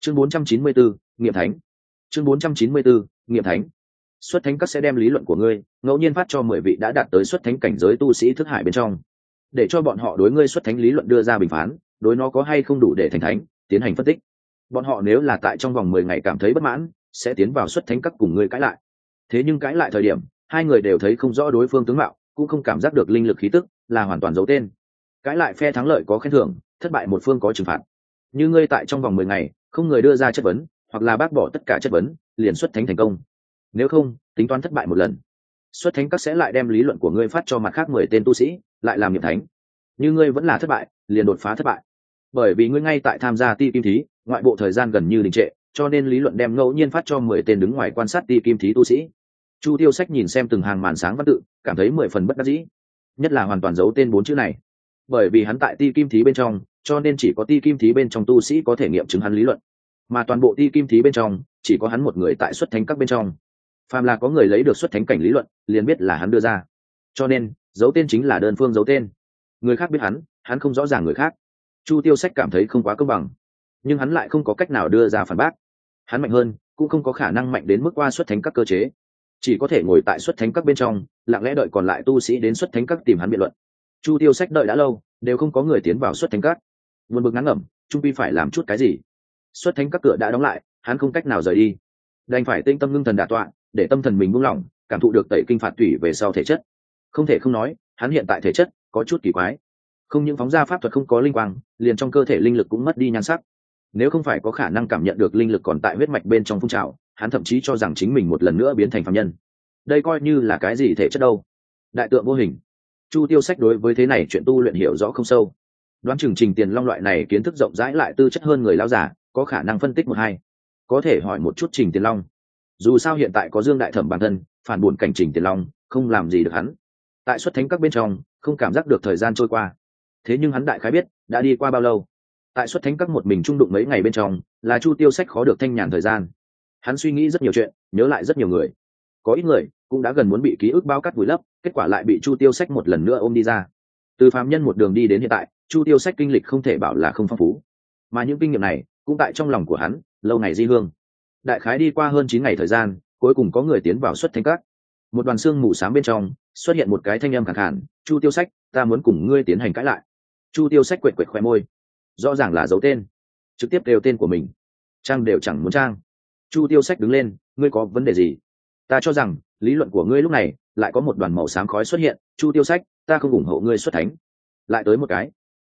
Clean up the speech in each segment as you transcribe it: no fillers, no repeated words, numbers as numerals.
chương 494, nghiệm thánh. chương 494, nghiệm thánh. Xuất thánh các sẽ đem lý luận của ngươi ngẫu nhiên phát cho 10 vị đã đạt tới xuất thánh cảnh giới tu sĩ thức hải bên trong, để cho bọn họ đối ngươi xuất thánh lý luận đưa ra bình phán, đối nó có hay không đủ để thành thánh tiến hành phân tích. Bọn họ nếu là tại trong vòng 10 ngày cảm thấy bất mãn, sẽ tiến vào xuất thánh các cùng ngươi cãi lại. Thế nhưng cãi lại thời điểm, hai người đều thấy không rõ đối phương tướng mạo, cũng không cảm giác được linh lực khí tức, là hoàn toàn giấu tên. Cãi lại phe thắng lợi có khen thưởng, thất bại một phương có trừng phạt. Như ngươi tại trong vòng 10 ngày không người đưa ra chất vấn, hoặc là bác bỏ tất cả chất vấn, liền xuất thánh thành công. Nếu không, tính toán thất bại một lần, xuất thánh các sẽ lại đem lý luận của ngươi phát cho mặt khác 10 tên tu sĩ, lại làm nghiệm thánh. Như ngươi vẫn là thất bại, liền đột phá thất bại. Bởi vì ngươi ngay tại tham gia ti kim thí, ngoại bộ thời gian gần như đình trệ, cho nên lý luận đem ngẫu nhiên phát cho 10 tên đứng ngoài quan sát ti kim thí tu sĩ. Chu Tiêu Sách nhìn xem từng hàng màn sáng văn tự, cảm thấy 10 phần bất đắc dĩ, nhất là hoàn toàn giấu tên 4 chữ này. Bởi vì hắn tại ti kim thí bên trong, cho nên chỉ có ti kim thí bên trong tu sĩ có thể nghiệm chứng hắn lý luận, mà toàn bộ ti kim thí bên trong chỉ có hắn một người tại xuất thánh các bên trong. Phàm là có người lấy được xuất thánh cảnh lý luận, liền biết là hắn đưa ra, cho nên giấu tên chính là đơn phương giấu tên. Người khác biết hắn không rõ ràng người khác. Chu Tiêu Sách cảm thấy không quá công bằng, nhưng hắn lại không có cách nào đưa ra phản bác. Hắn mạnh hơn, cũng không có khả năng mạnh đến mức qua xuất thánh các cơ chế, chỉ có thể ngồi tại xuất thánh các bên trong, lặng lẽ đợi còn lại tu sĩ đến xuất thánh các tìm hắn biện luận. Chu Tiêu Sách đợi đã lâu, đều không có người tiến vào xuất thánh các. Buồn bực ngắn ngẩm, trung quy phải làm chút cái gì. Xuất thánh các cửa đã đóng lại, hắn không cách nào rời đi, đành phải tinh tâm ngưng thần đả tọa, để tâm thần mình buông lỏng, cảm thụ được tẩy kinh phạt tủy về sau thể chất. Không thể không nói, hắn hiện tại thể chất có chút kỳ quái, không những phóng ra pháp thuật không có linh quang, liền trong cơ thể linh lực cũng mất đi nhan sắc. Nếu không phải có khả năng cảm nhận được linh lực còn tại huyết mạch bên trong phun trào, hắn thậm chí cho rằng chính mình một lần nữa biến thành phàm nhân. Đây coi như là cái gì thể chất đâu? Đại tượng vô hình. Chu Tiêu Sách đối với thế này chuyện tu luyện hiểu rõ không sâu, đoán chừng Trình Tiền Long loại này kiến thức rộng rãi lại tư chất hơn người lão giả, có khả năng phân tích một hai. Có thể hỏi một chút Trình Tiền Long. Dù sao hiện tại có Dương Đại Thẩm bản thân, phản buồn cảnh Trình Tiền Long không làm gì được hắn. Tại xuất thánh các bên trong, không cảm giác được thời gian trôi qua. Thế nhưng hắn đại khái biết đã đi qua bao lâu. Tại xuất thánh các một mình trung đụng mấy ngày bên trong, là Chu Tiêu Sách khó được thanh nhàn thời gian. Hắn suy nghĩ rất nhiều chuyện, nhớ lại rất nhiều người. Có ít người cũng đã gần muốn bị ký ức bao cát vùi lấp, kết quả lại bị Chu Tiêu Sách một lần nữa ôm đi ra. Từ phàm nhân một đường đi đến hiện tại, Chu Tiêu Sách kinh lịch không thể bảo là không phong phú, mà những kinh nghiệm này cũng tại trong lòng của hắn lâu ngày di hương. Đại khái đi qua hơn 9 ngày thời gian, cuối cùng có người tiến vào xuất thánh các. Một đoàn xương mù xám bên trong xuất hiện một cái thanh âm khàn khàn: Chu Tiêu Sách, ta muốn cùng ngươi tiến hành cãi lại. Chu Tiêu Sách quệt quệt khoe môi, rõ ràng là giấu tên, trực tiếp đều tên của mình, trang đều chẳng muốn trang. Chu Tiêu Sách đứng lên: ngươi có vấn đề gì? Ta cho rằng lý luận của ngươi lúc này lại có một đoàn màu xám khói xuất hiện. Chu Tiêu Sách, ta không ủng hộ ngươi xuất thánh. Lại tới một cái.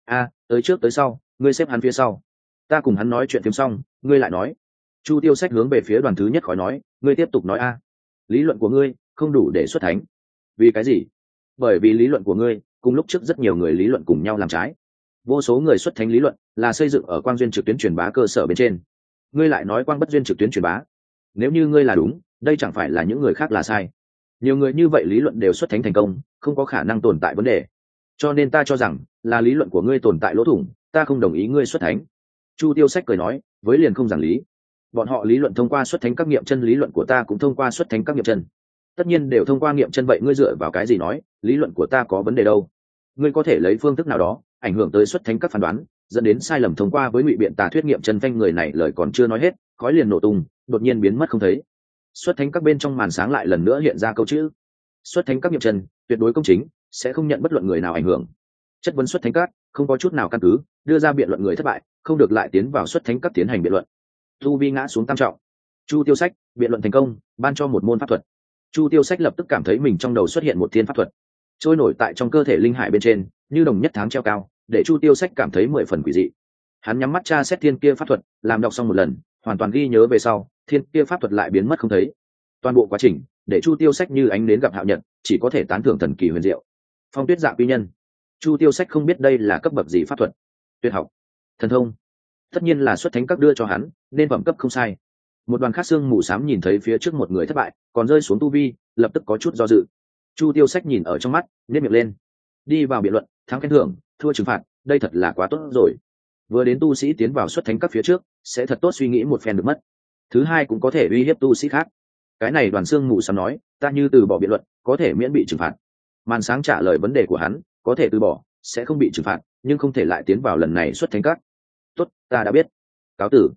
Tới trước tới sau, ngươi xếp hắn phía sau. Ta cùng hắn nói chuyện phiếm xong, ngươi lại nói. Chu Tiêu Sách hướng về phía đoàn thứ nhất khói nói: ngươi tiếp tục nói lý luận của ngươi không đủ để xuất thánh. Vì cái gì? Bởi vì lý luận của ngươi cùng lúc trước rất nhiều người lý luận cùng nhau làm trái. Vô số người xuất thánh lý luận là xây dựng ở quang duyên trực tuyến truyền bá cơ sở bên trên, ngươi lại nói quang bất duyên trực tuyến truyền bá. Nếu như ngươi là đúng, đây chẳng phải là những người khác là sai. Nhiều người như vậy lý luận đều xuất thánh thành công, không có khả năng tồn tại vấn đề. Cho nên ta cho rằng là lý luận của ngươi tồn tại lỗ thủng, ta không đồng ý ngươi xuất thánh. Chu Tiêu Sách cười nói, với liền không giảng lý. Bọn họ lý luận thông qua xuất thánh các nghiệm chân, lý luận của ta cũng thông qua xuất thánh các nghiệm chân. Tất nhiên đều thông qua nghiệm chân, vậy ngươi dựa vào cái gì nói lý luận của ta có vấn đề đâu? Ngươi có thể lấy phương thức nào đó ảnh hưởng tới xuất thánh các phán đoán, dẫn đến sai lầm thông qua với ngụy biện tà thuyết nghiệm chân phanh. Người này lời còn chưa nói hết, khói liền nổ tung, đột nhiên biến mất không thấy. Xuất thánh các bên trong màn sáng lại lần nữa hiện ra câu chữ: xuất thánh các nghiệm chân tuyệt đối công chính, sẽ không nhận bất luận người nào ảnh hưởng. Chất vấn xuất thánh các không có chút nào căn cứ, đưa ra biện luận người thất bại không được lại tiến vào xuất thánh các tiến hành biện luận. Tu vi ngã xuống tam trọng. Chu Tiêu Sách, biện luận thành công, ban cho một môn pháp thuật. Chu Tiêu Sách lập tức cảm thấy mình trong đầu xuất hiện một thiên pháp thuật, trôi nổi tại trong cơ thể linh hải bên trên, như đồng nhất tháng treo cao, để Chu Tiêu Sách cảm thấy 10 phần quỷ dị. Hắn nhắm mắt tra xét thiên kia pháp thuật, làm đọc xong một lần, hoàn toàn ghi nhớ về sau, thiên kia pháp thuật lại biến mất không thấy. Toàn bộ quá trình để Chu Tiêu Sách như ánh nến gặp hạo nhật, chỉ có thể tán thưởng thần kỳ huyền diệu. Phong tuyết dạ quy nhân. Chu Tiêu Sách không biết đây là cấp bậc gì pháp thuật. Tuyệt học, thần thông, tất nhiên là xuất thánh các đưa cho hắn, nên phẩm cấp không sai. Một đoàn khác xương mù xám nhìn thấy phía trước một người thất bại còn rơi xuống tu vi, lập tức có chút do dự. Chu Tiêu Sách nhìn ở trong mắt, nhếch miệng lên. Đi vào biện luận, thắng khen thưởng, thua trừng phạt, đây thật là quá tốt rồi. Vừa đến tu sĩ tiến vào xuất thánh các phía trước, sẽ thật tốt suy nghĩ một phen được mất. Thứ hai cũng có thể uy hiếp tu sĩ khác. Cái này đoàn xương mù xám nói, ta như từ bỏ biện luận, có thể miễn bị trừng phạt. Màn sáng trả lời vấn đề của hắn, có thể từ bỏ, sẽ không bị trừng phạt, nhưng không thể lại tiến vào lần này xuất thánh các. Tốt, ta đã biết. Cáo tử.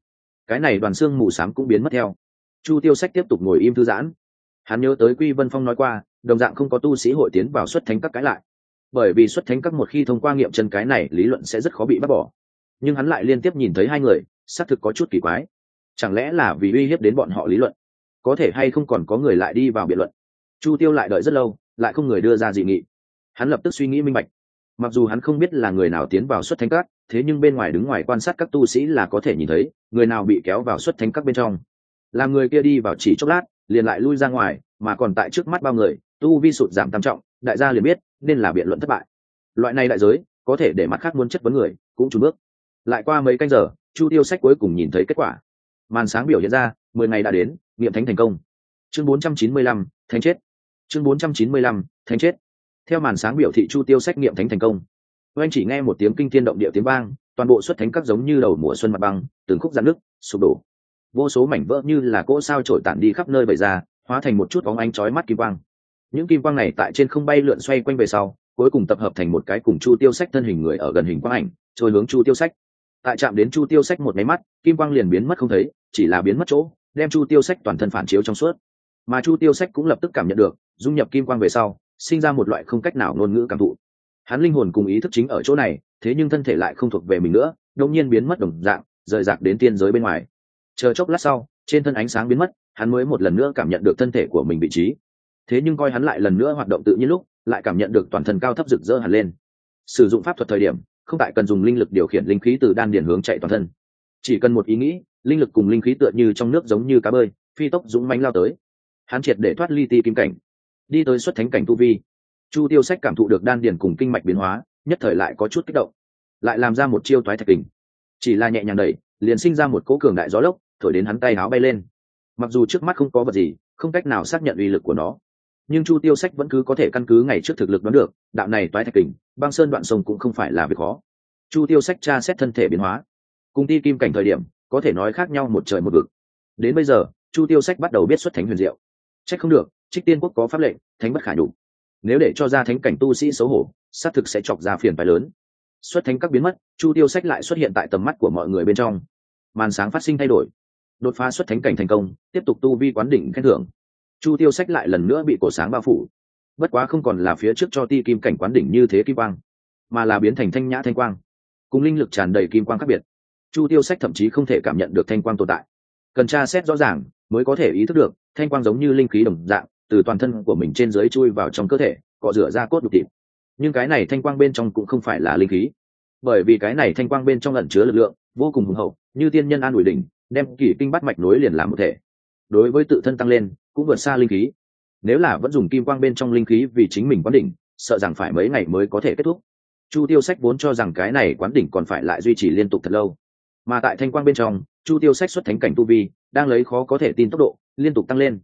cái này đoàn xương mù xám cũng biến mất theo. Chu Tiêu Sách tiếp tục ngồi im thư giãn. Hắn nhớ tới Quy Vân Phong nói qua, đồng dạng không có tu sĩ hội tiến vào xuất thánh các cái lại, bởi vì xuất thánh các một khi thông qua nghiệm chân cái này lý luận sẽ rất khó bị bắt bỏ. Nhưng hắn lại liên tiếp nhìn thấy hai người, xác thực có chút kỳ quái. Chẳng lẽ là vì uy hiếp đến bọn họ lý luận? Có thể hay không còn có người lại đi vào biện luận? Chu Tiêu lại đợi rất lâu, lại không người đưa ra dị nghị. Hắn lập tức suy nghĩ minh bạch. Mặc dù hắn không biết là người nào tiến vào xuất thánh các, thế nhưng bên ngoài đứng ngoài quan sát các tu sĩ là có thể nhìn thấy người nào bị kéo vào xuất thánh các bên trong. Làm người kia đi vào chỉ chốc lát, liền lại lui ra ngoài, mà còn tại trước mắt bao người, tu vi sụt giảm tam trọng, đại gia liền biết nên là biện luận thất bại. Loại này đại giới có thể để mặt khác muốn chất vấn người cũng chùn bước. Lại qua mấy canh giờ, Chu Tiêu Sách cuối cùng nhìn thấy kết quả. Màn sáng biểu hiện ra 10 ngày đã đến, nghiệm thánh thành công. Chương 495, thánh chết. Chương 495, thánh chết. Theo màn sáng biểu thị Chu Tiêu Sách nghiệm thánh thành công, anh chỉ nghe một tiếng kinh thiên động địa tiếng vang, toàn bộ xuất thánh các giống như đầu mùa xuân mặt băng, từng khúc giãn nứt, sụp đổ. Vô số mảnh vỡ như là cỗ sao trổi tản đi khắp nơi bày ra, hóa thành một chút bóng ánh chói mắt kim quang. Những kim quang này tại trên không bay lượn xoay quanh về sau, cuối cùng tập hợp thành một cái cùng Chu Tiêu Sách thân hình người ở gần hình quang ảnh, trôi hướng Chu Tiêu Sách. Tại chạm đến Chu Tiêu Sách một máy mắt, kim quang liền biến mất không thấy, chỉ là biến mất chỗ, đem Chu Tiêu Sách toàn thân phản chiếu trong suốt. Mà Chu Tiêu Sách cũng lập tức cảm nhận được, dung nhập kim quang về sau, sinh ra một loại không cách nào ngôn ngữ cảm thụ. Hắn linh hồn cùng ý thức chính ở chỗ này, thế nhưng thân thể lại không thuộc về mình nữa, đột nhiên biến mất đồng dạng, rời rạc đến tiên giới bên ngoài. Chờ chốc lát sau, trên thân ánh sáng biến mất, hắn mới một lần nữa cảm nhận được thân thể của mình vị trí. Thế nhưng coi hắn lại lần nữa hoạt động tự nhiên lúc, lại cảm nhận được toàn thân cao thấp rực rỡ hẳn lên. Sử dụng pháp thuật thời điểm, không tại cần dùng linh lực điều khiển linh khí từ đan điền hướng chạy toàn thân, chỉ cần một ý nghĩ, linh lực cùng linh khí tựa như trong nước giống như cá bơi, phi tốc dũng mãnh lao tới. Hắn triệt để thoát ly ti kim cảnh, đi tới xuất thánh cảnh tu vi. Chu Tiêu Sách cảm thụ được đan điền cùng kinh mạch biến hóa, nhất thời lại có chút kích động, lại làm ra một chiêu toái thạch kình. Chỉ là nhẹ nhàng đẩy, liền sinh ra một cỗ cường đại gió lốc, thổi đến hắn tay áo bay lên. Mặc dù trước mắt không có vật gì, không cách nào xác nhận uy lực của nó, nhưng Chu Tiêu Sách vẫn cứ có thể căn cứ ngày trước thực lực đoán được, đạo này toái thạch kình, băng sơn đoạn sông cũng không phải là việc khó. Chu Tiêu Sách tra xét thân thể biến hóa, cùng ti kim cảnh thời điểm, có thể nói khác nhau một trời một vực. Đến bây giờ, Chu Tiêu Sách bắt đầu biết xuất thánh huyền diệu. Trách không được, Trích Tiên quốc có pháp lệnh, thánh bất khả nhục. Nếu để cho ra thánh cảnh tu sĩ xấu hổ, xác thực sẽ chọc ra phiền phái lớn. Xuất thánh các biến mất, Chu Tiêu Sách lại xuất hiện tại tầm mắt của mọi người bên trong. Màn sáng phát sinh thay đổi, đột phá xuất thánh cảnh thành công, tiếp tục tu vi quán đỉnh khen thưởng. Chu Tiêu Sách lại lần nữa bị cổ sáng bao phủ, bất quá không còn là phía trước cho ti kim cảnh quán đỉnh như thế kim quang, mà là biến thành thanh nhã thanh quang, cùng linh lực tràn đầy kim quang khác biệt. Chu Tiêu Sách thậm chí không thể cảm nhận được thanh quang tồn tại, cần tra xét rõ ràng mới có thể ý thức được thanh quang giống như linh khí đồng dạng, từ toàn thân của mình trên dưới chui vào trong cơ thể, cọ rửa ra cốt nhục thịt. Nhưng cái này thanh quang bên trong cũng không phải là linh khí, bởi vì cái này thanh quang bên trong ẩn chứa lực lượng vô cùng hùng hậu, như tiên nhân an ủi đỉnh, đem kỷ kinh bát mạch nối liền làm một thể. Đối với tự thân tăng lên, cũng vượt xa linh khí. Nếu là vẫn dùng kim quang bên trong linh khí vì chính mình quán đỉnh, sợ rằng phải mấy ngày mới có thể kết thúc. Chu Tiêu Sách vốn cho rằng cái này quán đỉnh còn phải lại duy trì liên tục thật lâu, mà tại thanh quang bên trong, Chu Tiêu Sách xuất thánh cảnh tu vi đang lấy khó có thể tin tốc độ liên tục tăng lên.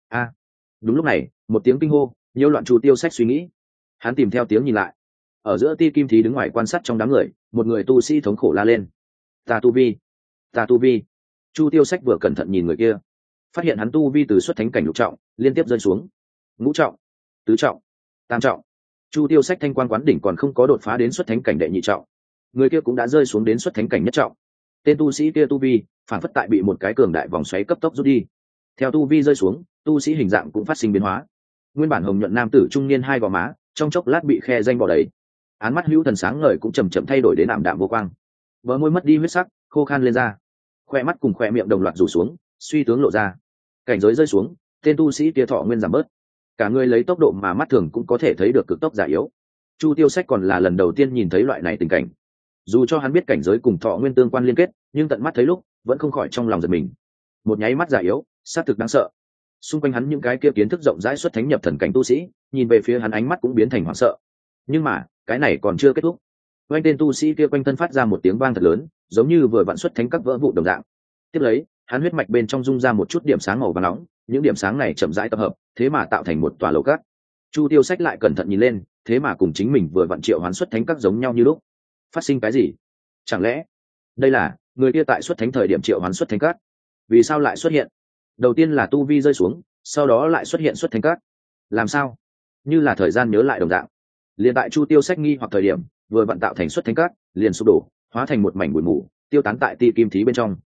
Đúng lúc này, một tiếng kinh hô nhiễu loạn Chu Tiêu Sách suy nghĩ. Hắn tìm theo tiếng nhìn lại, ở giữa ti kim thí đứng ngoài quan sát trong đám người, một người tu sĩ thống khổ la lên: "Ta tu vi, ta tu vi!" Chu Tiêu Sách vừa cẩn thận nhìn người kia, phát hiện hắn tu vi từ xuất thánh cảnh lục trọng liên tiếp rơi xuống ngũ trọng, tứ trọng, tam trọng. Chu Tiêu Sách thanh quan quán đỉnh còn không có đột phá đến xuất thánh cảnh đệ nhị trọng, người kia cũng đã rơi xuống đến xuất thánh cảnh nhất trọng. Tên tu sĩ kia tu vi phản phất tại bị một cái cường đại vòng xoáy cấp tốc rút đi. Theo tu vi rơi xuống, tu sĩ hình dạng cũng phát sinh biến hóa. Nguyên bản hồng nhuận nam tử trung niên hai gò má trong chốc lát bị khe danh bỏ đầy, án mắt hữu thần sáng ngời cũng chầm chậm thay đổi đến ảm đạm vô quang, bờ môi mất đi huyết sắc, khô khan lên ra, khoe mắt cùng khoe miệng đồng loạt rủ xuống, suy tướng lộ ra. Cảnh giới rơi xuống, tên tu sĩ kia thọ nguyên giảm bớt, cả người lấy tốc độ mà mắt thường cũng có thể thấy được cực tốc già yếu. Chu Tiêu Sách còn là lần đầu tiên nhìn thấy loại này tình cảnh. Dù cho hắn biết cảnh giới cùng thọ nguyên tương quan liên kết, nhưng tận mắt thấy lúc vẫn không khỏi trong lòng giật mình. Một nháy mắt già yếu, xác thực đáng sợ. Xung quanh hắn những cái kia kiến thức rộng rãi xuất thánh nhập thần cảnh tu sĩ, nhìn về phía hắn ánh mắt cũng biến thành hoảng sợ. Nhưng mà cái này còn chưa kết thúc. Quanh tên tu sĩ kia quanh thân phát ra một tiếng vang thật lớn, giống như vừa vặn xuất thánh các vỡ vụn đồng dạng. Tiếp lấy, hắn huyết mạch bên trong rung ra một chút điểm sáng màu vàng nóng, những điểm sáng này chậm rãi tập hợp, thế mà tạo thành một tòa lầu các. Chu Tiêu Sách lại cẩn thận nhìn lên, thế mà cùng chính mình vừa vặn triệu hoán xuất thánh các giống nhau như lúc. Phát sinh cái gì? Chẳng lẽ đây là người kia tại xuất thánh thời điểm triệu hoán xuất thánh các? Vì sao lại xuất hiện? Đầu tiên là tu vi rơi xuống, sau đó lại xuất hiện xuất thánh các. Làm sao? Như là thời gian nhớ lại đồng dạng. Liền tại Chu Tiêu Sách nghi hoặc thời điểm, vừa vặn tạo thành xuất thánh các, liền sụp đổ, hóa thành một mảnh bụi mù, tiêu tán tại ti kim thí bên trong.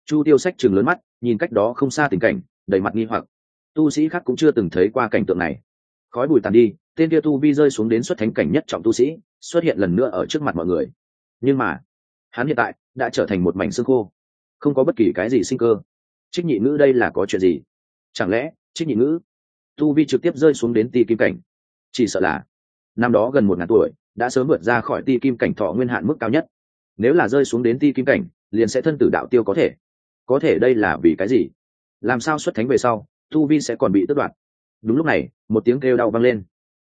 Chu Tiêu Sách trừng lớn mắt nhìn cách đó không xa tình cảnh, đầy mặt nghi hoặc. Tu sĩ khác cũng chưa từng thấy qua cảnh tượng này. Khói bụi tàn đi, tên kia tu vi rơi xuống đến xuất thánh cảnh nhất trọng tu sĩ xuất hiện lần nữa ở trước mặt mọi người. Nhưng mà hắn hiện tại đã trở thành một mảnh xương khô, không có bất kỳ cái gì sinh cơ. Trích Nhị Ngữ đây là có chuyện gì? Chẳng lẽ Trích Nhị Ngữ tu vi trực tiếp rơi xuống đến ti kim cảnh? Chỉ sợ là năm đó gần 1000 tuổi đã sớm vượt ra khỏi ti kim cảnh thọ nguyên hạn mức cao nhất. Nếu là rơi xuống đến ti kim cảnh liền sẽ thân tử đạo tiêu. Có thể đây là vì cái gì? Làm sao xuất thánh về sau tu vi sẽ còn bị tước đoạt? Đúng lúc này một tiếng kêu đau vang lên.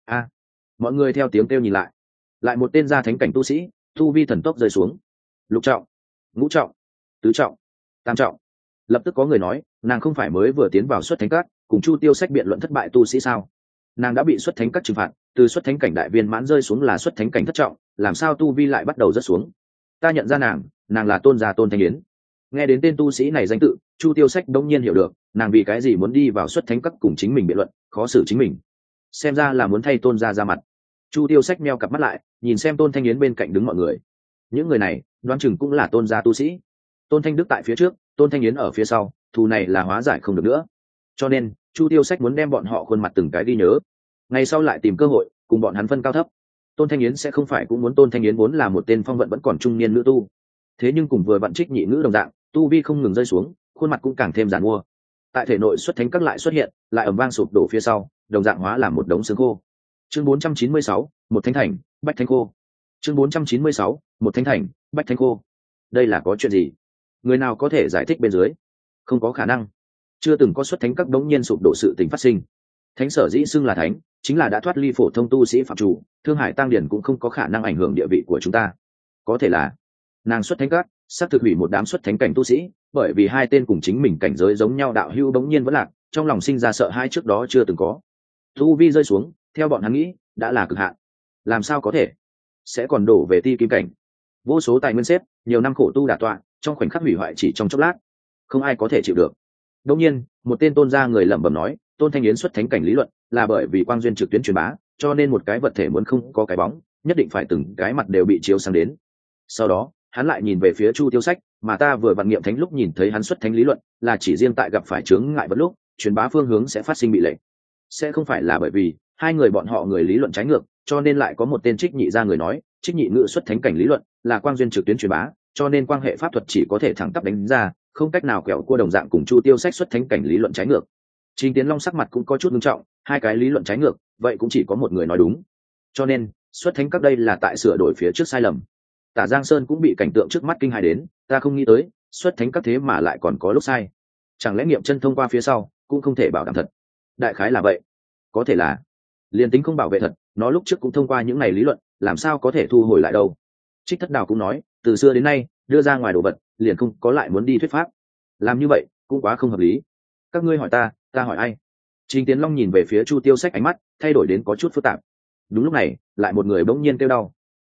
Mọi người theo tiếng kêu nhìn lại một tên gia thánh cảnh tu sĩ tu vi thần tốc rơi xuống. Lục trọng, ngũ trọng, tứ trọng, tam trọng. Lập tức có người nói nàng không phải mới vừa tiến vào xuất thánh các cùng Chu Tiêu Sách biện luận thất bại tu sĩ sao? Nàng đã bị xuất thánh các trừng phạt, từ xuất thánh cảnh đại viên mãn rơi xuống là xuất thánh cảnh thất trọng, làm sao tu vi lại bắt đầu rớt xuống? Ta nhận ra nàng là Tôn gia Tôn Thanh Yến. Nghe đến tên tu sĩ này danh tự, Chu Tiêu Sách đống nhiên hiểu được nàng vì cái gì muốn đi vào xuất thánh các cùng chính mình biện luận, khó xử chính mình. Xem ra là muốn thay Tôn gia ra mặt. Chu Tiêu Sách meo cặp mắt lại nhìn xem Tôn Thanh Yến bên cạnh đứng mọi người. Những người này đoán chừng cũng là Tôn gia tu sĩ. Tôn Thanh Đức tại phía trước, Tôn Thanh Yến ở phía sau, thù này là hóa giải không được nữa. Cho nên Chu Tiêu Sách muốn đem bọn họ khuôn mặt từng cái ghi nhớ, ngày sau lại tìm cơ hội cùng bọn hắn phân cao thấp. Tôn Thanh Yến sẽ không phải cũng muốn. Tôn Thanh Yến vốn là một tên phong vận vẫn còn trung niên nữ tu, thế nhưng cùng vừa vặn Trích Nhị Ngữ đồng dạng, tu vi không ngừng rơi xuống, khuôn mặt cũng càng thêm giàn mua. Tại thể nội xuất thánh các lại xuất hiện, lại ầm vang sụp đổ phía sau, đồng dạng hóa làm một đống xương khô. Chương 496, một thánh thành, bách thánh khô. Chương 496, một thánh thành, bách thánh khô. Đây là có chuyện gì? Người nào có thể giải thích bên dưới? Không có khả năng. Chưa từng có xuất thánh các đống nhiên sụp đổ sự tình phát sinh. Thánh sở dĩ xưng là thánh, chính là đã thoát ly phổ thông tu sĩ phạm chủ, Thương Hải Tăng Điển cũng không có khả năng ảnh hưởng địa vị của chúng ta. Có thể là nàng xuất thánh các sắp thực hủy một đám xuất thánh cảnh tu sĩ, bởi vì hai tên cùng chính mình cảnh giới giống nhau đạo hữu bỗng nhiên vẫn lạc, trong lòng sinh ra sợ hãi trước đó chưa từng có. Tu vi rơi xuống, theo bọn hắn nghĩ đã là cực hạn. Làm sao có thể sẽ còn đổ về ti kim cảnh? Vô số tài nguyên xếp, nhiều năm khổ tu đả tọa, trong khoảnh khắc hủy hoại chỉ trong chốc lát, không ai có thể chịu được. Đột nhiên một tên Tôn gia người lẩm bẩm nói, Tôn Thanh Yến xuất thánh cảnh lý luận là bởi vì quang duyên trực tuyến truyền bá, cho nên một cái vật thể muốn không có cái bóng, nhất định phải từng cái mặt đều bị chiếu sáng đến. Sau đó hắn lại nhìn về phía Chu Tiêu Sách, mà ta vừa vặn nghiệm thánh lúc nhìn thấy hắn xuất thánh lý luận là chỉ riêng tại gặp phải chướng ngại vật lúc truyền bá phương hướng sẽ phát sinh bị lệch, sẽ không phải là bởi vì hai người bọn họ người lý luận trái ngược, cho nên lại có một tên Trích Nhị gia người nói Trích Nhị Ngữ xuất thánh cảnh lý luận là quang duyên trực tuyến truyền bá, cho nên quan hệ pháp thuật chỉ có thể thẳng tắp đánh ra, không cách nào quẹo cua đồng dạng cùng Chu Tiêu Sách xuất thánh cảnh lý luận trái ngược. Trình Tiến Long sắc mặt cũng có chút nghiêm trọng, hai cái lý luận trái ngược, vậy cũng chỉ có một người nói đúng. Cho nên, xuất thánh các đây là tại sửa đổi phía trước sai lầm. Tả Giang Sơn cũng bị cảnh tượng trước mắt kinh hãi đến, ta không nghĩ tới, xuất thánh các thế mà lại còn có lúc sai. Chẳng lẽ nghiệm chân thông qua phía sau, cũng không thể bảo đảm thật. Đại khái là vậy. Có thể là, liền tính không bảo vệ thật, nó lúc trước cũng thông qua những này lý luận, làm sao có thể thu hồi lại đâu. Trích Thất Đào cũng nói, từ xưa đến nay, đưa ra ngoài đồ vật, liền không có lại muốn đi thuyết pháp. Làm như vậy, cũng quá không hợp lý. Các ngươi hỏi ta hỏi ai? Trình Tiến Long nhìn về phía Chu Tiêu Sách, ánh mắt thay đổi đến có chút phức tạp. Đúng lúc này lại một người bỗng nhiên kêu đau.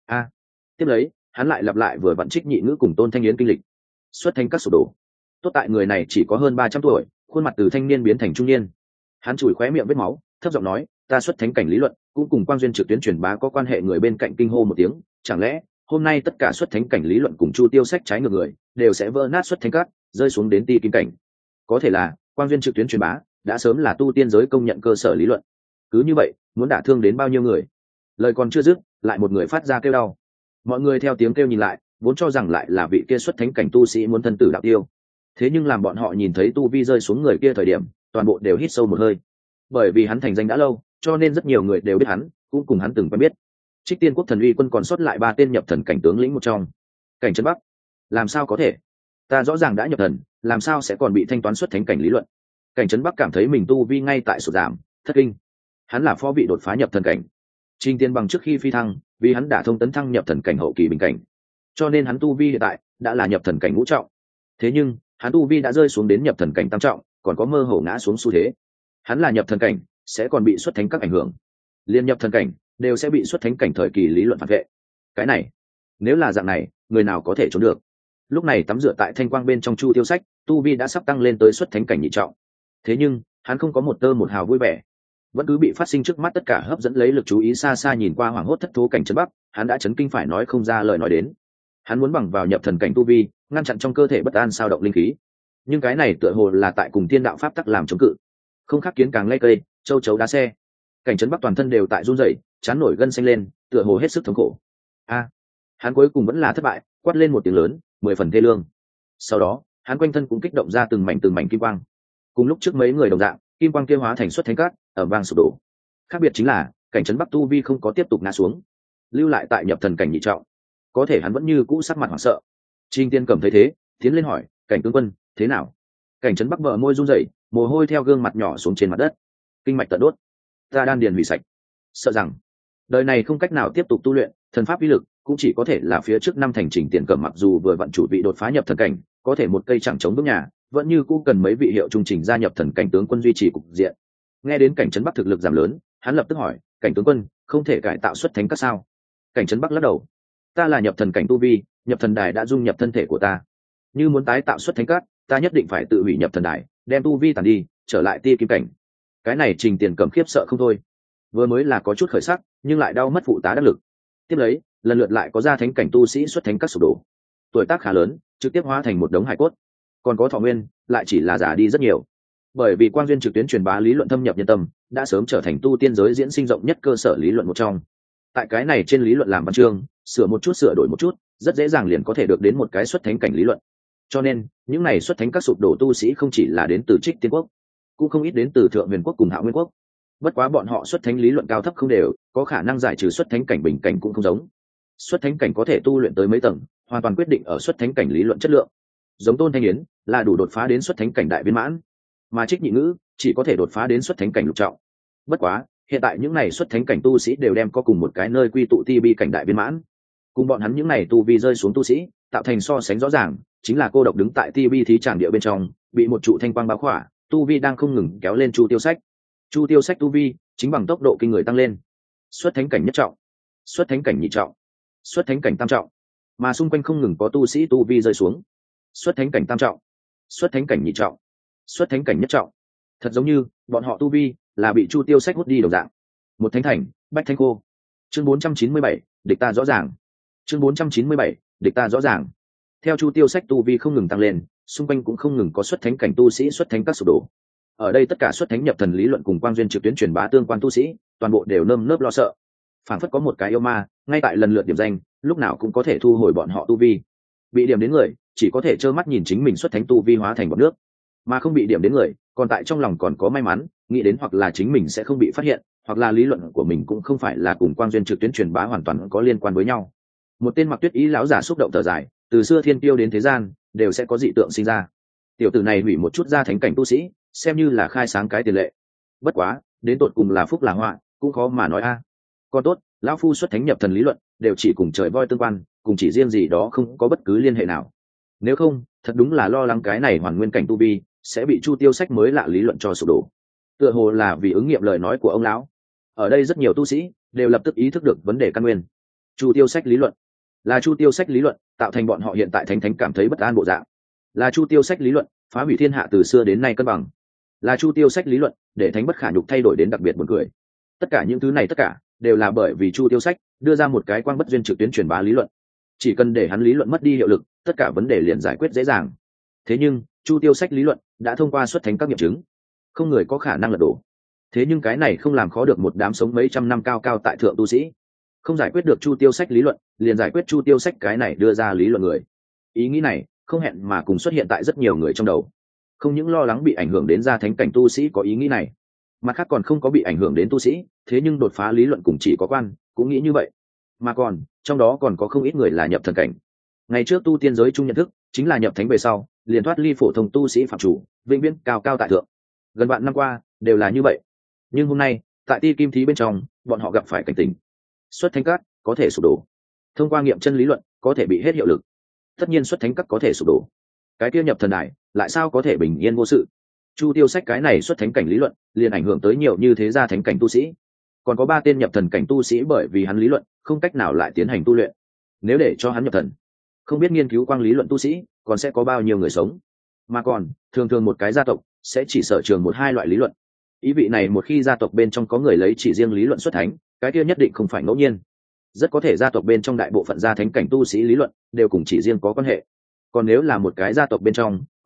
Tiếp lấy hắn lại lặp lại vừa vặn Trích Nhị Ngữ cùng Tôn Thanh Yến kinh lịch. Xuất thánh các sụp đổ. Tốt tại người này chỉ có hơn 300 tuổi, khuôn mặt từ thanh niên biến thành trung niên. Hắn chùi khóe miệng vết máu, thấp giọng nói, ta xuất thánh cảnh lý luận cũng cùng quang duyên trực tuyến truyền bá có quan hệ. Người bên cạnh kinh hô một tiếng, chẳng lẽ hôm nay tất cả xuất thánh cảnh lý luận cùng Chu Tiêu Sách trái ngược người đều sẽ vỡ nát xuất thánh các, rơi xuống đến ti kim cảnh? Có thể là quang duyên trực tuyến truyền bá đã sớm là tu tiên giới công nhận cơ sở lý luận. Cứ như vậy muốn đả thương đến bao nhiêu người? Lời còn chưa dứt, lại một người phát ra kêu đau. Mọi người theo tiếng kêu nhìn lại, vốn cho rằng lại là vị kia xuất thánh cảnh tu sĩ muốn thân tử đạo tiêu. Thế nhưng làm bọn họ nhìn thấy tu vi rơi xuống người kia thời điểm, toàn bộ đều hít sâu một hơi. Bởi vì hắn thành danh đã lâu, cho nên rất nhiều người đều biết hắn, cũng cùng hắn từng quen biết. Trích Tiên Quốc Thần Uy Quân còn sót lại 3 tên nhập thần cảnh tướng lĩnh một trong. Cảnh Trấn Bắc, làm sao có thể? Ta rõ ràng đã nhập thần, làm sao sẽ còn bị thanh toán xuất thánh cảnh lý luận? Cảnh Trấn Bắc cảm thấy mình tu vi ngay tại sụt giảm, thất kinh. Hắn là phó vị đột phá nhập thần cảnh. Trình Tiên Bằng trước khi phi thăng, vì hắn đã thông tấn thăng nhập thần cảnh hậu kỳ bình cảnh, cho nên hắn tu vi hiện tại đã là nhập thần cảnh ngũ trọng. Thế nhưng hắn tu vi đã rơi xuống đến nhập thần cảnh tam trọng, còn có mơ hồ ngã xuống xu thế. Hắn là nhập thần cảnh, sẽ còn bị xuất thánh các ảnh hưởng. Liên nhập thần cảnh đều sẽ bị xuất thánh cảnh thời kỳ lý luận phản vệ. Cái này, nếu là dạng này, người nào có thể trốn được? Lúc này tắm rửa tại thanh quang bên trong Chu Tiêu Sách, tu vi đã sắp tăng lên tới xuất thánh cảnh nhị trọng. Thế nhưng hắn không có một tơ một hào vui vẻ, vẫn cứ bị phát sinh trước mắt tất cả hấp dẫn lấy lực chú ý. xa xa nhìn qua hoảng hốt thất thố Cảnh Trấn Bắc, hắn đã chấn kinh phải nói không ra lời nói đến. Hắn muốn bằng vào nhập thần cảnh tu vi ngăn chặn trong cơ thể bất an sao động linh khí, nhưng cái này tựa hồ là tại cùng thiên đạo pháp tắc làm chống cự, không khác kiến càng lay cây, châu chấu đá xe. Cảnh trấn bắc toàn thân đều tại run rẩy, chán nổi gân xanh lên, tựa hồ hết sức thống khổ. Hắn cuối cùng vẫn là thất bại, quát lên một tiếng lớn, 10 phần thê lương. Sau đó hắn quanh thân cũng kích động ra từng mảnh kim quang, cùng lúc trước mấy người đồng dạng, kim quang kia hóa thành xuất thánh cát ở vang sụp đổ. Khác biệt chính là cảnh trấn bắc tu vi không có tiếp tục ngã xuống, lưu lại tại nhập thần cảnh nhị trọng. Có thể hắn vẫn như cũ sắc mặt hoảng sợ. Trình Tiên Cầm thấy thế, tiến lên hỏi, cảnh tướng quân thế nào? Cảnh trấn bắc bờ môi run rẩy, mồ hôi theo gương mặt nhỏ xuống trên mặt đất. Kinh mạch tận đốt, ta đan điền hủy sạch, sợ rằng đời này không cách nào tiếp tục tu luyện thần pháp uy lực, cũng chỉ có thể là phía trước năm thành Trình Tiền Cẩm mặc dù vừa vận chủ vị đột phá nhập thần cảnh, có thể một cây chẳng chống bước nhà, vẫn như cũ cần mấy vị hiệu trung trình gia nhập thần cảnh tướng quân duy trì cục diện. Nghe đến cảnh trấn bắc thực lực giảm lớn, hắn lập tức hỏi, cảnh tướng quân không thể cải tạo xuất thánh các sao? Cảnh trấn bắc lắc đầu, ta là nhập thần cảnh tu vi, nhập thần đài đã dung nhập thân thể của ta, như muốn tái tạo xuất thánh các, ta nhất định phải tự hủy nhập thần đài, đem tu vi tàn đi, trở lại tia kim cảnh. Cái này Trình Tiền Cẩm khiếp sợ không thôi, vừa mới là có chút khởi sắc, nhưng lại đau mất phụ tá đắc lực. Tiếp lấy lần lượt lại có gia thánh cảnh tu sĩ xuất thánh các sụp đổ, tuổi tác khá lớn, trực tiếp hóa thành một đống hải cốt. Còn có thọ nguyên lại chỉ là giả đi rất nhiều, bởi vì quang duyên trực tuyến truyền bá lý luận thâm nhập nhân tâm, đã sớm trở thành tu tiên giới diễn sinh rộng nhất cơ sở lý luận một trong. Tại cái này trên lý luận làm văn chương, sửa một chút sửa đổi một chút, rất dễ dàng liền có thể được đến một cái xuất thánh cảnh lý luận. Cho nên những này xuất thánh các sụp đổ tu sĩ không chỉ là đến từ Trích Tiên Quốc, cũng không ít đến từ Thượng Huyền Quốc cùng Hạo Nguyên Quốc. Bất quá bọn họ xuất thánh lý luận cao thấp không đều, có khả năng giải trừ xuất thánh cảnh bình cảnh cũng không giống. Xuất thánh cảnh có thể tu luyện tới mấy tầng, hoàn toàn quyết định ở xuất thánh cảnh lý luận chất lượng. Giống Tôn Thanh Yến là đủ đột phá đến xuất thánh cảnh đại viên mãn, mà Trích Nhị Ngữ chỉ có thể đột phá đến xuất thánh cảnh lục trọng. Bất quá hiện tại những này xuất thánh cảnh tu sĩ đều đem có cùng một cái nơi quy tụ ti bi cảnh đại viên mãn, cùng bọn hắn những này tu vi rơi xuống tu sĩ tạo thành so sánh rõ ràng, chính là cô độc đứng tại ti bi thí tràng địa bên trong, bị một trụ thanh quang bao khỏa, tu vi đang không ngừng kéo lên Chu Tiêu Sách. Chu Tiêu Sách tu vi chính bằng tốc độ kinh người tăng lên, xuất thánh cảnh nhất trọng, xuất thánh cảnh nhị trọng, xuất thánh cảnh tam trọng, mà xung quanh không ngừng có tu sĩ tu vi rơi xuống, xuất thánh cảnh tam trọng, xuất thánh cảnh nhị trọng, xuất thánh cảnh nhất trọng. Thật giống như bọn họ tu vi là bị Chu Tiêu Sách hút đi đồng dạng. Một thánh thành, bách thánh cô. Chương 497, địch ta rõ ràng. Chương 497, địch ta rõ ràng. Theo Chu Tiêu Sách tu vi không ngừng tăng lên, xung quanh cũng không ngừng có xuất thánh cảnh tu sĩ xuất thánh các sụp đổ. Ở đây tất cả xuất thánh nhập thần lý luận cùng quang duyên trực tuyến truyền bá tương quan tu sĩ, toàn bộ đều nơm nớp lo sợ. Phản phất có một cái yêu ma, ngay tại lần lượt điểm danh, lúc nào cũng có thể thu hồi bọn họ tu vi. Bị điểm đến người, chỉ có thể trơ mắt nhìn chính mình xuất thánh tu vi hóa thành bọt nước, mà không bị điểm đến người, còn tại trong lòng còn có may mắn, nghĩ đến hoặc là chính mình sẽ không bị phát hiện, hoặc là lý luận của mình cũng không phải là cùng quang duyên trực tuyến truyền bá hoàn toàn có liên quan với nhau. Một tên mặc tuyết ý lão giả xúc động thở dài, từ xưa thiên tiêu đến thế gian, đều sẽ có dị tượng sinh ra. Tiểu tử này hủy một chút ra thánh cảnh tu sĩ, xem như là khai sáng cái tiền lệ. Bất quá, đến tột cùng là phúc là họa, cũng khó mà nói a. Còn tốt, lão phu xuất thánh nhập thần lý luận, đều chỉ cùng trời voi tương quan, cùng chỉ riêng gì đó không có bất cứ liên hệ nào. Nếu không, thật đúng là lo lắng cái này hoàn nguyên cảnh tu vi sẽ bị Chu Tiêu Sách mới lạ lý luận cho sụp đổ. Tựa hồ là vì ứng nghiệm lời nói của ông lão. Ở đây rất nhiều tu sĩ đều lập tức ý thức được vấn đề căn nguyên. Chu Tiêu Sách lý luận, là Chu Tiêu Sách lý luận tạo thành bọn họ hiện tại thánh cảm thấy bất an bộ dạng, là Chu Tiêu Sách lý luận phá hủy thiên hạ từ xưa đến nay cân bằng, là Chu Tiêu Sách lý luận để thánh bất khả nhục thay đổi đến đặc biệt buồn cười. Tất cả những thứ này tất cả đều là bởi vì Chu Tiêu Sách đưa ra một cái quang bất duyên trực tuyến truyền bá lý luận. Chỉ cần để hắn lý luận mất đi hiệu lực, tất cả vấn đề liền giải quyết dễ dàng. Thế nhưng Chu Tiêu Sách lý luận đã thông qua xuất thánh các nghiệm chứng, không người có khả năng lật đổ. Thế nhưng cái này không làm khó được một đám sống mấy trăm năm cao cao tại thượng tu sĩ. Không giải quyết được Chu Tiêu Sách lý luận, liền giải quyết Chu Tiêu Sách cái này đưa ra lý luận người. Ý nghĩ này không hẹn mà cùng xuất hiện tại rất nhiều người trong đầu. Không những lo lắng bị ảnh hưởng đến gia thánh cảnh tu sĩ có ý nghĩ này, mặt khác còn không có bị ảnh hưởng đến tu sĩ, thế nhưng đột phá lý luận cùng chỉ có quan cũng nghĩ như vậy. Mà còn trong đó còn có không ít người là nhập thần cảnh. Ngày trước tu tiên giới chung nhận thức chính là nhập thánh về sau liền thoát ly phổ thông tu sĩ phạm chủ, vĩnh viễn cao cao tại thượng. Gần vạn năm qua đều là như vậy, nhưng hôm nay tại Ti Kim Thí bên trong, bọn họ gặp phải cảnh tình. Xuất thánh các có thể sụp đổ, thông qua nghiệm chân lý luận có thể bị hết hiệu lực. Tất nhiên xuất thánh các có thể sụp đổ, cái kia nhập thần đài lại sao có thể bình yên vô sự? Chu Tiêu Sách cái này xuất thánh cảnh lý luận liền ảnh hưởng tới nhiều như thế gia thánh cảnh tu sĩ. Còn có 3 tên nhập thần cảnh tu sĩ bởi vì hắn lý luận không cách nào lại tiến hành tu luyện. Nếu để cho hắn nhập thần, không biết nghiên cứu quang lý luận tu sĩ còn sẽ có bao nhiêu người sống. Mà còn thường thường một cái gia tộc sẽ chỉ sở trường 1-2 loại lý luận. Ý vị này một khi gia tộc bên trong có người lấy chỉ riêng lý luận xuất thánh, cái kia nhất định không phải ngẫu nhiên. Rất có thể gia tộc bên trong đại bộ phận gia thánh cảnh tu sĩ lý luận đều cùng chỉ riêng có quan hệ. Còn nếu là một cái gia tộc bên trong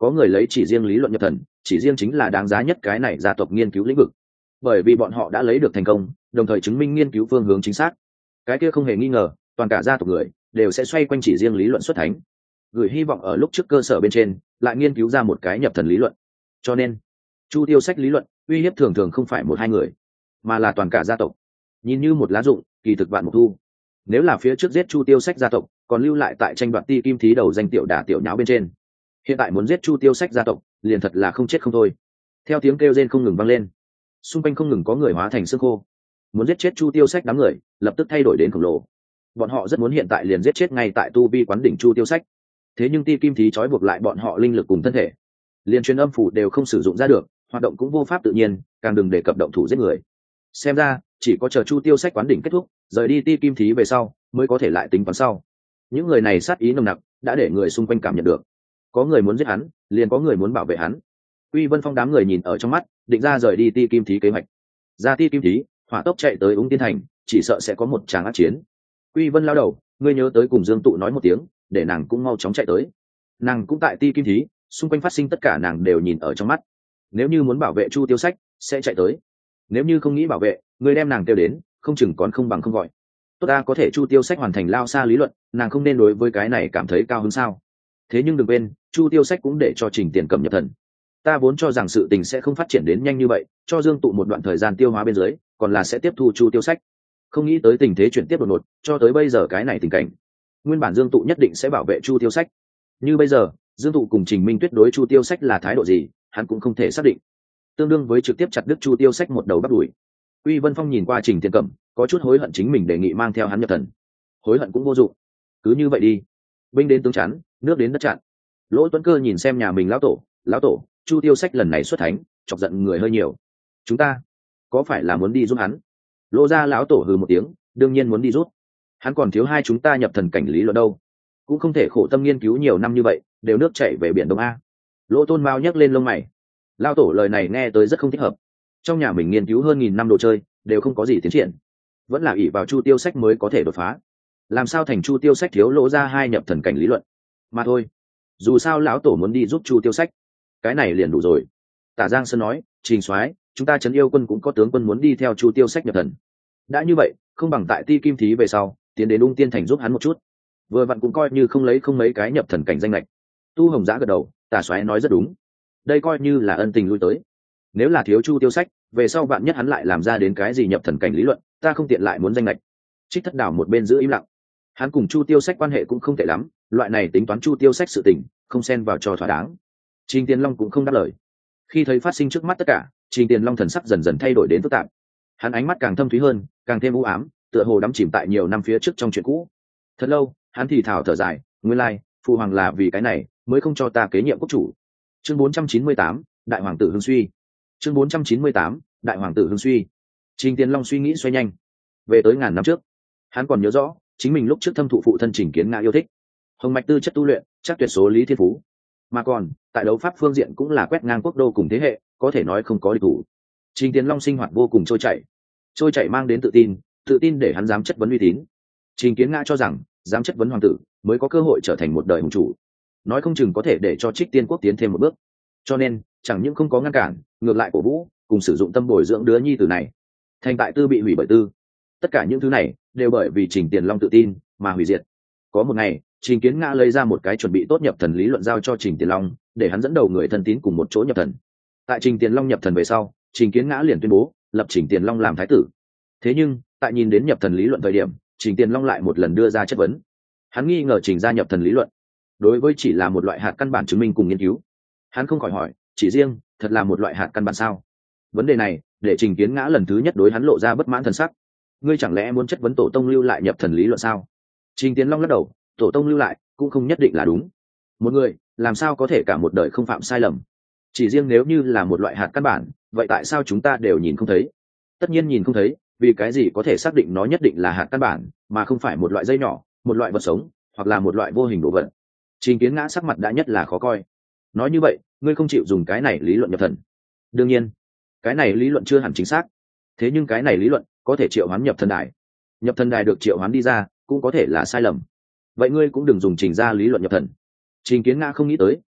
có người lấy chỉ riêng lý luận nhập thần, chỉ riêng chính là đáng giá nhất cái này gia tộc nghiên cứu lĩnh vực, bởi vì bọn họ đã lấy được thành công, đồng thời chứng minh nghiên cứu phương hướng chính xác. Cái kia không hề nghi ngờ, toàn cả gia tộc người đều sẽ xoay quanh chỉ riêng lý luận xuất thánh, gửi hy vọng ở lúc trước cơ sở bên trên lại nghiên cứu ra một cái nhập thần lý luận. Cho nên Chu Tiêu Sách lý luận uy hiếp thường thường không phải một hai người, mà là toàn cả gia tộc. Nhìn như một lá dụng, kỳ thực vạn mục thu. Nếu là phía trước giết Chu Tiêu Sách gia tộc, còn lưu lại tại tranh đoạt ti kim thí đầu danh tiểu đả tiểu nháo bên trên, hiện tại muốn giết Chu Tiêu Sách gia tộc liền thật là không chết không thôi. Theo tiếng kêu rên không ngừng vang lên, xung quanh không ngừng có người hóa thành xương khô, muốn giết chết Chu Tiêu Sách đám người lập tức thay đổi đến khổng lồ. Bọn họ rất muốn hiện tại liền giết chết ngay tại tu vi quán đỉnh Chu Tiêu Sách, thế nhưng ti kim thí trói buộc lại bọn họ linh lực cùng thân thể, liền truyền âm phủ đều không sử dụng ra được, hoạt động cũng vô pháp tự nhiên, càng đừng đề cập động thủ giết người. Xem ra chỉ có chờ Chu Tiêu Sách quán đỉnh kết thúc, rời đi ti kim thí về sau mới có thể lại tính toán sau. Những người này sát ý nồng nặc đã để người xung quanh cảm nhận được, có người muốn giết hắn, liền có người muốn bảo vệ hắn. Uy Vân Phong đám người nhìn ở trong mắt, định ra rời đi ti kim thí kế hoạch. Ra ti kim thí, hỏa tốc chạy tới Ung Tiên Thành, chỉ sợ sẽ có một tràng ác chiến. Uy Vân lao đầu, ngươi nhớ tới cùng Dương Tụ nói một tiếng, để nàng cũng mau chóng chạy tới. Nàng cũng tại ti kim thí, xung quanh phát sinh tất cả nàng đều nhìn ở trong mắt. Nếu như muốn bảo vệ Chu Tiêu Sách, sẽ chạy tới. Nếu như không nghĩ bảo vệ, ngươi đem nàng kêu đến, không chừng còn không bằng không gọi. Tốt ta có thể Chu Tiêu Sách hoàn thành lao xa lý luận, nàng không nên đối với cái này cảm thấy cao hứng sao? Thế nhưng đừng quên, Chu Tiêu Sách cũng để cho Trình Tiền Cẩm nhập thần. Ta vốn cho rằng sự tình sẽ không phát triển đến nhanh như vậy, cho Dương Tụ một đoạn thời gian tiêu hóa bên dưới, còn là sẽ tiếp thu Chu Tiêu Sách. Không nghĩ tới tình thế chuyển tiếp đột ngột, cho tới bây giờ cái này tình cảnh. Nguyên bản Dương Tụ nhất định sẽ bảo vệ Chu Tiêu Sách. Như bây giờ, Dương Tụ cùng Trình Minh Tuyết đối Chu Tiêu Sách là thái độ gì, hắn cũng không thể xác định. Tương đương với trực tiếp chặt đứt Chu Tiêu Sách một đầu bắt đuổi. Uy Vân Phong nhìn qua Trình Tiền Cẩm, có chút hối hận chính mình đề nghị mang theo hắn nhập thần. Hối hận cũng vô dụng, cứ như vậy đi. Binh đến tướng chắn, nước đến đất chặn. Lỗ Tuấn Cơ nhìn xem nhà mình lão tổ, Chu Tiêu Sách lần này xuất thánh, chọc giận người hơi nhiều. Chúng ta có phải là muốn đi giúp hắn? Lỗ gia lão tổ hừ một tiếng, đương nhiên muốn đi giúp. Hắn còn thiếu hai chúng ta nhập thần cảnh lý luận đâu, cũng không thể khổ tâm nghiên cứu nhiều năm như vậy, đều nước chảy về biển Đông a. Lỗ Tôn Mao nhấc lên lông mày. Lão tổ lời này nghe tới rất không thích hợp. Trong nhà mình nghiên cứu hơn 1000 năm đồ chơi, đều không có gì tiến triển, vẫn là ỷ vào Chu Tiêu Sách mới có thể đột phá. Làm sao thành Chu Tiêu Sách thiếu Lỗ gia hai nhập thần cảnh lý luận mà thôi. Dù sao lão tổ muốn đi giúp Chu Tiêu Sách, cái này liền đủ rồi. Tả Giang Sơn nói, Trình soái, chúng ta trấn yêu quân cũng có tướng quân muốn đi theo Chu Tiêu Sách nhập thần. Đã như vậy, không bằng tại ti kim thí về sau tiến đến Ung Tiên Thành giúp hắn một chút, vừa vặn cũng coi như không lấy không mấy cái nhập thần cảnh danh lệch. Tu Hồng Giã gật đầu, Tả soái nói rất đúng, đây coi như là ân tình lui tới. Nếu là thiếu Chu Tiêu Sách, về sau bạn nhất hắn lại làm ra đến cái gì nhập thần cảnh lý luận, ta không tiện lại muốn danh lệch. Trích Thất Đảo một bên giữ im lặng. Hắn cùng Chu Tiêu Sách quan hệ cũng không tệ lắm, loại này tính toán Chu Tiêu Sách sự tình, không xen vào cho thỏa đáng. Trình Tiền Long cũng không đáp lời. Khi thấy phát sinh trước mắt tất cả, Trình Tiền Long thần sắc dần dần thay đổi đến phức tạp. Hắn ánh mắt càng thâm thúy hơn, càng thêm u ám, tựa hồ đắm chìm tại nhiều năm phía trước trong chuyện cũ. Thật lâu, hắn thì thào thở dài, nguyên lai, phụ hoàng là vì cái này mới không cho ta kế nhiệm quốc chủ. Chương 498, Đại hoàng tử Hưng Suy. Chương 498, Đại hoàng tử Hưng Suy. Trình Tiền Long suy nghĩ xoay nhanh. Về tới ngàn năm trước, hắn còn nhớ rõ, chính mình lúc trước thâm thụ phụ thân Trình Kiến Ngạ yêu thích. Hồng mạch tư chất tu luyện, chắc tuyệt số lý thiên phú. Mà còn, tại đấu pháp phương diện cũng là quét ngang quốc đô cùng thế hệ, có thể nói không có địch thủ. Trình Tiền Long sinh hoạt vô cùng trôi chảy mang đến tự tin để hắn dám chất vấn uy tín. Trình Kiến Ngạ cho rằng, dám chất vấn hoàng tử mới có cơ hội trở thành một đời hùng chủ, nói không chừng có thể để cho Trích Tiên quốc tiến thêm một bước. Cho nên, chẳng những không có ngăn cản, ngược lại cổ vũ, cùng sử dụng tâm bồi dưỡng đứa nhi tử này. Thành tại tư bị hủy bởi tư. Tất cả những thứ này đều bởi vì Trình Tiền Long tự tin mà hủy diệt. Có một ngày, Trình Kiến Ngạ lấy ra một cái chuẩn bị tốt nhập thần lý luận giao cho Trình Tiền Long, để hắn dẫn đầu người thân tín cùng một chỗ nhập thần. Tại Trình Tiền Long nhập thần về sau, Trình Kiến Ngạ liền tuyên bố lập Trình Tiền Long làm thái tử. Thế nhưng, tại nhìn đến nhập thần lý luận thời điểm, Trình Tiền Long lại một lần đưa ra chất vấn. Hắn nghi ngờ Trình gia nhập thần lý luận đối với chỉ là một loại hạt căn bản chứng minh cùng nghiên cứu. Hắn không khỏi hỏi, chỉ riêng thật là một loại hạt căn bản sao? Vấn đề này để Trình Kiến Ngã lần thứ nhất đối hắn lộ ra bất mãn thần sắc. Ngươi chẳng lẽ muốn chất vấn tổ tông lưu lại nhập thần lý luận sao? Trình Tiến Long lắc đầu, tổ tông lưu lại cũng không nhất định là đúng. Một người làm sao có thể cả một đời không phạm sai lầm? Chỉ riêng nếu như là một loại hạt căn bản, vậy tại sao chúng ta đều nhìn không thấy? Tất nhiên nhìn không thấy, vì cái gì có thể xác định nó nhất định là hạt căn bản, mà không phải một loại dây nhỏ, một loại vật sống, hoặc là một loại vô hình đồ vật? Trình Kiến Ngã sắc mặt đã nhất là khó coi. Nói như vậy, ngươi không chịu dùng cái này lý luận nhập thần? Đương nhiên, cái này lý luận chưa hẳn chính xác. Thế nhưng cái này lý luận có thể triệu hoán nhập thần đài. Nhập thần đài được triệu hoán đi ra, cũng có thể là sai lầm. Vậy ngươi cũng đừng dùng Trình ra lý luận nhập thần. Trình Kiến Ngã không nghĩ tới,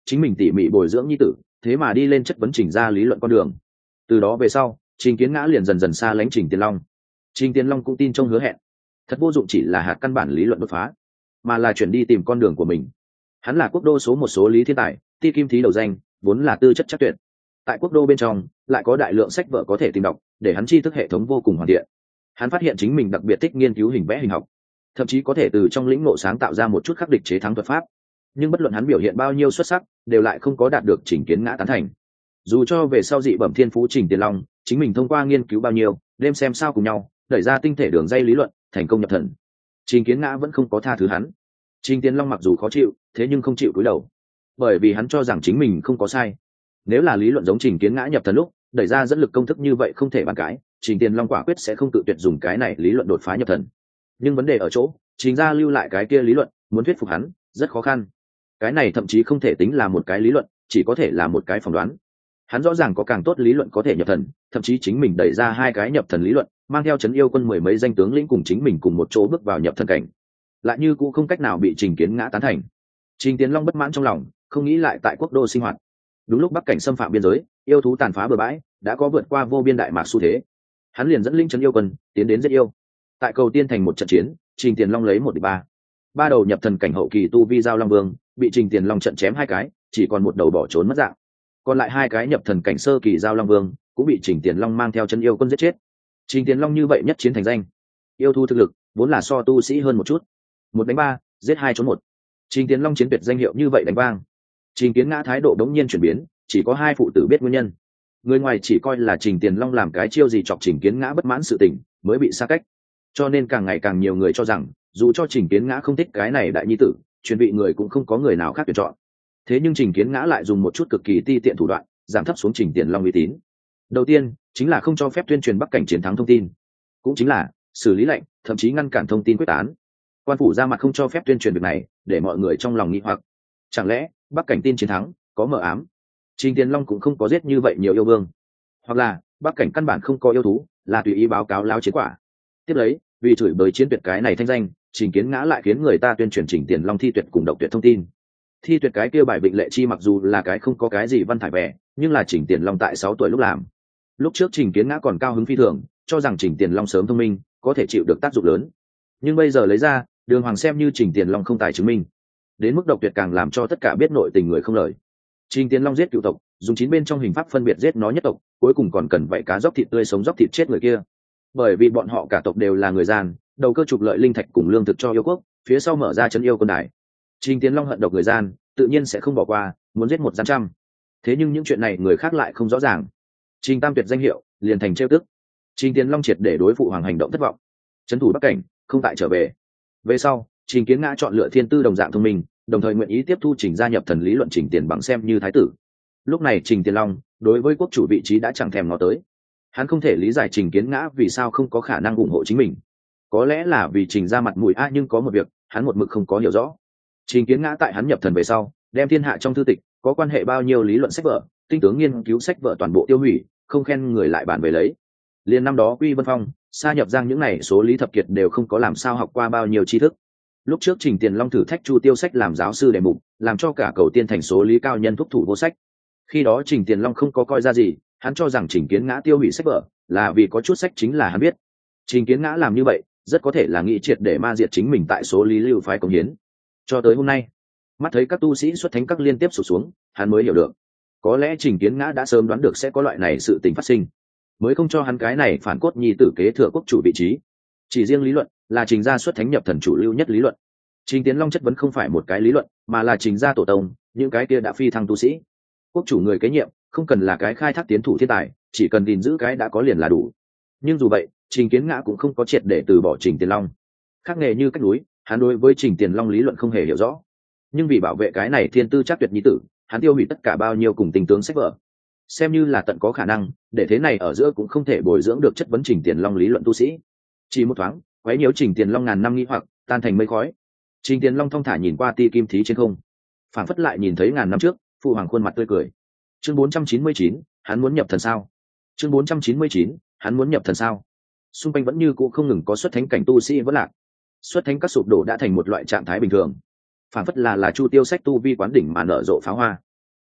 chính mình tỉ mỉ bồi dưỡng nhi tử thế mà đi lên chất vấn Trình ra lý luận con đường. Từ đó về sau Trình Kiến Ngã liền dần dần xa lánh Trình Tiền Long. Trình Tiền Long cũng tin trong hứa hẹn, thật vô dụng chỉ là hạt căn bản lý luận đột phá, mà là chuyển đi tìm con đường của mình. Hắn là quốc đô số một số lý thiên tài, ti kim thí đầu danh, vốn là tư chất chắc tuyệt. Tại quốc đô bên trong lại có đại lượng sách vở có thể tìm đọc, để hắn tri thức hệ thống vô cùng hoàn thiện. Hắn phát hiện chính mình đặc biệt thích nghiên cứu hình vẽ hình học, thậm chí có thể từ trong lĩnh ngộ sáng tạo ra một chút khắc địch chế thắng thuật pháp. Nhưng bất luận hắn biểu hiện bao nhiêu xuất sắc, đều lại không có đạt được Trình Kiến Ngã tán thành. Dù cho về sau dị bẩm thiên phú Trình Tiền Long, chính mình thông qua nghiên cứu bao nhiêu, đêm xem sao cùng nhau, đẩy ra tinh thể đường dây lý luận, thành công nhập thần, Trình Kiến Ngã vẫn không có tha thứ hắn. Trình Tiền Long mặc dù khó chịu, thế nhưng không chịu cúi đầu, bởi vì hắn cho rằng chính mình không có sai. Nếu là lý luận giống Trình Kiến Ngã nhập thần lúc đẩy ra dẫn lực công thức như vậy không thể bàn cãi, Trình Tiền Long quả quyết sẽ không tự tuyệt dùng cái này lý luận đột phá nhập thần. Nhưng vấn đề ở chỗ, Trình gia lưu lại cái kia lý luận, muốn thuyết phục hắn rất khó khăn. Cái này thậm chí không thể tính là một cái lý luận, chỉ có thể là một cái phỏng đoán. Hắn rõ ràng có càng tốt lý luận có thể nhập thần, thậm chí chính mình đẩy ra hai cái nhập thần lý luận, mang theo trấn yêu quân mười mấy danh tướng lĩnh cùng chính mình cùng một chỗ bước vào nhập thần cảnh, lại như cũng không cách nào bị Trình Kiến Ngã tán thành. Trình Tiến Long bất mãn trong lòng, không nghĩ lại tại quốc đô sinh hoạt. Đúng lúc bắc cảnh xâm phạm biên giới, yêu thú tàn phá bừa bãi, đã có vượt qua vô biên đại mạc xu thế. Hắn liền dẫn linh trấn yêu quân tiến đến giết yêu. Tại cầu tiên thành một trận chiến, Trình Tiền Long lấy 1-3. Ba đầu nhập thần cảnh hậu kỳ tu vi giao long vương, bị Trình Tiền Long trận chém hai cái, chỉ còn một đầu bỏ trốn mất dạng. Còn lại hai cái nhập thần cảnh sơ kỳ giao long vương cũng bị Trình Tiền Long mang theo chân yêu quân giết chết. Trình Tiền Long như vậy nhất chiến thành danh. Yêu thú thực lực vốn là so tu sĩ hơn một chút. 1-3, giết 2 trốn 1. Trình Tiền Long chiến tuyệt danh hiệu như vậy đánh vang. Trình Kiến Ngã thái độ đống nhiên chuyển biến, chỉ có hai phụ tử biết nguyên nhân. Người ngoài chỉ coi là Trình Tiền Long làm cái chiêu gì chọc Trình Kiến Ngã bất mãn sự tình, mới bị xa cách. Cho nên càng ngày càng nhiều người cho rằng, dù cho Trình Kiến Ngã không thích cái này đại nhi tử, truyền vị người cũng không có người nào khác tuyển chọn. Thế nhưng Trình Kiến Ngã lại dùng một chút cực kỳ ti tiện thủ đoạn, giảm thấp xuống Trình Tiền Long uy tín. Đầu tiên chính là không cho phép tuyên truyền bắc cảnh chiến thắng thông tin, cũng chính là xử lý lệnh, thậm chí ngăn cản thông tin quyết tán. Quan phủ ra mặt không cho phép tuyên truyền việc này, để mọi người trong lòng nghi hoặc, chẳng lẽ bắc cảnh tin chiến thắng có mờ ám? Trình Tiền Long cũng không có giết như vậy nhiều yêu vương, hoặc là bắc cảnh căn bản không có yêu thú, là tùy ý báo cáo lao chiến quả. Tiếp lấy, vì chửi bới chiến tuyệt cái này thanh danh, Trình Kiến Ngã lại khiến người ta tuyên truyền Trình Tiền Long thi tuyệt cùng độc tuyệt thông tin. Thi tuyệt cái kia bài Vịnh Lệ Chi mặc dù là cái không có cái gì văn thải vẻ, nhưng là Trình Tiền Long tại 6 tuổi lúc làm. Lúc trước Trình Kiến Ngã còn cao hứng phi thường, cho rằng Trình Tiền Long sớm thông minh, có thể chịu được tác dụng lớn. Nhưng bây giờ lấy ra, Đường Hoàng xem như Trình Tiền Long không tài chứng minh. Đến mức độc tuyệt càng làm cho tất cả biết nội tình người không lời. Trình Tiền Long giết cựu tộc, dùng 9 bên trong hình pháp phân biệt giết nó nhất tộc, cuối cùng còn cần vậy cá dốc thịt tươi sống dốc thịt chết người kia. Bởi vì bọn họ cả tộc đều là người gian, đầu cơ trục lợi linh thạch cùng lương thực cho yêu quốc, phía sau mở ra trấn yêu quân đài. Trình Tiền Long hận độc người gian, tự nhiên sẽ không bỏ qua, muốn giết 100. Thế nhưng những chuyện này người khác lại không rõ ràng. Trình Tam Tuyệt danh hiệu liền thành trêu tức. Trình Tiền Long triệt để đối phụ hoàng hành động thất vọng, trấn thủ bắc cảnh, không tại trở về. Về sau, Trình Kiến Ngã chọn lựa thiên tư đồng dạng thông minh, đồng thời nguyện ý tiếp thu Trình gia nhập thần lý luận Trình Tiền bằng xem như thái tử. Lúc này Trình Tiền Long đối với quốc chủ vị trí đã chẳng thèm ngó tới. Hắn không thể lý giải Trình Kiến Ngã vì sao không có khả năng ủng hộ chính mình. Có lẽ là vì Trình ra mặt mũi nhưng có một việc hắn một mực không có hiểu rõ. Trình Kiến Ngã tại hắn nhập thần về sau, đem thiên hạ trong thư tịch có quan hệ bao nhiêu lý luận sách vở, tinh tướng nghiên cứu sách vở toàn bộ tiêu hủy, không khen người lại bản về lấy. Liên năm đó Quy Vân Phong, Sa Nhập Giang những này số lý thập kiệt đều không có làm sao học qua bao nhiêu tri thức. Lúc trước Trình Tiền Long thử thách Chu Tiêu Sách làm giáo sư đề mục, làm cho cả cầu tiên thành số lý cao nhân thúc thủ vô sách. Khi đó Trình Tiền Long không có coi ra gì, hắn cho rằng Trình Kiến Ngã tiêu hủy sách vở là vì có chút sách chính là hắn biết. Trình Kiến Ngã làm như vậy rất có thể là nghĩ triệt để ma diệt chính mình tại số lý lưu phái công hiến. Cho tới hôm nay, mắt thấy các tu sĩ xuất thánh các liên tiếp sụt xuống, hắn mới hiểu được, có lẽ Trình Kiến Ngã đã sớm đoán được sẽ có loại này sự tình phát sinh, mới không cho hắn cái này phản cốt nhi tử kế thừa quốc chủ vị trí. Chỉ riêng lý luận là Trình gia xuất thánh nhập thần chủ lưu nhất lý luận. Trình Tiến Long chất vấn không phải một cái lý luận, mà là Trình gia tổ tông, những cái kia đã phi thăng tu sĩ. Quốc chủ người kế nhiệm không cần là cái khai thác tiến thủ thiên tài, chỉ cần gìn giữ cái đã có liền là đủ. Nhưng dù vậy, Trình Kiến Ngã cũng không có triệt để từ bỏ Trình Tiền Long. Khác nghề như cách núi, hắn đối với Trình Tiền Long lý luận không hề hiểu rõ. Nhưng vì bảo vệ cái này thiên tư chắc tuyệt nhi tử, hắn tiêu hủy tất cả bao nhiêu cùng tình tướng sách vở, xem như là tận có khả năng, để thế này ở giữa cũng không thể bồi dưỡng được chất vấn Trình Tiền Long lý luận tu sĩ. Chỉ một thoáng, quấy nhiễu Trình Tiền Long ngàn năm nghi hoặc tan thành mây khói. Trình Tiền Long thong thả nhìn qua ti kim thí trên không, phảng phất lại nhìn thấy ngàn năm trước phụ hoàng khuôn mặt tươi cười. Chương 499, hắn muốn nhập thần sao? Chương 499, hắn muốn nhập thần sao? Xung quanh vẫn như cũ không ngừng có xuất thánh cảnh tu sĩ vẫn lạc. Xuất thánh các sụp đổ đã thành một loại trạng thái bình thường, phảng phất là Chu Tiêu Sách tu vi quán đỉnh mà nở rộ pháo hoa.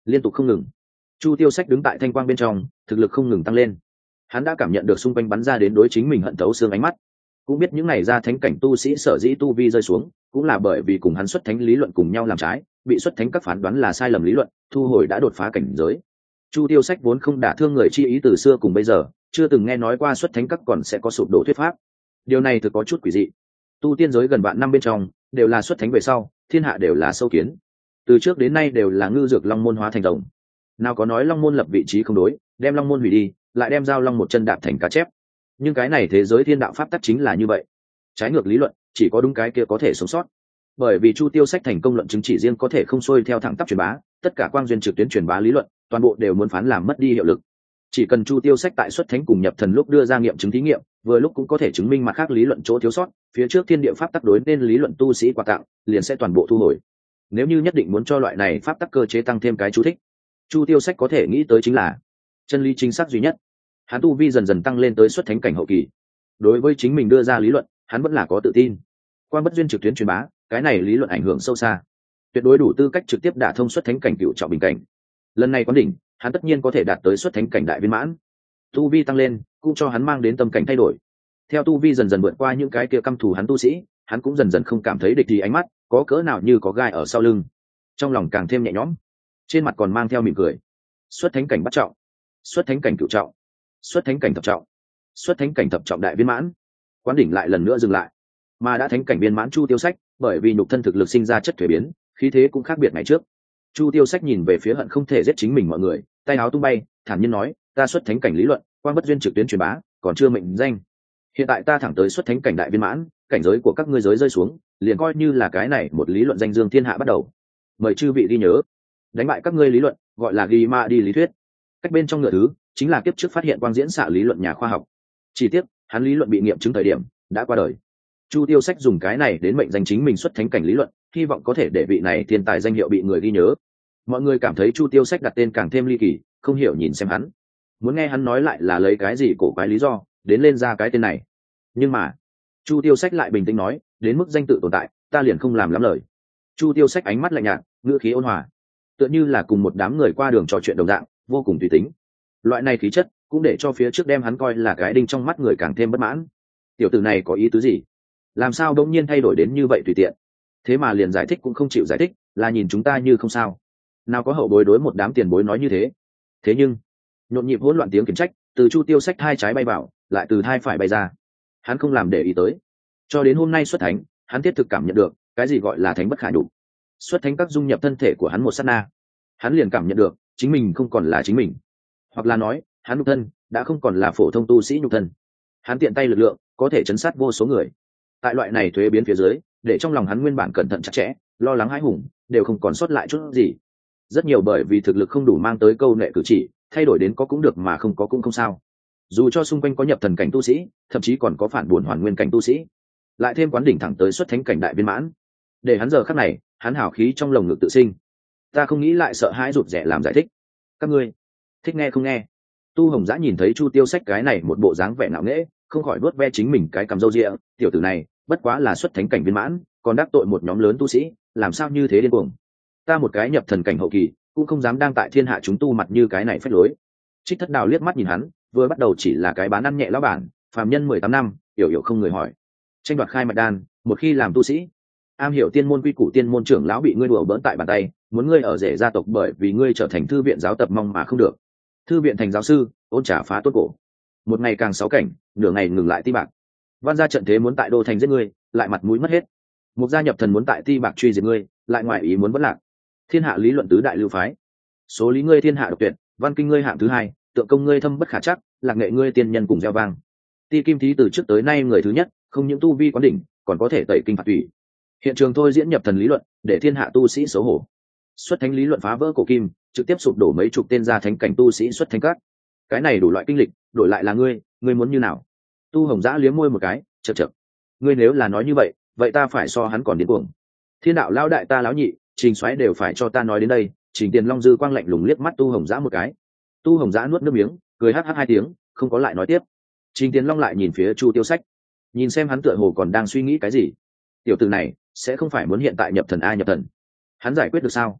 liên tục không ngừng. Chu Tiêu Sách đứng tại thanh quang bên trong, thực lực không ngừng tăng lên. Hắn đã cảm nhận được xung quanh bắn ra đến đối chính mình hận thấu xương ánh mắt, cũng biết những này ra thánh cảnh tu sĩ sở dĩ tu vi rơi xuống, cũng là bởi vì cùng hắn xuất thánh lý luận cùng nhau làm trái, bị xuất thánh các phán đoán là sai lầm lý luận, thu hồi đã đột phá cảnh giới. Chu Tiêu Sách vốn không đả thương người chi ý từ xưa cùng bây giờ, chưa từng nghe nói qua xuất thánh các còn sẽ có sụp đổ thuyết pháp. Điều này thực có chút quỷ dị. Tu tiên giới gần vạn năm bên trong, đều là xuất thánh về sau, thiên hạ đều là sâu kiến. Từ trước đến nay đều là ngư dược long môn hóa thành rồng. Nào có nói long môn lập vị trí không đối, đem long môn hủy đi, lại đem giao long một chân đạp thành cá chép. Nhưng cái này thế giới thiên đạo pháp tắc chính là như vậy. Trái ngược lý luận, chỉ có đúng cái kia có thể sống sót. Bởi vì Chu Tiêu Sách thành công luận chứng chỉ riêng có thể không xuôi theo thẳng tắp truyền bá, tất cả quang duyên trực tuyến truyền bá lý luận, toàn bộ đều muốn phán làm mất đi hiệu lực. Chỉ cần Chu Tiêu Sách tại xuất thánh cùng nhập thần lúc đưa ra nghiệm chứng thí nghiệm, vừa lúc cũng có thể chứng minh mặt khác lý luận chỗ thiếu sót, phía trước thiên địa pháp tắc đối nên lý luận tu sĩ quà tặng, liền sẽ toàn bộ thu hồi. Nếu như nhất định muốn cho loại này pháp tắc cơ chế tăng thêm cái chú thích, Chu Tiêu Sách có thể nghĩ tới chính là chân lý chính xác duy nhất. Hắn tu vi dần dần tăng lên tới xuất thánh cảnh hậu kỳ. Đối với chính mình đưa ra lý luận, hắn vẫn là có tự tin. Quan bất duyên trực tuyến truyền bá, cái này lý luận ảnh hưởng sâu xa, tuyệt đối đủ tư cách trực tiếp đả thông xuất thánh cảnh cựu trọng bình cảnh. Lần này quán đỉnh, hắn tất nhiên có thể đạt tới xuất thánh cảnh đại viên mãn. Tu vi tăng lên, cũng cho hắn mang đến tâm cảnh thay đổi. Theo tu vi dần dần vượt qua những cái kia căm thù hắn tu sĩ, hắn cũng dần dần không cảm thấy địch thì ánh mắt có cỡ nào như có gai ở sau lưng, trong lòng càng thêm nhẹ nhõm, trên mặt còn mang theo mỉm cười. Xuất thánh cảnh bắt trọng, xuất thánh cảnh cựu trọng, xuất thánh cảnh thập trọng, xuất thánh cảnh thập trọng đại viên mãn. Quán đỉnh lại lần nữa dừng lại, mà đã thánh cảnh viên mãn Chu Tiêu Sách, bởi vì nhục thân thực lực sinh ra chất thuế biến, khí thế cũng khác biệt ngày trước. Chu Tiêu Sách nhìn về phía hận không thể giết chính mình mọi người, tay áo tung bay, thản nhiên nói, ta xuất thánh cảnh lý luận, quang bất duyên trực tuyến truyền bá, còn chưa mệnh danh. Hiện tại ta thẳng tới xuất thánh cảnh đại viên mãn, cảnh giới của các ngươi giới rơi xuống, liền coi như là cái này một lý luận danh dương thiên hạ bắt đầu. Mời chư vị ghi nhớ, đánh bại các ngươi lý luận, gọi là ghi ma đi lý thuyết. Cách bên trong nửa thứ, chính là kiếp trước phát hiện quang diễn xạ lý luận nhà khoa học. Chỉ tiếc, hắn lý luận bị nghiệm chứng thời điểm đã qua đời. Chu Tiêu Sách dùng cái này đến mệnh danh chính mình xuất thánh cảnh lý luận, hy vọng có thể để vị này thiên tài danh hiệu bị người ghi nhớ. Mọi người cảm thấy Chu Tiêu Sách đặt tên càng thêm ly kỳ, không hiểu nhìn xem hắn, muốn nghe hắn nói lại là lấy cái gì cổ quái lý do đến lên ra cái tên này. Nhưng mà Chu Tiêu Sách lại bình tĩnh nói, đến mức danh tự tồn tại, ta liền không làm lắm lời. Chu Tiêu Sách ánh mắt lạnh nhạt, ngữ khí ôn hòa, tựa như là cùng một đám người qua đường trò chuyện đồng dạng, vô cùng tùy tính. Loại này khí chất cũng để cho phía trước đem hắn coi là cái đinh trong mắt người càng thêm bất mãn. Tiểu tử này có ý tứ gì? Làm sao đột nhiên thay đổi đến như vậy tùy tiện? Thế mà liền giải thích cũng không chịu giải thích, là nhìn chúng ta như không sao? Nào có hậu bối đối một đám tiền bối nói như thế. Thế nhưng nhộn nhịp hỗn loạn tiếng khiển trách từ Chu Tiêu Sách hai trái bay vào, lại từ hai phải bay ra. Hắn không làm để ý tới. Cho đến hôm nay xuất thánh, hắn thiết thực cảm nhận được cái gì gọi là thánh bất khả nhục. Xuất thánh các dung nhập thân thể của hắn một sát na, hắn liền cảm nhận được chính mình không còn là chính mình, hoặc là nói hắn nhục thân đã không còn là phổ thông tu sĩ nhục thân. Hắn tiện tay lực lượng có thể chấn sát vô số người. Tại loại này thuế biến phía dưới, để trong lòng hắn nguyên bản cẩn thận chặt chẽ, lo lắng hãi hùng đều không còn sót lại chút gì. Rất nhiều bởi vì thực lực không đủ mang tới câu nệ cử chỉ, thay đổi đến có cũng được mà không có cũng không sao. Dù cho xung quanh có nhập thần cảnh tu sĩ, thậm chí còn có phản buồn hoàn nguyên cảnh tu sĩ, lại thêm quán đỉnh thẳng tới xuất thánh cảnh đại viên mãn, để hắn giờ khắc này, hắn hào khí trong lồng ngực tự sinh. Ta không nghĩ lại sợ hãi rụt rẻ làm giải thích. Các ngươi thích nghe không nghe? Tu Hồng Dã nhìn thấy Chu Tiêu Sách cái này một bộ dáng vẻ ngạo nghễ, không khỏi vuốt ve chính mình cái cằm râu ria. Tiểu tử này bất quá là xuất thánh cảnh viên mãn, còn đắc tội một nhóm lớn tu sĩ, làm sao như thế điên cuồng? Ta một cái nhập thần cảnh hậu kỳ, cũng không dám đang tại thiên hạ chúng tu mặt như cái này phách lối. Trích Thất Đào liếc mắt nhìn hắn, vừa bắt đầu chỉ là cái bán ăn nhẹ lão bản, phàm nhân 18 năm, hiểu không người hỏi. Tranh đoạt khai mạch đan, một khi làm tu sĩ, am hiểu tiên môn quy củ, tiên môn trưởng lão bị ngươi đùa bỡn tại bàn tay, muốn ngươi ở rể gia tộc bởi vì ngươi trở thành thư viện giáo tập mong mà không được. Thư viện thành giáo sư, ôn trả phá tốt cổ. Một ngày càng 6 cảnh, nửa ngày ngừng lại ti bạc. Văn gia trận thế muốn tại đô thành giết ngươi, lại mặt mũi mất hết. Một gia nhập thần muốn tại ti bạc truy diệt ngươi, lại ngoại ý muốn vẫn lạc. Thiên hạ lý luận tứ đại lưu phái, số lý ngươi thiên hạ độc tuyệt, văn kinh ngươi hạng thứ hai, tượng công ngươi thâm bất khả chắc, lạc nghệ ngươi tiên nhân cùng gieo vang. Ti Kim Thí từ trước tới nay người thứ nhất, không những tu vi quán đỉnh, còn có thể tẩy kinh phạt thủy. Hiện trường thôi diễn nhập thần lý luận, để thiên hạ tu sĩ xấu hổ. Xuất thánh lý luận phá vỡ cổ kim, trực tiếp sụp đổ mấy chục tên gia thánh cảnh tu sĩ xuất thánh các. Cái này đủ loại kinh lịch, đổi lại là ngươi muốn như nào? Tu Hồng Dã liếm môi một cái, chậc chậc. Ngươi nếu là nói như vậy, vậy ta phải so hắn còn điên cuồng. Thiên đạo lão đại ta lão nhị, Trình Soái đều phải cho ta nói đến đây. Trình Tiền Long dư quang lạnh lùng liếc mắt Tu Hồng Dã một cái. Tu Hồng Dã nuốt nước miếng, cười hắc hắc hai tiếng, không có lại nói tiếp. Trình Tiền Long lại nhìn phía Chu Tiêu Sách, nhìn xem hắn tựa hồ còn đang suy nghĩ cái gì. Tiểu tử này sẽ không phải muốn hiện tại nhập thần a nhập thần, hắn giải quyết được sao?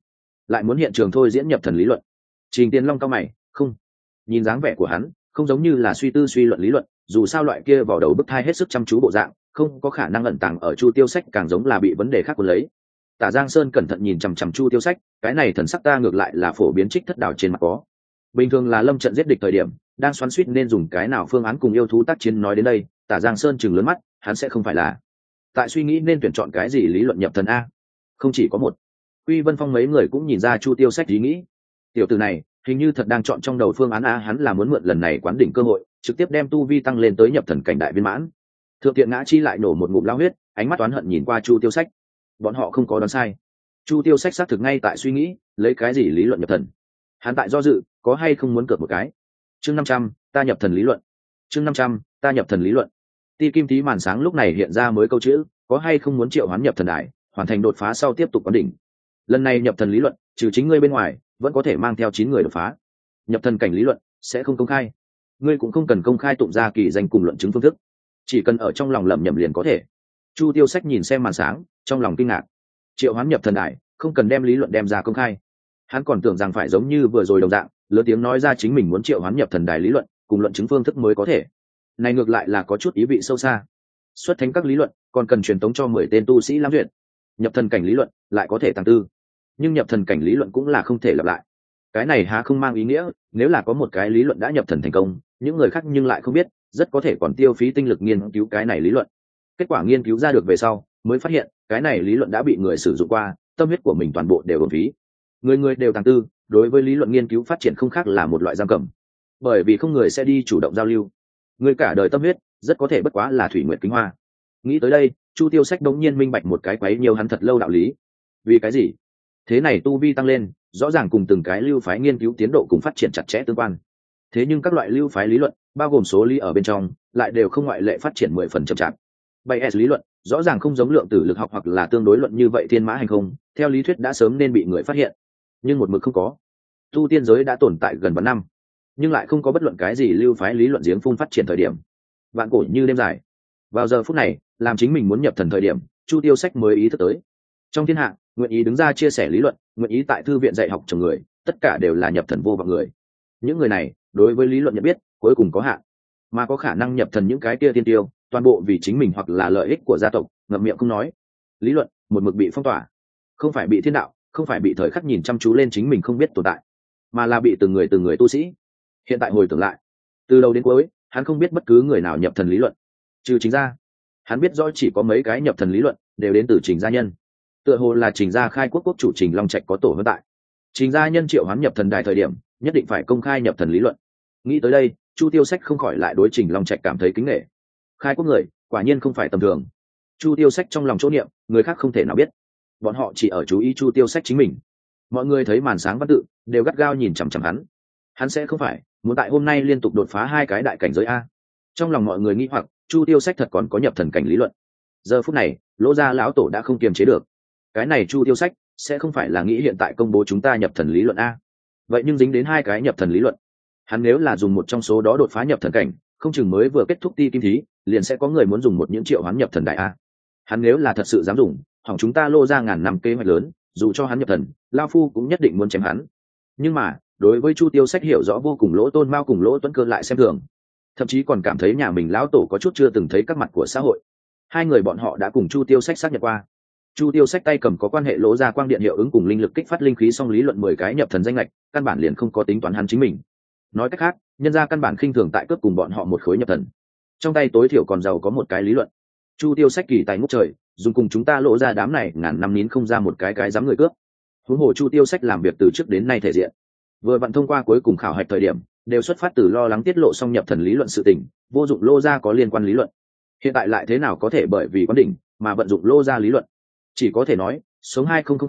lại muốn hiện trường thôi diễn nhập thần lý luận. Trình Tiên Long cao mày, không, nhìn dáng vẻ của hắn không giống như là suy tư suy luận lý luận, dù sao loại kia vào đầu bức thai hết sức chăm chú bộ dạng không có khả năng ẩn tàng ở Chu Tiêu Sách, càng giống là bị vấn đề khác cuốn lấy. Tả Giang Sơn cẩn thận nhìn chằm chằm Chu Tiêu Sách, cái này thần sắc ta ngược lại là phổ biến trích thất đảo trên mặt có. Bình thường là lâm trận giết địch thời điểm đang xoắn suýt nên dùng cái nào phương án cùng yêu thú tác chiến, nói đến đây Tả Giang Sơn chừng lớn mắt, hắn sẽ không phải là tại suy nghĩ nên tuyển chọn cái gì lý luận nhập thần a? Không chỉ có một. Quy Vân Phong mấy người cũng nhìn ra Chu Tiêu Sách ý nghĩ. Tiểu tử này hình như thật đang chọn trong đầu phương án a, hắn là muốn mượn lần này quán đỉnh cơ hội trực tiếp đem tu vi tăng lên tới nhập thần cảnh đại viên mãn. Thượng Tiện Ngã Chi lại nổ một ngụm lao huyết, ánh mắt oán hận nhìn qua Chu Tiêu Sách. Bọn họ không có đoán sai. Chu Tiêu Sách xác thực ngay tại suy nghĩ lấy cái gì lý luận nhập thần. Hắn tại do dự có hay không muốn cược một cái. Chương 500, ta nhập thần lý luận. Chương 500, ta nhập thần lý luận. Ti Kim Thí màn sáng lúc này hiện ra mới câu chữ, có hay không muốn triệu hoán nhập thần đài, hoàn thành đột phá sau tiếp tục quán đỉnh. Lần này nhập thần lý luận, trừ chính ngươi bên ngoài, vẫn có thể mang theo 9 người đột phá. Nhập thần cảnh lý luận sẽ không công khai. Ngươi cũng không cần công khai tụng ra kỳ danh cùng luận chứng phương thức, chỉ cần ở trong lòng lẩm nhẩm liền có thể. Chu Tiêu Sách nhìn xem màn sáng, trong lòng kinh ngạc. Triệu hoán nhập thần đài, không cần đem lý luận đem ra công khai. Hắn còn tưởng rằng phải giống như vừa rồi đồng dạng, lớn tiếng nói ra chính mình muốn triệu hoán nhập thần đài lý luận cùng luận chứng phương thức mới có thể. Này ngược lại là có chút ý vị sâu xa. Xuất thánh các lý luận còn cần truyền tống cho 10 tên tu sĩ lắm duyệt. Nhập thần cảnh lý luận lại có thể tăng tư, nhưng nhập thần cảnh lý luận cũng là không thể lặp lại. Cái này há không mang ý nghĩa nếu là có một cái lý luận đã nhập thần thành công, những người khác nhưng lại không biết, rất có thể còn tiêu phí tinh lực nghiên cứu cái này lý luận. Kết quả nghiên cứu ra được về sau mới phát hiện cái này lý luận đã bị người sử dụng qua, tâm huyết của mình toàn bộ đều uổng phí. Người người đều tăng tư, đối với lý luận nghiên cứu phát triển không khác là một loại giam cầm, bởi vì không người sẽ đi chủ động giao lưu. Người cả đời tâm huyết rất có thể bất quá là thủy nguyệt kính hoa. Nghĩ tới đây, Chu Tiêu Sách đống nhiên minh bạch một cái quấy nhiều hắn thật lâu đạo lý. Vì cái gì? Thế này tu vi tăng lên rõ ràng cùng từng cái lưu phái nghiên cứu tiến độ cùng phát triển chặt chẽ tương quan, thế nhưng các loại lưu phái lý luận bao gồm số lý ở bên trong lại đều không ngoại lệ phát triển 10% chậm chạp. 7S lý luận rõ ràng không giống lượng tử lực học hoặc là tương đối luận như vậy thiên mã hành không, theo lý thuyết đã sớm nên bị người phát hiện, nhưng một mực không có. Tu tiên giới đã tồn tại gần vạn năm, nhưng lại không có bất luận cái gì lưu phái lý luận giếng phun phát triển thời điểm. Vạn cổ như đêm dài. Vào giờ phút này, làm chính mình muốn nhập thần thời điểm, Chu Tiêu Sách mới ý thức tới. Trong thiên hạ, nguyện ý đứng ra chia sẻ lý luận, nguyện ý tại thư viện dạy học chồng người, tất cả đều là nhập thần vô vọng người. Những người này, đối với lý luận nhận biết, cuối cùng có hạn, mà có khả năng nhập thần những cái kia tiên tiêu, toàn bộ vì chính mình hoặc là lợi ích của gia tộc, ngậm miệng không nói. Lý luận một mực bị phong tỏa, không phải bị thiên đạo, không phải bị thời khắc nhìn chăm chú lên chính mình không biết tồn tại, mà là bị từng người tu sĩ. Hiện tại hồi tưởng lại, từ đầu đến cuối, hắn không biết bất cứ người nào nhập thần lý luận, trừ Trình Gia. Hắn biết rõ chỉ có mấy cái nhập thần lý luận đều đến từ Trình gia nhân. Tựa hồ là Trình gia khai quốc quốc chủ Trình Long Trạch có tổ hơn tại. Trình gia nhân triệu hắn nhập thần đài thời điểm, nhất định phải công khai nhập thần lý luận. Nghĩ tới đây, Chu Tiêu Sách không khỏi lại đối Trình Long Trạch cảm thấy kính nể. Khai quốc người, quả nhiên không phải tầm thường. Chu Tiêu Sách trong lòng chỗ niệm, người khác không thể nào biết. Bọn họ chỉ ở chú ý Chu Tiêu Sách chính mình. Mọi người thấy màn sáng văn tự, đều gắt gao nhìn chằm chằm hắn. Hắn sẽ không phải muốn tại hôm nay liên tục đột phá 2 cái đại cảnh giới a? Trong lòng mọi người nghi hoặc, Chu Tiêu Sách thật còn có nhập thần cảnh lý luận. Giờ phút này, Lỗ Gia lão tổ đã không kiềm chế được. Cái này Chu Tiêu Sách sẽ không phải là nghĩ hiện tại công bố chúng ta nhập thần lý luận a? Vậy nhưng dính đến 2 cái nhập thần lý luận. Hắn nếu là dùng một trong số đó đột phá nhập thần cảnh, không chừng mới vừa kết thúc Ti Kim Thí, liền sẽ có người muốn dùng một những triệu hoán nhập thần đại a. Hắn nếu là thật sự dám dùng, hỏng chúng ta Lô Gia ngàn năm kế hoạch lớn, dù cho hắn nhập thần, lão phu cũng nhất định muốn chém hắn. Nhưng mà, đối với Chu Tiêu Sách hiểu rõ vô cùng, Lỗ Tôn Mao cùng Lỗ Tuấn Cơ lại xem thường, thậm chí còn cảm thấy nhà mình lão tổ có chút chưa từng thấy các mặt của xã hội. 2 người bọn họ đã cùng Chu Tiêu Sách xác nhận qua. Chu Tiêu Sách tay cầm có quan hệ Lỗ Gia quang điện hiệu ứng cùng linh lực kích phát linh khí, song lý luận 10 cái nhập thần danh lệch, căn bản liền không có tính toán hắn chính mình. Nói cách khác, nhân gia căn bản khinh thường tại cướp cùng bọn họ một khối nhập thần. Trong tay tối thiểu còn giàu có một cái lý luận. Chu Tiêu Sách kỳ tài ngút trời, dùng cùng chúng ta Lỗ Gia đám này ngàn năm nín không ra một cái dám người cướp. Huống hồ Chu Tiêu Sách làm việc từ trước đến nay thể diện. Vừa vặn thông qua cuối cùng khảo hạch thời điểm, đều xuất phát từ lo lắng tiết lộ xong nhập thần lý luận sự tình, vô dụng Lô Gia có liên quan lý luận. Hiện tại lại thế nào có thể bởi vì quán đỉnh mà vận dụng Lô Gia lý luận? Chỉ có thể nói, sống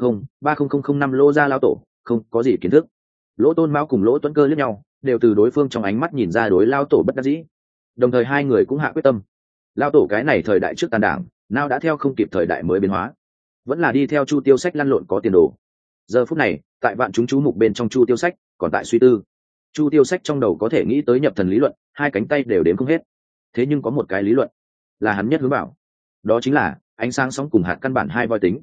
2000-3005 Lô Gia lão tổ, không có gì kiến thức. Lỗ Tôn Mao cùng Lỗ Tuấn Cơ liếc nhau, đều từ đối phương trong ánh mắt nhìn ra đối lão tổ bất đắc dĩ. Đồng thời 2 người cũng hạ quyết tâm. Lão tổ cái này thời đại trước tàn đảng, nào đã theo không kịp thời đại mới biến hóa, vẫn là đi theo Chu Tiêu Sách lăn lộn có tiền đồ. Giờ phút này, tại vạn chúng chú mục bên trong Chu Tiêu Sách, còn tại suy tư. Chu Tiêu Sách trong đầu có thể nghĩ tới nhập thần lý luận, 2 cánh tay đều đếm không hết. Thế nhưng có một cái lý luận là hắn nhất hướng bảo, đó chính là ánh sáng sóng cùng hạt căn bản 2 voi tính.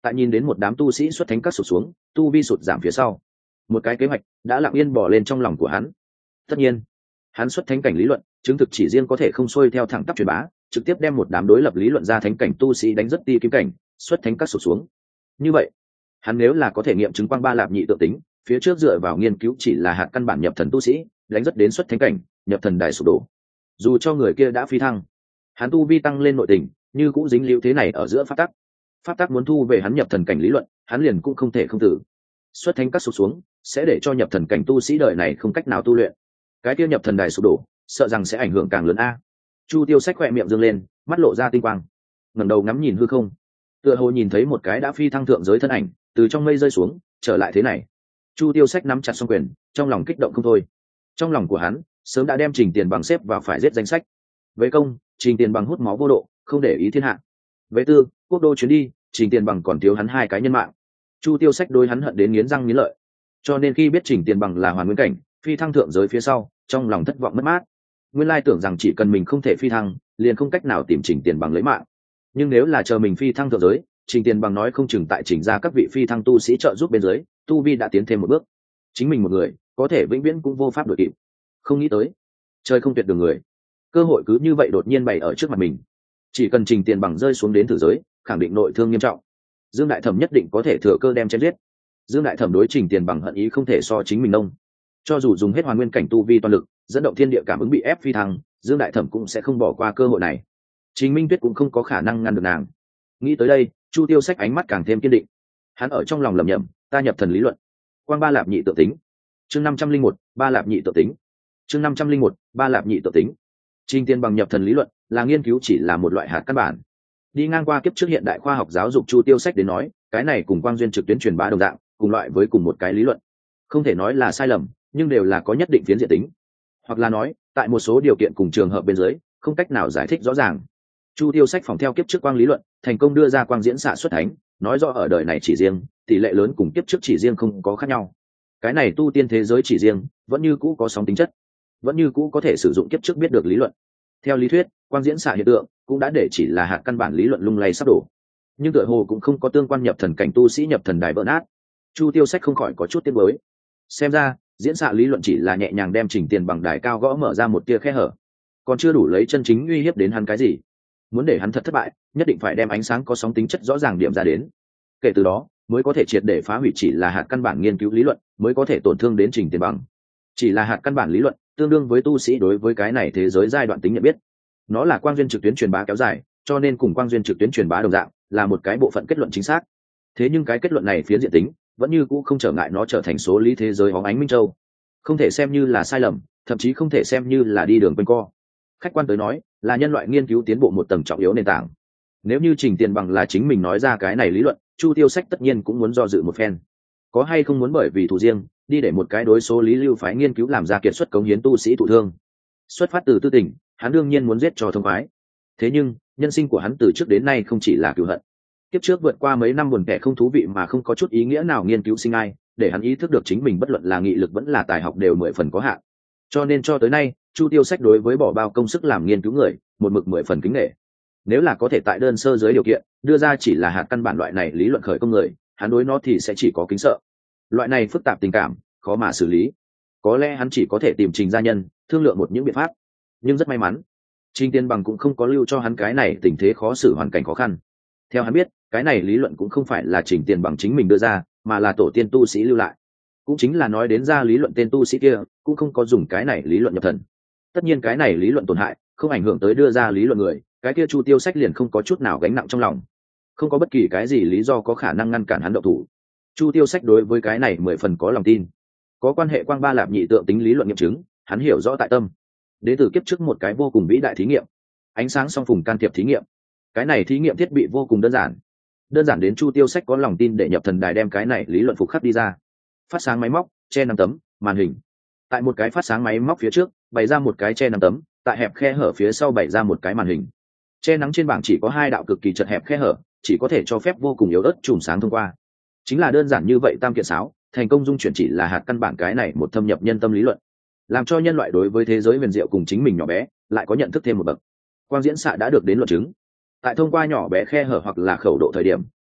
tại nhìn đến một đám tu sĩ xuất thánh các sụt xuống, tu vi sụt giảm phía sau, một cái kế hoạch đã lặng yên bỏ lên trong lòng của hắn. Tất nhiên, hắn xuất thánh cảnh lý luận chứng thực chỉ riêng có thể không xuôi theo thẳng tắp truyền bá, trực tiếp đem một đám đối lập lý luận ra thánh cảnh tu sĩ đánh rất ti kim cảnh, xuất thánh các sụt xuống. Như vậy, hắn nếu là có thể nghiệm chứng quang ba lạp nhị tự tính, phía trước dựa vào nghiên cứu chỉ là hạt căn bản nhập thần tu sĩ, đánh rất đến xuất thánh cảnh, nhập thần đài sụp đổ. Dù cho người kia đã phi thăng, hắn tu vi tăng lên nội tình, như cũng dính liễu thế này ở giữa pháp tắc muốn thu về hắn nhập thần cảnh lý luận, hắn liền cũng không thể không tử. Xuất thánh các sụp xuống sẽ để cho nhập thần cảnh tu sĩ đời này không cách nào tu luyện, cái kia nhập thần đài sụp đổ sợ rằng sẽ ảnh hưởng càng lớn a. Chu Tiêu Sách khỏe miệng dương lên, mắt lộ ra tinh quang, ngẩng đầu ngắm nhìn hư không, tựa hồ nhìn thấy một cái đã phi thăng thượng giới thân ảnh từ trong mây rơi xuống trở lại thế này. Chu Tiêu Sách nắm chặt song quyền, trong lòng kích động không thôi. Trong lòng của hắn sớm đã đem Trình Tiền Bằng xếp vào phải giết danh sách. Về công, Trình Tiền Bằng hút máu vô độ, không để ý thiên hạ. Về tư, quốc đô chuyến đi, Trình Tiền Bằng còn thiếu hắn 2 cái nhân mạng. Chu Tiêu Sách đối hắn hận đến nghiến răng nghiến lợi, cho nên khi biết Trình Tiền Bằng là hoàn nguyên cảnh, phi thăng thượng giới phía sau, trong lòng thất vọng mất mát. Nguyên lai tưởng rằng chỉ cần mình không thể phi thăng, liền không cách nào tìm Trình Tiền Bằng lấy mạng. Nhưng nếu là chờ mình phi thăng thượng giới, Trình Tiền Bằng nói không chừng tại Trình ra các vị phi thăng tu sĩ trợ giúp bên dưới, tu vi đã tiến thêm một bước. Chính mình một người, có thể vĩnh viễn cũng vô pháp đuổi kịp. Không nghĩ tới, trời không tuyệt đường người, cơ hội cứ như vậy đột nhiên bày ở trước mặt mình. Chỉ cần Trình Tiền Bằng rơi xuống đến thử giới, khẳng định nội thương nghiêm trọng, Dương Đại Thẩm nhất định có thể thừa cơ đem chém giết. Dương Đại Thẩm đối Trình Tiền Bằng hận ý không thể so chính mình nông. Cho dù dùng hết hoàn nguyên cảnh tu vi toàn lực, dẫn động thiên địa cảm ứng bị ép phi thăng, Dương Đại Thẩm cũng sẽ không bỏ qua cơ hội này. Trình Minh Tuyết cũng không có khả năng ngăn được nàng. Nghĩ tới đây, Chu Tiêu Sách ánh mắt càng thêm kiên định. Hắn ở trong lòng lẩm nhẩm, ta nhập thần lý luận. Quang ba lạp nhị tự tính. Chương 501, ba lạp nhị tự tính. Chương 501, ba lạp nhị tự tính. Trình Tiền Bằng nhập thần lý luận, là nghiên cứu chỉ là một loại hạt căn bản. Đi ngang qua kiếp trước hiện đại khoa học giáo dục Chu Tiêu Sách đến nói, cái này cùng quang duyên trực tuyến truyền bá đồng dạng, cùng loại với cùng một cái lý luận. Không thể nói là sai lầm, nhưng đều là có nhất định phiến diện tính. Hoặc là nói, tại một số điều kiện cùng trường hợp bên dưới, không cách nào giải thích rõ ràng. Chu Tiêu Sách phòng theo kiếp trước quang lý luận, thành công đưa ra quang diễn xạ xuất thánh, nói rõ ở đời này chỉ riêng, tỷ lệ lớn cùng kiếp trước chỉ riêng không có khác nhau. Cái này tu tiên thế giới chỉ riêng, vẫn như cũ có sóng tính chất, vẫn như cũ có thể sử dụng kiếp trước biết được lý luận. Theo lý thuyết, quang diễn xạ hiện tượng cũng đã để chỉ là hạt căn bản lý luận lung lay sắp đổ, nhưng tựa hồ cũng không có tương quan nhập thần cảnh tu sĩ nhập thần đài vỡ nát. Chu Tiêu Sách không khỏi có chút tiếc nuối. Xem ra, diễn xạ lý luận chỉ là nhẹ nhàng đem Trình Tiền Bằng đài cao gõ mở ra một tia khe hở, còn chưa đủ lấy chân chính uy hiếp đến hắn cái gì. Muốn để hắn thật thất bại, nhất định phải đem ánh sáng có sóng tính chất rõ ràng điểm ra đến. Kể từ đó, mới có thể triệt để phá hủy chỉ là hạt căn bản nghiên cứu lý luận, mới có thể tổn thương đến Trình Tiền Bằng. Chỉ là hạt căn bản lý luận, tương đương với tu sĩ đối với cái này thế giới giai đoạn tính nhận biết. Nó là quang duyên trực tuyến truyền bá kéo dài, cho nên cùng quang duyên trực tuyến truyền bá đồng dạng, là một cái bộ phận kết luận chính xác. Thế nhưng cái kết luận này phiến diện tính, vẫn như cũ không trở ngại nó trở thành số lý thế giới hóng ánh minh châu. Không thể xem như là sai lầm, thậm chí không thể xem như là đi đường quanh co. Khách quan tới nói, là nhân loại nghiên cứu tiến bộ một tầng trọng yếu nền tảng. Nếu như Trình Tiền Bằng là chính mình nói ra cái này lý luận, Chu Tiêu Sách tất nhiên cũng muốn do dự một phen. Có hay không muốn bởi vì thù riêng, đi để một cái đối số lý lưu phái nghiên cứu làm ra kiệt xuất cống hiến tu sĩ thụ thương. Xuất phát từ tư tình, hắn đương nhiên muốn giết cho thông khoái. Thế nhưng, nhân sinh của hắn từ trước đến nay không chỉ là cừu hận. Kiếp trước vượt qua mấy năm buồn tẻ không thú vị mà không có chút ý nghĩa nào nghiên cứu sinh ai, để hắn ý thức được chính mình bất luận là nghị lực vẫn là tài học đều 10 phần có hạn. Cho nên cho tới nay, Chu Tiêu Sách đối với bỏ bao công sức làm nghiên cứu người, một mực 10 phần kính nể. Nếu là có thể tại đơn sơ dưới điều kiện, đưa ra chỉ là hạt căn bản loại này lý luận khởi công người, hắn đối nó thì sẽ chỉ có kính sợ. Loại này phức tạp tình cảm, khó mà xử lý. Có lẽ hắn chỉ có thể tìm Trình gia nhân, thương lượng một những biện pháp. Nhưng rất may mắn, Trình Tiền Bằng cũng không có lưu cho hắn cái này tình thế khó xử hoàn cảnh khó khăn. Theo hắn biết, cái này lý luận cũng không phải là Trình Tiền Bằng chính mình đưa ra, mà là tổ tiên tu sĩ lưu lại. Cũng chính là nói đến ra lý luận tên tu sĩ kia, cũng không có dùng cái này lý luận nhập thần. Tất nhiên cái này lý luận tổn hại, không ảnh hưởng tới đưa ra lý luận người, cái kia Chu Tiêu Sách liền không có chút nào gánh nặng trong lòng. Không có bất kỳ cái gì lý do có khả năng ngăn cản hắn động thủ. Chu Tiêu Sách đối với cái này 10 phần có lòng tin. Có quan hệ quang ba lạp nhị tượng tính lý luận nghiệm chứng, hắn hiểu rõ tại tâm. Đến từ kiếp trước một cái vô cùng vĩ đại thí nghiệm, ánh sáng song phùng can thiệp thí nghiệm. Cái này thí nghiệm thiết bị vô cùng đơn giản đến Chu Tiêu Sách có lòng tin để nhập thần đài đem cái này lý luận phục khắc đi ra. Phát sáng máy móc, che 5 tấm, màn hình. Tại một cái phát sáng máy móc phía trước, bày ra một cái che 5 tấm, tại hẹp khe hở phía sau bày ra một cái màn hình. Che nắng trên bảng chỉ có 2 đạo cực kỳ chật hẹp khe hở, chỉ có thể cho phép vô cùng yếu ớt chùm sáng thông qua. Chính là đơn giản như vậy tam kiện sáo, thành công dung chuyển chỉ là hạt căn bản cái này một thâm nhập nhân tâm lý luận, làm cho nhân loại đối với thế giới huyền diệu cùng chính mình nhỏ bé lại có nhận thức thêm một bậc. Quang diễn xạ đã được đến luận chứng. Tại thông qua nhỏ bé khe hở hoặc là khẩu độ thời điểm,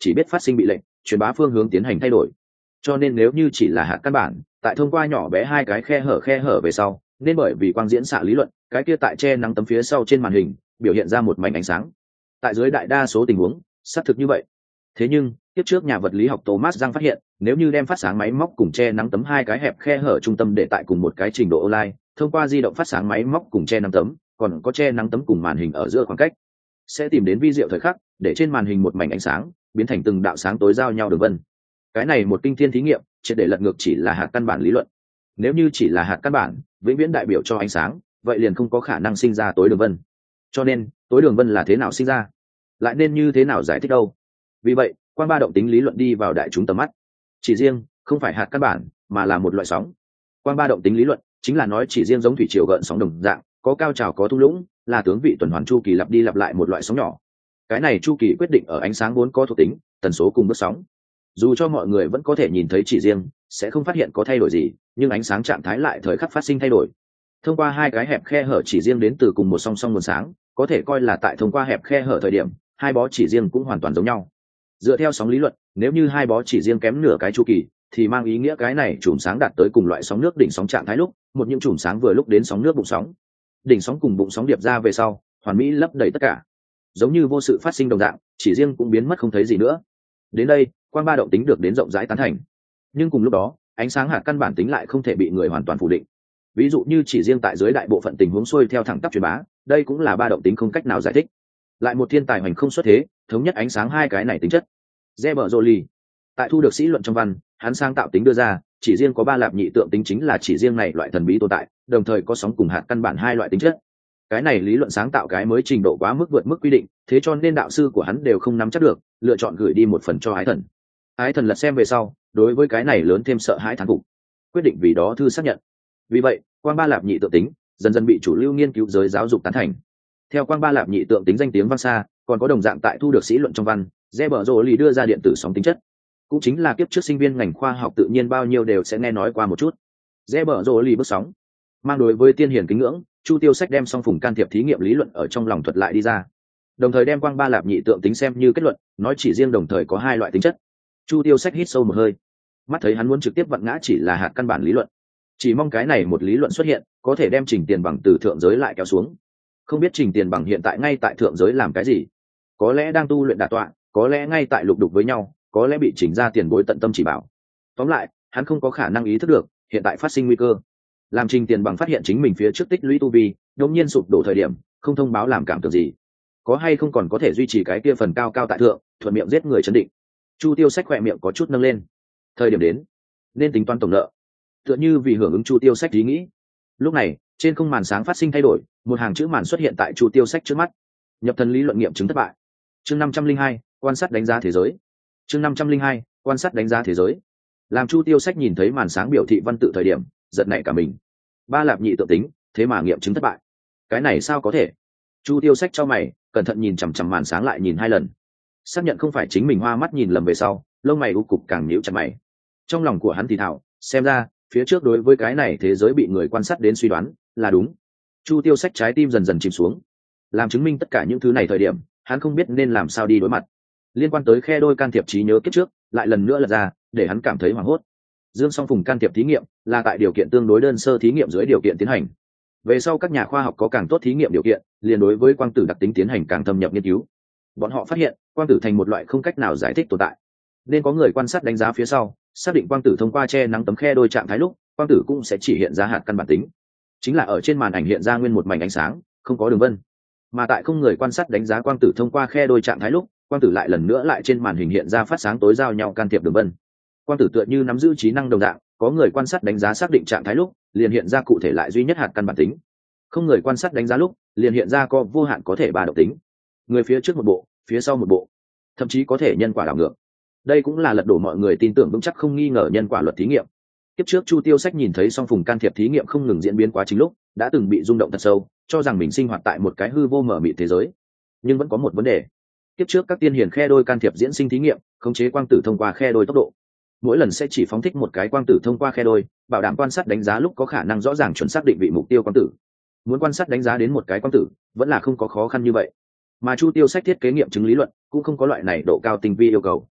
chỉ biết phát sinh bị lệnh truyền bá phương hướng tiến hành thay đổi. Cho nên nếu như chỉ là hạt căn bản, tại thông qua nhỏ bé hai cái khe hở về sau, nên bởi vì quang diễn xạ lý luận, cái kia tại che nắng tấm phía sau trên màn hình biểu hiện ra một mảnh ánh sáng. Tại dưới đại đa số tình huống xác thực như vậy. Thế nhưng tiếp trước nhà vật lý học Thomas Young phát hiện, nếu như đem phát sáng máy móc cùng che nắng tấm hai cái hẹp khe hở trung tâm để tại cùng một cái trình độ online, thông qua di động phát sáng máy móc cùng che nắng tấm, còn có che nắng tấm cùng màn hình ở giữa khoảng cách, sẽ tìm đến vi diệu thời khắc để trên màn hình một mảnh ánh sáng biến thành từng đạo sáng tối giao nhau đường vân. Cái này một kinh thiên thí nghiệm triệt để lật ngược chỉ là hạt căn bản lý luận. Nếu như chỉ là hạt căn bản vĩnh viễn đại biểu cho ánh sáng, vậy liền không có khả năng sinh ra tối đường vân. Cho nên tối đường vân là thế nào sinh ra, lại nên như thế nào giải thích đâu? Vì vậy quang ba động tính lý luận đi vào đại chúng tầm mắt. Chỉ riêng không phải hạt căn bản, mà là một loại sóng. Quang ba động tính lý luận chính là nói chỉ riêng giống thủy triều gợn sóng đồng dạng, có cao trào có thung lũng, là tướng vị tuần hoàn chu kỳ lặp đi lặp lại một loại sóng nhỏ. Cái này chu kỳ quyết định ở ánh sáng vốn có thuộc tính, tần số cùng bước sóng. Dù cho mọi người vẫn có thể nhìn thấy chỉ riêng, sẽ không phát hiện có thay đổi gì, nhưng ánh sáng trạng thái lại thời khắc phát sinh thay đổi. Thông qua hai cái hẹp khe hở chỉ riêng đến từ cùng một song song nguồn sáng, có thể coi là tại thông qua hẹp khe hở thời điểm, hai bó chỉ riêng cũng hoàn toàn giống nhau. Dựa theo sóng lý luận, nếu như hai bó chỉ riêng kém nửa cái chu kỳ, thì mang ý nghĩa cái này chùm sáng đạt tới cùng loại sóng nước đỉnh sóng trạng thái lúc, một những chùm sáng vừa lúc đến sóng nước bụng sóng. Đỉnh sóng cùng bụng sóng điệp ra về sau, hoàn mỹ lấp đầy tất cả. Giống như vô sự phát sinh đồng dạng, chỉ riêng cũng biến mất không thấy gì nữa. Đến đây, quang ba động tính được đến rộng rãi tán thành. Nhưng cùng lúc đó, ánh sáng hạt căn bản tính lại không thể bị người hoàn toàn phủ định. Ví dụ như chỉ riêng tại dưới đại bộ phận tình huống xuôi theo thẳng tắp truyền bá, đây cũng là ba động tính không cách nào giải thích. Lại một thiên tài hoành không xuất thế, thống nhất ánh sáng hai cái này tính chất. Robert Joly tại thu được sĩ luận trong văn, hắn sáng tạo tính đưa ra, chỉ riêng có ba lạp nhị tượng tính chính là chỉ riêng này loại thần bí tồn tại, đồng thời có sóng cùng hạt căn bản hai loại tính chất. Cái này lý luận sáng tạo cái mới trình độ quá mức vượt mức quy định, thế cho nên đạo sư của hắn đều không nắm chắc được, lựa chọn gửi đi một phần cho Ái Thần. Ái Thần lật xem về sau, đối với cái này lớn thêm sợ hãi thán phục, quyết định vì đó thư xác nhận. Vì vậy quang ba lạp nhị tượng tính dần dần bị chủ lưu nghiên cứu giới giáo dục tán thành. Theo quang ba lạp nhị tượng tính danh tiếng vang xa, còn có đồng dạng tại thu được sĩ luận trong văn, Robert Joly đưa ra điện tử sóng tính chất, cũng chính là kiếp trước sinh viên ngành khoa học tự nhiên bao nhiêu đều sẽ nghe nói qua một chút. Robert Joly bước sóng mang đối với tiên hiển kính ngưỡng, Chu Tiêu Sách đem song phùng can thiệp thí nghiệm lý luận ở trong lòng thuật lại đi ra, đồng thời đem quang ba lạp nhị tượng tính xem như kết luận, nói chỉ riêng đồng thời có hai loại tính chất. Chu Tiêu Sách hít sâu một hơi, mắt thấy hắn muốn trực tiếp vặn ngã chỉ là hạt căn bản lý luận, chỉ mong cái này một lý luận xuất hiện có thể đem Trình Tiền Bằng từ thượng giới lại kéo xuống. Không biết Trình Tiền Bằng hiện tại ngay tại thượng giới làm cái gì, có lẽ đang tu luyện đả tọa, có lẽ ngay tại lục đục với nhau, có lẽ bị Trình ra tiền bối tận tâm chỉ bảo. Tóm lại hắn không có khả năng ý thức được hiện tại phát sinh nguy cơ. Làm Trình Tiền Bằng phát hiện chính mình phía trước tích lũy tu vi đột nhiên sụp đổ thời điểm, không thông báo làm cảm tưởng gì, có hay không còn có thể duy trì cái kia phần cao cao tại thượng, thuận miệng giết người chấn định. Chu Tiêu Sách khỏe miệng có chút nâng lên. Thời điểm đến nên tính toán tổng nợ, tựa như vì hưởng ứng Chu Tiêu Sách ý nghĩ. Lúc này trên không màn sáng phát sinh thay đổi, một hàng chữ màn xuất hiện tại Chu Tiêu Sách trước mắt. Nhập thần lý luận nghiệm chứng thất bại. Chương 502, quan sát đánh giá thế giới. Chương 502, quan sát đánh giá thế giới. Làm Chu Tiêu Sách nhìn thấy màn sáng biểu thị văn tự thời điểm, giật nảy cả mình. Ba lạp nhị tượng tính, thế mà nghiệm chứng thất bại. Cái này sao có thể? Chu Tiêu Sách cho mày, cẩn thận nhìn chằm chằm màn sáng lại nhìn hai lần. Xác nhận không phải chính mình hoa mắt nhìn lầm về sau, lông mày u cục càng nhíu chặt mày. Trong lòng của hắn thì thào, xem ra phía trước đối với cái này thế giới bị người quan sát đến suy đoán là đúng. Chu Tiêu Sách trái tim dần dần chìm xuống. Làm chứng minh tất cả những thứ này thời điểm, hắn không biết nên làm sao đi đối mặt. Liên quan tới khe đôi can thiệp trí nhớ kiếp trước lại lần nữa lật ra, để hắn cảm thấy hoảng hốt. Dương Song Phùng can thiệp thí nghiệm là tại điều kiện tương đối đơn sơ thí nghiệm dưới điều kiện tiến hành. Về sau các nhà khoa học có càng tốt thí nghiệm điều kiện, liền đối với quang tử đặc tính tiến hành càng thâm nhập nghiên cứu. Bọn họ phát hiện quang tử thành một loại không cách nào giải thích tồn tại, nên có người quan sát đánh giá phía sau, xác định quang tử thông qua che nắng tấm khe đôi trạng thái lúc, quang tử cũng sẽ chỉ hiện ra hạt căn bản tính, chính là ở trên màn ảnh hiện ra nguyên một mảnh ánh sáng, không có đường vân. Mà tại không người quan sát đánh giá quang tử thông qua khe đôi trạng thái lúc, quang tử lại lần nữa lại trên màn hình hiện ra phát sáng tối giao nhau can thiệp đường vân. Quang tử tựa như nắm giữ trí năng đồng dạng, có người quan sát đánh giá xác định trạng thái lúc, liền hiện ra cụ thể lại duy nhất hạt căn bản tính. Không người quan sát đánh giá lúc, liền hiện ra có vô hạn có thể ba độc tính. Người phía trước một bộ, phía sau một bộ, thậm chí có thể nhân quả đảo ngược. Đây cũng là lật đổ mọi người tin tưởng vững chắc không nghi ngờ nhân quả luật thí nghiệm. Tiếp trước Chu Tiêu Sách nhìn thấy song phùng can thiệp thí nghiệm không ngừng diễn biến quá trình lúc, đã từng bị rung động thật sâu, cho rằng mình sinh hoạt tại một cái hư vô mở mịt thế giới. Nhưng vẫn có một vấn đề. Tiếp trước các tiên hiền khe đôi can thiệp diễn sinh thí nghiệm, khống chế quang tử thông qua khe đôi tốc độ. Mỗi lần sẽ chỉ phóng thích một cái quang tử thông qua khe đôi, bảo đảm quan sát đánh giá lúc có khả năng rõ ràng chuẩn xác định vị mục tiêu quang tử. Muốn quan sát đánh giá đến một cái quang tử, vẫn là không có khó khăn như vậy. Mà Chu Tiêu Sách thiết kế nghiệm chứng lý luận cũng không có loại này độ cao tinh vi yêu cầu.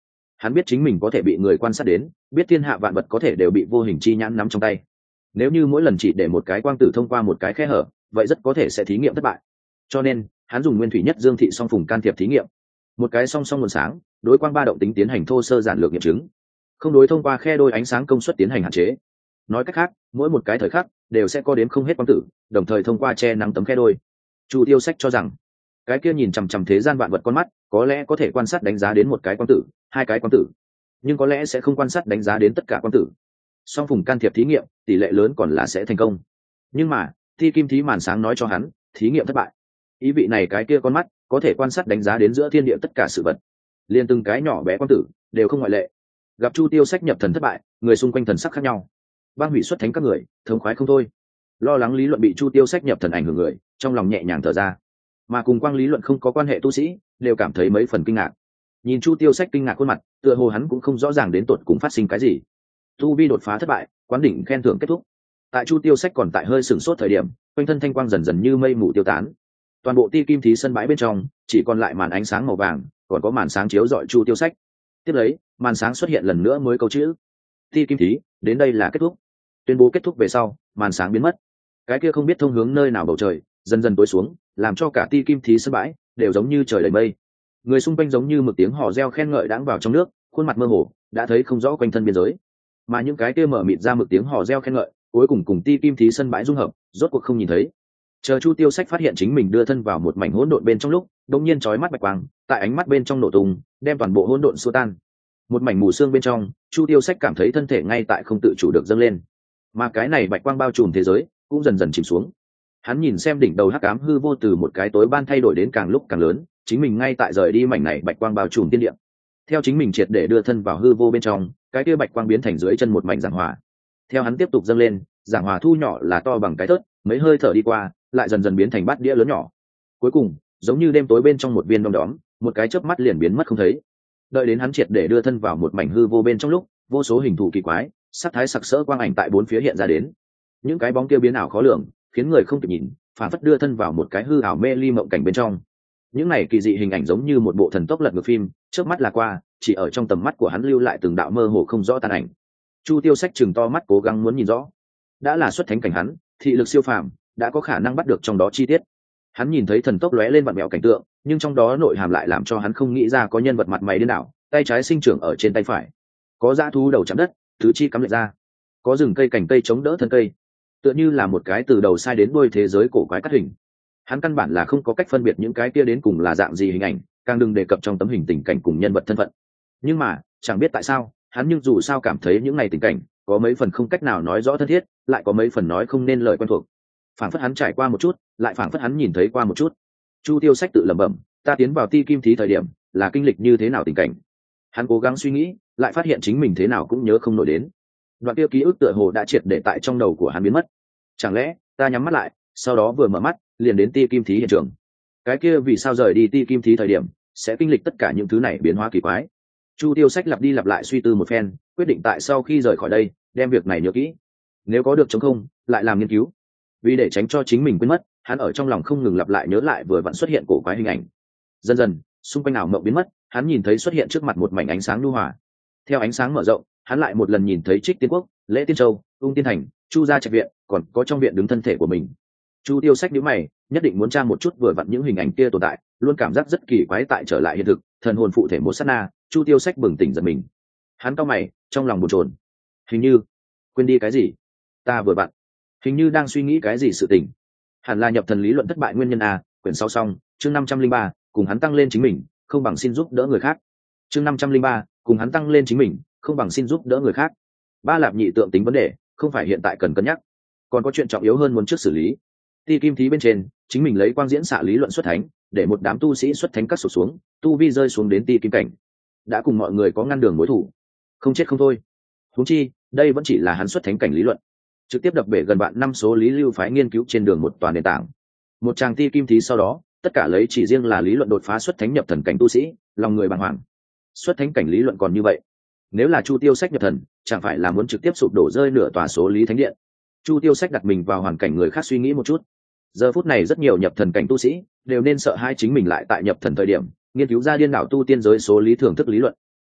Hắn biết chính mình có thể bị người quan sát đến, biết thiên hạ vạn vật có thể đều bị vô hình chi nhãn nắm trong tay. Nếu như mỗi lần chỉ để một cái quang tử thông qua một cái khe hở, vậy rất có thể sẽ thí nghiệm thất bại. Cho nên hắn dùng nguyên thủy nhất dương thị song phùng can thiệp thí nghiệm, một cái song song nguồn sáng đối quang ba động tính tiến hành thô sơ giản lược nghiệm chứng, không đối thông qua khe đôi ánh sáng công suất tiến hành hạn chế. Nói cách khác, mỗi một cái thời khắc đều sẽ có đến không hết quang tử, đồng thời thông qua che nắng tấm khe đôi. Chu Tiêu Sách cho rằng cái kia nhìn chằm chằm thế gian vạn vật con mắt có lẽ có thể quan sát đánh giá đến một cái quang tử, hai cái quang tử, nhưng có lẽ sẽ không quan sát đánh giá đến tất cả quang tử. Song phùng can thiệp thí nghiệm tỷ lệ lớn còn là sẽ thành công, nhưng mà thi kim thí màn sáng nói cho hắn thí nghiệm thất bại. Ý vị này cái kia con mắt có thể quan sát đánh giá đến giữa thiên địa tất cả sự vật, liền từng cái nhỏ bé quang tử đều không ngoại lệ. Gặp Chu Tiêu Sách nhập thần thất bại, người xung quanh thần sắc khác nhau. Bang hủy xuất thánh các người thống khoái không thôi, lo lắng lý luận bị Chu Tiêu Sách nhập thần ảnh hưởng người trong lòng nhẹ nhàng thở ra, mà cùng quang lý luận không có quan hệ tu sĩ đều cảm thấy mấy phần kinh ngạc. Nhìn Chu Tiêu Sách kinh ngạc khuôn mặt, tựa hồ hắn cũng không rõ ràng đến tột cùng phát sinh cái gì. Tu vi đột phá thất bại, quán đỉnh khen thưởng kết thúc. Tại Chu Tiêu Sách còn tại hơi sửng sốt thời điểm, quanh thân thanh quang dần dần như mây mù tiêu tán. Toàn bộ ti kim thí sân bãi bên trong chỉ còn lại màn ánh sáng màu vàng, còn có màn sáng chiếu rọi Chu Tiêu Sách. Tiếp lấy, màn sáng xuất hiện lần nữa mới câu chữ: ti kim thí đến đây là kết thúc. Tuyên bố kết thúc về sau, màn sáng biến mất. Cái kia không biết thông hướng nơi nào bầu trời dần dần tối xuống, làm cho cả ti kim thí sân bãi đều giống như trời đầy mây. Người xung quanh giống như một tiếng hò reo khen ngợi đãng vào trong nước, khuôn mặt mơ hồ đã thấy không rõ quanh thân biên giới, mà những cái kia mở mịt ra một tiếng hò reo khen ngợi cuối cùng cùng ti kim thí sân bãi dung hợp, rốt cuộc không nhìn thấy. Chờ Chu Tiêu Sách phát hiện chính mình đưa thân vào một mảnh hỗn độn bên trong lúc, đột nhiên chói mắt bạch quang tại ánh mắt bên trong nổ tung, đem toàn bộ hỗn độn xua tan. Một mảnh mù sương bên trong, Chu Tiêu Sách cảm thấy thân thể ngay tại không tự chủ được dâng lên, mà cái này bạch quang bao trùm thế giới cũng dần dần chìm xuống. Hắn nhìn xem đỉnh đầu hắc ám hư vô từ một cái tối ban thay đổi đến càng lúc càng lớn, chính mình ngay tại rời đi mảnh này bạch quang bao trùm thiên địa. Theo chính mình triệt để đưa thân vào hư vô bên trong, cái kia bạch quang biến thành dưới chân một mảnh giảng hòa. Theo hắn tiếp tục dâng lên, giảng hòa thu nhỏ là to bằng cái thớt, mấy hơi thở đi qua, lại dần dần biến thành bát đĩa lớn nhỏ. Cuối cùng, giống như đêm tối bên trong một viên đom đóm, một cái chớp mắt liền biến mất không thấy. Đợi đến hắn triệt để đưa thân vào một mảnh hư vô bên trong lúc, vô số hình thù kỳ quái, sắc thái sặc sỡ quang ảnh tại bốn phía hiện ra đến. Những cái bóng kia biến ảo khó lường, khiến người không kịp nhìn, phản phất đưa thân vào một cái hư ảo mê ly mộng cảnh bên trong. Những này kỳ dị hình ảnh giống như một bộ thần tốc lật ngược phim, trước mắt là qua, chỉ ở trong tầm mắt của hắn lưu lại từng đạo mơ hồ không rõ tàn ảnh. Chu Tiêu Sách chừng to mắt cố gắng muốn nhìn rõ. Đã là xuất thánh cảnh hắn, thị lực siêu phàm, đã có khả năng bắt được trong đó chi tiết. Hắn nhìn thấy thần tốc lóe lên vặn mèo cảnh tượng, nhưng trong đó nội hàm lại làm cho hắn không nghĩ ra có nhân vật mặt mày điên đảo, tay trái sinh trưởng ở trên tay phải, có dã thú đầu chạm đất, tứ chi cắm lệch ra, có rừng cây cành cây chống đỡ thân cây, tựa như là một cái từ đầu sai đến đuôi thế giới cổ quái cắt hình. Hắn căn bản là không có cách phân biệt những cái kia đến cùng là dạng gì hình ảnh, càng đừng đề cập trong tấm hình tình cảnh cùng nhân vật thân phận. Nhưng mà chẳng biết tại sao, hắn nhưng dù sao cảm thấy những ngày tình cảnh có mấy phần không cách nào nói rõ thân thiết, lại có mấy phần nói không nên lời quen thuộc. Phảng phất hắn trải qua một chút, lại phảng phất hắn nhìn thấy qua một chút. Chu Tiêu Sách tự lẩm bẩm, ta tiến vào ti kim thí thời điểm là kinh lịch như thế nào tình cảnh. Hắn cố gắng suy nghĩ, lại phát hiện chính mình thế nào cũng nhớ không nổi đến. Đoạn kia ký ức tựa hồ đã triệt để tại trong đầu của hắn biến mất. Chẳng lẽ ta nhắm mắt lại, sau đó vừa mở mắt liền đến ti kim thí hiện trường? Cái kia vì sao rời đi ti kim thí thời điểm sẽ kinh lịch tất cả những thứ này biến hóa kỳ quái? Chu Tiêu Sách lặp đi lặp lại suy tư một phen, quyết định tại sau khi rời khỏi đây đem việc này nhớ kỹ, nếu có được chống không lại làm nghiên cứu. Vì để tránh cho chính mình quên mất, hắn ở trong lòng không ngừng lặp lại nhớ lại vừa vặn xuất hiện cổ quái hình ảnh. Dần dần xung quanh ảo mộng biến mất, hắn nhìn thấy xuất hiện trước mặt một mảnh ánh sáng nhu hòa. Theo ánh sáng mở rộng, hắn lại một lần nhìn thấy Trích Tiên Quốc, Lễ Tiên Châu, Ung Tiên Thành, Chu gia trạch viện, còn có trong viện đứng thân thể của mình. Chu Tiêu Sách nhíu mày, nhất định muốn tra một chút vừa vặn những hình ảnh kia tồn tại, luôn cảm giác rất kỳ quái tại trở lại hiện thực, thần hồn phụ thể một sát na, Chu Tiêu Sách bừng tỉnh giật mình. Hắn cau mày, trong lòng bồn chồn. Hình như quên đi cái gì? Ta vừa vặn hình như đang suy nghĩ cái gì sự tình. Hẳn là nhập thần lý luận thất bại nguyên nhân a, quyển sau xong, chương 503, cùng hắn tăng lên chính mình, không bằng xin giúp đỡ người khác. Chương 503, cùng hắn tăng lên chính mình, không bằng xin giúp đỡ người khác. Ba lạp nhị tượng tính vấn đề, không phải hiện tại cần cân nhắc, còn có chuyện trọng yếu hơn muốn trước xử lý. Ti kim thí bên trên, chính mình lấy quang diễn xạ lý luận xuất thánh, để một đám tu sĩ xuất thánh cắt sụt xuống, tu vi rơi xuống đến ti kim cảnh, đã cùng mọi người có ngăn đường mối thủ, không chết không thôi. Huống chi đây vẫn chỉ là hắn xuất thánh cảnh lý luận, trực tiếp đập bể gần bạn năm số lý lưu phái nghiên cứu trên đường một toàn nền tảng. Một tràng ti kim thí sau đó, tất cả lấy chỉ riêng là lý luận đột phá xuất thánh nhập thần cảnh tu sĩ, lòng người bàng hoàng. Xuất thánh cảnh lý luận còn như vậy, nếu là Chu Tiêu Sách nhập thần, chẳng phải là muốn trực tiếp sụp đổ rơi nửa tòa số lý thánh điện. Chu Tiêu Sách đặt mình vào hoàn cảnh người khác suy nghĩ một chút. Giờ phút này rất nhiều nhập thần cảnh tu sĩ đều nên sợ hai chính mình lại tại nhập thần thời điểm nghiên cứu ra điên đảo tu tiên giới số lý thưởng thức lý luận.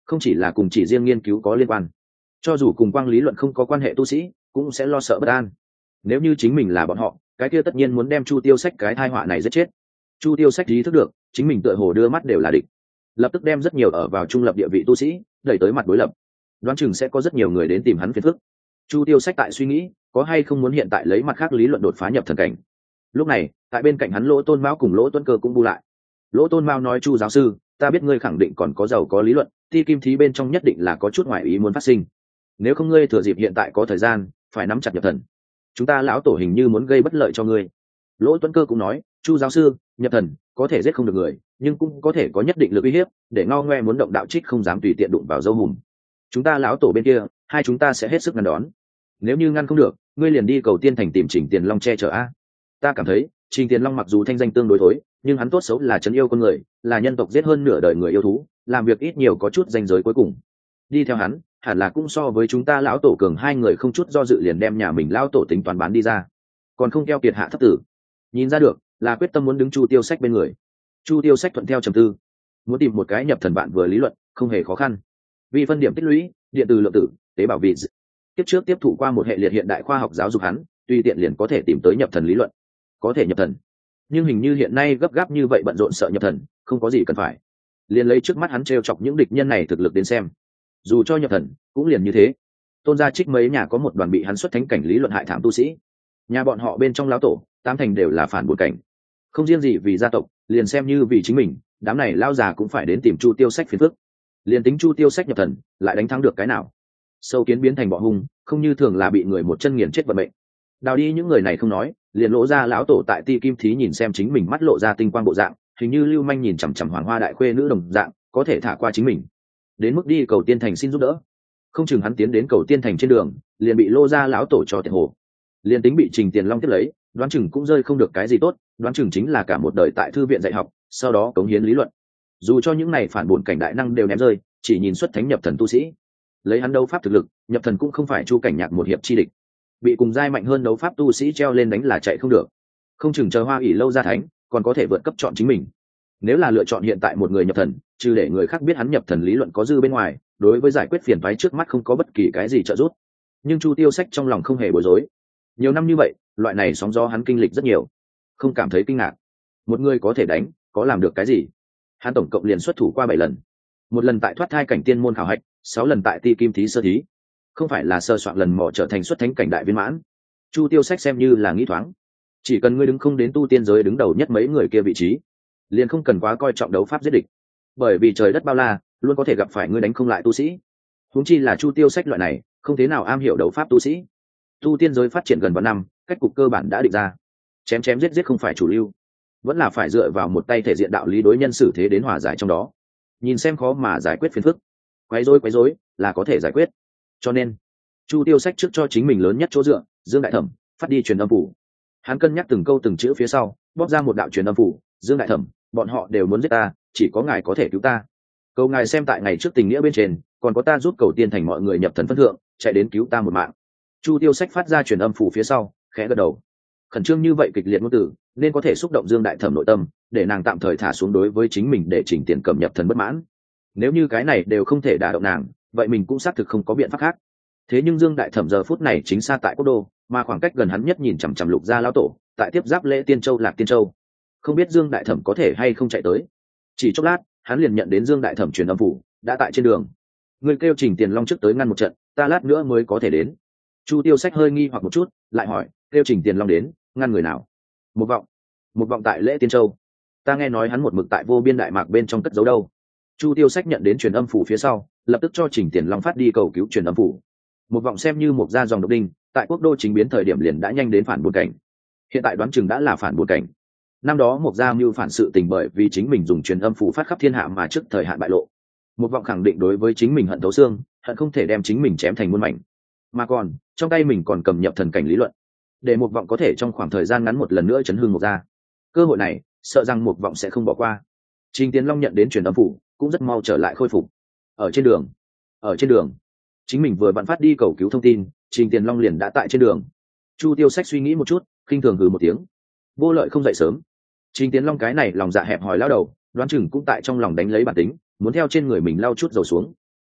không chỉ là cùng chỉ riêng nghiên cứu có liên quan, cho dù cùng quang lý luận không có quan hệ tu sĩ cũng sẽ lo sợ bất an. Nếu như chính mình là bọn họ, cái kia tất nhiên muốn đem Chu Tiêu Sách cái tai họa này giết chết. Chu Tiêu Sách ý thức được chính mình tựa hồ đưa mắt đều là địch, lập tức đem rất nhiều ở vào trung lập địa vị tu sĩ đẩy tới mặt đối lập, đoán chừng sẽ có rất nhiều người đến tìm hắn phiền phức. Chu Tiêu Sách tại suy nghĩ có hay không muốn hiện tại lấy mặt khác lý luận đột phá nhập thần cảnh. Lúc này tại bên cạnh hắn Lỗ Tôn Mao cùng Lỗ Tuấn Cơ cũng bu lại. Lỗ Tôn Mao nói: Chu giáo sư, ta biết ngươi khẳng định còn có giàu có lý luận, thi kim thí bên trong nhất định là có chút ngoại ý muốn phát sinh. Nếu không ngươi thừa dịp hiện tại có thời gian phải nắm chặt nhập thần, chúng ta lão tổ hình như muốn gây bất lợi cho ngươi. Lỗ Tuấn Cơ cũng nói: Chu giáo sư, nhập thần có thể giết không được người, nhưng cũng có thể có nhất định lực uy hiếp, để ngao ngoe muốn động đạo trích không dám tùy tiện đụng vào dâu hùm. Chúng ta lão tổ bên kia, hai chúng ta sẽ hết sức ngăn đón. Nếu như ngăn không được, ngươi liền đi cầu tiên thành tìm Trình Tiền Long che chở a. Ta cảm thấy Trình Tiền Long mặc dù thanh danh tương đối thối, nhưng hắn tốt xấu là trấn yêu con người, là nhân tộc giết hơn nửa đời người yêu thú, làm việc ít nhiều có chút danh giới cuối cùng. Đi theo hắn hẳn là cũng so với chúng ta lão tổ cường, hai người không chút do dự liền đem nhà mình lão tổ tính toán bán đi ra, còn không keo kiệt hạ thấp tử. Nhìn ra được là quyết tâm muốn đứng Chu Tiêu Sách bên người. Chu Tiêu Sách thuận theo trầm tư, muốn tìm một cái nhập thần bạn vừa lý luận không hề khó khăn. Vì phân điểm tích lũy, điện từ lượng tử, tế bào vị tiếp trước tiếp thụ qua một hệ liệt hiện đại khoa học giáo dục hắn, tùy tiện liền có thể tìm tới nhập thần lý luận. Có thể nhập thần, nhưng hình như hiện nay gấp gáp như vậy bận rộn sợ nhập thần không có gì cần phải, liền lấy trước mắt hắn trêu chọc những địch nhân này thực lực đến xem, dù cho nhập thần cũng liền như thế. Tôn gia Trích mấy nhà có một đoàn bị hắn xuất thánh cảnh lý luận hại thảm tu sĩ, nhà bọn họ bên trong lão tổ tám thành đều là phản bội cảnh, không riêng gì vì gia tộc, liền xem như vì chính mình, đám này lao già cũng phải đến tìm Chu Tiêu Sách phiền phức. Liền tính Chu Tiêu Sách nhập thần lại đánh thắng được cái nào, sâu kiến biến thành bọ hung, không như thường là bị người một chân nghiền chết vận mệnh. Đào đi những người này không nói, liền Lỗ ra lão tổ tại Ti Kim Thí nhìn xem chính mình mắt lộ ra tinh quang bộ dạng, hình như lưu manh nhìn chằm chằm Hoàng Hoa đại khuê nữ đồng dạng, có thể thả qua chính mình, đến mức đi cầu tiên thành xin giúp đỡ. Không chừng hắn tiến đến cầu tiên thành trên đường liền bị Lô ra lão tổ cho tiền hồ, liền tính bị Trình Tiền Long tiếp lấy, đoán chừng cũng rơi không được cái gì tốt, đoán chừng chính là cả một đời tại thư viện dạy học, sau đó cống hiến lý luận. Dù cho những này phản bổn cảnh đại năng đều ném rơi, chỉ nhìn xuất thánh nhập thần tu sĩ, lấy hắn đấu pháp thực lực, nhập thần cũng không phải Chu Cảnh Nhạc một hiệp chi địch. Bị cùng giai mạnh hơn đấu pháp tu sĩ treo lên đánh là chạy không được, không chừng chờ Hoa ỷ lâu ra thánh còn có thể vượt cấp chọn chính mình. Nếu là lựa chọn hiện tại một người nhập thần, trừ để người khác biết hắn nhập thần lý luận có dư bên ngoài, đối với giải quyết phiền toái trước mắt không có bất kỳ cái gì trợ giúp. Nhưng Chu Tiêu Sách trong lòng không hề bối rối, nhiều năm như vậy loại này sóng gió hắn kinh lịch rất nhiều, không cảm thấy kinh ngạc. Một người có thể đánh, có làm được cái gì? Hắn tổng cộng liền xuất thủ qua 7 lần, một lần tại thoát thai cảnh tiên môn khảo hạch, 6 lần tại Ti Kim Thí sơ thí, không phải là sơ soạn lần mò trở thành xuất thánh cảnh đại viên mãn. Chu Tiêu Sách xem như là nghĩ thoáng, chỉ cần ngươi đứng không đến tu tiên giới đứng đầu nhất mấy người kia vị trí, liền không cần quá coi trọng đấu pháp giết địch, bởi vì trời đất bao la, luôn có thể gặp phải ngươi đánh không lại tu sĩ. Huống chi là Chu Tiêu Sách loại này không thế nào am hiểu đấu pháp tu sĩ. Tu tiên giới phát triển gần vạn năm, cách cục cơ bản đã định ra, chém chém giết giết không phải chủ lưu, vẫn là phải dựa vào một tay thể diện đạo lý đối nhân xử thế đến hòa giải trong đó. Nhìn xem khó mà giải quyết phiền phức, quấy rối là có thể giải quyết. Cho nên Chu Tiêu Sách trước cho chính mình lớn nhất chỗ dựa, Dương Đại Thẩm, phát đi truyền âm phủ. Hắn cân nhắc từng câu từng chữ phía sau, bóp ra một đạo truyền âm phủ: Dương Đại Thẩm, bọn họ đều muốn giết ta, chỉ có ngài có thể cứu ta. Cầu ngài xem tại ngày trước tình nghĩa bên trên, còn có ta giúp cầu tiên thành mọi người nhập thần phân thượng, chạy đến cứu ta một mạng. Chu Tiêu Sách phát ra truyền âm phủ phía sau, khẽ gật đầu. Khẩn trương như vậy kịch liệt ngôn từ, nên có thể xúc động Dương Đại Thẩm nội tâm, để nàng tạm thời thả xuống đối với chính mình để chỉnh tiền cầm nhập thần bất mãn. Nếu như cái này đều không thể đả động nàng, vậy mình cũng xác thực không có biện pháp khác. Thế nhưng Dương Đại Thẩm giờ phút này chính xa tại Quốc Đô, mà khoảng cách gần hắn nhất nhìn chằm chằm Lục gia lão tổ, tại tiếp giáp Lễ Tiên Châu Lạc Tiên Châu. Không biết Dương Đại Thẩm có thể hay không chạy tới. Chỉ chốc lát, hắn liền nhận đến Dương Đại Thẩm truyền âm phủ, đã tại trên đường. Người kêu Trình Tiền Long trước tới ngăn một trận, ta lát nữa mới có thể đến. Chu Tiêu Sách hơi nghi hoặc một chút, lại hỏi, kêu Trình Tiền Long đến, ngăn người nào? Một vọng tại Lễ Tiên Châu. Ta nghe nói hắn một mực tại Vô Biên Đại Mạc bên trong cất giấu đâu. Chu Tiêu Sách nhận đến truyền âm phủ phía sau, lập tức cho Trình Tiền Long phát đi cầu cứu truyền âm phủ. Một vọng xem như một gia dòng độc đinh, tại Quốc Đô chính biến thời điểm liền đã nhanh đến phản buồn cảnh, hiện tại đoán chừng đã là phản buồn cảnh. Năm đó một gia mưu phản sự tình bởi vì chính mình dùng truyền âm phủ phát khắp thiên hạ mà trước thời hạn bại lộ. Một vọng khẳng định đối với chính mình hận thấu xương, hận không thể đem chính mình chém thành muôn mảnh, mà còn trong tay mình còn cầm nhập thần cảnh lý luận, để một vọng có thể trong khoảng thời gian ngắn một lần nữa chấn hưng một gia. Cơ hội này sợ rằng một vọng sẽ không bỏ qua. Trình Tiền Long nhận đến truyền âm phủ cũng rất mau trở lại khôi phục. Ở trên đường chính mình vừa bận phát đi cầu cứu thông tin, Trình Tiền Long liền đã tại trên đường. Chu Tiêu Sách suy nghĩ một chút, khinh thường hừ một tiếng. Vô lợi không dậy sớm. Trình Tiền Long cái này lòng dạ hẹp hòi lao đầu, đoán chừng cũng tại trong lòng đánh lấy bản tính, muốn theo trên người mình lao chút dầu xuống.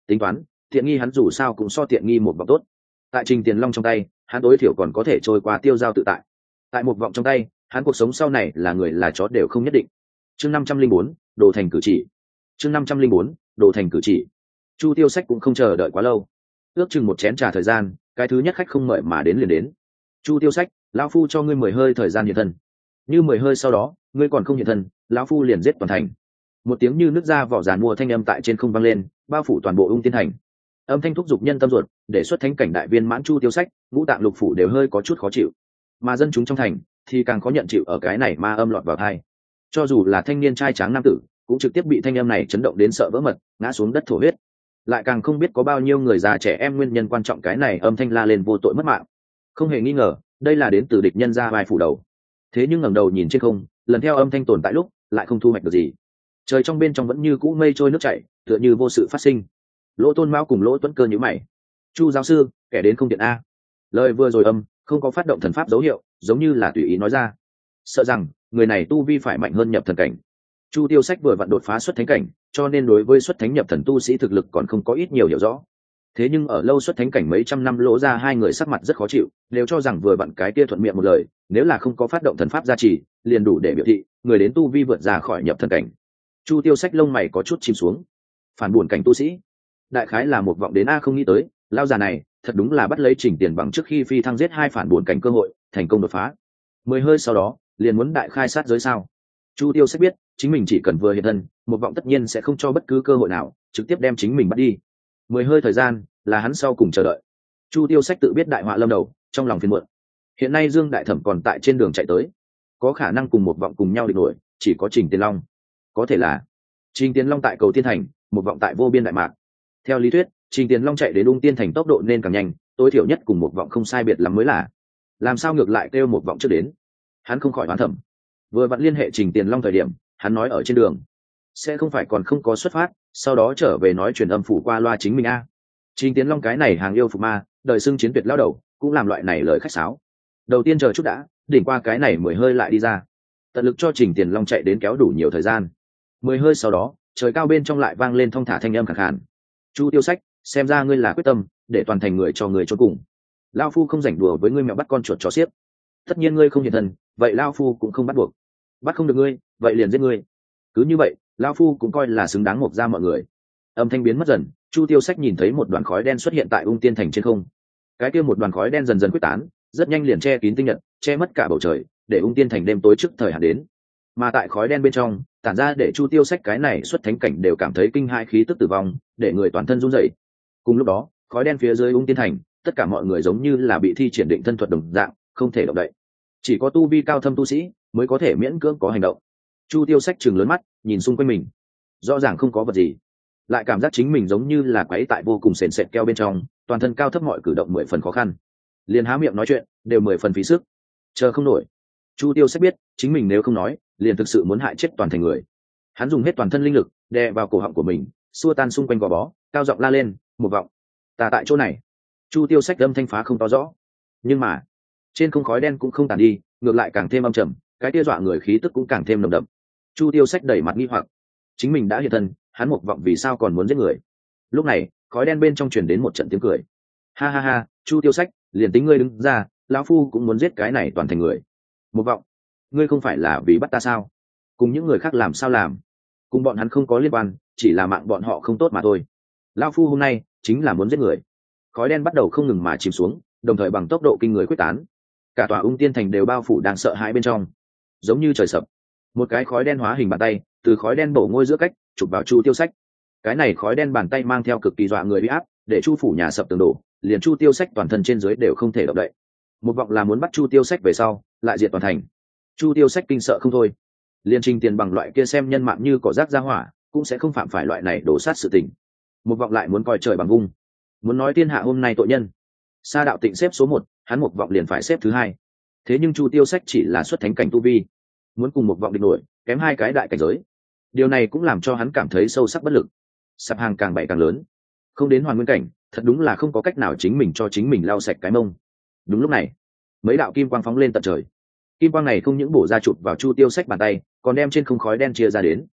tính toán tiện nghi hắn dù sao cũng so tiện nghi một vọng tốt. Tại Trình Tiền Long trong tay hắn tối thiểu còn có thể trôi qua tiêu dao tự tại, tại một vọng trong tay hắn cuộc sống sau này là người là chó đều không nhất định. Chương 504, đồ thành cử chỉ. Chương 504, đồ thành cử chỉ. Chu Tiêu Sách cũng không chờ đợi quá lâu, ước chừng một chén trà thời gian, cái thứ nhất khách không mời mà đến liền đến. Chu Tiêu Sách, lão phu cho ngươi 10 hơi thời gian hiện thân, như 10 hơi sau đó ngươi còn không hiện thân, lão phu liền giết toàn thành. Một tiếng như nước ra vỏ giàn mua thanh âm tại trên không vang lên, bao phủ toàn bộ Ung Tiên thành. Âm thanh thúc giục nhân tâm ruột, để xuất thánh cảnh đại viên mãn Chu Tiêu Sách, ngũ tạng lục phủ đều hơi có chút khó chịu, mà dân chúng trong thành thì càng có nhận chịu ở cái này ma âm lọt vào tai. Cho dù là thanh niên trai tráng nam tử cũng trực tiếp bị thanh âm này chấn động đến sợ vỡ mật, ngã xuống đất thổ huyết. Lại càng không biết có bao nhiêu người già trẻ em nguyên nhân quan trọng cái này âm thanh la lên vô tội mất mạng. Không hề nghi ngờ đây là đến từ địch nhân ra vai phủ đầu. Thế nhưng ngẩng đầu nhìn trên không, lần theo âm thanh tồn tại lúc lại không thu hoạch được gì. Trời trong bên trong vẫn như cũ mây trôi nước chảy, tựa như vô sự phát sinh. Lỗ Tôn Mão cùng Lỗ Tuấn Cơ nhíu mày. Chu giáo sư, kẻ đến không tiện a. Lời vừa rồi không có phát động thần pháp dấu hiệu, giống như là tùy ý nói ra. Sợ rằng người này tu vi phải mạnh hơn nhập thần cảnh. Chu Tiêu Sách vừa vặn đột phá xuất thánh cảnh, cho nên đối với xuất thánh nhập thần tu sĩ thực lực còn không có ít nhiều hiểu rõ. Thế nhưng ở lâu xuất thánh cảnh mấy trăm năm Lỗ ra hai người sắc mặt rất khó chịu, đều cho rằng vừa vặn cái kia thuận miệng một lời, nếu là không có phát động thần pháp gia trì, liền đủ để biểu thị người đến tu vi vượt ra khỏi nhập thần cảnh. Chu Tiêu Sách lông mày có chút chìm xuống. Phản buồn cảnh tu sĩ, đại khái là một vọng đến a, không nghĩ tới lao già này thật đúng là bắt lấy Trình Tiền Bằng trước khi phi thăng giết hai phản buồn cảnh cơ hội, thành công đột phá. 10 hơi sau đó liền muốn đại khai sát giới sao? Chu Tiêu Sách biết chính mình chỉ cần vừa hiện thân, một vọng tất nhiên sẽ không cho bất cứ cơ hội nào, trực tiếp đem chính mình bắt đi. 10 hơi thời gian là hắn sau cùng chờ đợi. Chu Tiêu Sách tự biết đại họa lâm đầu, trong lòng phiền muộn. Hiện nay Dương Đại Thẩm còn tại trên đường chạy tới, có khả năng cùng một vọng cùng nhau địch nổi chỉ có Trình Tiền Long. Có thể là Trình Tiền Long tại Cầu Tiên Thành, một vọng tại Vô Biên Đại Mạc. Theo lý thuyết Trình Tiền Long chạy đến Ung Tiên Thành tốc độ nên càng nhanh, tối thiểu nhất cùng một vọng không sai biệt lắm mới là. Làm sao ngược lại kêu một vọng trước đến? Hắn không khỏi oán thầm. Vừa vặn liên hệ Trình Tiền Long thời điểm hắn nói ở trên đường, sẽ không phải còn không có xuất phát, sau đó trở về nói truyền âm phủ qua loa chính mình a. Trình Tiền Long cái này hàng yêu phục ma, đời xưng chiến tuyệt lao đầu, cũng làm loại này lời khách sáo. Đầu tiên chờ chút đã, đỉnh qua cái này 10 hơi lại đi ra. Tận lực cho Trình Tiền Long chạy đến kéo đủ nhiều thời gian. 10 hơi sau đó, trời cao bên trong lại vang lên thong thả thanh âm khàn khàn. Chu Tiêu Sách, xem ra ngươi là quyết tâm để toàn thành người cho người chôn cùng. Lao phu không rảnh đùa với ngươi mẹo bắt con chuột chó xiếc. Tất nhiên ngươi không hiện thân, vậy Lao phu cũng không bắt buộc. Bắt không được ngươi, vậy liền giết ngươi. Cứ như vậy Lao phu cũng coi là xứng đáng mộc ra mọi người. Âm thanh biến mất dần, Chu Tiêu Sách nhìn thấy một đoàn khói đen xuất hiện tại Ung Tiên Thành trên không. Cái kia một đoàn khói đen dần dần quyết tán, rất nhanh liền che kín tinh nhật, che mất cả bầu trời, để Ung Tiên Thành đêm tối trước thời hạn đến. Mà tại khói đen bên trong tản ra để Chu Tiêu Sách cái này xuất thánh cảnh đều cảm thấy kinh hai khí tức tử vong, để người toàn thân run rẩy. Cùng lúc đó khói đen phía dưới Ung Tiên Thành, tất cả mọi người giống như là bị thi triển định thân thuật đồng dạng, không thể động đậy. Chỉ có tu vi cao thâm tu sĩ mới có thể miễn cưỡng có hành động. Chu Tiêu Sách trừng lớn mắt nhìn xung quanh mình, rõ ràng không có vật gì, lại cảm giác chính mình giống như là quấy tại vô cùng sền sệt keo bên trong, toàn thân cao thấp mọi cử động 10 phần khó khăn, liền há miệng nói chuyện đều 10 phần phí sức, chờ không nổi. Chu Tiêu Sách biết chính mình nếu không nói liền thực sự muốn hại chết toàn thành người. Hắn dùng hết toàn thân linh lực đè vào cổ họng của mình, xua tan xung quanh gò bó, cao giọng la lên, một vọng, ta tại chỗ này. Chu Tiêu Sách âm thanh phá không to rõ, nhưng mà trên không khói đen cũng không tàn đi, ngược lại càng thêm âm trầm, cái tia dọa người khí tức cũng càng thêm nồng đậm. Chu Tiêu Sách đẩy mặt nghi hoặc, chính mình đã hiện thân, hắn một vọng vì sao còn muốn giết người? Lúc này khói đen bên trong truyền đến một trận tiếng cười. Ha ha ha, Chu Tiêu Sách, liền tính ngươi đứng ra, lão phu cũng muốn giết cái này toàn thành người. Một vọng, ngươi không phải là vì bắt ta sao? Cùng những người khác làm sao làm? Cùng bọn hắn không có liên quan, chỉ là mạng bọn họ không tốt mà thôi. Lão phu hôm nay chính là muốn giết người. Khói đen bắt đầu không ngừng mà chìm xuống, đồng thời bằng tốc độ kinh người quyết tán. Cả tòa Ung Tiên Thành đều bao phủ đang sợ hãi bên trong, giống như trời sập. Một cái khói đen hóa hình bàn tay từ khói đen bổ ngôi giữa cách chụp vào Chu Tiêu Sách. Cái này khói đen bàn tay mang theo cực kỳ dọa người uy áp, để Chu phủ nhà sập tường đổ, liền Chu Tiêu Sách toàn thân trên dưới đều không thể động đậy. Một vọng là muốn bắt Chu Tiêu Sách về sau lại diệt toàn thành. Chu Tiêu Sách kinh sợ không thôi, liên Trình Tiền Bằng loại kia xem nhân mạng như cỏ rác ra hỏa cũng sẽ không phạm phải loại này đổ sát sự tình. Một vọng lại muốn coi trời bằng vung, muốn nói thiên hạ hôm nay tội nhân, Sa Đạo Tịnh xếp số 1, hắn một vọng liền phải xếp thứ 2. Thế nhưng Chu Tiêu Sách chỉ là xuất thánh cảnh tu vi, muốn cùng một vọng địch nổi, kém 2 cái đại cảnh giới. Điều này cũng làm cho hắn cảm thấy sâu sắc bất lực. Sạp hàng càng bày càng lớn, không đến hoàn nguyên cảnh, thật đúng là không có cách nào chính mình cho chính mình lau sạch cái mông. Đúng lúc này, mấy đạo kim quang phóng lên tận trời. Kim quang này không những bổ ra chụp vào Chu Tiêu Sách bàn tay, còn đem trên không khói đen chia ra đến.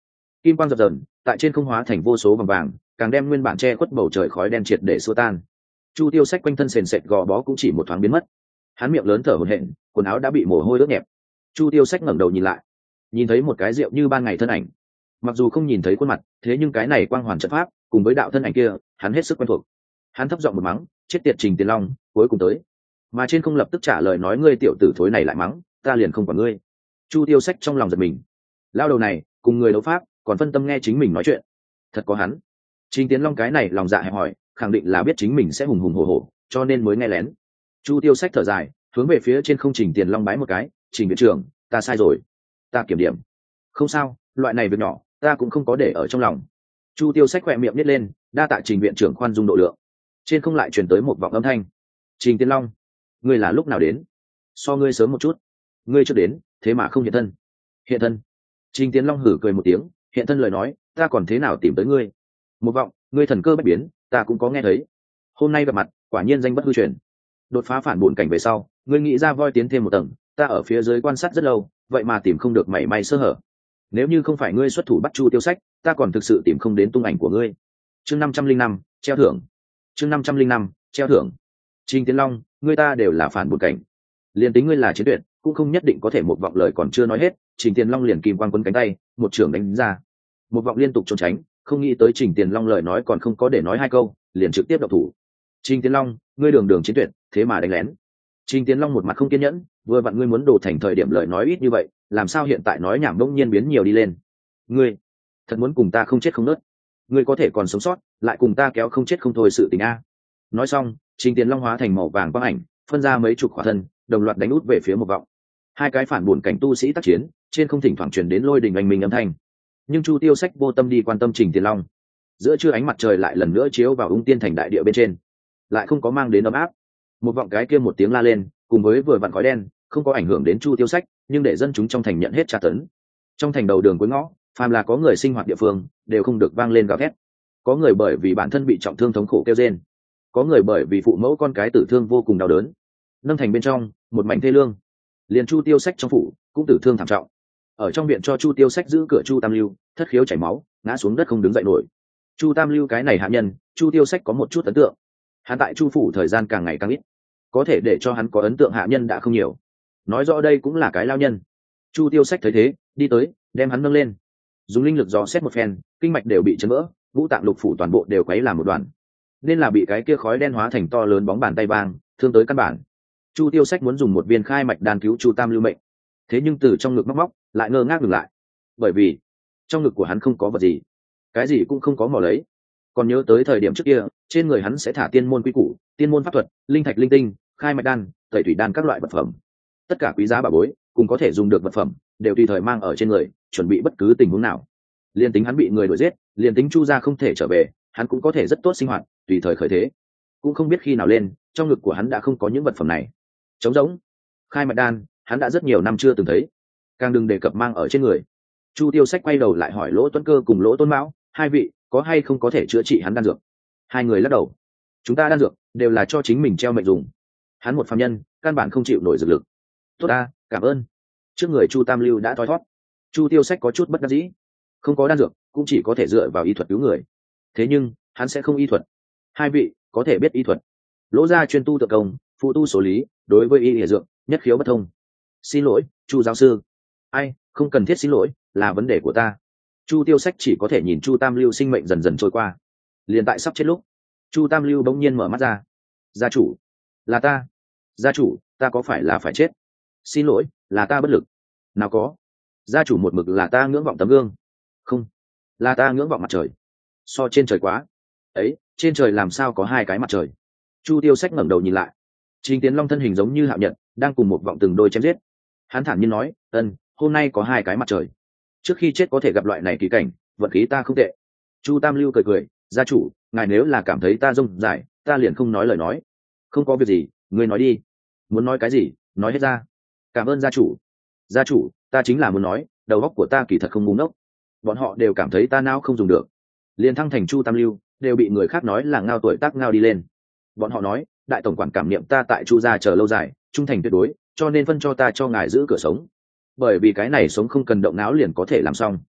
kim quang dập dờn tại trên không hóa thành vô số vòng vàng, càng đem nguyên bản che khuất bầu trời khói đen triệt để xua tan. Chu Tiêu Sách quanh thân sền sệt gò bó cũng chỉ một thoáng biến mất, hắn miệng lớn thở hổn hển, quần áo đã bị mồ hôi ướt nhẹp. Chu Tiêu Sách ngẩng đầu nhìn lại, nhìn thấy một cái rượu như ban ngày thân ảnh. Mặc dù không nhìn thấy khuôn mặt, thế nhưng cái này quang hoàn trận pháp cùng với đạo thân ảnh kia hắn hết sức quen thuộc. Hắn thấp giọng một mắng, chết tiệt Trình Tiền Long, cuối cùng tới. Mà trên không lập tức trả lời nói, ngươi tiểu tử thối này lại mắng ta liền không quản ngươi. Chu Tiêu Sách trong lòng giật mình, lao đầu này cùng người đấu pháp còn phân tâm nghe chính mình nói chuyện. Thật có hắn. Trình Tiến Long cái này lòng dạ hẹp hòi, khẳng định là biết chính mình sẽ hùng hùng hổ hổ, cho nên mới nghe lén. Chu Tiêu Sách thở dài, hướng về phía trên không Trình Tiền Long bái một cái, Trình viện trưởng, ta sai rồi, ta kiểm điểm. Không sao, loại này việc nhỏ ta cũng không có để ở trong lòng. Chu Tiêu Sách khỏe miệng nít lên, đa tạ Trình viện trưởng khoan dung độ lượng. Trên không lại truyền tới một vọng âm thanh, Trình Tiên Long, ngươi là lúc nào đến? So ngươi sớm một chút, ngươi chưa đến thế mà không hiện thân. Hiện thân? Trình Tiên Long hử cười một tiếng, hiện thân lời nói ta còn thế nào tìm tới ngươi. Một vọng, ngươi thần cơ bách biến ta cũng có nghe thấy, hôm nay gặp mặt quả nhiên danh bất hư truyền. Đột phá phản bổn cảnh về sau, ngươi nghĩ ra voi tiến thêm một tầng, ta ở phía dưới quan sát rất lâu, vậy mà tìm không được mảy may sơ hở. Nếu như không phải ngươi xuất thủ bắt Chu Tiêu Sách, ta còn thực sự tìm không đến tung ảnh của ngươi. Chương 505, treo thưởng. Chương 505, treo thưởng. Trình Tiến Long, ngươi ta đều là phản bổn cảnh, liền tính ngươi là chiến tuyệt cũng không nhất định có thể. Một vọng lời còn chưa nói hết, Trình Tiền Long liền kim quang quấn cánh tay, một trưởng đánh ra. Một vọng liên tục trốn tránh, không nghĩ tới Trình Tiền Long lời nói còn không có để nói hai câu, liền trực tiếp động thủ. Trình Tiền Long, ngươi đường đường chiến tuyệt, thế mà đánh lén. Trình Tiền Long một mặt không kiên nhẫn, vừa vặn ngươi muốn đổ thành thời điểm lời nói ít như vậy, làm sao hiện tại nói nhảm bỗng nhiên biến nhiều đi lên. Ngươi thật muốn cùng ta không chết không nứt, ngươi có thể còn sống sót lại cùng ta kéo không chết không thôi sự tình a. Nói xong, Trình Tiền Long hóa thành màu vàng quang ảnh, phân ra mấy chục khỏa thân, đồng loạt đánh út về phía một vọng. Hai cái phản buồn cảnh tu sĩ tác chiến, trên không thỉnh thoảng truyền đến lôi đình oanh minh âm thanh. Nhưng Chu Tiêu Sách vô tâm đi quan tâm Trình Tiền Long. Giữa trưa ánh mặt trời lại lần nữa chiếu vào Ung Tiên thành đại địa bên trên, lại không có mang đến ấm áp. Một vọng cái kia một tiếng la lên, cùng với vừa vặn khói đen, không có ảnh hưởng đến Chu Tiêu Sách, nhưng để dân chúng trong thành nhận hết tra tấn. Trong thành đầu đường cuối ngõ, phàm là có người sinh hoạt địa phương, đều không được vang lên gào thét. Có người bởi vì bản thân bị trọng thương thống khổ kêu rên, có người bởi vì phụ mẫu con cái tử thương vô cùng đau đớn. Nâng thành bên trong, một mảnh thê lương. Liền Chu Tiêu Sách trong phủ cũng tử thương thảm trọng. Ở trong viện cho Chu Tiêu Sách giữ cửa Chu Tam Lưu, thất khiếu chảy máu, ngã xuống đất không đứng dậy nổi. Chu Tam Lưu cái này hạ nhân, Chu Tiêu Sách có một chút ấn tượng. Hắn tại Chu phủ thời gian càng ngày càng ít, có thể để cho hắn có ấn tượng hạ nhân đã không nhiều, nói rõ đây cũng là cái lao nhân. Chu Tiêu Sách thấy thế, đi tới, đem hắn nâng lên, dùng linh lực dò xét một phen, kinh mạch đều bị chấn vỡ, ngũ tạng lục phủ toàn bộ đều quấy làm một đoàn, nên là bị cái kia khói đen hóa thành to lớn bóng bàn tay vàng, thương tới căn bản. Chu Tiêu Sách muốn dùng một viên khai mạch đan cứu Chu Tam Lưu mệnh, thế nhưng từ trong ngực móc móc lại ngơ ngác ngừng lại, bởi vì trong ngực của hắn không có vật gì, cái gì cũng không có mò lấy. Còn nhớ tới thời điểm trước kia, trên người hắn sẽ thả tiên môn quy củ, tiên môn pháp thuật, linh thạch linh tinh, khai mạch đan, tẩy thủy đan các loại vật phẩm, tất cả quý giá bảo bối cùng có thể dùng được vật phẩm đều tùy thời mang ở trên người, chuẩn bị bất cứ tình huống nào. Liên tính hắn bị người đuổi giết, liên tính Chu gia không thể trở về, hắn cũng có thể rất tốt sinh hoạt, tùy thời khởi thế. Cũng không biết khi nào lên, trong ngực của hắn đã không có những vật phẩm này, trống rỗng. Khai mạch đan, hắn đã rất nhiều năm chưa từng thấy, càng đừng đề cập mang ở trên người. Chu Tiêu Sách quay đầu lại hỏi Lỗ Tuấn Cơ cùng Lỗ Tôn Mão, hai vị có hay không có thể chữa trị hắn đan dược? Hai người lắc đầu, chúng ta đan dược đều là cho chính mình treo mệnh dùng, hắn một phàm nhân căn bản không chịu nổi dược lực. Tốt ta, cảm ơn. Trước người Chu Tam Lưu đã thoi thoát. Chu Tiêu Sách có chút bất đắc dĩ, không có đan dược cũng chỉ có thể dựa vào y thuật cứu người, thế nhưng hắn sẽ không y thuật. Hai vị có thể biết y thuật? Lỗ gia chuyên tu tự công, phụ tu số lý, đối với y địa dược nhất khiếu bất thông. Xin lỗi Chu giáo sư. Ai, không cần thiết xin lỗi, là vấn đề của ta. Chu Tiêu Sách chỉ có thể nhìn Chu Tam Lưu sinh mệnh dần dần trôi qua. Liền tại sắp chết lúc, Chu Tam Lưu bỗng nhiên mở mắt ra. Gia chủ, là ta. Gia chủ, ta có phải là phải chết? Xin lỗi, là ta bất lực. Nào có, gia chủ một mực là ta ngưỡng vọng tấm gương. Không, là ta ngưỡng vọng mặt trời. So trên trời quá. Ấy, trên trời làm sao có hai cái mặt trời? Chu Tiêu Sách ngẩng đầu nhìn lại, Trình Tiến Long thân hình giống như hạo nhật, đang cùng một vọng từng đôi chém giết. Hắn thản nhiên nói, hôm nay có hai cái mặt trời, trước khi chết có thể gặp loại này kỳ cảnh, vận khí ta không tệ. Chu Tam Lưu cười cười, gia chủ, ngài nếu là cảm thấy ta rông dài, ta liền không nói lời nói. Không có việc gì, ngươi nói đi, muốn nói cái gì nói hết ra. Cảm ơn gia chủ. Gia chủ, ta chính là muốn nói, đầu óc của ta kỳ thật không ngu ngốc. Bọn họ đều cảm thấy ta não không dùng được, liền thăng thành Chu Tam Lưu đều bị người khác nói là ngao tuổi tác ngao đi lên. Bọn họ nói đại tổng quản cảm niệm ta tại Chu gia chờ lâu dài, trung thành tuyệt đối, cho nên phân cho ta cho ngài giữ cửa sống, bởi vì cái này sống không cần động não liền có thể làm xong.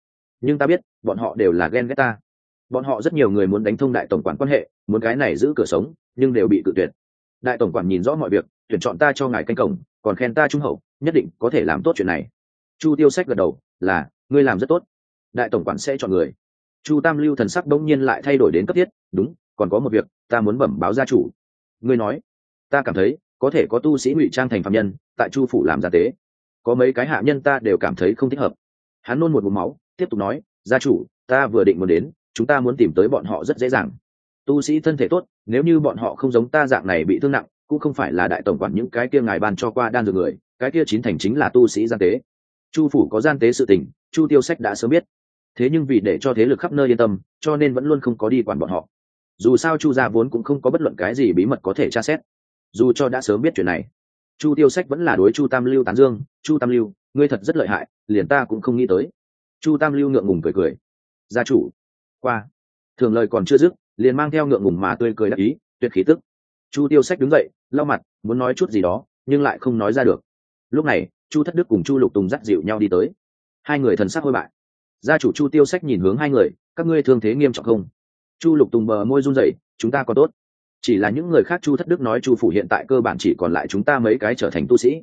nhưng ta biết bọn họ đều là ghen ghét ta. Bọn họ rất nhiều người muốn đánh thông đại tổng quản quan hệ, muốn cái này giữ cửa sống, nhưng đều bị cự tuyệt. Đại tổng quản nhìn rõ mọi việc, tuyển chọn ta cho ngài canh cổng, còn khen ta trung hậu, nhất định có thể làm tốt chuyện này. Chu Tiêu Sách gật đầu, là, ngươi làm rất tốt. Đại tổng quản sẽ chọn người. Chu Tam Lưu thần sắc bỗng nhiên lại thay đổi đến cấp thiết, đúng, còn có một việc, ta muốn bẩm báo gia chủ. Ngươi nói, ta cảm thấy có thể có tu sĩ ngụy trang thành phạm nhân, tại Chu phủ làm gia tế. Có mấy cái hạ nhân ta đều cảm thấy không thích hợp. Hắn nôn một ngụm máu, tiếp tục nói, gia chủ, ta vừa định muốn đến, chúng ta muốn tìm tới bọn họ rất dễ dàng. Tu sĩ thân thể tốt, nếu như bọn họ không giống ta dạng này bị thương nặng, cũng không phải là đại tổng quản những cái kia ngài ban cho qua đan dược người, cái kia chín thành chính là tu sĩ gian tế. Chu phủ có gian tế sự tình, Chu Tiêu Sách đã sớm biết. Thế nhưng vì để cho thế lực khắp nơi yên tâm, cho nên vẫn luôn không có đi quản bọn họ. Dù sao Chu gia vốn cũng không có bất luận cái gì bí mật có thể tra xét. Dù cho đã sớm biết chuyện này, Chu Tiêu Sách vẫn là đối Chu Tam Lưu tán dương, Chu Tam Lưu, ngươi thật rất lợi hại, liền ta cũng không nghĩ tới. Chu Tam Lưu ngượng ngùng cười cười. Gia chủ, qua. Thường lời còn chưa dứt, liền mang theo ngượng ngùng mà tươi cười đắc ý, tuyệt khí tức. Chu Tiêu Sách đứng dậy, lau mặt, muốn nói chút gì đó, nhưng lại không nói ra được. Lúc này, Chu Thất Đức cùng Chu Lục Tùng dắt dịu nhau đi tới. Hai người thần sắc hôi bại. Gia chủ Chu Tiêu Sách nhìn hướng hai người, các ngươi thương thế nghiêm trọng không? Chu Lục Tùng bờ môi run rẩy, chúng ta có tốt. Chỉ là những người khác. Chu Thất Đức nói Chu phủ hiện tại cơ bản chỉ còn lại chúng ta mấy cái trở thành tu sĩ,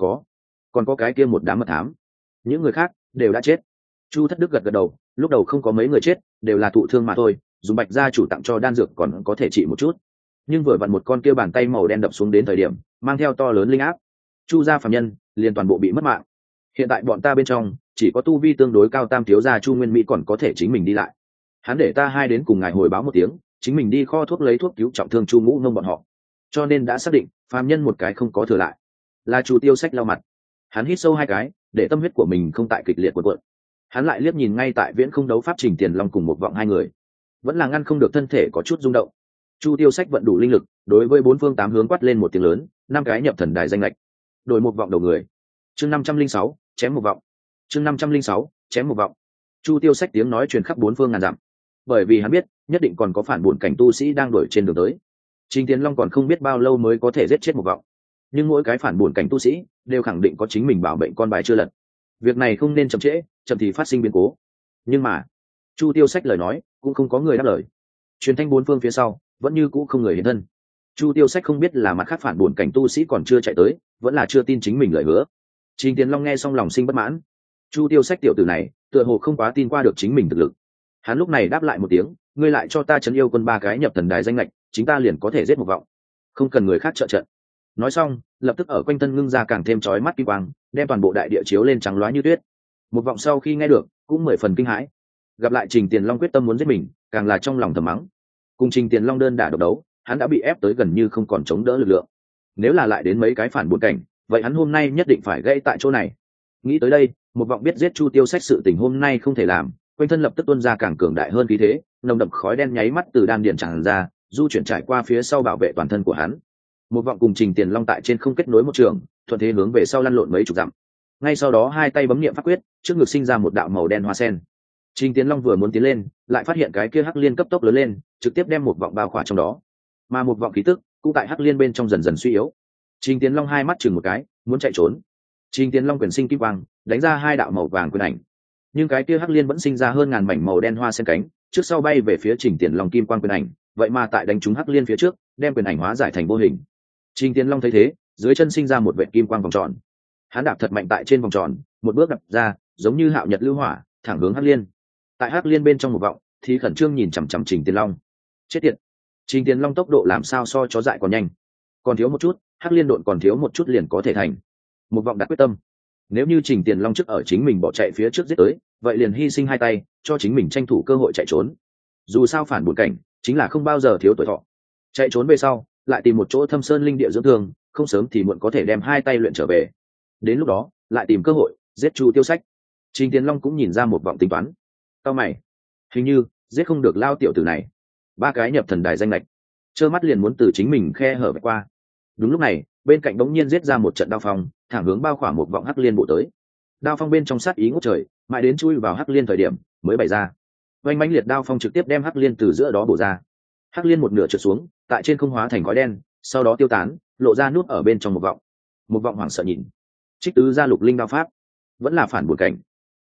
còn có cái kia một đám mật thám. Những người khác đều đã chết. Chu Thất Đức gật gật đầu, lúc đầu không có mấy người chết, đều là thụ thương mà thôi, dùng Bạch gia chủ tặng cho đan dược còn có thể trị một chút. Nhưng vừa vặn một con kia bàn tay màu đen đập xuống đến thời điểm, mang theo to lớn linh áp. Chu gia phàm nhân liền toàn bộ bị mất mạng. Hiện tại bọn ta bên trong chỉ có tu vi tương đối cao tam thiếu gia Chu Nguyên Mỹ còn có thể chính mình đi lại. Hắn để ta hai đến cùng ngài hồi báo một tiếng, chính mình đi kho thuốc lấy thuốc cứu trọng thương Chu Ngũ Ngông bọn họ. Cho nên đã xác định phàm nhân một cái không có thừa lại. Là Chu Tiêu Sách lau mặt. Hắn hít sâu hai cái, để tâm huyết của mình không tại kịch liệt cuộn cuộn. Hắn lại liếc nhìn ngay tại viễn không đấu pháp Trình Tiền Long cùng một vọng hai người, vẫn là ngăn không được thân thể có chút rung động. Chu Tiêu Sách vận đủ linh lực, đối với bốn phương tám hướng quát lên một tiếng lớn, năm cái nhập thần đài danh lệch. Đổi một vọng đầu người. Chương 506, chém một vọng. Chương 506, chém một vọng. Chu Tiêu Sách tiếng nói truyền khắp bốn phương ngàn dặm. Bởi vì hắn biết, nhất định còn có phản buồn cảnh tu sĩ đang đuổi trên đường tới. Trình Tiền Long còn không biết bao lâu mới có thể giết chết một vọng. Nhưng mỗi cái phản buồn cảnh tu sĩ đều khẳng định có chính mình bảo mệnh con bài chưa lật. Việc này không nên chậm trễ, chậm thì phát sinh biến cố. Nhưng mà, Chu Tiêu Sách lời nói cũng không có người đáp lời. Truyền thanh bốn phương phía sau vẫn như cũ không người hiện thân. Chu Tiêu Sách không biết là mặt khác phản buồn cảnh tu sĩ còn chưa chạy tới, vẫn là chưa tin chính mình lời hứa. Trình Tiền Long nghe xong lòng sinh bất mãn. Chu Tiêu Sách tiểu tử này tựa hồ không quá tin qua được chính mình thực lực. Hắn lúc này đáp lại một tiếng, ngươi lại cho ta trấn yêu quân ba cái nhập thần đài danh lệch, chính ta liền có thể giết một vọng, không cần người khác trợ trận. Nói xong, lập tức ở quanh thân ngưng ra càng thêm chói mắt kim quang, đem toàn bộ đại địa chiếu lên trắng loá như tuyết. Một vọng sau khi nghe được, cũng 10 phần kinh hãi. Gặp lại Trình Tiền Long quyết tâm muốn giết mình, càng là trong lòng thầm mắng. Cùng Trình Tiền Long đơn đả độc đấu, hắn đã bị ép tới gần như không còn chống đỡ lực lượng. Nếu là lại đến mấy cái phản buồn cảnh, vậy hắn hôm nay nhất định phải gãy tại chỗ này. Nghĩ tới đây, một vọng biết giết Chu Tiêu Sách sự tình hôm nay không thể làm, quanh thân lập tức tuôn ra càng cường đại hơn khí thế, nồng đậm khói đen nháy mắt từ đan điền tràn ra, du chuyển trải qua phía sau bảo vệ toàn thân của hắn. Một vọng cùng Trình Tiền Long tại trên không kết nối một trường, thuận thế hướng về sau lăn lộn mấy chục dặm. Ngay sau đó hai tay bấm niệm pháp quyết, trước ngực sinh ra một đạo màu đen hoa sen. Trình Tiền Long vừa muốn tiến lên, lại phát hiện cái kia hắc liên cấp tốc lớn lên, trực tiếp đem một vọng bao khỏa trong đó. Mà một vọng khí tức cũng tại hắc liên bên trong dần dần suy yếu. Trình Tiền Long hai mắt chừng một cái, muốn chạy trốn. Trình Tiền Long quyền sinh kim quang, đánh ra hai đạo màu vàng quyền ảnh. Nhưng cái kia hắc liên vẫn sinh ra hơn ngàn mảnh màu đen hoa sen cánh, trước sau bay về phía Trình Tiền Long kim quang quyền ảnh, vậy mà tại đánh trúng hắc liên phía trước, đem quyền ảnh hóa giải thành vô hình. Trình Tiền Long thấy thế, dưới chân sinh ra một vệt kim quang vòng tròn. Hắn đạp thật mạnh tại trên vòng tròn, một bước đạp ra, giống như hạo nhật lưu hỏa, thẳng hướng hắc liên. Tại hắc liên bên trong một vọng, thì khẩn trương nhìn chằm chằm Trình Tiền Long. Chết tiệt! Trình Tiền Long tốc độ làm sao so chó dại còn nhanh, còn thiếu một chút, hắc liên độn còn thiếu một chút liền có thể thành. Một vọng đặt quyết tâm, nếu như Trình Tiền Long trước ở chính mình bỏ chạy phía trước giết tới, vậy liền hy sinh hai tay, cho chính mình tranh thủ cơ hội chạy trốn. Dù sao phản buồn cảnh chính là không bao giờ thiếu tuổi thọ. Chạy trốn về sau, lại tìm một chỗ thâm sơn linh địa dưỡng thương, không sớm thì muộn có thể đem hai tay luyện trở về. Đến lúc đó, lại tìm cơ hội giết Chu Tiêu Sách. Trình Tiền Long cũng nhìn ra một vọng tính toán. Cao mày, hình như giết không được lao tiểu tử này. Ba cái nhập thần đài danh lệch, trơ mắt liền muốn từ chính mình khe hở vạch qua. Đúng lúc này, bên cạnh bỗng nhiên giết ra một trận đao phong, thẳng hướng bao khỏa một vọng hắc liên bộ tới. Đao phong bên trong sát ý ngút trời, mãi đến chui vào hắc liên thời điểm mới bày ra. Oanh mãnh liệt đao phong trực tiếp đem hắc liên từ giữa đó bổ ra. Hắc liên một nửa trượt xuống, tại trên không hóa thành khói đen, sau đó tiêu tán, lộ ra nút ở bên trong một vọng. Một vọng hoảng sợ nhìn. Trích tứ gia lục linh đao pháp, vẫn là phản buồn cảnh.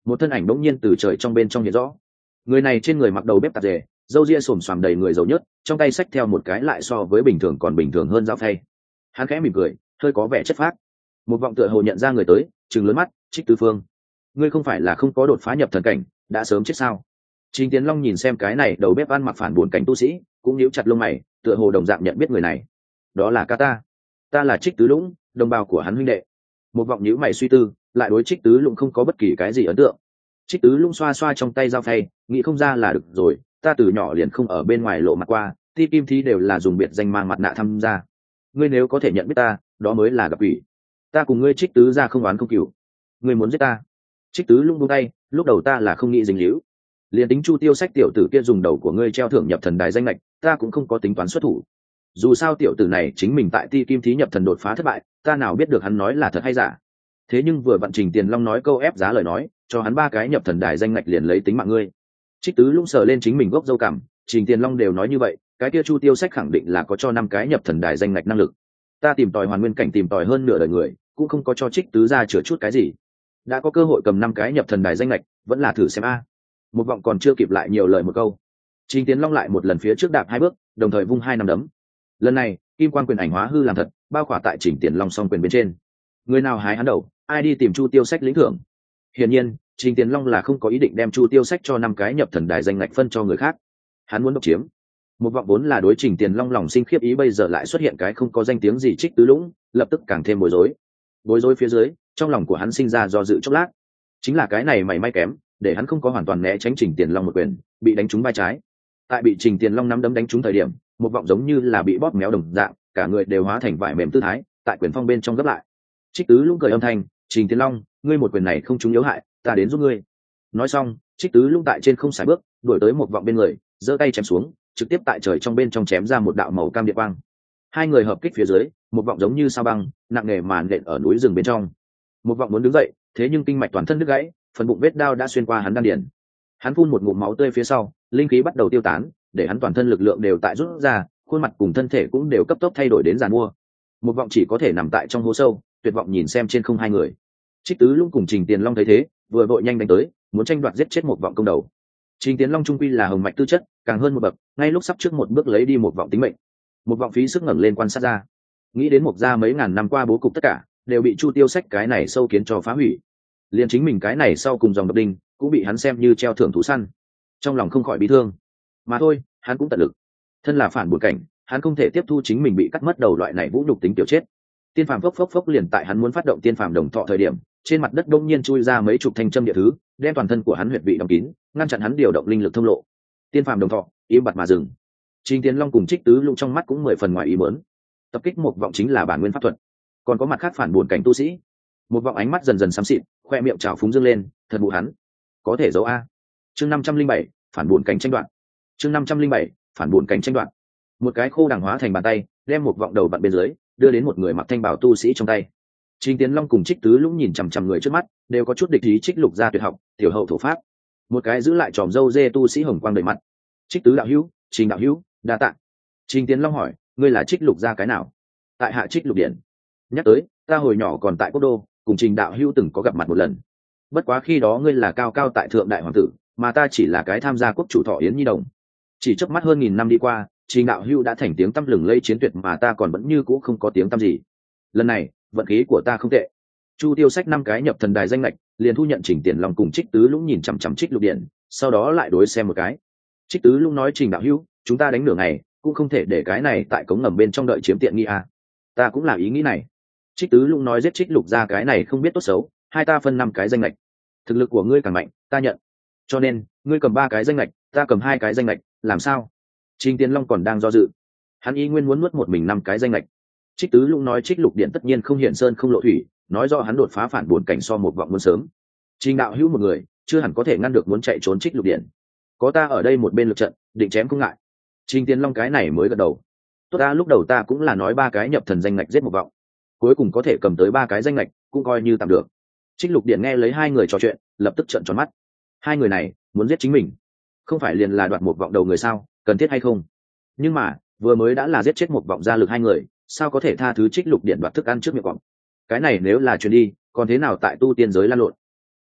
một thân ảnh bỗng nhiên từ trời trong bên trong hiện rõ. Người này trên người mặc đầu bếp tạp dề, râu ria xồm xoàm đầy người dầu nhớt, trong tay xách theo một cái lại so với bình thường còn bình thường hơn dao phay. Hắn khẽ mỉm cười, hơi có vẻ chất phác. Một vọng tựa hồ nhận ra người tới, trừng lớn mắt, Trích Tứ Phương, ngươi không phải là không có đột phá nhập thần cảnh, đã sớm chết sao? Trình Tiến Long nhìn xem cái này đầu bếp ăn mặc phản buồn cảnh tu sĩ, cũng nhíu chặt lông mày, tựa hồ đồng dạng nhận biết người này. Đó là ta là Trích Tứ Lũng, đồng bào của hắn huynh đệ. Một vọng nhíu mày suy tư, lại đối Trích Tứ Lũng không có bất kỳ cái gì ấn tượng. Trích Tứ Lũng xoa xoa trong tay dao phay, nghĩ không ra là được rồi, ta từ nhỏ liền không ở bên ngoài lộ mặt qua, thi kim thí đều là dùng biệt danh mang mặt nạ tham gia. Ngươi nếu có thể nhận biết ta, đó mới là gặp ủy. Ta cùng ngươi Trích Tứ gia không oán không cừu. Ngươi muốn giết ta? Trích Tứ Lũng buông tay, lúc đầu ta là không nghĩ dính líu. Liền tính Chu Tiêu Sách tiểu tử kia dùng đầu của ngươi treo thưởng nhập thần đài danh lệch, ta cũng không có tính toán xuất thủ. Dù sao tiểu tử này chính mình tại ti kim thí nhập thần đột phá thất bại, ta nào biết được hắn nói là thật hay giả. Thế nhưng vừa vặn Trình Tiền Long nói câu ép giá lời nói, cho hắn 3 cái nhập thần đài danh ngạch liền lấy tính mạng ngươi. Trích Tứ Lũng sờ lên chính mình gốc râu cằm, Trình Tiền Long đều nói như vậy, cái kia Chu Tiêu Sách khẳng định là có cho 5 cái nhập thần đài danh ngạch năng lực. Ta tìm tòi hoàn nguyên cảnh tìm tòi hơn nửa đời người, cũng không có cho Trích Tứ gia chữa chút cái gì. Đã có cơ hội cầm 5 cái nhập thần đài danh ngạch, vẫn là thử xem a. Một vọng còn chưa kịp lại nhiều lời một câu, Trình Tiến Long lại một lần phía trước đạp 2 bước, đồng thời vung 2 nắm đấm. Lần này, kim quan quyền ảnh hóa hư làm thật, bao khỏa tại Trình Tiền Long song quyền bên trên. Người nào hái hắn đầu, ai đi tìm Chu Tiêu Sách lĩnh thưởng. Hiển nhiên, Trình Tiền Long là không có ý định đem Chu Tiêu Sách cho 5 cái nhập thần đài danh ngạch phân cho người khác. Hắn muốn độc chiếm. Một vọng vốn là đối Trình Tiền Long lòng sinh khiếp ý, bây giờ lại xuất hiện cái không có danh tiếng gì Trích Tứ Lũng, lập tức càng thêm bối rối. Bối rối phía dưới, trong lòng của hắn sinh ra do dự chốc lát. Chính là cái này mảy may kém, để hắn không có hoàn toàn né tránh Trình Tiền Long một quyền, bị đánh trúng vai trái. Tại bị Trình Tiền Long nắm đấm đánh trúng thời điểm, một vọng giống như là bị bóp méo đồng dạng, cả người đều hóa thành vải mềm tư thái, tại quyền phong bên trong gấp lại. Trích Tứ Lũng cười âm thanh, Trình Tiền Long, ngươi một quyền này không trúng yếu hại, ta đến giúp ngươi. Nói xong, Trích Tứ Lũng tại trên không sải bước, đuổi tới một vọng bên người, giơ tay chém xuống, trực tiếp tại trời trong bên trong chém ra một đạo màu cam điện quang. Hai người hợp kích phía dưới, một vọng giống như sao băng, nặng nề màn nện ở núi rừng bên trong. Một vọng muốn đứng dậy, thế nhưng kinh mạch toàn thân đứt gãy, phần bụng vết đao đã xuyên qua hắn đan điền. Hắn phun một ngụm máu tươi phía sau, linh khí bắt đầu tiêu tán, để hắn toàn thân lực lượng đều tại rút ra, khuôn mặt cùng thân thể cũng đều cấp tốc thay đổi đến giàn mua. Một vọng chỉ có thể nằm tại trong hố sâu, tuyệt vọng nhìn xem trên không hai người. Trích Tứ Lũng cùng Trình Tiền Long thấy thế, vừa vội nhanh đánh tới, muốn tranh đoạt giết chết một vọng công đầu. Trình Tiền Long trung quy là hồng mạch tư chất, càng hơn một bậc, ngay lúc sắp trước một bước lấy đi một vọng tính mệnh. Một vọng phí sức ngẩng lên quan sát ra, nghĩ đến một gia mấy ngàn năm qua bố cục tất cả đều bị Chu Tiêu Sách cái này sâu kiến cho phá hủy. Liền chính mình cái này sau cùng dòng độc đinh cũng bị hắn xem như treo thưởng thú săn, trong lòng không khỏi bi thương. Mà thôi, hắn cũng tận lực. Thân là phản buồn cảnh, hắn không thể tiếp thu chính mình bị cắt mất đầu loại này vũ nhục tính tiểu chết. Tiên phàm phốc liền tại hắn muốn phát động tiên phàm đồng thọ thời điểm, trên mặt đất đông nhiên chui ra mấy chục thanh châm địa thứ, đem toàn thân của hắn huyệt vị đóng kín, ngăn chặn hắn điều động linh lực thông lộ. Tiên phàm đồng thọ, im bặt mà dừng. Trình Tiền Long cùng Trích Tứ Lũng trong mắt cũng 10 phần ngoài ý muốn. Tập kích một vọng chính là bản nguyên pháp thuật, còn có mặt khác phản buồn cảnh tu sĩ. Một vọng ánh mắt dần dần xám xịt, khoe miệng trào phúng dương lên, thật bụ hắn, có thể giấu a. Chương 507, phản buồn cảnh tranh đoạn. Chương 507, phản buồn cảnh tranh đoạn. Một cái khô đằng hóa thành bàn tay, đem một vọng đầu vặn bên dưới, đưa đến một người mặc thanh bào tu sĩ trong tay. Trình Tiến Long cùng Trích Tứ Lũng nhìn chằm chằm người trước mắt, đều có chút địch ý Trích Lục gia tuyệt học, tiểu hậu thổ pháp. Một cái giữ lại tròm râu dê tu sĩ hồng quang đầy mặt. Trích Tứ đạo hữu, Trình đạo hữu, đa tạ. Trình Tiến Long hỏi, ngươi là Trích Lục gia cái nào? Tại hạ Trích Lục Điện. Nhắc tới, ta hồi nhỏ còn tại Quốc Đô, cùng Trình đạo hữu từng có gặp mặt một lần. Bất quá khi đó ngươi là cao cao tại thượng đại hoàng tử, mà ta chỉ là cái tham gia quốc chủ thọ yến nhi đồng. Chỉ chớp mắt hơn 1000 năm đi qua, Trình đạo hữu đã thành tiếng tăm lừng lây chiến tuyệt, mà ta còn vẫn như cũ không có tiếng tăm gì. Lần này, vận khí của ta không tệ. Chu Tiêu Sách 5 cái nhập thần đài danh lệch, liền thu nhận Trình Tiền Long cùng Trích Tứ Lũng nhìn chằm chằm Trích Lục Điện, sau đó lại đối xem một cái. Trích Tứ Lũng nói, Trình đạo hữu, chúng ta đánh nửa ngày, cũng không thể để cái này tại cống ngầm bên trong đợi chiếm tiện nghi à. Ta cũng là ý nghĩ này. Trích Tứ Lũng nói, giết Trích Lục gia cái này không biết tốt xấu, hai ta phân 5 cái danh lệch. Thực lực của ngươi càng mạnh, ta nhận. Cho nên, ngươi cầm 3 cái danh lệch, ta cầm 2 cái danh lệch, làm sao? Trình Tiền Long còn đang do dự. Hắn ý nguyên muốn nuốt một mình 5 cái danh lệch. Trích Tứ Lũng nói, Trích Lục Điện tất nhiên không hiện sơn không lộ thủy, nói do hắn đột phá phản buồn cảnh so một vọng muốn sớm. Trình đạo hữu một người, chưa hẳn có thể ngăn được muốn chạy trốn Trích Lục Điện. Có ta ở đây một bên lực trận, định chém không ngại. Trình Tiền Long cái này mới gật đầu. Tốt, ta lúc đầu ta cũng là nói 3 cái nhập thần danh ngạch giết một vọng, cuối cùng có thể cầm tới 3 cái danh ngạch, cũng coi như tạm được. Trích Lục Điện nghe lấy hai người trò chuyện, lập tức trợn tròn mắt. Hai người này muốn giết chính mình, không phải liền là đoạt một vọng đầu người sao, cần thiết hay không? Nhưng mà vừa mới đã là giết chết một vọng gia lực hai người, sao có thể tha thứ Trích Lục Điện đoạt thức ăn trước miệng cọp? Cái này nếu là truyền đi, còn thế nào tại tu tiên giới lan lộn?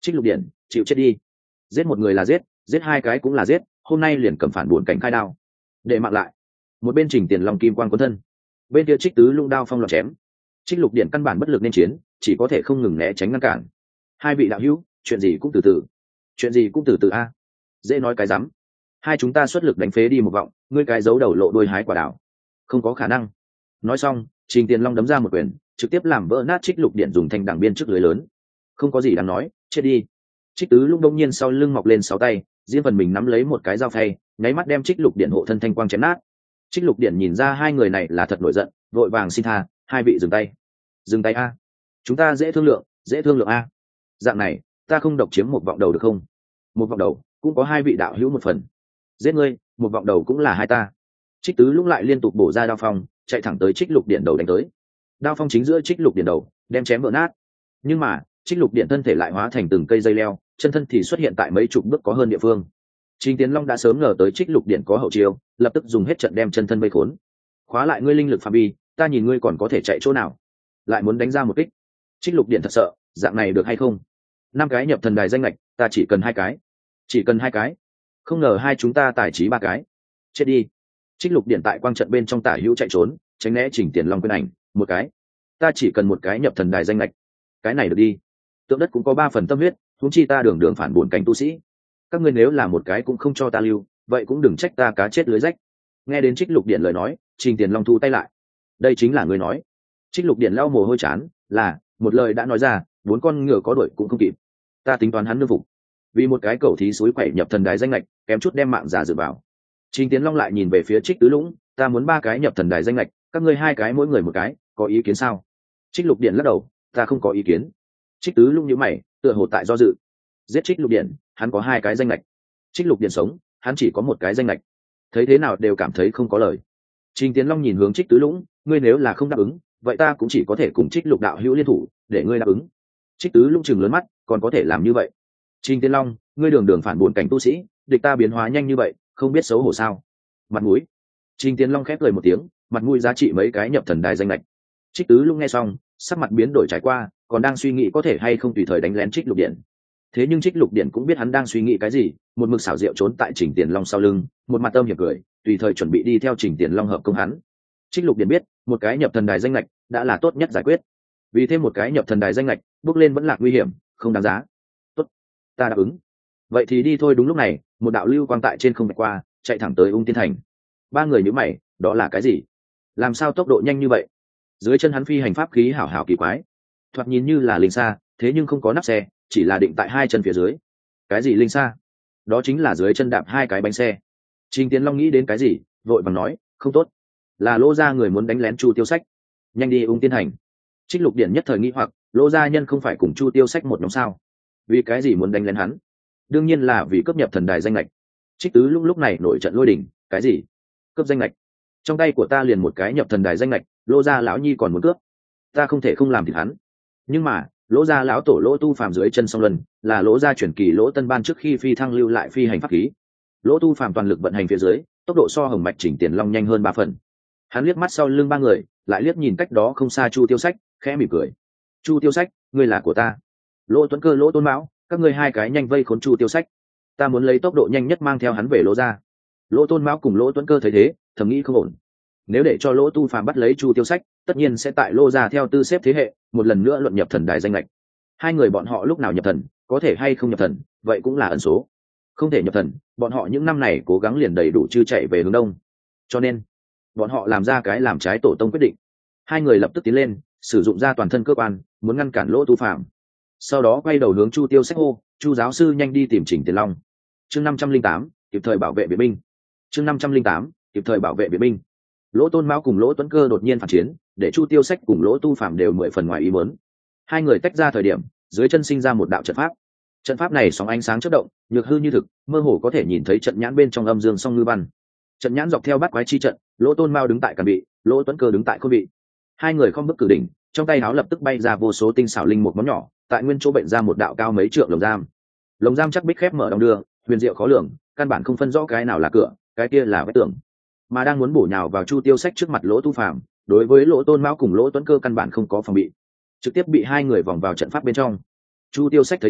Trích Lục Điển, chịu chết đi. Giết một người là giết, giết hai cái cũng là giết, hôm nay liền cầm phản buồn cảnh khai đao để mạng lại. Một bên Trình Tiền Long kim quang cuốn thân, bên kia Trích Tứ Lũng đao phong loạt chém. Trích Lục Điển căn bản bất lực nên chiến, chỉ có thể không ngừng né tránh ngăn cản. Hai vị đạo hữu, chuyện gì cũng từ từ. Chuyện gì cũng từ từ a. Dễ nói cái rắm. Hai chúng ta xuất lực đánh phế đi một vọng, ngươi cái giấu đầu lộ đôi hái quả đảo. Không có khả năng. Nói xong, Trình Tiền Long đấm ra một quyền, trực tiếp làm vỡ nát Trích Lục Điển dùng thanh đằng biên trước lưới lớn. Không có gì đáng nói, chết đi. Trích Tứ Lũng đông nhiên sau lưng mọc lên 6 tay, riêng phần mình nắm lấy một cái dao phay, nháy mắt đem Trích Lục Điển hộ thân thanh quang chém nát. Trích Lục Điển nhìn ra hai người này là thật nổi giận, vội vàng xin tha, hai vị dừng tay. Dừng tay a. Chúng ta dễ thương lượng a. Dạng này, ta không độc chiếm một vọng đầu được không? Một vọng đầu cũng có hai vị đạo hữu một phần. Giết ngươi, một vọng đầu cũng là hai ta. Trích Tứ Lũng lại liên tục bổ ra đao phong, chạy thẳng tới Trích Lục Điển đầu đánh tới. Đao phong chính giữa Trích Lục Điển đầu, đem chém vỡ nát. Nhưng mà, Trích Lục Điển thân thể lại hóa thành từng cây dây leo, chân thân thì xuất hiện tại mấy chục bước có hơn địa phương. Trình Tiến Long đã sớm ngờ tới Trích Lục Điển có hậu chiêu, lập tức dùng hết trận đem chân thân vây khốn. Khóa lại ngươi linh lực phạm vi, ta nhìn ngươi còn có thể chạy chỗ nào. Lại muốn đánh ra một kích. Trích Lục Điển thật sợ, dạng này được hay không? 5 cái nhập thần đài danh lệch, ta chỉ cần 2 cái. Chỉ cần 2 cái. Không ngờ hai chúng ta tài trí 3 cái. Chết đi. Trích Lục Điển tại quang trận bên trong tả hữu chạy trốn, tránh né Trình Tiền Long quyền ảnh, một cái. Ta chỉ cần 1 cái nhập thần đài danh lệch. Cái này được đi. Tượng đất cũng có 3 phần tâm huyết, huống chi ta đường đường phản buồn cảnh tu sĩ. Các ngươi nếu là một cái cũng không cho ta lưu, vậy cũng đừng trách ta cá chết lưới rách. Nghe đến Trích Lục Điển lời nói, Trình Tiền Long thu tay lại. Đây chính là ngươi nói. Trích Lục Điển lau mồ hôi chán, là một lời đã nói ra, 4 con ngựa có đuổi cũng không kịp. Ta tính toán hắn nương phục. Vì một cái cẩu thí suối quẩy nhập thần đài danh lệch, kém chút đem mạng giả dựa vào. Trình Tiến Long lại nhìn về phía Trích Tứ Lũng, ta muốn 3 cái nhập thần đài danh lệch, các ngươi 2 cái mỗi người một cái, có ý kiến sao? Trích Lục Điển lắc đầu, ta không có ý kiến. Trích Tứ Lũng nhíu mày, tựa hồ tại do dự. Giết Trích Lục Điển, hắn có 2 cái danh lệch. Trích Lục Điển sống, hắn chỉ có 1 cái danh lệch. Thấy thế nào đều cảm thấy không có lời. Trình Tiến Long nhìn hướng Trích Tứ Lũng, ngươi nếu là không đáp ứng, vậy ta cũng chỉ có thể cùng Trích Lục đạo hữu liên thủ, để ngươi đáp ứng. Trích Tứ Lũng trừng lớn mắt, còn có thể làm như vậy? Trình Tiến Long, ngươi đường đường phản buồn cảnh tu sĩ, địch ta biến hóa nhanh như vậy, không biết xấu hổ sao? Mặt mũi. Trình Tiến Long khép cười một tiếng, mặt mũi giá trị mấy cái nhập thần đài danh lệch. Trích Tứ Lũng nghe xong, sắc mặt biến đổi trải qua, còn đang suy nghĩ có thể hay không tùy thời đánh lén Trích Lục Điển. Thế nhưng Trích Lục Điển cũng biết hắn đang suy nghĩ cái gì, một mực xảo diệu trốn tại Trình Tiền Long sau lưng, một mặt âm hiểm cười, tùy thời chuẩn bị đi theo Trình Tiền Long hợp công hắn. Trích Lục Điển biết, một cái nhập thần đài danh lệch đã là tốt nhất giải quyết. Vì thêm một cái nhập thần đài danh lệch, bước lên vẫn là nguy hiểm, không đáng giá. Tốt, ta đáp ứng. Vậy thì đi thôi. Đúng lúc này, một đạo lưu quang tại trên không bạch qua, chạy thẳng tới Ung Tiên Thành. 3 người nhíu mày, đó là cái gì? Làm sao tốc độ nhanh như vậy? Dưới chân hắn phi hành pháp khí hảo hảo kỳ quái, thoạt nhìn như là linh xa, thế nhưng không có nắp xe, chỉ là định tại 2 chân phía dưới. Cái gì linh xa? Đó chính là dưới chân đạp 2 cái bánh xe. Trình Tiến Long nghĩ đến cái gì, vội vàng nói, không tốt, là Lô gia người muốn đánh lén Chu Tiêu Sách. Nhanh đi Ung Tiên Thành. Trích Lục Điển nhất thời nghĩ hoặc, Lô gia nhân không phải cùng Chu Tiêu Sách một nhóm sao? Vì cái gì muốn đánh lén hắn? Đương nhiên là vì cướp nhập thần đài danh lệch. Trích Tứ lúc này nổi trận lôi đình, cái gì? Cướp danh lệch? Trong tay của ta liền một cái nhập thần đài danh lệch, Lô gia lão nhi còn muốn cướp, ta không thể không làm thịt hắn. Nhưng mà, Lỗ gia lão tổ Lỗ Tu Phàm dưới chân song luân, là Lỗ gia chuyển kỳ Lỗ Tân Ban trước khi phi thăng lưu lại phi hành pháp khí. Lỗ Tu Phàm toàn lực vận hành phía dưới, tốc độ so Hồng Mạch Chỉnh Tiền Long nhanh hơn 3 phần. Hắn liếc mắt sau lưng 3 người, lại liếc nhìn cách đó không xa Chu Tiêu Sách, khẽ mỉm cười. Chu Tiêu Sách, ngươi là của ta. Lỗ Tuấn Cơ, Lỗ Tôn Mão, các ngươi 2 cái nhanh vây khốn Chu Tiêu Sách. Ta muốn lấy tốc độ nhanh nhất mang theo hắn về Lỗ gia. Lỗ Tôn Mão cùng Lỗ Tuấn Cơ thấy thế, thầm nghĩ không ổn. Nếu để cho Lỗ Tu Phàm bắt lấy Chu Tiêu Sách, tất nhiên sẽ tại Lô gia theo tư xếp thế hệ, một lần nữa luận nhập thần đài danh lệch. 2 người bọn họ lúc nào nhập thần, có thể hay không nhập thần, vậy cũng là ẩn số. Không thể nhập thần, bọn họ những năm này cố gắng liền đầy đủ chư chạy về hướng đông. Cho nên, bọn họ làm ra cái làm trái tổ tông quyết định. 2 người lập tức tiến lên, sử dụng ra toàn thân cơ quan, muốn ngăn cản Lỗ Tu Phàm. Sau đó quay đầu hướng Chu Tiêu Sách hô, Chu giáo sư nhanh đi tìm Trình Tiền Long. Chương 508, kịp thời bảo vệ viện binh. Chương 508, kịp thời bảo vệ viện binh. Lỗ Tôn Mão cùng Lỗ Tuấn Cơ đột nhiên phản chiến, để Chu Tiêu Sách cùng Lỗ Tu Phàm đều 10 phần ngoài ý muốn. 2 người tách ra thời điểm, dưới chân sinh ra một đạo trận pháp. Trận pháp này sóng ánh sáng chớp động, nhược hư như thực, mơ hồ có thể nhìn thấy trận nhãn bên trong âm dương song ngư văn. Trận nhãn dọc theo bát quái chi trận, Lỗ Tôn Mao đứng tại càn vị, Lỗ Tuấn Cơ đứng tại khôn vị. 2 người không bước cử đỉnh, trong tay áo lập tức bay ra vô số tinh xảo linh một món nhỏ, tại nguyên chỗ bệnh ra một đạo cao mấy trượng lồng giam. Lồng giam chắc bích khép mở đong đưa, huyền diệu khó lường, căn bản không phân rõ cái nào là cửa, cái kia là vách tường. Mà đang muốn bổ nhào vào Chu Tiêu Sách trước mặt Lỗ Tu Phàm, đối với Lỗ Tôn Mão cùng Lỗ Tuấn Cơ căn bản không có phòng bị, trực tiếp bị 2 người vòng vào trận pháp bên trong. Chu Tiêu Sách thấy thế,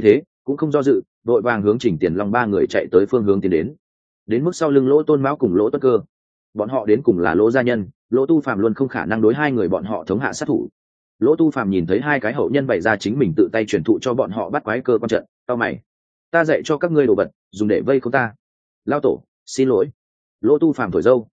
cũng không do dự, đội vàng hướng Trình Tiền Long ba người chạy tới phương hướng tiến đến mức sau lưng Lỗ Tôn Mão cùng Lỗ Tuấn Cơ. Bọn họ đến cùng là Lỗ gia nhân, Lỗ Tu Phàm luôn không khả năng đối hai người bọn họ thống hạ sát thủ. Lỗ Tu Phàm nhìn thấy hai cái hậu nhân bày ra chính mình tự tay truyền thụ cho bọn họ bắt quái cơ quan trận, tao mày, ta dạy cho các ngươi đồ vật dùng để vây không ta. Lao tổ, xin lỗi. Lỗ Tu Phàm thổi dâu,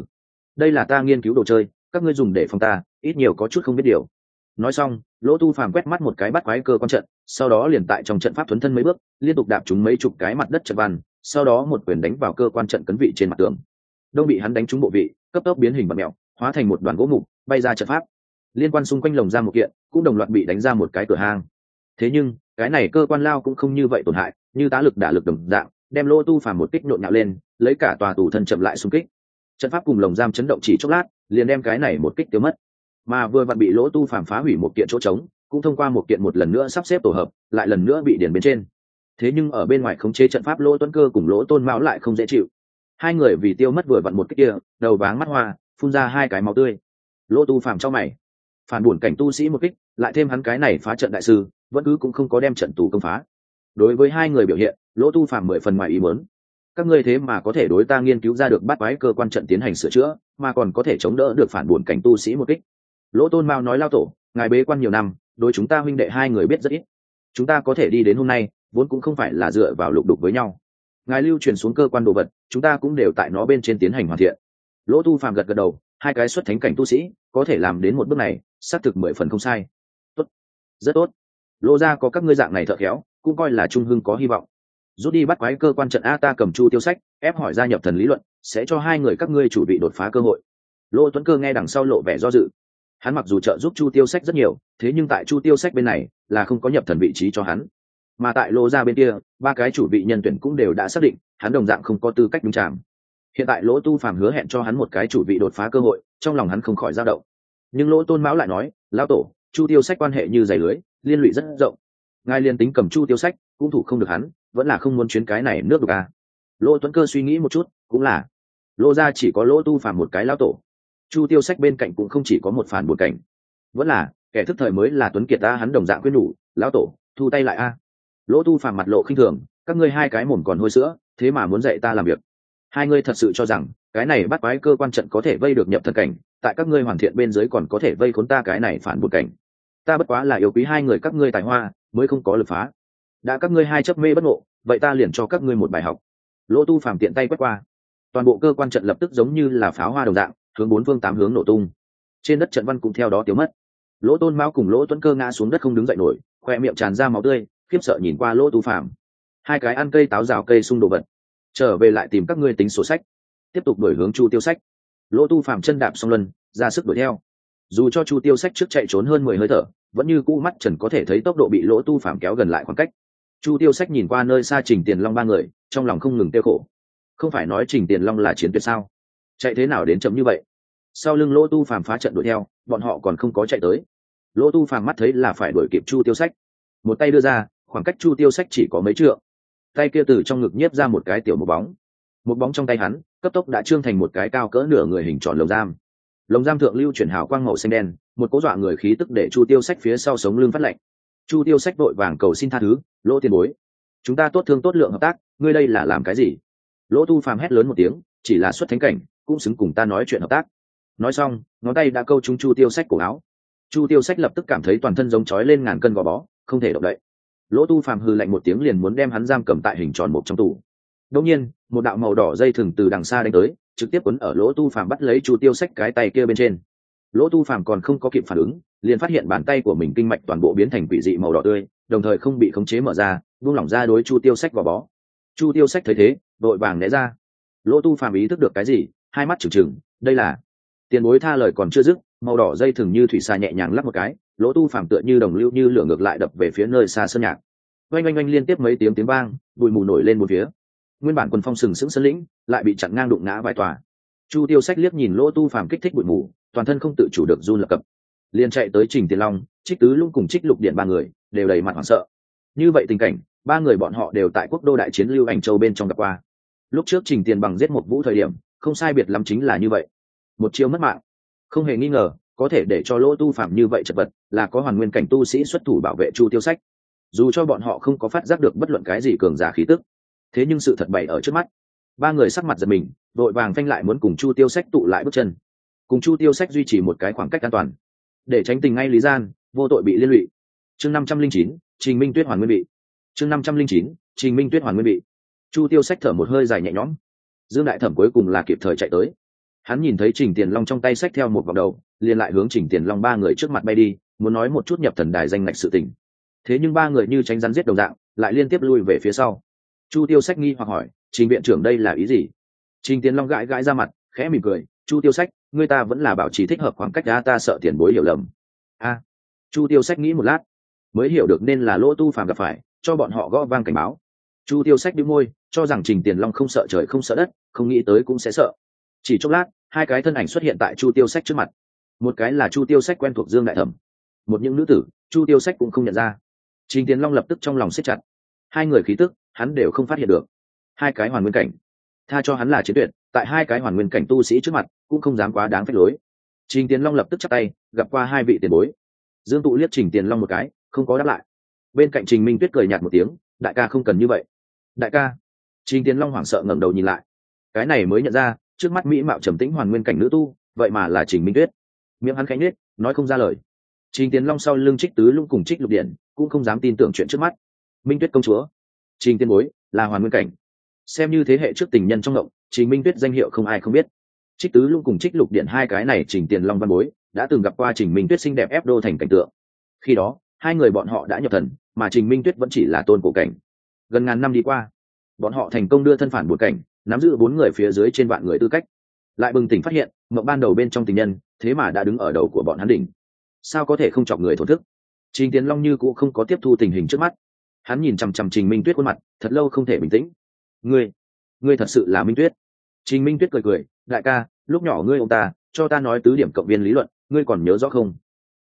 đây là ta nghiên cứu đồ chơi, các ngươi dùng để phòng ta, ít nhiều có chút không biết điều. Nói xong, Lỗ Tu Phàm quét mắt một cái bắt quái cơ quan trận, sau đó liền tại trong trận pháp thuấn thân mấy bước, liên tục đạp trúng mấy chục cái mặt đất trận văn, sau đó một quyền đánh vào cơ quan trận cấn vị trên mặt tường. Đông bị hắn đánh trúng bộ vị, cấp tốc biến hình bặm mèo, hóa thành một đoàn gỗ mục, bay ra trận pháp. Liên quan xung quanh lồng ra một kiện, cũng đồng loạt bị đánh ra một cái cửa hang. Thế nhưng, cái này cơ quan lao cũng không như vậy tổn hại, như tá lực đả lực đồng dạng, đem Lỗ Tu Phàm một kích nhộn nhạo lên, lấy cả tòa tù thân chậm lại xung kích. Trận pháp cùng lồng giam chấn động chỉ chốc lát, liền đem cái này một kích tiêu mất. Mà vừa vặn bị Lỗ Tu Phàm phá hủy một kiện chỗ trống, cũng thông qua một kiện một lần nữa sắp xếp tổ hợp, lại lần nữa bị điền bên trên. Thế nhưng ở bên ngoài khống chế trận pháp Lỗ Tuấn Cơ cùng Lỗ Tôn Mão lại không dễ chịu. Hai người vì tiêu mất vừa vặn một kích kia, đầu váng mắt hoa, phun ra hai cái máu tươi. Lỗ Tu Phàm chau mày, phản buồn cảnh tu sĩ một kích, lại thêm hắn cái này phá trận đại sư, vẫn cứ cũng không có đem trận tù công phá. Đối với hai người biểu hiện, Lỗ Tu Phàm 10 phần ngoài ý muốn. Các ngươi thế mà có thể đối ta nghiên cứu ra được bắt quái cơ quan trận tiến hành sửa chữa, mà còn có thể chống đỡ được phản buồn cảnh tu sĩ một kích. Lỗ Tôn Mao nói, lao tổ, ngài bế quan nhiều năm, đối chúng ta huynh đệ hai người biết rất ít. Chúng ta có thể đi đến hôm nay, vốn cũng không phải là dựa vào lục đục với nhau. Ngài lưu truyền xuống cơ quan đồ vật, chúng ta cũng đều tại nó bên trên tiến hành hoàn thiện. Lỗ Tu Phàm gật gật đầu, hai cái xuất thánh cảnh tu sĩ có thể làm đến một bước này, xác thực 10 phần không sai. Tốt, rất tốt. Lỗ gia có các ngươi dạng này thợ khéo, cũng coi là trung hưng có hy vọng. Rút đi bắt quái cơ quan trận a, ta cầm Chu Tiêu Sách ép hỏi gia nhập thần lý luận, sẽ cho hai người các ngươi chủ vị đột phá cơ hội. Lỗ Tuấn Cơ nghe đằng sau lộ vẻ do dự. Hắn mặc dù trợ giúp Chu Tiêu Sách rất nhiều, thế nhưng tại Chu Tiêu Sách bên này là không có nhập thần vị trí cho hắn, mà tại Lỗ gia bên kia, ba cái chủ vị nhân tuyển cũng đều đã xác định, hắn đồng dạng không có tư cách đứng tràng. Hiện tại Lỗ Tu Phàm hứa hẹn cho hắn một cái chủ vị đột phá cơ hội, trong lòng hắn không khỏi dao động. Nhưng Lỗ Tôn Mão lại nói, lão tổ, Chu Tiêu Sách quan hệ như dày lưới, liên lụy rất rộng, ngài liền tính cầm Chu Tiêu Sách cũng thủ không được hắn, vẫn là không muốn chuyến cái này nước đục à. Lỗ Tuấn Cơ suy nghĩ một chút, cũng là, Lỗ gia chỉ có Lỗ Tu Phàm một cái lão tổ, Chu Tiêu Sách bên cạnh cũng không chỉ có một phản buồn cảnh, vẫn là kẻ thức thời mới là Tuấn Kiệt ta, hắn đồng dạng khuyên nhủ, lão tổ, thu tay lại a. Lỗ Tu Phàm mặt lộ khinh thường, các ngươi hai cái mồm còn hôi sữa, thế mà muốn dạy ta làm việc. Hai ngươi thật sự cho rằng cái này bắt quái cơ quan trận có thể vây được nhập thần cảnh, tại các ngươi hoàn thiện bên dưới còn có thể vây khốn ta cái này phản buồn cảnh. Ta bất quá là yêu quý hai người các ngươi tài hoa, mới không có lực phá. Đã các ngươi hai chấp mê bất ngộ, vậy ta liền cho các ngươi một bài học. Lỗ Tu Phàm tiện tay quét qua, toàn bộ cơ quan trận lập tức giống như là pháo hoa đồng dạng, hướng bốn phương tám hướng nổ tung. Trên đất trận văn cũng theo đó tiêu mất. Lỗ Tôn Mão cùng Lỗ Tuấn Cơ ngã xuống đất không đứng dậy nổi, khoe miệng tràn ra máu tươi, khiếp sợ nhìn qua Lỗ Tu Phàm. Hai cái ăn cây táo rào cây sung đồ vật, trở về lại tìm các ngươi tính sổ sách, tiếp tục đổi hướng Chu Tiêu Sách. Lỗ Tu Phàm chân đạp song luân, ra sức đuổi theo. Dù cho Chu Tiêu Sách trước chạy trốn hơn 10 hơi thở, vẫn như cũ mắt trần có thể thấy tốc độ bị Lỗ Tu Phàm kéo gần lại khoảng cách. Chu Tiêu Sách nhìn qua nơi xa Trình Tiền Long ba người, trong lòng không ngừng tiêu khổ. Không phải nói Trình Tiền Long là chiến tuyệt sao? Chạy thế nào đến chậm như vậy? Sau lưng Lỗ Tu Phàm phá trận đuổi theo, bọn họ còn không có chạy tới. Lỗ Tu Phàm mắt thấy là phải đuổi kịp Chu Tiêu Sách, một tay đưa ra, khoảng cách Chu Tiêu Sách chỉ có mấy trượng. Tay kia từ trong ngực nhiếp ra một cái tiểu một bóng. Một bóng trong tay hắn, cấp tốc đã trương thành một cái cao cỡ nửa người hình tròn lồng giam. Lồng giam thượng lưu chuyển hào quang màu xanh đen, một cỗ dọa người khí tức để Chu Tiêu Sách phía sau sống lưng phát lạnh. Chu Tiêu Sách vội vàng cầu xin tha thứ, Lỗ tiền bối, chúng ta tốt thương tốt lượng hợp tác, ngươi đây là làm cái gì? Lỗ Tu Phàm hét lớn một tiếng, chỉ là xuất thánh cảnh, cũng xứng cùng ta nói chuyện hợp tác. Nói xong, ngón tay đã câu trúng Chu Tiêu Sách cổ áo. Chu Tiêu Sách lập tức cảm thấy toàn thân giống trói lên ngàn cân gò bó, không thể động đậy. Lỗ Tu Phàm hừ lạnh một tiếng liền muốn đem hắn giam cầm tại hình tròn một trong tủ. Đột nhiên, một đạo màu đỏ dây thừng từ đằng xa đánh tới, trực tiếp quấn ở Lỗ Tu Phàm bắt lấy Chu Tiêu Sách cái tay kia bên trên. Lỗ Tu Phàm còn không có kịp phản ứng, liền phát hiện bàn tay của mình kinh mạch toàn bộ biến thành quỷ dị màu đỏ tươi, đồng thời không bị khống chế mở ra, buông lỏng ra đối Chu Tiêu Sách gò bó. Chu Tiêu Sách thấy thế, đội vàng né ra. Lỗ Tu Phàm ý thức được cái gì, hai mắt trừng trừng, đây là tiền bối. Tha lời còn chưa dứt, màu đỏ dây thừng như thủy xà nhẹ nhàng lắp một cái, Lỗ Tu Phàm tựa như đồng lưu như lửa ngược lại đập về phía nơi xa sơn nhạc. Oanh oanh oanh liên tiếp mấy tiếng vang, bụi mù nổi lên một phía. Nguyên bản quần phong sừng sững sơn lĩnh lại bị chặn ngang đụng ngã vài tòa. Chu Tiêu Sách liếc nhìn Lỗ Tu Phàm kích thích bụi mù, toàn thân không tự chủ được run lập cập, liền chạy tới Trình Tiền Long, Trích Tứ Lung cùng Trích Lục Điện ba người đều đầy mặt hoảng sợ. Như vậy tình cảnh, ba người bọn họ đều tại Quốc đô đại chiến Lưu Ảnh Châu bên trong gặp qua. Lúc trước Trình Tiền Bằng giết một Vũ thời điểm, không sai biệt lắm chính là như vậy, một chiêu mất mạng. Không hề nghi ngờ, có thể để cho Lỗ Tu Phàm như vậy chật vật, là có hoàn nguyên cảnh tu sĩ xuất thủ bảo vệ Chu Tiêu Sách. dù cho bọn họ không có phát giác được bất luận cái gì cường giả khí tức, thế nhưng sự thật bày ở trước mắt. Ba người sắc mặt giật mình, vội vàng phanh lại muốn cùng Chu Tiêu Sách tụ lại bước chân, cùng Chu Tiêu Sách duy trì một cái khoảng cách an toàn, để tránh tình ngay lý gian vô tội bị liên lụy. Chương 509, Trình Minh Tuyết hoàn nguyên bị. Chương 509, Trình Minh Tuyết hoàn nguyên bị. Chu Tiêu Sách thở một hơi dài nhẹ nhõm. Dương Đại Thẩm cuối cùng là kịp thời chạy tới. Hắn nhìn thấy Trình Tiền Long trong tay sách theo một vòng đầu, liền lại hướng Trình Tiền Long ba người trước mặt bay đi, muốn nói một chút nhập thần đài danh ngạch sự tình. Thế nhưng ba người như tránh rắn giết đồng dạng, lại liên tiếp lui về phía sau. Chu Tiêu Sách nghi hoặc hỏi, Trình viện trưởng đây là ý gì? Trình Tiền Long gãi gãi ra mặt, khẽ mỉm cười, Chu Tiêu Sách, ngươi ta vẫn là bảo trì thích hợp khoảng cách ra, ta sợ tiền bối hiểu lầm. Chu Tiêu Sách nghĩ một lát, mới hiểu được nên là Lỗ Tu Phàm gặp phải, cho bọn họ gõ vang cảnh báo. Chu Tiêu Sách bĩu môi, cho rằng Trình Tiền Long không sợ trời không sợ đất, không nghĩ tới cũng sẽ sợ. Chỉ chốc lát, hai cái thân ảnh xuất hiện tại Chu Tiêu Sách trước mặt. Một cái là Chu Tiêu Sách quen thuộc Dương Đại Thẩm, một những nữ tử, Chu Tiêu Sách cũng không nhận ra. Trình Tiền Long lập tức trong lòng siết chặt. Hai người khí tức, hắn đều không phát hiện được. Hai cái hoàn nguyên cảnh, tha cho hắn là chiến tuyệt, tại hai cái hoàn nguyên cảnh tu sĩ trước mặt, cũng không dám quá đáng phách lối. Trình Tiền Long lập tức chắp tay, gặp qua hai vị tiền bối. Dương Tụ liếc Trình Tiền Long một cái, không có đáp lại. Bên cạnh Trình Minh Tuyết cười nhạt một tiếng, đại ca không cần như vậy. Đại ca. Trình Tiền Long hoảng sợ ngẩng đầu nhìn lại, cái này mới nhận ra, trước mắt mỹ mạo trầm tĩnh hoàn nguyên cảnh nữ tu, vậy mà là Trình Minh Tuyết. Miệng hắn khẽ nhếch, nói không ra lời. Trình Tiền Long sau lưng Trích Tứ Lũng cùng Trích Lục Điện, cũng không dám tin tưởng chuyện trước mắt. Minh Tuyết công chúa, Trình tiên bối, là hoàn nguyên cảnh. Xem như thế hệ trước tình nhân trong ngộng, Trình Minh Tuyết danh hiệu không ai không biết. Trích Tứ Lũng cùng Trích Lục Điện hai cái này Trình Tiền Long văn bối, đã từng gặp qua Trình Minh Tuyết xinh đẹp ép đô thành cảnh tượng. Khi đó, hai người bọn họ đã nhập thần, mà Trình Minh Tuyết vẫn chỉ là tôn cổ cảnh. Gần ngàn năm đi qua, bọn họ thành công đưa thân phản bột cảnh, nắm giữ 4 người phía dưới trên vạn người tư cách, lại bừng tỉnh phát hiện mộng ban đầu bên trong tình nhân thế mà đã đứng ở đầu của bọn hắn đỉnh. Sao có thể không chọc người thổn thức? Trình Tiến Long như cũng không có tiếp thu tình hình trước mắt, hắn nhìn chằm chằm Trình Minh Tuyết khuôn mặt, thật lâu không thể bình tĩnh. Ngươi thật sự là Minh Tuyết? Trình Minh Tuyết cười cười, đại ca, lúc nhỏ ngươi ông ta cho ta nói tứ điểm cộng viên lý luận, ngươi còn nhớ rõ không?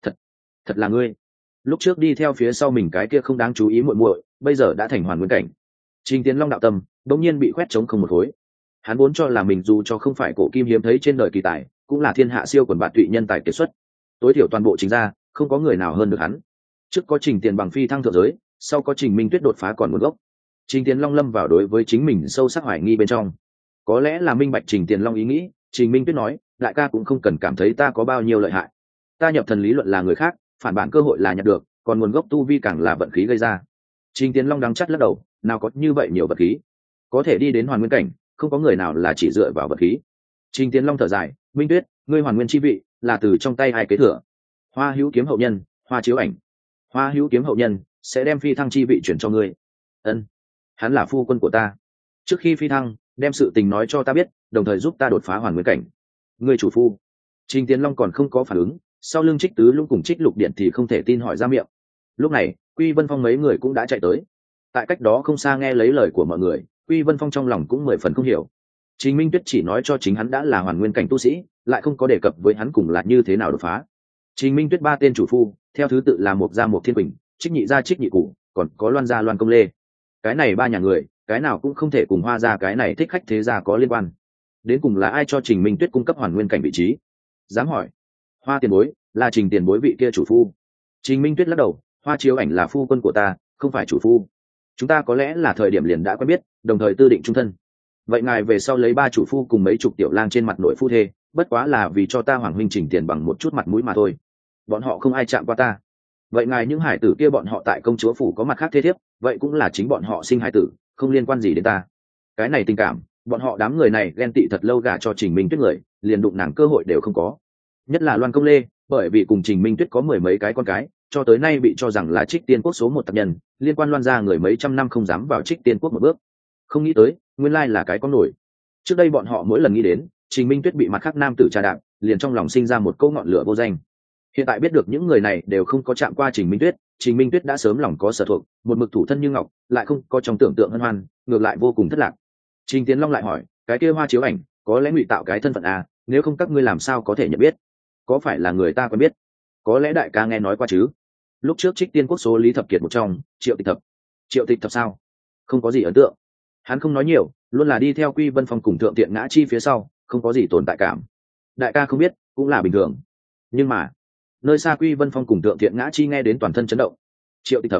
Thật là ngươi. Lúc trước đi theo phía sau mình cái kia không đáng chú ý muội muội, bây giờ đã thành hoàn nguyên cảnh. Trình Tiến Long đạo tâm đột nhiên bị khoét trống không một khối. Hắn vốn cho là mình dù cho không phải cổ kim hiếm thấy trên đời kỳ tài, cũng là thiên hạ siêu quần bạt tụy nhân tài kiệt xuất. Tối thiểu toàn bộ Trình gia, không có người nào hơn được hắn. Trước có Trình Tiền bằng phi thăng thượng giới, sau có Trình Minh Tuyết đột phá còn nguồn gốc. Trình Tiền Long lâm vào đối với chính mình sâu sắc hoài nghi bên trong. Có lẽ là minh bạch Trình Tiền Long ý nghĩ, Trình Minh Tuyết nói, đại ca cũng không cần cảm thấy ta có bao nhiêu lợi hại. Ta nhập thần lý luận là người khác, phản bản cơ hội là nhận được, còn nguồn gốc tu vi càng là vận khí gây ra. Trình Tiền Long đắng chắt lắc đầu, nào có như vậy nhiều vận khí, có thể đi đến hoàn nguyên cảnh, không có người nào là chỉ dựa vào vận khí. Trình Tiền Long thở dài, Minh Tuyết, ngươi hoàn nguyên chi vị là từ trong tay ai kế thừa? Hoa Hữu Kiếm hậu nhân, Hoa Chiếu Ảnh. Hoa Hữu Kiếm hậu nhân sẽ đem phi thăng chi vị chuyển cho ngươi. Ân, hắn là phu quân của ta. Trước khi phi thăng, đem sự tình nói cho ta biết, đồng thời giúp ta đột phá hoàn nguyên cảnh. Ngươi chủ phu. Trình Tiền Long còn không có phản ứng, sau lưng Trích Tứ Lũng cùng Trích Lục Điện thì không thể tin hỏi ra miệng. Lúc này, Quy Vân Phong mấy người cũng đã chạy tới. Tại cách đó không xa nghe lấy lời của mọi người, Quy Vân Phong trong lòng cũng 10 phần không hiểu. Trình Minh Tuyết chỉ nói cho chính hắn đã là hoàn nguyên cảnh tu sĩ, lại không có đề cập với hắn cùng là như thế nào đột phá. Trình Minh Tuyết 3 tên chủ phu, theo thứ tự là Mộc Gia Mộc Thiên Quỳnh, Trích Nhị Gia Trích Nhị Cụ, còn có Loan Gia Loan Công Lê. Cái này 3 nhà người, cái nào cũng không thể cùng Hoa gia cái này thích khách thế gia có liên quan. Đến cùng là ai cho Trình Minh Tuyết cung cấp hoàn nguyên cảnh vị trí? Dám hỏi. Hoa tiền bối, là Trình tiền bối vị kia chủ phu. Trình Minh Tuyết lắc đầu, Hoa Chiếu Ảnh là phu quân của ta, không phải chủ phu. Chúng ta có lẽ là thời điểm liền đã quen biết, đồng thời tư định chung thân. Vậy ngài về sau lấy 3 chủ phu cùng mấy chục tiểu lang trên mặt nội phu thê, bất quá là vì cho ta Hoàng huynh Trình tiền bằng một chút mặt mũi mà thôi. Bọn họ không ai chạm qua ta. Vậy ngài những hải tử kia bọn họ tại công chúa phủ có mặt khác thế thiếp, vậy cũng là chính bọn họ sinh hải tử, không liên quan gì đến ta. Cái này tình cảm, bọn họ đám người này ghen tị thật lâu, gả cho Trình Minh Tuyết người, liền đụng nàng cơ hội đều không có. Nhất là Loan Công Lê, bởi vì cùng Trình Minh Tuyết có 10 mấy cái con cái, cho tới nay bị cho rằng là Trích Tiên quốc số 1 tặc nhân, liên quan Loan gia người mấy trăm năm không dám vào Trích Tiên quốc một bước. Không nghĩ tới, nguyên lai là cái con nổi. Trước đây bọn họ mỗi lần nghĩ đến Trình Minh Tuyết bị mặt khác nam tử trà đạp, liền trong lòng sinh ra một câu ngọn lửa vô danh. Hiện tại biết được những người này đều không có chạm qua Trình Minh Tuyết đã sớm lòng có sở thuộc, một mực thủ thân như ngọc, lại không có trong tưởng tượng hân hoan, ngược lại vô cùng thất lạc. Trình Tiến Long lại hỏi, cái kia Hoa Chiếu Ảnh có lẽ ngụy tạo cái thân phận à, nếu không các ngươi làm sao có thể nhận biết? Có phải là người ta quen biết? Có lẽ đại ca nghe nói qua chứ? Lúc trước Trích Tiên quốc số Lý Thập Kiệt một trong, Triệu Tịch Thập sao? Không có gì ấn tượng. Hắn không nói nhiều, luôn là đi theo Quy Vân Phong cùng Thượng Tiện Ngã Chi phía sau, không có gì tồn tại cảm. Đại ca không biết cũng là bình thường. Nhưng mà nơi xa Quy Vân Phong cùng Thượng Tiện Ngã Chi nghe đến toàn thân chấn động. Triệu Tịch Thập,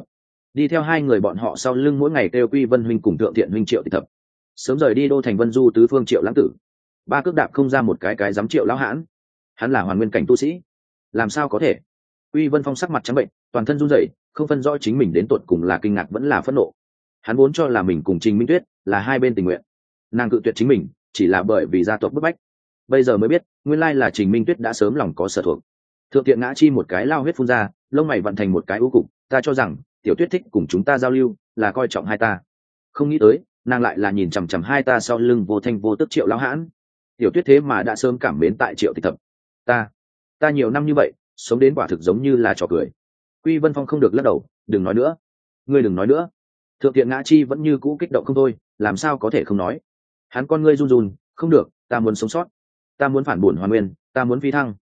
đi theo hai người bọn họ sau lưng mỗi ngày kêu Quy Vân huynh cùng Thượng Thiện huynh Triệu Tịch Thập sớm rời đi đô thành Vân Du tứ phương Triệu Lãng Tử. Ba cước đạp không ra một cái dám Triệu lão hãn. Hắn là hoàn nguyên cảnh tu sĩ, làm sao có thể? Quy Vân Phong sắc mặt trắng bệnh, toàn thân run rẩy, không phân rõ chính mình đến tột cùng là kinh ngạc vẫn là phẫn nộ. Hắn vốn cho là mình cùng Trình Minh Tuyết là hai bên tình nguyện, nàng cự tuyệt chính mình chỉ là bởi vì gia tộc bức bách. Bây giờ mới biết nguyên lai là Trình Minh Tuyết đã sớm lòng có sở thuộc. Thượng Thiện ngã chi một cái lao huyết phun ra, lông mày vận thành một cái u cục. Ta cho rằng Tiểu Tuyết thích cùng chúng ta giao lưu là coi trọng hai ta, không nghĩ tới nàng lại là nhìn chằm chằm hai ta sau lưng vô thanh vô tức Triệu lão hãn. Tiểu Tuyết thế mà đã sớm cảm mến tại Triệu Tịch Thập. Ta nhiều năm như vậy sống đến quả thực giống như là trò cười. Quy Vân Phong không được lắc đầu, đừng nói nữa, ngươi đừng nói nữa. Thượng Thiện ngã chi vẫn như cũ kích động không thôi, làm sao có thể không nói. Hắn con ngươi run run, không được, ta muốn sống sót, ta muốn phản bổn hoàn nguyên, ta muốn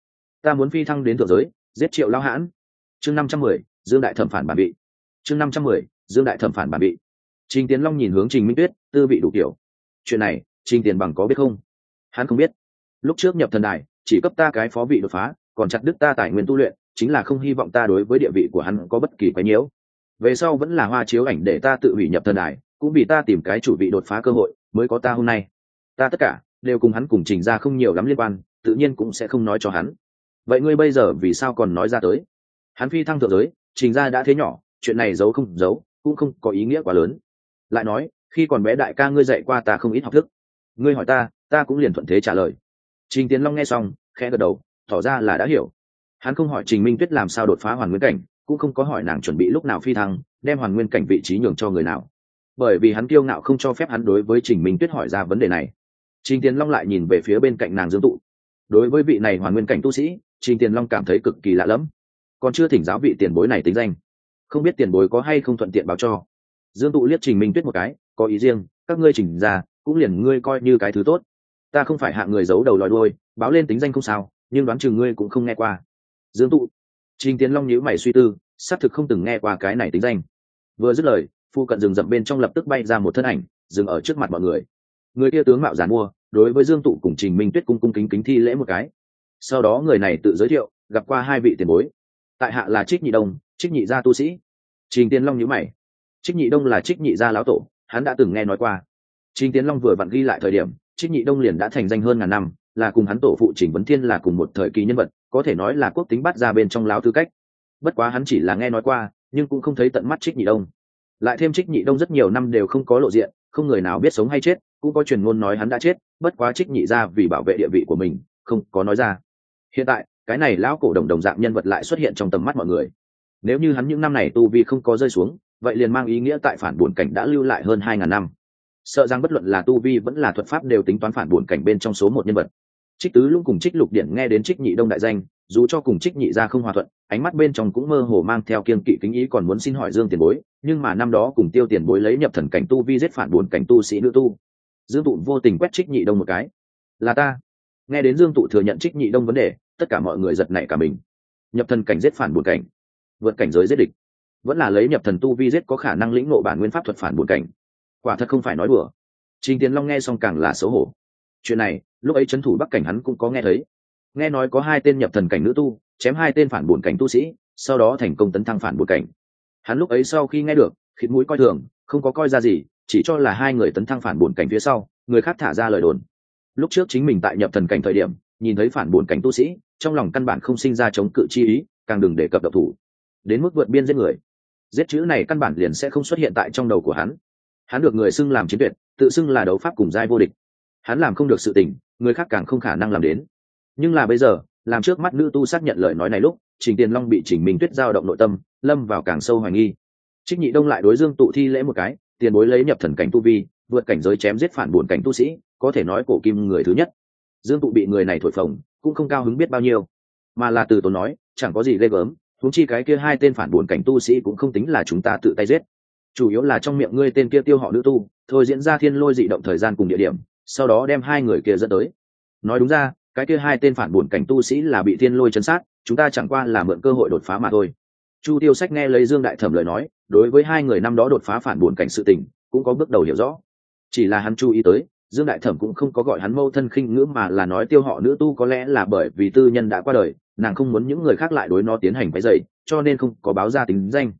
phi thăng đến thượng giới, giết Triệu lão hãn. Chương 510, Dương đại thẩm phản bản bị. Chương 510, Dương đại thẩm phản bản bị. Trình Tiến Long nhìn hướng Trình Minh Tuyết, tư vị đủ kiểu. Chuyện này, Trình Tiền Bằng có biết không? Hắn không biết. Lúc trước nhập thần đài, chỉ cấp ta cái phó vị đột phá, còn chặt đứt ta tài nguyên tu luyện, chính là không hy vọng ta đối với địa vị của hắn có bất kỳ quấy nhiễu. Về sau vẫn là hoa chiếu ảnh để ta tự hủy nhập thần đài, cũng vì ta tìm cái chủ vị đột phá cơ hội, mới có ta hôm nay. Ta tất cả đều cùng hắn cùng Trình ra không nhiều lắm liên quan, tự nhiên cũng sẽ không nói cho hắn. Vậy ngươi bây giờ vì sao còn nói ra tới? Hắn phi thăng thượng giới, Trình ra đã thế nhỏ, chuyện này giấu không giấu, cũng không có ý nghĩa quá lớn. Lại nói, khi còn bé đại ca ngươi dạy qua ta không ít học thức, ngươi hỏi ta cũng liền thuận thế trả lời. Trình Tiến Long nghe xong, khẽ gật đầu, tỏ ra là đã hiểu. Hắn không hỏi Trình Minh Tuyết làm sao đột phá hoàn nguyên cảnh, cũng không có hỏi nàng chuẩn bị lúc nào phi thăng, đem hoàn nguyên cảnh vị trí nhường cho người nào, bởi vì hắn kiêu ngạo không cho phép hắn đối với Trình Minh Tuyết hỏi ra vấn đề này. Trình Tiến Long lại nhìn về phía bên cạnh nàng Dương Tụ. Đối với vị này hoàn nguyên cảnh tu sĩ, Trình Tiến Long cảm thấy cực kỳ lạ lẫm, còn chưa thỉnh giáo vị tiền bối này tính danh, không biết tiền bối có hay không thuận tiện báo cho. Dương Tụ liếc Trình Minh Tuyết một cái, có ý riêng, các ngươi Trình ra cũng liền ngươi coi như cái thứ tốt, ta không phải hạng người giấu đầu lòi đuôi, báo lên tính danh không sao, nhưng đoán chừng ngươi cũng không nghe qua. Dương Tụ. Trình Tiến Long nhíu mày suy tư, xác thực không từng nghe qua cái này tính danh. Vừa dứt lời, phu cận rừng rậm bên trong lập tức bay ra một thân ảnh, dừng ở trước mặt mọi người. Người kia tướng mạo giản mua, đối với Dương Tụ cùng Trình Minh Tuyết cung cung kính kính thi lễ một cái. Sau đó người này tự giới thiệu, gặp qua hai vị tiền bối, tại hạ là Trích Nhị Đông, Trích Nhị gia tu sĩ. Trình Tiến Long nhíu mày. Trích Nhị Đông là Trích Nhị gia lão tổ, hắn đã từng nghe nói qua. Trình Tiến Long vừa vặn ghi lại thời điểm, Trích Nhị Đông liền đã thành danh hơn ngàn năm, là cùng hắn tổ phụ Trình Vấn Thiên là cùng một thời kỳ nhân vật, có thể nói là quốc tính bắt ra bên trong lão tư cách. Bất quá hắn chỉ là nghe nói qua, nhưng cũng không thấy tận mắt Trích Nhị Đông. Lại thêm Trích Nhị Đông rất nhiều năm đều không có lộ diện, không người nào biết sống hay chết, cũng có truyền ngôn nói hắn đã chết, bất quá Trích Nhị gia vì bảo vệ địa vị của mình, không có nói ra. Hiện tại, cái này lão cổ đồng dạng nhân vật lại xuất hiện trong tầm mắt mọi người. Nếu như hắn những năm này tu vi không có rơi xuống, vậy liền mang ý nghĩa tại phản buồn cảnh đã lưu lại hơn 2000 năm. Sợ rằng bất luận là tu vi vẫn là thuật pháp đều tính toán phản buồn cảnh bên trong số một nhân vật. Trích Tứ Lũng cùng Trích Lục Điển nghe đến Trích Nhị Đông đại danh, dù cho cùng Trích Nhị gia không hòa thuận, ánh mắt bên trong cũng mơ hồ mang theo kiêng kỵ kính ý, còn muốn xin hỏi Dương tiền bối, nhưng mà năm đó cùng Tiêu tiền bối lấy nhập thần cảnh tu vi giết phản buồn cảnh tu sĩ nữ tu. Dương Tụ vô tình quét Trích Nhị Đông một cái. Là ta. Nghe đến Dương Tụ thừa nhận Trích Nhị Đông vấn đề, tất cả mọi người giật nảy cả mình. Nhập thần cảnh giết phản buồn cảnh, vượt cảnh giới giết địch, vẫn là lấy nhập thần tu vi giết có khả năng lĩnh ngộ bản nguyên pháp thuật phản buồn cảnh, quả thật không phải nói đùa. Trình Tiến Long nghe xong càng là xấu hổ. Chuyện này lúc ấy trấn thủ Bắc cảnh hắn cũng có nghe thấy, nghe nói có hai tên nhập thần cảnh nữ tu chém hai tên phản buồn cảnh tu sĩ, sau đó thành công tấn thăng phản buồn cảnh. Hắn lúc ấy sau khi nghe được, khịt mũi coi thường, không có coi ra gì, chỉ cho là hai người tấn thăng phản buồn cảnh phía sau, người khác thả ra lời đồn. Lúc trước chính mình tại nhập thần cảnh thời điểm, nhìn thấy phản buồn cảnh tu sĩ, trong lòng căn bản không sinh ra chống cự chi ý, càng đừng đề cập độc thủ. Đến mức vượt biên giết người, giết chữ này căn bản liền sẽ không xuất hiện tại trong đầu của hắn. Hắn được người xưng làm chiến tuyệt, tự xưng là đấu pháp cùng giai vô địch. Hắn làm không được sự tình, người khác càng không khả năng làm đến. Nhưng là bây giờ, làm trước mắt nữ tu xác nhận lời nói này lúc, Trình Tiền Long bị Trình Minh Tuyết dao động nội tâm, lâm vào càng sâu hoài nghi. Trích Nhị Đông lại đối Dương Tụ thi lễ một cái, tiền bối lấy nhập thần cảnh tu vi, vượt cảnh giới chém giết phản buồn cảnh tu sĩ, có thể nói cổ kim người thứ nhất. Dương Tụ bị người này thổi phồng, cũng không cao hứng biết bao nhiêu, mà là từ tốn nói, chẳng có gì ghê gớm, huống chi cái kia hai tên phản buồn cảnh tu sĩ cũng không tính là chúng ta tự tay giết, chủ yếu là trong miệng ngươi tên kia tiêu họ nữ tu thôi diễn ra thiên lôi dị động thời gian cùng địa điểm, sau đó đem hai người kia dẫn tới. Nói đúng ra, cái kia hai tên phản buồn cảnh tu sĩ là bị thiên lôi chấn sát, chúng ta chẳng qua là mượn cơ hội đột phá mà thôi. Chu Tiêu Sách nghe lấy Dương đại thẩm lời nói, đối với hai người năm đó đột phá phản buồn cảnh sự tình cũng có bước đầu hiểu rõ. Chỉ là hắn chú ý tới, Dương đại thẩm cũng không có gọi hắn mâu thân khinh ngữ, mà là nói tiêu họ nữ tu có lẽ là bởi vì tư nhân đã qua đời, nàng không muốn những người khác lại đối nó tiến hành váy dày, cho nên không có báo ra tính danh.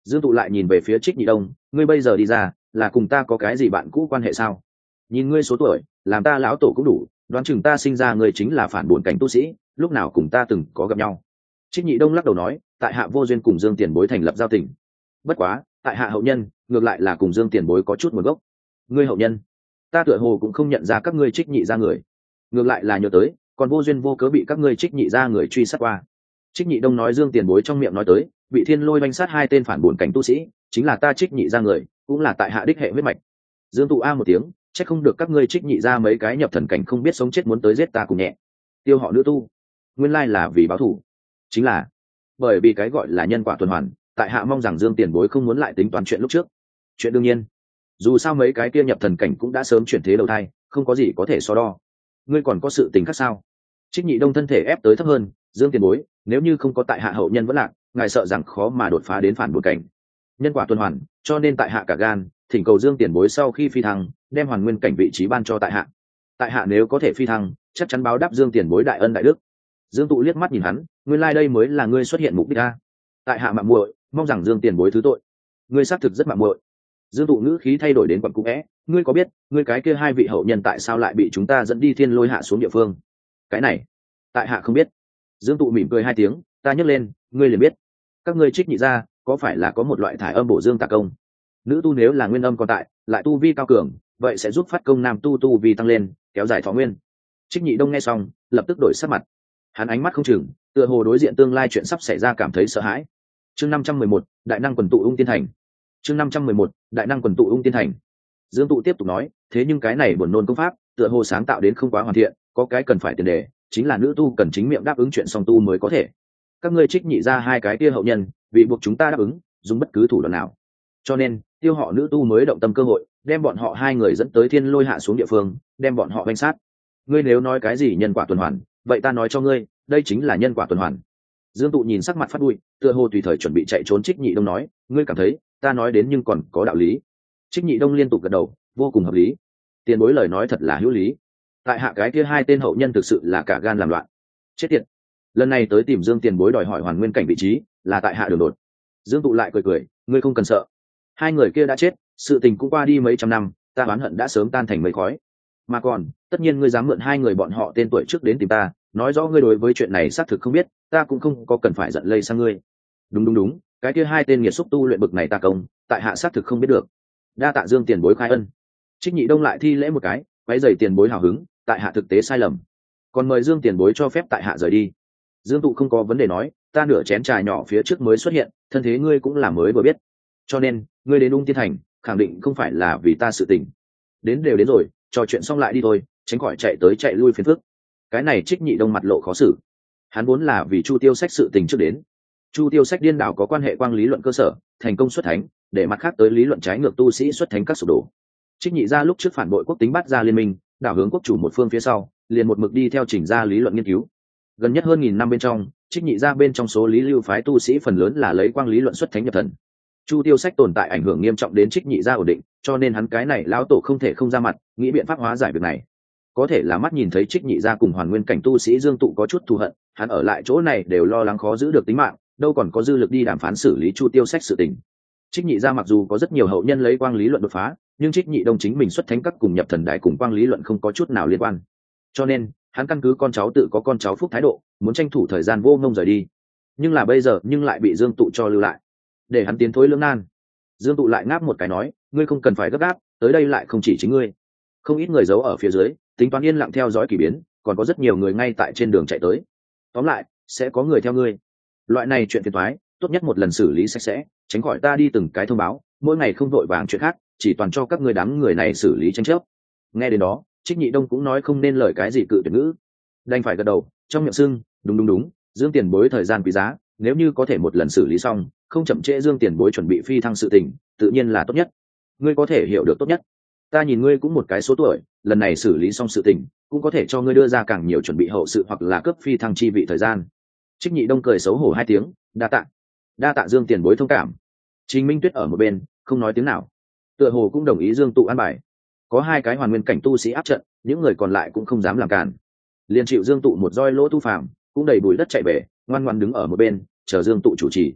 Dương Tụ lại nhìn về phía Trích Nhị Đông, ngươi bây giờ đi ra là cùng ta có cái gì bạn cũ quan hệ sao? Nhìn ngươi số tuổi, làm ta lão tổ cũng đủ, đoán chừng ta sinh ra ngươi chính là phản bổn cảnh tu sĩ, lúc nào cùng ta từng có gặp nhau. Trích Nhị Đông lắc đầu nói, tại hạ vô duyên cùng Dương tiền bối thành lập giao tình. Bất quá, tại hạ hậu nhân, ngược lại là cùng Dương tiền bối có chút nguồn gốc. Ngươi hậu nhân, ta tựa hồ cũng không nhận ra các ngươi Trích Nhị ra người, ngược lại là nhớ tới, còn vô duyên vô cớ bị các ngươi Trích Nhị ra người truy sát qua. Trích Nhị Đông nói Dương tiền bối trong miệng nói tới, bị Thiên Lôi banh sát hai tên phản bổn cảnh tu sĩ, chính là ta Trích Nhị ra người, cũng là tại hạ đích hệ huyết mạch. Dương Tụ a một tiếng, chắc không được các ngươi Trích Nhị ra mấy cái nhập thần cảnh không biết sống chết muốn tới giết ta cùng nhẹ. Tiêu họ nữ tu, nguyên lai là vì báo thù, chính là bởi vì cái gọi là nhân quả tuần hoàn, tại hạ mong rằng Dương tiền bối không muốn lại tính toán chuyện lúc trước. Chuyện đương nhiên, dù sao mấy cái kia nhập thần cảnh cũng đã sớm chuyển thế đầu thai, không có gì có thể so đo. Ngươi còn có sự tình khác sao? Trích Nhị Đông thân thể ép tới thấp hơn, Dương tiền bối, nếu như không có tại hạ hậu nhân vẫn lạc, ngài sợ rằng khó mà đột phá đến phản bổn cảnh. Nhân quả tuần hoàn, cho nên tại hạ cả gan thỉnh cầu Dương tiền bối sau khi phi thăng, đem hoàn nguyên cảnh vị trí ban cho tại hạ. Tại hạ nếu có thể phi thăng, chắc chắn báo đáp Dương tiền bối đại ân đại đức. Dương Tụ liếc mắt nhìn hắn, nguyên lai đây mới là ngươi xuất hiện mục đích a. Tại hạ mạo muội, mong rằng Dương tiền bối thứ tội. Ngươi xác thực rất mạo muội. Dương Tụ ngữ khí thay đổi đến quặn cũ é, ngươi có biết, ngươi cái kia hai vị hậu nhân tại sao lại bị chúng ta dẫn đi Thiên Lôi hạ xuống địa phương? Cái này, tại hạ không biết. Dương Tụ mỉm cười hai tiếng, ta nhấc lên, ngươi liền biết. Các ngươi Trích Nhị ra, có phải là có một loại thải âm bổ dương tà công? Nữ tu nếu là nguyên âm còn tại, lại tu vi cao cường, vậy sẽ giúp phát công nam tu vi tăng lên, kéo dài thọ nguyên. Trích Nhị Đông nghe xong, lập tức đổi sắc mặt. Hắn ánh mắt không chừng, tựa hồ đối diện tương lai chuyện sắp xảy ra cảm thấy sợ hãi. Chương 511, đại năng quần tụ ung tiên thành. Chương 511, đại năng quần tụ ung tiên thành. Dương Tụ tiếp tục nói, thế nhưng cái này buồn nôn công pháp, tựa hồ sáng tạo đến không quá hoàn thiện, có cái cần phải tiền đề, chính là nữ tu cần chính miệng đáp ứng chuyện song tu mới có thể. Các ngươi Trích Nhị ra hai cái kia hậu nhân, vì buộc chúng ta đáp ứng, dùng bất cứ thủ đoạn nào. Cho nên, tiêu họ nữ tu mới động tâm cơ hội, đem bọn họ hai người dẫn tới Thiên Lôi hạ xuống địa phương, đem bọn họ vây sát. Ngươi nếu nói cái gì nhân quả tuần hoàn, vậy ta nói cho ngươi, đây chính là nhân quả tuần hoàn. Dương Tụ nhìn sắc mặt phát bụi, tựa hồ tùy thời chuẩn bị chạy trốn. Trích Nhị Đông nói, ngươi cảm thấy ta nói đến nhưng còn có đạo lý. Trích Nhị Đông liên tục gật đầu, vô cùng hợp lý. Tiền bối lời nói thật là hữu lý. Tại hạ cái kia hai tên hậu nhân thực sự là cả gan làm loạn. Chết tiệt, lần này tới tìm Dương tiền bối đòi hỏi hoàn nguyên cảnh vị trí, là tại hạ đường đột. Dương Tụ lại cười cười, ngươi không cần sợ. Hai người kia đã chết, sự tình cũng qua đi mấy trăm năm, ta oán hận đã sớm tan thành mây khói. Mà còn, tất nhiên ngươi dám mượn hai người bọn họ tên tuổi trước đến tìm ta, nói rõ ngươi đối với chuyện này xác thực không biết, ta cũng không có cần phải giận lây sang ngươi. Đúng, cái kia hai tên nghiệt xúc tu luyện bực này ta công, tại hạ xác thực không biết được. Đa tạ Dương tiền bối khai ân. Trích Nhị Đông lại thi lễ một cái, quấy rầy tiền bối hào hứng, tại hạ thực tế sai lầm. Còn mời Dương tiền bối cho phép tại hạ rời đi. Dương Tụ không có vấn đề nói, ta nửa chén trà nhỏ phía trước mới xuất hiện, thân thế ngươi cũng là mới vừa biết, cho nên ngươi đến ung tiên thành khẳng định không phải là vì ta sự tình. Đến đều đến rồi, trò chuyện xong lại đi thôi, tránh khỏi chạy tới chạy lui phiền phức. Cái này Trích Nhị Đông mặt lộ khó xử. Hắn vốn là vì Chu Tiêu Sách sự tình trước đến. Chu Tiêu Sách điên đảo có quan hệ quang lý luận cơ sở, thành công xuất thánh, để mặt khác tới lý luận trái ngược tu sĩ xuất thánh các sụp đổ. Trích Nhị ra lúc trước phản bội quốc tính bắt ra liên minh, đảo hướng quốc chủ một phương phía sau, liền một mực đi theo chỉnh ra lý luận nghiên cứu. Gần nhất hơn nghìn năm bên trong, Trích Nhị ra bên trong số lý lưu phái tu sĩ phần lớn là lấy quang lý luận xuất thánh nhập thần. Chu Tiêu Sách tồn tại ảnh hưởng nghiêm trọng đến Trích Nhị ra ổn định, cho nên hắn cái này lão tổ không thể không ra mặt, nghĩ biện pháp hóa giải việc này. Có thể là mắt nhìn thấy Trích Nhị ra cùng hoàn nguyên cảnh tu sĩ Dương Tụ có chút thù hận, hắn ở lại chỗ này đều lo lắng khó giữ được tính mạng, đâu còn có dư lực đi đàm phán xử lý Chu Tiêu Sách sự tình. Trích Nhị ra mặc dù có rất nhiều hậu nhân lấy quang lý luận đột phá, nhưng Trích Nhị Đông chính mình xuất thánh các cùng nhập thần đại cùng quang lý luận không có chút nào liên quan. Cho nên, hắn căn cứ con cháu tự có con cháu phúc thái độ, muốn tranh thủ thời gian vô ngông rời đi. Nhưng là bây giờ nhưng lại bị Dương Tụ cho lưu lại, để hắn tiến thối lưỡng nan. Dương Tụ lại ngáp một cái nói, ngươi không cần phải gấp gáp, tới đây lại không chỉ chính ngươi, không ít người giấu ở phía dưới, tính toán yên lặng theo dõi kỳ biến, còn có rất nhiều người ngay tại trên đường chạy tới. Tóm lại, sẽ có người theo ngươi. Loại này chuyện phiền toái, tốt nhất một lần xử lý sạch sẽ, tránh khỏi ta đi từng cái thông báo, mỗi ngày không vội vàng chuyện khác, chỉ toàn cho các ngươi đám người này xử lý tranh chấp. Nghe đến đó, Trích Nhị Đông cũng nói không nên lời cái gì cự tuyệt ngữ, đành phải gật đầu, trong miệng sưng, đúng, Dương tiền bối thời gian quý giá, nếu như có thể một lần xử lý xong, không chậm trễ Dương tiền bối chuẩn bị phi thăng sự tình, tự nhiên là tốt nhất. Ngươi có thể hiểu được tốt nhất. Ta nhìn ngươi cũng một cái số tuổi, lần này xử lý xong sự tình, cũng có thể cho ngươi đưa ra càng nhiều chuẩn bị hậu sự hoặc là cấp phi thăng chi vị thời gian. Trích Nhị Đông cười xấu hổ hai tiếng, đa tạ Dương tiền bối thông cảm. Trình Minh Tuyết ở một bên, không nói tiếng nào, tựa hồ cũng đồng ý Dương Tụ an bài. Có hai cái hoàn nguyên cảnh tu sĩ áp trận, những người còn lại cũng không dám làm cản, liền chịu Dương Tụ một roi lỗ tu phàm, cũng đầy bụi đất chạy bể, ngoan ngoãn đứng ở một bên chờ Dương Tụ chủ trì.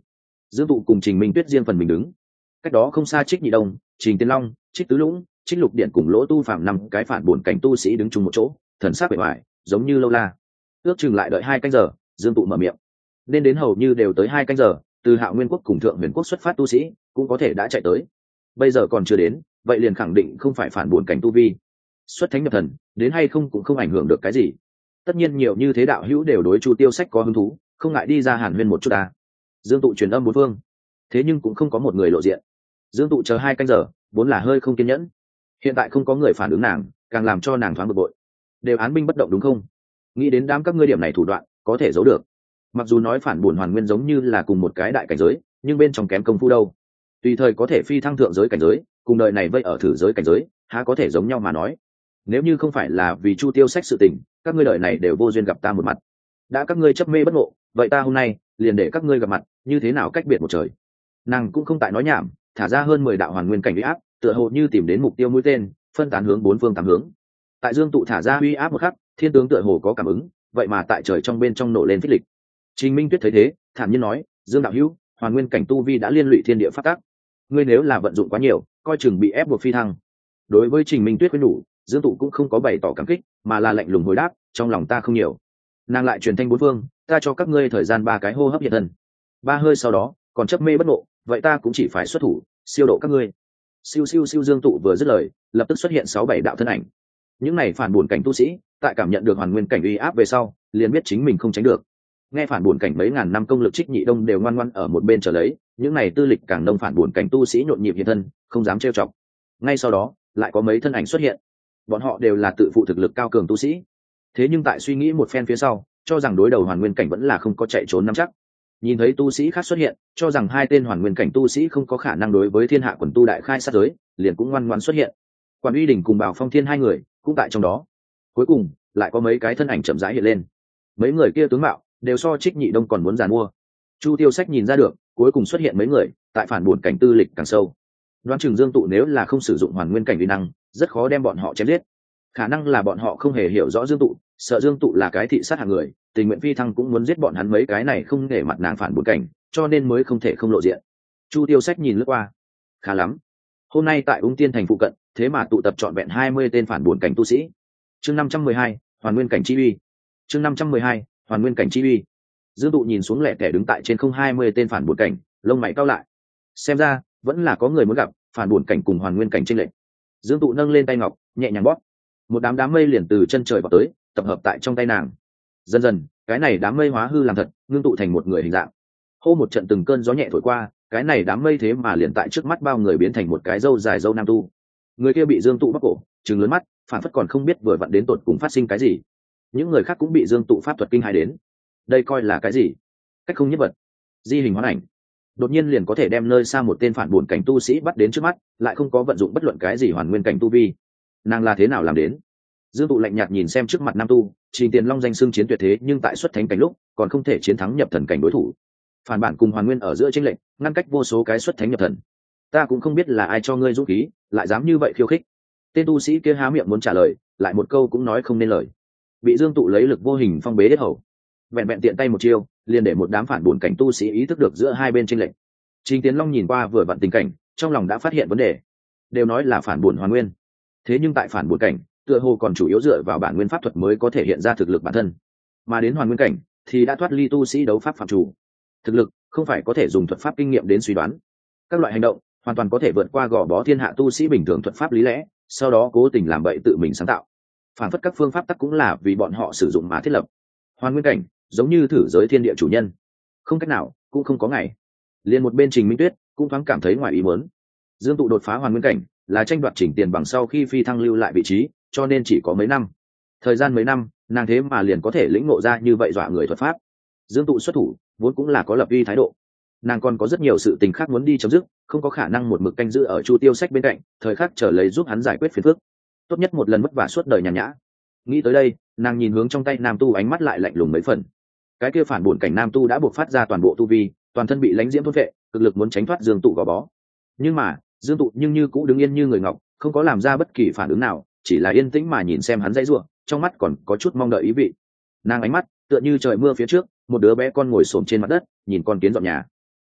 Dương Tụ cùng Trình Minh Tuyết riêng phần mình đứng, cách đó không xa Trích Nhị Đông, Trình Tiên Long, Trích Tứ Lũng, Trích Lục Điện cùng Lỗ Tu Phạm năm cái phản buồn cảnh tu sĩ đứng chung một chỗ, thần sắc bề ngoài giống như lâu la. Ước chừng lại đợi 2 canh giờ, Dương Tụ mở miệng. Nên đến hầu như đều tới 2 canh giờ, từ Hạo Nguyên quốc cùng Thượng Huyền quốc xuất phát tu sĩ cũng có thể đã chạy tới. Bây giờ còn chưa đến, vậy liền khẳng định không phải phản buồn cảnh tu vi. Xuất thánh nhập thần, đến hay không cũng không ảnh hưởng được cái gì. Tất nhiên nhiều như thế đạo hữu đều đối Chu Tiêu Sách có hứng thú, không ngại đi ra hàn huyên một chút ta. Dương Tụ truyền âm bốn phương, thế nhưng cũng không có một người lộ diện. Dương Tụ chờ 2 canh giờ, vốn là hơi không kiên nhẫn. Hiện tại không có người phản ứng nàng, càng làm cho nàng thoáng bực bội. Đều án binh bất động đúng không? Nghĩ đến đám các ngươi điểm này thủ đoạn, có thể giấu được. Mặc dù nói phản buồn hoàn nguyên giống như là cùng một cái đại cảnh giới, nhưng bên trong kém công phu đâu. Tùy thời có thể phi thăng thượng giới cảnh giới, cùng đời này vây ở thử giới cảnh giới, há có thể giống nhau mà nói. Nếu như không phải là vì Chu Tiêu Sách sự tình, các ngươi đời này đều vô duyên gặp ta một mặt. Đã các ngươi chấp mê bất ngộ, vậy ta hôm nay liền để các ngươi gặp mặt, như thế nào cách biệt một trời. Nàng cũng không tại nói nhảm, thả ra hơn 10 đạo hoàn nguyên cảnh uy áp, tựa hồ như tìm đến mục tiêu mũi tên, phân tán hướng 4 phương 8 hướng. Tại Dương Tụ thả ra uy áp một khắc, thiên tướng tựa hồ có cảm ứng, vậy mà tại trời trong bên trong nổ lên phích lịch. Trình Minh Tuyết thấy thế, thản nhiên nói, Dương đạo hữu, hoàn nguyên cảnh tu vi đã liên lụy thiên địa pháp tắc, ngươi nếu là vận dụng quá nhiều, coi chừng bị ép buộc phi thăng. Đối với Trình Minh Tuyết khuyên nhủ, Dương Tụ cũng không có bày tỏ cảm kích, mà là lạnh lùng hồi đáp, trong lòng ta không nhiều. Nàng lại truyền thanh 4 phương, ta cho các ngươi thời gian 3 cái hô hấp hiện thân. 3 hơi sau đó, còn chấp mê bất ngộ, vậy ta cũng chỉ phải xuất thủ, siêu độ các ngươi. Siêu siêu siêu. Dương Tụ vừa dứt lời, lập tức xuất hiện 6-7 đạo thân ảnh. Những này phản buồn cảnh tu sĩ, tại cảm nhận được hoàn nguyên cảnh uy áp về sau, liền biết chính mình không tránh được. Nghe phản buồn cảnh mấy ngàn năm công lực Trích Nhị Đông đều ngoan ngoãn ở một bên chờ lấy, những này tư lịch càng đông phản buồn cảnh tu sĩ nhộn nhịp hiện thân, không dám trêu chọc. Ngay sau đó, lại có mấy thân ảnh xuất hiện. Bọn họ đều là tự phụ thực lực cao cường tu sĩ. Thế nhưng tại suy nghĩ một phen phía sau, cho rằng đối đầu hoàn nguyên cảnh vẫn là không có chạy trốn nắm chắc. Nhìn thấy tu sĩ khác xuất hiện, cho rằng 2 tên hoàn nguyên cảnh tu sĩ không có khả năng đối với thiên hạ quần tu đại khai sát giới, liền cũng ngoan ngoãn xuất hiện. Quản Uy Đình cùng Bảo Phong Thiên 2 người cũng tại trong đó. Cuối cùng, lại có mấy cái thân ảnh chậm rãi hiện lên. Mấy người kia tướng mạo đều so Trích Nhị Đông còn muốn giàn mua. Chu Tiêu Sách nhìn ra được, cuối cùng xuất hiện mấy người, tại phản buồn cảnh tư lịch càng sâu. Đoán chừng Dương Tụ nếu là không sử dụng hoàn nguyên cảnh uy năng, rất khó đem bọn họ chém giết. Khả năng là bọn họ không hề hiểu rõ Dương Tụ, sợ Dương Tụ là cái thị sát hạng người, tình nguyện phi thăng cũng muốn giết bọn hắn mấy cái này không để mặt nàng phản buồn cảnh, cho nên mới không thể không lộ diện. Chu Tiêu Sách nhìn lướt qua, khá lắm. Hôm nay tại Ung Tiên thành phụ cận, thế mà tụ tập trọn vẹn 20 tên phản buồn cảnh tu sĩ. Chương 512, hoàn nguyên cảnh chi uy. Chương 512, hoàn nguyên cảnh chi uy. Dương Tụ nhìn xuống lẻ tẻ đứng tại trên không 20 tên phản buồn cảnh, lông mày cau lại. Xem ra, vẫn là có người muốn gặp phản buồn cảnh cùng hoàn nguyên cảnh chênh lệch. Dương Tụ nâng lên tay ngọc, nhẹ nhàng bóp. Một đám mây liền từ chân trời vọt tới, tập hợp tại trong tay nàng. Dần dần, cái này đám mây hóa hư làm thật, ngưng tụ thành một người hình dạng. Hô một trận từng cơn gió nhẹ thổi qua, cái này đám mây thế mà liền tại trước mắt bao người biến thành một cái râu dài râu nam tu. Người kia bị Dương Tụ bóp cổ, trừng lớn mắt, phản phất còn không biết vừa vặn đến tột cùng phát sinh cái gì. Những người khác cũng bị Dương Tụ pháp thuật kinh hãi đến. Đây coi là cái gì? Cách không nhất vật, di hình hóa ảnh, đột nhiên liền có thể đem nơi xa một tên phản buồn cảnh tu sĩ bắt đến trước mắt, lại không có vận dụng bất luận cái gì hoàn nguyên cảnh tu vi. Nàng là thế nào làm đến? Dương Tụ lạnh nhạt nhìn xem trước mặt nam tu, Trình Tiền Long danh xưng chiến tuyệt thế, nhưng tại xuất thánh cảnh lúc còn không thể chiến thắng nhập thần cảnh đối thủ. Phản bản cùng hoàn nguyên ở giữa chênh lệch, ngăn cách vô số cái xuất thánh nhập thần. Ta cũng không biết là ai cho ngươi dũng khí, lại dám như vậy khiêu khích. Tên tu sĩ kia há miệng muốn trả lời, lại một câu cũng nói không nên lời. Bị Dương Tụ lấy lực vô hình phong bế hết hầu. Vẹn vẹn tiện tay một chiêu, liền để một đám phản buồn cảnh tu sĩ ý thức được giữa hai bên chênh lệch. Trình Tiến Long nhìn qua vừa vặn tình cảnh, trong lòng đã phát hiện vấn đề. Đều nói là phản buồn hoàn nguyên, thế nhưng tại phản buồn cảnh, tựa hồ còn chủ yếu dựa vào bản nguyên pháp thuật mới có thể hiện ra thực lực bản thân, mà đến hoàn nguyên cảnh thì đã thoát ly tu sĩ đấu pháp phạm chủ. Thực lực không phải có thể dùng thuật pháp kinh nghiệm đến suy đoán, các loại hành động hoàn toàn có thể vượt qua gò bó thiên hạ tu sĩ bình thường thuật pháp lý lẽ, sau đó cố tình làm bậy tự mình sáng tạo. Phản phất các phương pháp tắc cũng là vì bọn họ sử dụng mà thiết lập. Hoàn nguyên cảnh giống như thử giới thiên địa chủ nhân, không cách nào cũng không có ngày. Liên một bên Trình Minh Tuyết cũng thoáng cảm thấy ngoài ý muốn. Dương Tụ đột phá hoàn nguyên cảnh là tranh đoạt Trình Tiền bằng sau khi phi thăng lưu lại vị trí, cho nên chỉ có mấy năm. Thời gian mấy năm, nàng thế mà liền có thể lĩnh ngộ ra như vậy dọa người thuật pháp. Dương Tụ xuất thủ vốn cũng là có lập uy thái độ, nàng còn có rất nhiều sự tình khác muốn đi chấm dứt, không có khả năng một mực canh giữ ở Chu Tiêu Sách bên cạnh, thời khắc chờ lấy giúp hắn giải quyết phiền phức. Tốt nhất một lần vất vả suốt đời nhàn nhã. Nghĩ tới đây, nàng nhìn hướng trong tay nam tu, ánh mắt lại lạnh lùng mấy phần. Cái kia phản buồn cảnh nam tu đã buộc phát ra toàn bộ tu vi, toàn thân bị lãnh diễm thôn vệ, cực lực muốn tránh thoát Dương Tụ gò bó. Nhưng mà Dương Tụ nhưng như cũ đứng yên như người ngọc, không có làm ra bất kỳ phản ứng nào, chỉ là yên tĩnh mà nhìn xem hắn dãy rủa, trong mắt còn có chút mong đợi ý vị. Nàng ánh mắt tựa như trời mưa phía trước một đứa bé con ngồi xổm trên mặt đất nhìn con kiến dọn nhà.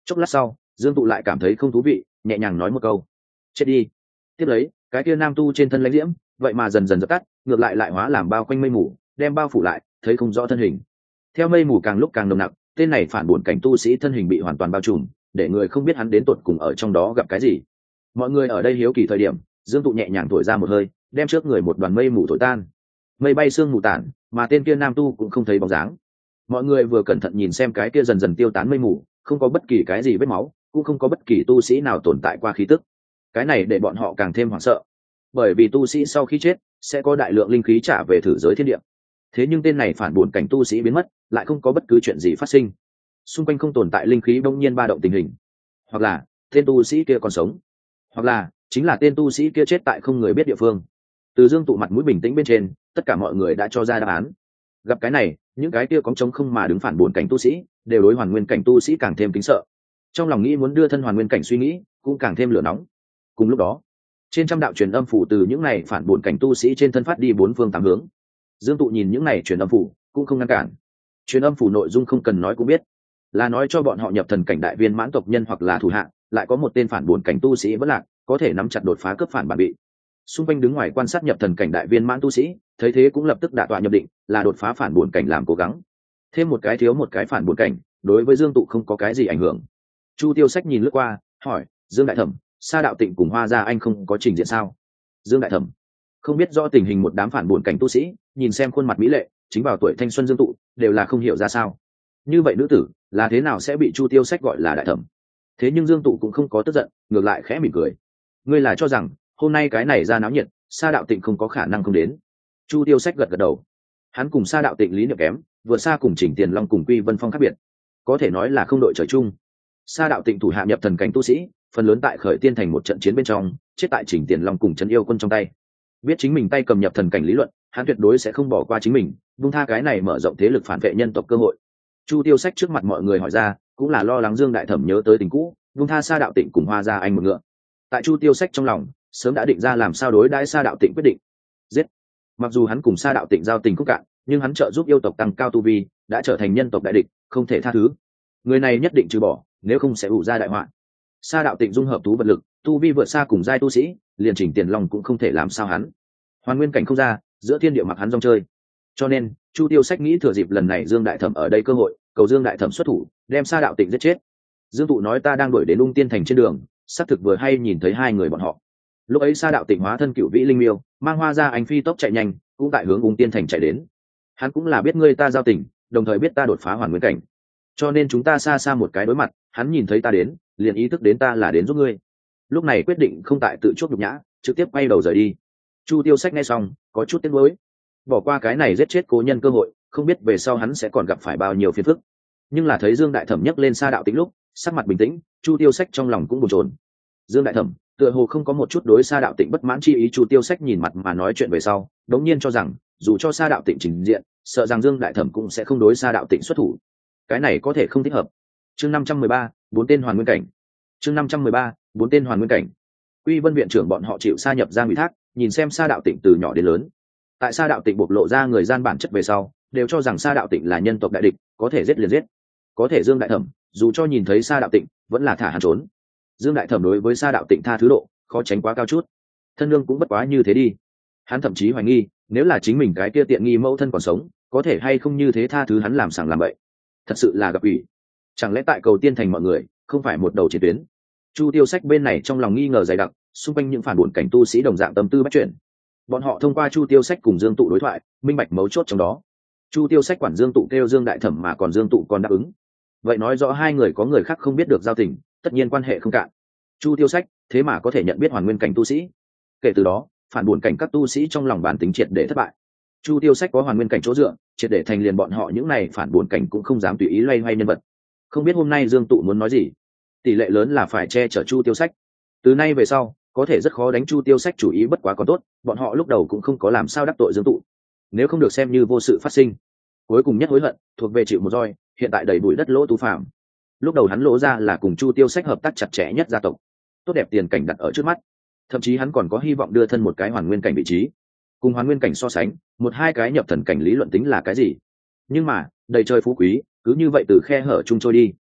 Chốc lát sau Dương Tụ lại cảm thấy không thú vị, nhẹ nhàng nói một câu: chết đi. Tiếp lấy cái kia nam tu trên thân lãnh diễm vậy mà dần dần dập tắt, ngược lại hóa làm bao quanh mây mù, đem bao phủ lại, thấy không rõ thân hình. Theo mây mù càng lúc càng nồng nặc, tên này phản bổn cảnh tu sĩ thân hình bị hoàn toàn bao trùm, để người không biết hắn đến tột cùng ở trong đó gặp cái gì. Mọi người ở đây hiếu kỳ thời điểm, Dương Tụ nhẹ nhàng thổi ra một hơi, đem trước người một đoàn mây mù thổi tan. Mây bay sương mù tản, mà tên kia nam tu cũng không thấy bóng dáng. Mọi người vừa cẩn thận nhìn xem cái kia dần dần tiêu tán mây mù, không có bất kỳ cái gì vết máu, cũng không có bất kỳ tu sĩ nào tồn tại qua khí tức. Cái này để bọn họ càng thêm hoảng sợ, bởi vì tu sĩ sau khi chết sẽ có đại lượng linh khí trả về thử giới thiên địa. Thế nhưng tên này phản bổn cảnh tu sĩ biến mất, lại không có bất cứ chuyện gì phát sinh. Xung quanh không tồn tại linh khí bỗng nhiên ba động tình hình, hoặc là tên tu sĩ kia còn sống, hoặc là chính là tên tu sĩ kia chết tại không người biết địa phương. Từ Dương Tụ mặt mũi bình tĩnh bên trên, tất cả mọi người đã cho ra đáp án. Gặp cái này, những cái kia có trống không mà đứng phản bổn cảnh tu sĩ đều đối hoàn nguyên cảnh tu sĩ càng thêm kính sợ, trong lòng nghĩ muốn đưa thân hoàn nguyên cảnh suy nghĩ cũng càng thêm lửa nóng. Cùng lúc đó, trên trăm đạo truyền âm phủ từ những này phản bổn cảnh tu sĩ trên thân phát đi bốn phương tám hướng. Dương Tụ nhìn những này truyền âm phủ cũng không ngăn cản. Truyền âm phủ nội dung không cần nói cũng biết, là nói cho bọn họ nhập thần cảnh đại viên mãn tộc nhân hoặc là thủ hạ lại có một tên phản bổn cảnh tu sĩ vẫn lạc, có thể nắm chặt đột phá cấp phản bản bị. Xung quanh đứng ngoài quan sát nhập thần cảnh đại viên mãn tu sĩ thấy thế cũng lập tức đả tọa nhập định, là đột phá phản bổn cảnh làm cố gắng. Thêm một cái thiếu một cái phản bổn cảnh, đối với Dương Tụ không có cái gì ảnh hưởng. Chu Tiêu Sách nhìn lướt qua, hỏi: Dương đại thẩm, Sa đạo tịnh cùng Hoa gia anh không có trình diện sao? Dương đại thẩm không biết rõ tình hình, một đám phản bổn cảnh tu sĩ nhìn xem khuôn mặt mỹ lệ chính vào tuổi thanh xuân Dương Tụ đều là không hiểu ra sao. Như vậy nữ tử là thế nào sẽ bị Chu Tiêu Sách gọi là đại thẩm? Thế nhưng Dương Tụ cũng không có tức giận, ngược lại khẽ mỉm cười: ngươi là cho rằng hôm nay cái này ra náo nhiệt, Sa đạo tịnh không có khả năng không đến? Chu Tiêu Sách gật gật đầu. Hắn cùng Sa đạo tịnh lý niệm kém, vừa xa cùng Chỉnh Tiền Long cùng Quy Vân Phong khác biệt, có thể nói là không đội trời chung. Sa đạo tịnh thủ hạ nhập thần cảnh tu sĩ phần lớn tại Khởi Tiên thành một trận chiến bên trong chết tại Chỉnh Tiền Long cùng Trấn Yêu Quân trong tay. Biết chính mình tay cầm nhập thần cảnh lý luận, hắn tuyệt đối sẽ không bỏ qua chính mình, buông tha cái này mở rộng thế lực phản vệ nhân tộc cơ hội. Chu Tiêu Sách trước mặt mọi người hỏi ra, cũng là lo lắng Dương đại thẩm nhớ tới tình cũ, buông tha Sa đạo tịnh cùng Hoa gia anh một ngựa. Tại Chu Tiêu Sách trong lòng sớm đã định ra làm sao đối đãi Sa đạo tịnh quyết định: giết. Mặc dù hắn cùng Sa đạo tịnh giao tình khúc cạn, nhưng hắn trợ giúp yêu tộc tăng cao tu vi, đã trở thành nhân tộc đại địch, không thể tha thứ. Người này nhất định trừ bỏ, nếu không sẽ ủ ra đại họa. Sa đạo tịnh dung hợp tú vật lực, tu vi vượt xa cùng giai tu sĩ, liền Chỉnh Tiền Long cũng không thể làm sao hắn. Hoàn nguyên cảnh không ra, giữa thiên địa mặc hắn rong chơi. Cho nên Chu Tiêu Sách nghĩ thừa dịp lần này Dương đại thẩm ở đây cơ hội, cầu Dương đại thẩm xuất thủ, đem Sa đạo tịnh giết chết. Dương Tụ nói: ta đang đuổi đến Ung Tiên thành trên đường, xác thực vừa hay nhìn thấy hai người bọn họ. Lúc ấy Sa đạo tịnh hóa thân cựu vĩ linh miêu, mang Hoa gia anh phi tốc chạy nhanh, cũng tại hướng Ung Tiên thành chạy đến. Hắn cũng là biết ngươi ta giao tình, đồng thời biết ta đột phá hoàn nguyên cảnh, cho nên chúng ta xa xa một cái đối mặt, hắn nhìn thấy ta đến, liền ý thức đến ta là đến giúp ngươi. Lúc này quyết định không tại tự chuốc nhục nhã, trực tiếp quay đầu rời đi. Chu Tiêu Sách nghe xong có chút tiếc nuối, bỏ qua cái này giết chết cố nhân cơ hội, không biết về sau hắn sẽ còn gặp phải bao nhiêu phiền phức. Nhưng là thấy Dương đại thẩm nhấc lên Sa đạo tĩnh lúc sắc mặt bình tĩnh, Chu Tiêu Sách trong lòng cũng bồn chồn. Dương đại thẩm tựa hồ không có một chút đối Sa đạo tịnh bất mãn chi ý. Chu Tiêu Sách nhìn mặt mà nói chuyện về sau, đống nhiên cho rằng dù cho Sa đạo tịnh trình diện, sợ rằng Dương đại thẩm cũng sẽ không đối Sa đạo tịnh xuất thủ. Cái này có thể không thích hợp. Chương 513, bốn tên hoàn nguyên cảnh. Chương 513, bốn tên hoàn nguyên cảnh. Quy Vân viện trưởng bọn họ chịu sa nhập Giang ủy thác, nhìn xem Sa đạo tịnh từ nhỏ đến lớn. Tại Sa đạo tịnh bộc lộ ra người gian bản chất về sau, đều cho rằng Sa đạo tịnh là nhân tộc đại địch, có thể giết liền giết. Có thể Dương đại thẩm, dù cho nhìn thấy Sa đạo tịnh, vẫn là thả hắn trốn. Dương đại thẩm đối với Sa đạo tịnh tha thứ độ, khó tránh quá cao chút. Thân lương cũng bất quá như thế đi. Hắn thậm chí hoài nghi, nếu là chính mình cái kia tiện nghi mẫu thân còn sống, có thể hay không như thế tha thứ hắn làm sằng làm bậy. Thật sự là gặp ủy. Chẳng lẽ tại Cầu Tiên thành mọi người không phải một đầu chiến tuyến? Chu Tiêu Sách bên này trong lòng nghi ngờ dày đặc, xung quanh những phản bổn cảnh tu sĩ đồng dạng tâm tư bắt chuyển. Bọn họ thông qua Chu Tiêu Sách cùng Dương Tụ đối thoại, minh bạch mấu chốt trong đó. Chu Tiêu Sách quản Dương Tụ kêu Dương đại thẩm, mà còn Dương Tụ còn đáp ứng. Vậy nói rõ hai người có người khác không biết được giao tình, tất nhiên quan hệ không cạn. Chu Tiêu Sách thế mà có thể nhận biết hoàn nguyên cảnh tu sĩ. Kể từ đó, phản bổn cảnh các tu sĩ trong lòng bản tính triệt để thất bại. Chu Tiêu Sách có hoàn nguyên cảnh chỗ dựa, triệt để thành liền bọn họ những này phản bổn cảnh cũng không dám tùy ý loay hoay nhân vật. Không biết hôm nay Dương Tụ muốn nói gì, tỷ lệ lớn là phải che chở Chu Tiêu Sách. Từ nay về sau, có thể rất khó đánh Chu Tiêu Sách chủ ý, bất quá còn tốt, bọn họ lúc đầu cũng không có làm sao đắc tội Dương Tụ, nếu không được xem như vô sự phát sinh. Cuối cùng nhất hối hận thuộc về chịu một roi, hiện tại đầy bụi đất Lỗ Tú Phạm. Lúc đầu hắn lỗ ra là cùng Chu Tiêu Sách hợp tác chặt chẽ nhất gia tộc, tốt đẹp tiền cảnh đặt ở trước mắt, thậm chí hắn còn có hy vọng đưa thân một cái hoàn nguyên cảnh vị trí. Cùng hoàn nguyên cảnh so sánh, một hai cái nhập thần cảnh lý luận tính là cái gì? Nhưng mà đầy trời phú quý cứ như vậy từ khe hở chung trôi đi.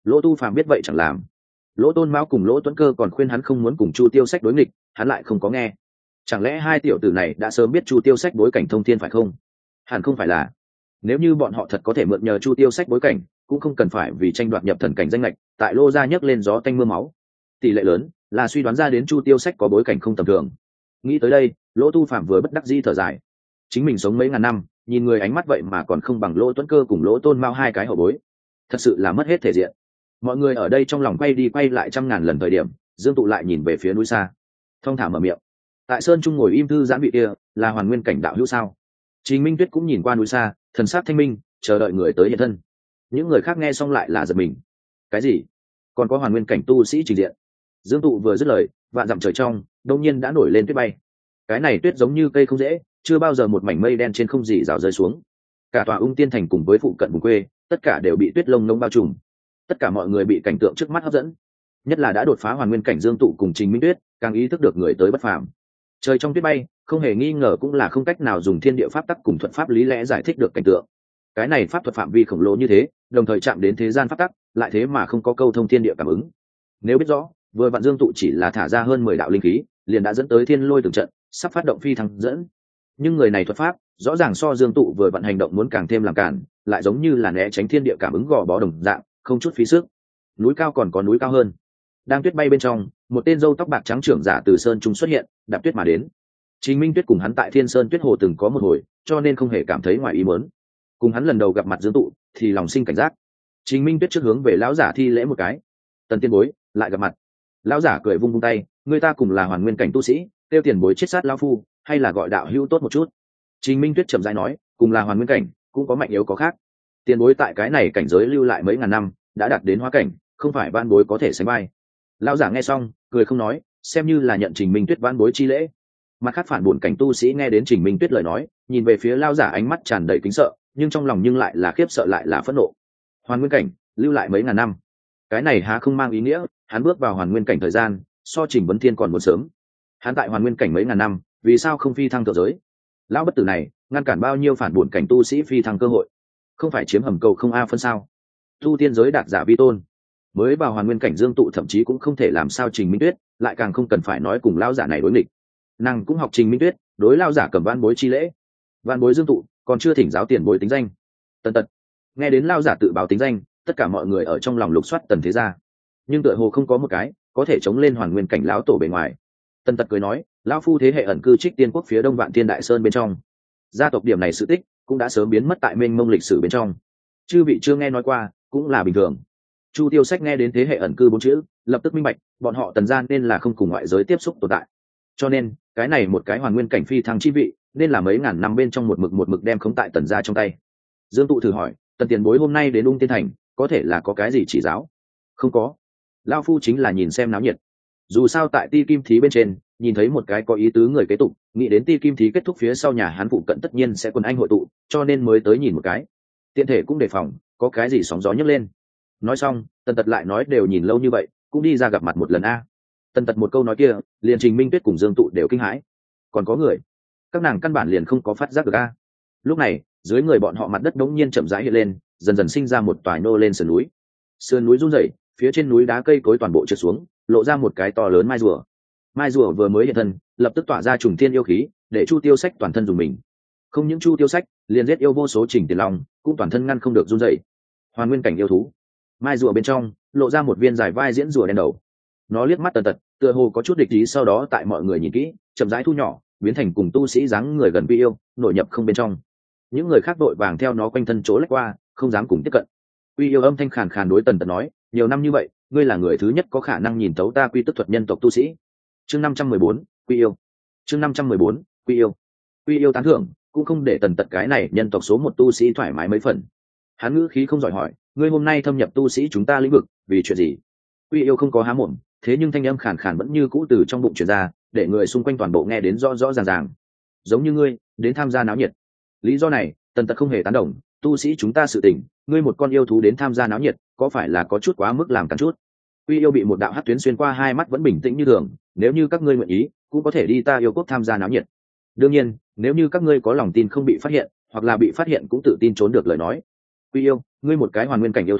Lỗ Tu Phàm biết vậy chẳng làm. Lỗ Tôn Mão cùng Lỗ Tuấn Cơ còn khuyên hắn không muốn cùng Chu Tiêu Sách đối nghịch, hắn lại không có nghe. Chẳng lẽ hai tiểu tử này đã sớm biết Chu Tiêu Sách bối cảnh thông thiên phải không? Hẳn không phải là. Nếu như bọn họ thật có thể mượn nhờ Chu Tiêu Sách bối cảnh, cũng không cần phải vì tranh đoạt nhập thần cảnh danh lệch, tại Lô gia nhấc lên gió tanh mưa máu. Tỷ lệ lớn là suy đoán ra đến Chu Tiêu Sách có bối cảnh không tầm thường. Nghĩ tới đây, Lỗ Tu Phạm vừa bất đắc dĩ thở dài. Chính mình sống mấy ngàn năm, nhìn người ánh mắt vậy mà còn không bằng Lỗ Tuấn Cơ cùng Lỗ Tôn Mao hai cái hậu bối, thật sự là mất hết thể diện. Mọi người ở đây trong lòng quay đi quay lại trăm ngàn lần thời điểm, Dương Tụ lại nhìn về phía núi xa, thong thả mở miệng. Tại sơn trung ngồi im thư giãn vị kia, là Hoàn Nguyên cảnh đạo hữu sao? Trình Minh Tuyết cũng nhìn qua núi xa, thần sắc thanh minh, chờ đợi người tới hiện thân. Những người khác nghe xong lại là giật mình. Cái gì? Còn có Hoàn Nguyên cảnh tu sĩ trình diện? Dương Tụ vừa dứt lời, vạn dặm trời trong đột nhiên đã nổi lên tuyết bay. Cái này tuyết giống như cây không dễ, chưa bao giờ một mảnh mây đen trên không gì rào rơi xuống. Cả tòa Ung Tiên thành cùng với phụ cận vùng quê, tất cả đều bị tuyết lông ngông bao trùm. Tất cả mọi người bị cảnh tượng trước mắt hấp dẫn, nhất là đã đột phá Hoàn Nguyên cảnh Dương Tụ cùng Trình Minh Tuyết, càng ý thức được người tới bất phàm. Trời trong tuyết bay, không hề nghi ngờ cũng là không cách nào dùng thiên địa pháp tắc cùng thuật pháp lý lẽ giải thích được cảnh tượng. Cái này pháp thuật phạm vi khổng lồ như thế, đồng thời chạm đến thế gian pháp tắc, lại thế mà không có câu thông thiên địa cảm ứng. Nếu biết rõ, vừa vạn Dương Tụ chỉ là thả ra hơn 10 đạo linh khí, liền đã dẫn tới thiên lôi từng trận, sắp phát động phi thăng dẫn. Nhưng người này thuật pháp, rõ ràng so Dương Tụ vừa vận hành động muốn càng thêm làm cản, lại giống như là né tránh thiên địa cảm ứng gò bó đồng dạng, không chút phí sức. Núi cao còn có núi cao hơn. Đang tuyết bay bên trong, một tên râu tóc bạc trắng trưởng giả từ sơn trung xuất hiện, đạp tuyết mà đến. Trình Minh Tuyết cùng hắn tại Thiên Sơn Tuyết Hồ từng có một hồi, cho nên không hề cảm thấy ngoài ý muốn. Cùng hắn lần đầu gặp mặt Dương Tụ, thì lòng sinh cảnh giác. Trình Minh Tuyết trước hướng về lão giả thi lễ một cái. Tần Tiên Bối, lại gặp mặt. Lão giả cười vung vung tay, người ta cùng là Hoàn Nguyên cảnh tu sĩ, tiêu tiền bối chết sát lão phu, hay là gọi đạo hữu tốt một chút. Trình Minh Tuyết chậm rãi nói, cùng là Hoàn Nguyên cảnh, cũng có mạnh yếu có khác. Tiền bối tại cái này cảnh giới lưu lại mấy ngàn năm, đã đạt đến hóa cảnh, không phải van bối có thể sánh vai. Lão giả nghe xong, cười không nói, xem như là nhận Trình Minh Tuyết van bối chi lễ. Mặt khác phản buồn cảnh tu sĩ nghe đến Trình Minh Tuyết lời nói, nhìn về phía lão giả ánh mắt tràn đầy kính sợ, nhưng trong lòng nhưng lại là khiếp sợ lại là phẫn nộ. Hoàn Nguyên cảnh lưu lại mấy ngàn năm, cái này há không mang ý nghĩa hắn bước vào Hoàn Nguyên cảnh thời gian so Trình Vấn Thiên còn muốn sớm. Hắn tại Hoàn Nguyên cảnh mấy ngàn năm, vì sao không phi thăng thượng giới? Lão bất tử này ngăn cản bao nhiêu phản buồn cảnh tu sĩ phi thăng cơ hội, không phải chiếm hầm cầu không a phân sao? Tu tiên giới đạt giả vi tôn, mới vào Hoàn Nguyên cảnh Dương Tụ thậm chí cũng không thể làm sao Trình Minh Tuyết, lại càng không cần phải nói cùng lão giả này đối nghịch. Nàng cũng học Trình Minh Tuyết, đối lão giả cầm van bối chi lễ. Van bối Dương Tụ còn chưa thỉnh giáo tiền bối tính danh. Tần Tật. Nghe đến lão giả tự báo tính danh, tất cả mọi người ở trong lòng lục soát Tần thế gia, nhưng tựa hồ không có một cái có thể chống lên Hoàn Nguyên cảnh lão tổ bề ngoài. Tần Tật cười nói, lão phu thế hệ ẩn cư Trích Tiên quốc phía đông Vạn Tiên Đại Sơn bên trong, gia tộc điểm này sự tích cũng đã sớm biến mất tại mênh mông lịch sử bên trong, chư vị chưa nghe nói qua cũng là bình thường. Chu Tiêu Sách nghe đến thế hệ ẩn cư 4 chữ, lập tức minh bạch, bọn họ Tần gia nên là không cùng ngoại giới tiếp xúc tồn tại. Cho nên, cái này một cái Hoàn Nguyên cảnh phi thăng chi vị, nên là mấy ngàn năm bên trong một mực đem khống tại Tần gia trong tay. Dương Tụ thử hỏi, Tần tiền bối hôm nay đến Ung Tiên thành, có thể là có cái gì chỉ giáo? Không có, lão phu chính là nhìn xem náo nhiệt. Dù sao tại Ti Kim Thí bên trên, nhìn thấy một cái có ý tứ người kế tục, nghĩ đến Ti Kim Thí kết thúc phía sau nhà hắn phụ cận tất nhiên sẽ quân anh hội tụ, cho nên mới tới nhìn một cái. Tiện thể cũng đề phòng có cái gì sóng gió nhấc lên. Nói xong, Tần Tật lại nói đều nhìn lâu như vậy, cũng đi ra gặp mặt một lần a. Tần Tật một câu nói kia, liền Trình Minh Tuyết cùng Dương Tụ đều kinh hãi. Còn có người, các nàng căn bản liền không có phát giác được a. Lúc này, dưới người bọn họ mặt đất đống nhiên chậm rãi hiện lên, dần dần sinh ra một tòa nô lên sườn núi. Sườn núi rung rẩy, phía trên núi đá cây cối toàn bộ trượt xuống, lộ ra một cái to lớn mai rùa. Mai rùa vừa mới hiện thân, lập tức tỏa ra trùng thiên yêu khí, để Chu Tiêu Sách toàn thân dùng mình. Không những Chu Tiêu Sách, liền giết yêu vô số Trình Tiền Long, cũng toàn thân ngăn không được run rẩy. Hoàn Nguyên cảnh yêu thú. Mai rùa bên trong, lộ ra một viên dài vai diễn rùa đen đầu. Nó liếc mắt Tần Tật, tựa hồ có chút địch ý, sau đó tại mọi người nhìn kỹ, chậm rãi thu nhỏ, biến thành cùng tu sĩ dáng người gần vi yêu, nội nhập không bên trong. Những người khác đội vàng theo nó quanh thân chỗ lách qua, không dám cùng tiếp cận. Uy yêu âm thanh khàn khàn đối Tần Tật nói, nhiều năm như vậy, ngươi là người thứ nhất có khả năng nhìn thấu ta quy tức thuật nhân tộc tu sĩ. Chương 514, Quy yêu. Chương 514, Quy yêu. Quy yêu tán thưởng, cũng không để Tần Tật cái này nhân tộc số 1 tu sĩ thoải mái mấy phần. Hắn ngữ khí không giỏi hỏi, ngươi hôm nay thâm nhập tu sĩ chúng ta lĩnh vực, vì chuyện gì? Quy yêu không có há mồm, thế nhưng thanh âm khàn khàn vẫn như cũ từ trong bụng truyền ra, để người xung quanh toàn bộ nghe đến rõ rõ ràng ràng. Giống như ngươi, đến tham gia náo nhiệt. Lý do này, Tần Tật không hề tán đồng, tu sĩ chúng ta sự tình, ngươi một con yêu thú đến tham gia náo nhiệt, có phải là có chút quá mức làm cản chút? Quy yêu bị một đạo hắc tuyến xuyên qua hai mắt vẫn bình tĩnh như thường, nếu như các ngươi nguyện ý, cũng có thể đi ta yêu quốc tham gia náo nhiệt. Đương nhiên, nếu như các ngươi có lòng tin không bị phát hiện, hoặc là bị phát hiện cũng tự tin trốn được lời nói. Quy yêu, ngươi một cái Hoàn Nguyên cảnh yêu thú,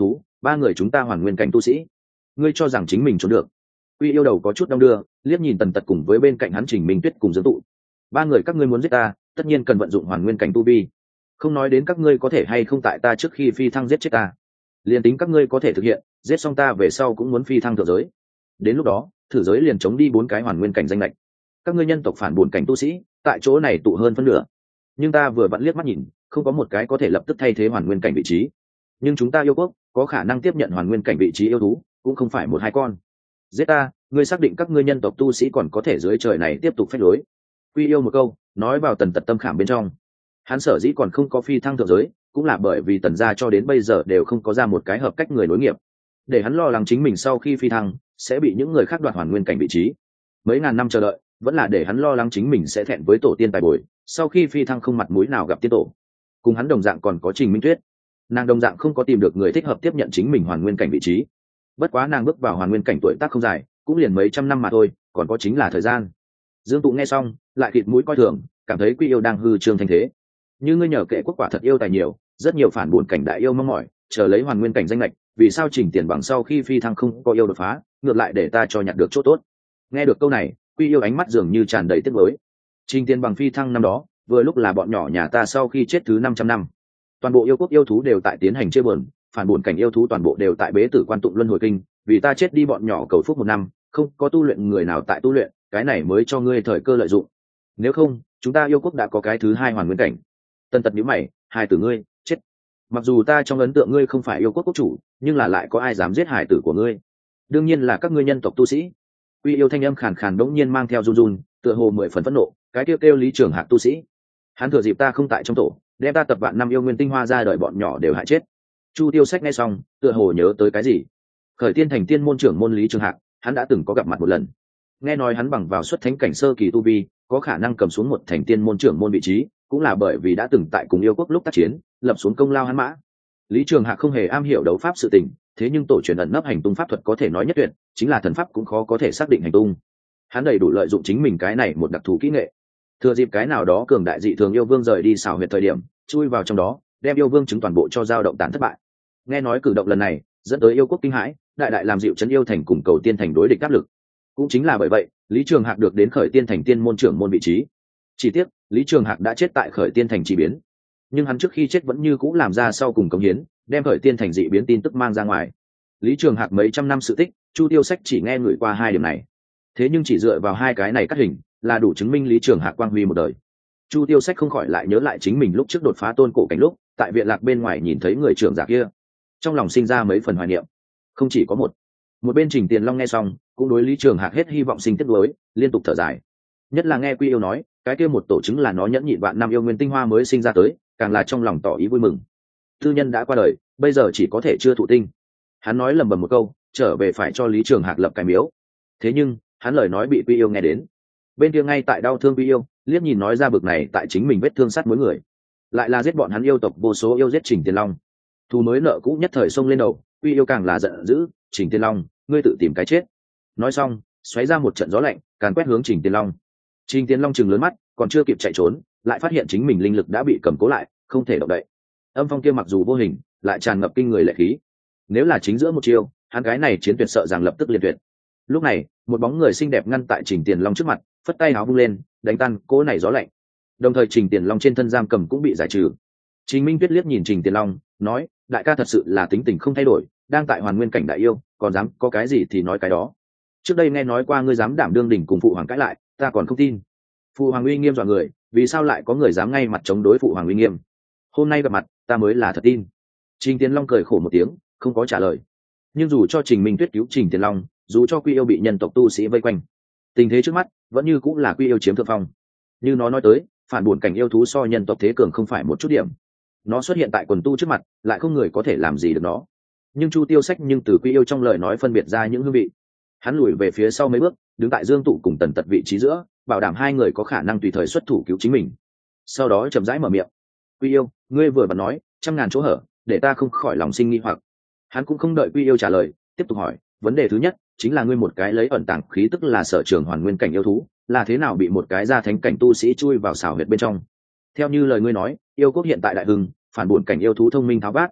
ba người chúng ta hoàn nguyên cảnh tu sĩ, ngươi cho rằng chính mình trốn được? Quy yêu đầu có chút đong đưa, liếc nhìn Tần Tật cùng với bên cạnh hắn Trình Minh Tuyết cùng Dương Tụ. Ba người các ngươi muốn giết ta, tất nhiên cần vận dụng hoàn nguyên cảnh tu vi. Không nói đến các ngươi có thể hay không tại ta trước khi phi thăng giết chết ta, liền tính các ngươi có thể thực hiện, giết xong ta về sau cũng muốn phi thăng thượng giới. Đến lúc đó, thử giới liền chống đi 4 cái hoàn nguyên cảnh danh lệch. Các ngươi nhân tộc phản buồn cảnh tu sĩ, tại chỗ này tụ hơn phân nửa. Nhưng ta vừa vặn liếc mắt nhìn, không có một cái có thể lập tức thay thế hoàn nguyên cảnh vị trí. Nhưng chúng ta yêu quốc có khả năng tiếp nhận hoàn nguyên cảnh vị trí yêu thú, cũng không phải một hai con. Giết ta, ngươi xác định các ngươi nhân tộc tu sĩ còn có thể dưới trời này tiếp tục phách lối? Quy yêu một câu, nói vào Tần Tật tâm khảm bên trong. Hắn sở dĩ còn không có phi thăng thượng giới, cũng là bởi vì Tần gia cho đến bây giờ đều không có ra một cái hợp cách người nối nghiệp, để hắn lo lắng chính mình sau khi phi thăng sẽ bị những người khác đoạt hoàn nguyên cảnh vị trí. Mấy ngàn năm chờ đợi, vẫn là để hắn lo lắng chính mình sẽ thẹn với tổ tiên tài bồi, sau khi phi thăng không mặt mũi nào gặp tiên tổ. Cùng hắn đồng dạng còn có Trình Minh Tuyết, nàng đồng dạng không có tìm được người thích hợp tiếp nhận chính mình hoàn nguyên cảnh vị trí. Bất quá nàng bước vào hoàn nguyên cảnh tuổi tác không dài, cũng liền mấy trăm năm mà thôi, còn có chính là thời gian. Dương Tụ nghe xong, lại khịt mũi coi thường, cảm thấy Quy yêu đang hư trương thanh thế. Như ngươi nhờ kệ quốc quả thật yêu tài nhiều, rất nhiều phản buồn cảnh đại yêu mong mỏi chờ lấy hoàn nguyên cảnh danh lệch, vì sao Trình Tiền Bằng sau khi phi thăng không có yêu đột phá, ngược lại để ta cho nhặt được chỗ tốt? Nghe được câu này, Quy yêu ánh mắt dường như tràn đầy tiếc nuối. Trình Tiền Bằng phi thăng năm đó, vừa lúc là bọn nhỏ nhà ta sau khi chết thứ 500 năm. Toàn bộ yêu quốc yêu thú đều tại tiến hành chia buồn, phản buồn cảnh yêu thú toàn bộ đều tại bế tử quan tụng luân hồi kinh, vì ta chết đi bọn nhỏ cầu phúc 1 năm, không có tu luyện người nào tại tu luyện, cái này mới cho ngươi thời cơ lợi dụng. Nếu không, chúng ta yêu quốc đã có cái thứ 2 hoàn nguyên cảnh. Tần Tật nhíu mày, hai tử ngươi chết. Mặc dù ta trong ấn tượng ngươi không phải yêu quốc quốc chủ, nhưng là lại có ai dám giết hải tử của ngươi? Đương nhiên là các ngươi nhân tộc tu sĩ. Quy yêu thanh âm khàn khàn đống nhiên mang theo run run, tựa hồ 10 phần phẫn nộ, cái kêu Lý Trường Hạc tu sĩ. Hắn thừa dịp ta không tại trong tổ, đem ta tập vạn năm yêu nguyên tinh hoa ra đời bọn nhỏ đều hại chết. Chu Tiêu Sách nghe xong, tựa hồ nhớ tới cái gì. Khởi Tiên Thành tiên môn trưởng môn Lý Trường Hạc, hắn đã từng có gặp mặt một lần. Nghe nói hắn bằng vào xuất thánh cảnh sơ kỳ tu vi, có khả năng cầm xuống một thành tiên môn trưởng môn vị trí, cũng là bởi vì đã từng tại cùng yêu quốc lúc tác chiến, lập xuống công lao hắn mã. Lý Trường Hạc không hề am hiểu đấu pháp sự tình, thế nhưng tổ truyền ẩn nấp hành tung pháp thuật có thể nói nhất tuyệt, chính là thần pháp cũng khó có thể xác định hành tung. Hắn đầy đủ lợi dụng chính mình cái này một đặc thù kỹ nghệ. Thừa dịp cái nào đó cường đại dị thường yêu vương rời đi xảo huyệt thời điểm, chui vào trong đó, đem yêu vương chứng toàn bộ cho dao động tán thất bại. Nghe nói cử động lần này dẫn tới yêu quốc kinh hãi, đại đại làm dịu trấn yêu thành cùng Cầu Tiên Thành đối địch áp lực. Cũng chính là bởi vậy, Lý Trường Hạc được đến Khởi Tiên Thành tiên môn trưởng môn vị trí. Chỉ tiếc, Lý Trường Hạc đã chết tại Khởi Tiên Thành dị biến, nhưng hắn trước khi chết vẫn như cũ làm ra sau cùng cống hiến, đem Khởi Tiên Thành dị biến tin tức mang ra ngoài. Lý Trường Hạc mấy trăm năm sự tích, Chu Tiêu Sách chỉ nghe ngửi qua 2 điểm này. Thế nhưng chỉ dựa vào 2 cái này cắt hình, là đủ chứng minh Lý Trường Hạc quang huy một đời. Chu Tiêu Sách không khỏi lại nhớ lại chính mình lúc trước đột phá tôn cổ cảnh lúc, tại viện lạc bên ngoài nhìn thấy người trưởng giả kia, trong lòng sinh ra mấy phần hoài niệm. Không chỉ có một bên Trình Tiền Long nghe xong, cũng đối Lý Trường Hạc hết hy vọng sinh tiếc nuối, liên tục thở dài. Nhất là nghe Quy yêu nói, cái kia một tổ chứng là nó nhẫn nhịn vạn năm yêu nguyên tinh hoa mới sinh ra tới, càng là trong lòng tỏ ý vui mừng. Tư nhân đã qua đời, bây giờ chỉ có thể chưa thụ tinh. Hắn nói lầm bầm một câu, trở về phải cho Lý Trường Hạc lập cái miếu. Thế nhưng, hắn lời nói bị Quy yêu nghe đến. Bên kia ngay tại đau thương Quy yêu, liếc nhìn nói ra bực này tại chính mình vết thương sát mỗi người, lại là giết bọn hắn yêu tộc vô số yêu giết Trình Tiền Long. Thù mới nợ cũ nhất thời xông lên đầu, Quy yêu càng là giận dữ, Trình Tiền Long, ngươi tự tìm cái chết. Nói xong, xoáy ra một trận gió lạnh, càn quét hướng Trình Tiền Long. Trình Tiền Long trừng lớn mắt, còn chưa kịp chạy trốn, lại phát hiện chính mình linh lực đã bị cầm cố lại, không thể động đậy. Âm phong kia mặc dù vô hình, lại tràn ngập kinh người lệ khí. Nếu là chính giữa một chiêu, hắn gái này chiến tuyệt sợ rằng lập tức liên tuyệt. Lúc này, một bóng người xinh đẹp ngăn tại Trình Tiền Long trước mặt, phất tay áo vung lên, đánh tan cỗ này gió lạnh. Đồng thời Trình Tiền Long trên thân giam cầm cũng bị giải trừ. Trình Minh Tuyết liếc nhìn Trình Tiền Long, nói: đại ca thật sự là tính tình không thay đổi, đang tại hoàn nguyên cảnh đại yêu, còn dám có cái gì thì nói cái đó. Trước đây nghe nói qua ngươi dám đảm đương đỉnh cùng phụ hoàng cãi lại, ta còn không tin. Phụ hoàng uy nghiêm dọa người, vì sao lại có người dám ngay mặt chống đối phụ hoàng uy nghiêm? Hôm nay gặp mặt, ta mới là thật tin. Trình Tiền Long cười khổ một tiếng, không có trả lời. Nhưng dù cho Trình Minh Tuyết cứu Trình Tiền Long, dù cho Quy yêu bị nhân tộc tu sĩ vây quanh, tình thế trước mắt vẫn như cũng là Quy yêu chiếm thượng phong. Như nó nói tới, phản buồn cảnh yêu thú so nhân tộc thế cường không phải một chút điểm. Nó xuất hiện tại quần tu trước mặt, lại không người có thể làm gì được nó. Nhưng Chu Tiêu Sách nhưng từ Quy yêu trong lời nói phân biệt ra những hương vị. Hắn lùi về phía sau mấy bước, đứng tại Dương Tụ cùng Tần Tật vị trí giữa, bảo đảm 2 người có khả năng tùy thời xuất thủ cứu chính mình. Sau đó chậm rãi mở miệng: Quy yêu, ngươi vừa bật nói, trăm ngàn chỗ hở, để ta không khỏi lòng sinh nghi hoặc. Hắn cũng không đợi Quy yêu trả lời, tiếp tục hỏi: vấn đề thứ nhất chính là ngươi một cái lấy ẩn tàng khí tức là sở trường hoàn nguyên cảnh yêu thú, là thế nào bị một cái gia thánh cảnh tu sĩ chui vào xảo huyệt bên trong? Theo như lời ngươi nói, yêu quốc hiện tại đại hưng, phản buồn cảnh yêu thú thông minh tháo vát,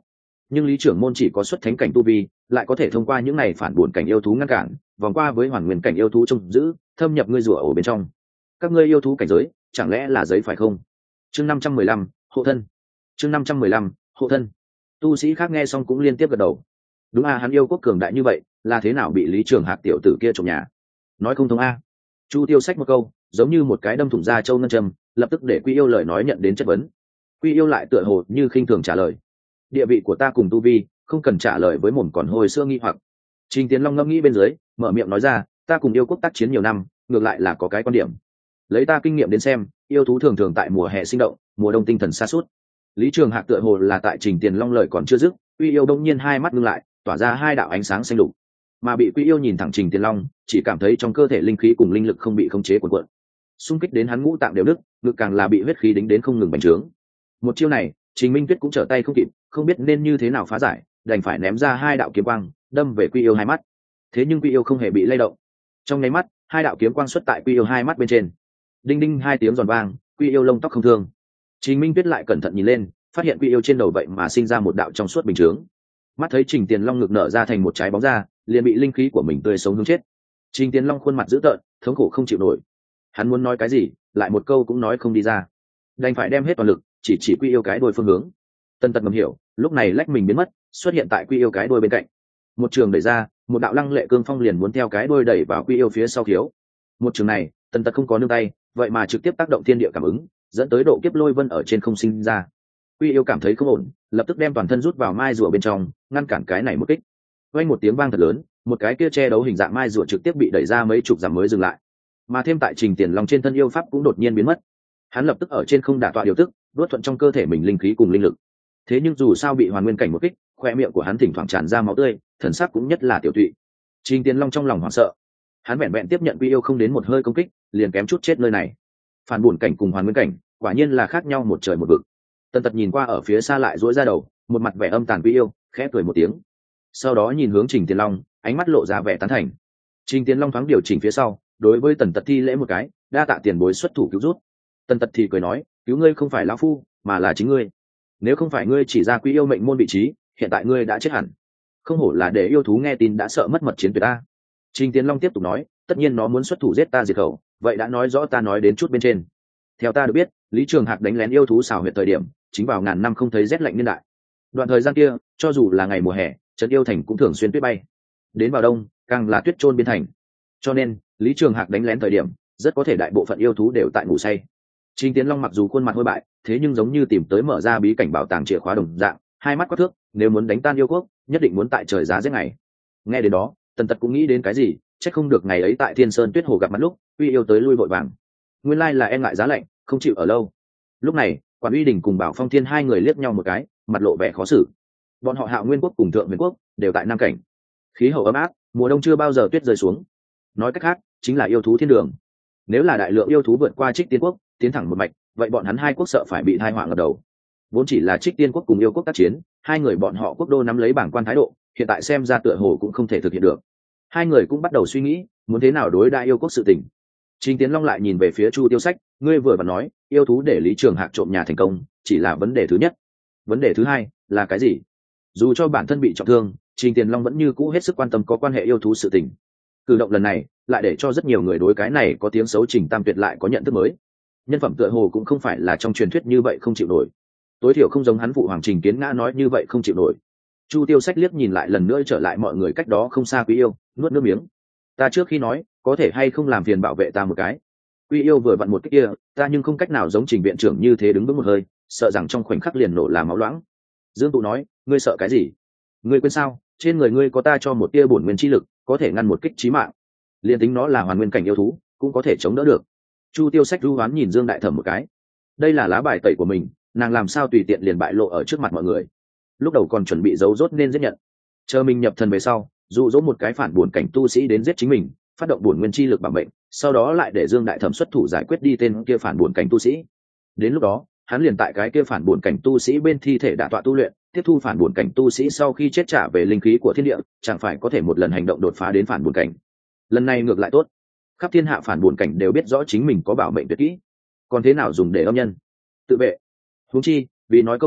nhưng lý trưởng môn chỉ có xuất thánh cảnh tu vi, lại có thể thông qua những này phản buồn cảnh yêu thú ngăn cản, vòng qua với hoàn nguyên cảnh yêu thú trông giữ, thâm nhập ngươi rùa ổ bên trong. Các ngươi yêu thú cảnh giới chẳng lẽ là giấy phải không? Chương 515, hộ thân. Chương 515, hộ thân. Tu sĩ khác nghe xong cũng liên tiếp gật đầu. Đúng a, hắn yêu quốc cường đại như vậy, là thế nào bị Lý Trường Hạc tiểu tử kia trộm nhà? Nói không thông a. Chu Tiêu xách một câu, giống như một cái đâm thủng da châu ngân châm, lập tức để Quy Yêu lời nói nhận đến chất vấn. Quy Yêu lại tựa hồ như khinh thường trả lời. Địa vị của ta cùng tu vi, không cần trả lời với mồm còn hồi xưa nghi hoặc. Trình Tiến Long ngẫm nghĩ bên dưới, mở miệng nói ra, ta cùng yêu quốc tác chiến nhiều năm, ngược lại là có cái quan điểm. Lấy ta kinh nghiệm đến xem, yêu thú thường thường tại mùa hè sinh động, mùa đông tinh thần sa sút. Lý Trường Hạc tựa hồ là tại Trình Tiền Long lời còn chưa dứt, Quy Yêu đông nhiên hai mắt ngưng lại, tỏa ra hai đạo ánh sáng xanh lục. Mà bị Quy Yêu nhìn thẳng Trình Tiền Long, chỉ cảm thấy trong cơ thể linh khí cùng linh lực không bị khống chế cuộn cuộn, xung kích đến hắn ngũ tạng đều nứt, ngực càng là bị huyết khí đính đến không ngừng bành trướng. Một chiêu này, Trình Minh Tuyết cũng trở tay không kịp, không biết nên như thế nào phá giải, đành phải ném ra hai đạo kiếm quang, đâm về Quy Yêu hai mắt. Thế nhưng Quy Yêu không hề bị lay động. Trong nháy mắt, hai đạo kiếm quang xuất tại Quy Yêu hai mắt bên trên. Đinh đinh hai tiếng giòn vang, Quy Yêu lông tóc không thương. Trình Minh Tuyết lại cẩn thận nhìn lên, phát hiện Quy Yêu trên đầu vậy mà sinh ra một đạo trong suốt bình chướng. Mắt thấy Trình Tiền Long ngực nở ra thành một trái bóng ra, liền bị linh khí của mình tươi sống hướng chết. Trình Tiền Long khuôn mặt dữ tợn, thống khổ không chịu nổi. Hắn muốn nói cái gì, lại một câu cũng nói không đi ra, đành phải đem hết toàn lực, chỉ Quy Yêu cái đuôi phương hướng. Tân Tật ngầm hiểu, lúc này lách mình biến mất, xuất hiện tại Quy Yêu cái đuôi bên cạnh. Một trường đẩy ra, một đạo lăng lệ cương phong liền muốn theo cái đuôi đẩy vào Quy Yêu phía sau thiếu. Một trường này, Tân Tật không có nương tay, vậy mà trực tiếp tác động thiên địa cảm ứng, dẫn tới độ kiếp lôi vân ở trên không sinh ra. Quy Yêu cảm thấy không ổn, lập tức đem toàn thân rút vào mai rùa bên trong, ngăn cản cái này một kích. Vang một tiếng vang thật lớn, một cái kia che đấu hình dạng mai rùa trực tiếp bị đẩy ra mấy chục dặm mới dừng lại. Mà thêm tại Trình Tiền Long trên thân yêu pháp cũng đột nhiên biến mất. Hắn lập tức ở trên không đả tọa điều tức, đốt thuận trong cơ thể mình linh khí cùng linh lực. Thế nhưng dù sao bị hoàn nguyên cảnh một kích, khoe miệng của hắn thỉnh thoảng tràn ra máu tươi, thần sắc cũng nhất là tiểu tụy. Trình Tiền Long trong lòng hoảng sợ, hắn vẹn vẹn tiếp nhận Quy Yêu không đến một hơi công kích, liền kém chút chết nơi này. Phản bổn cảnh cùng hoàn nguyên cảnh, quả nhiên là khác nhau một trời một vực. Tân Tật nhìn qua ở phía xa lại duỗi ra đầu, một mặt vẻ âm tàn Quy Yêu, khẽ cười một tiếng. Sau đó nhìn hướng Trình Tiền Long, ánh mắt lộ ra vẻ tán thành. Trình Tiền Long thoáng điều chỉnh phía sau, đối với Tần Tật thi lễ một cái, đa tạ tiền bối xuất thủ cứu rút. Tần Tật thì cười nói, cứu ngươi không phải lão phu, mà là chính ngươi. Nếu không phải ngươi chỉ ra Quy Yêu mệnh môn vị trí, hiện tại ngươi đã chết hẳn. Không hổ là để yêu thú nghe tin đã sợ mất mật chiến tuyệt ta. Trình Tiền Long tiếp tục nói, tất nhiên nó muốn xuất thủ giết ta diệt khẩu, vậy đã nói rõ ta nói đến chút bên trên. Theo ta được biết, Lý Trường Hạc đánh lén yêu thú xào huyệt thời điểm, chính vào ngàn năm không thấy rét lạnh niên đại. Đoạn thời gian kia, cho dù là ngày mùa hè, trấn yêu thành cũng thường xuyên tuyết bay. Đến vào đông, càng là tuyết trôn biên thành. Cho nên, Lý Trường Hạc đánh lén thời điểm, rất có thể đại bộ phận yêu thú đều tại ngủ say. Trình Tiến Long mặc dù khuôn mặt hôi bại, thế nhưng giống như tìm tới mở ra bí cảnh bảo tàng chìa khóa đồng dạng, hai mắt quắc thước, nếu muốn đánh tan yêu quốc, nhất định muốn tại trời giá rét ngày. Nghe đến đó, Tần Tật cũng nghĩ đến cái gì, chắc không được ngày ấy tại Thiên Sơn Tuyết Hồ gặp mặt lúc, Uy Yêu tới lui vội vàng. Nguyên lai là e ngại giá lạnh, không chịu ở lâu. Lúc này, Quản Uy Đình cùng Bảo Phong Thiên hai người liếc nhau một cái, mặt lộ vẻ khó xử. Bọn họ Hạo Nguyên quốc cùng Thượng Huyền quốc đều tại Nam cảnh, khí hậu ấm áp, mùa đông chưa bao giờ tuyết rơi xuống. Nói cách khác, chính là yêu thú thiên đường. Nếu là đại lượng yêu thú vượt qua Trích Tiên quốc, tiến thẳng một mạch, vậy bọn hắn hai quốc sợ phải bị tai họa ngập đầu. Vốn chỉ là Trích Tiên quốc cùng yêu quốc tác chiến, hai người bọn họ quốc đô nắm lấy bảng quan thái độ, hiện tại xem ra tựa hồ cũng không thể thực hiện được. Hai người cũng bắt đầu suy nghĩ, muốn thế nào đối đãi yêu quốc sự tình. Trình Tiến Long lại nhìn về phía Chu Tiêu Sách, ngươi vừa và nói, yêu thú để Lý Trường Hạc trộm nhà thành công, chỉ là vấn đề thứ nhất. Vấn đề thứ hai là cái gì? Dù cho bản thân bị trọng thương, Trình Tiền Long vẫn như cũ hết sức quan tâm có quan hệ yêu thú sự tình. Cử động lần này lại để cho rất nhiều người đối cái này có tiếng xấu Trình Tam Tuyệt lại có nhận thức mới. Nhân phẩm tựa hồ cũng không phải là trong truyền thuyết như vậy không chịu nổi, tối thiểu không giống hắn phụ hoàng Trình Kiến Ngã nói như vậy không chịu nổi. Chu Tiêu Sách liếc nhìn lại lần nữa trở lại mọi người cách đó không xa Quý Yêu, nuốt nước miếng. Ta trước khi nói, có thể hay không làm phiền bảo vệ ta một cái. Quý Yêu vừa vặn một cái kia, ta nhưng không cách nào giống Trình viện trưởng như thế đứng vững một hơi, sợ rằng trong khoảnh khắc liền nổ làm máu loãng. Dương Tụ nói, ngươi sợ cái gì? Ngươi quên sao, trên người ngươi có ta cho một tia bổn nguyên chi lực, có thể ngăn một kích chí mạng. Liên tính nó là hoàn nguyên cảnh yêu thú, cũng có thể chống đỡ được. Chu Tiêu Sách ru hoán nhìn Dương Đại Thẩm một cái. Đây là lá bài tẩy của mình, nàng làm sao tùy tiện liền bại lộ ở trước mặt mọi người. Lúc đầu còn chuẩn bị giấu rốt nên giết nhận, chờ mình nhập thần về sau, dụ dỗ một cái phản buồn cảnh tu sĩ đến giết chính mình, phát động bổn nguyên chi lực bảo mệnh, sau đó lại để Dương Đại Thẩm xuất thủ giải quyết đi tên kia phản buồn cảnh tu sĩ. Đến lúc đó, hắn liền tại cái kia phản buồn cảnh tu sĩ bên thi thể đả tọa tu luyện, tiếp thu phản buồn cảnh tu sĩ sau khi chết trả về linh khí của thiên địa, chẳng phải có thể một lần hành động đột phá đến phản buồn cảnh. Lần này ngược lại tốt, khắp thiên hạ phản buồn cảnh đều biết rõ chính mình có bảo mệnh tuyệt kỹ, còn thế nào dùng để âm nhân tự vệ. Huống chi, vì nói câu nào,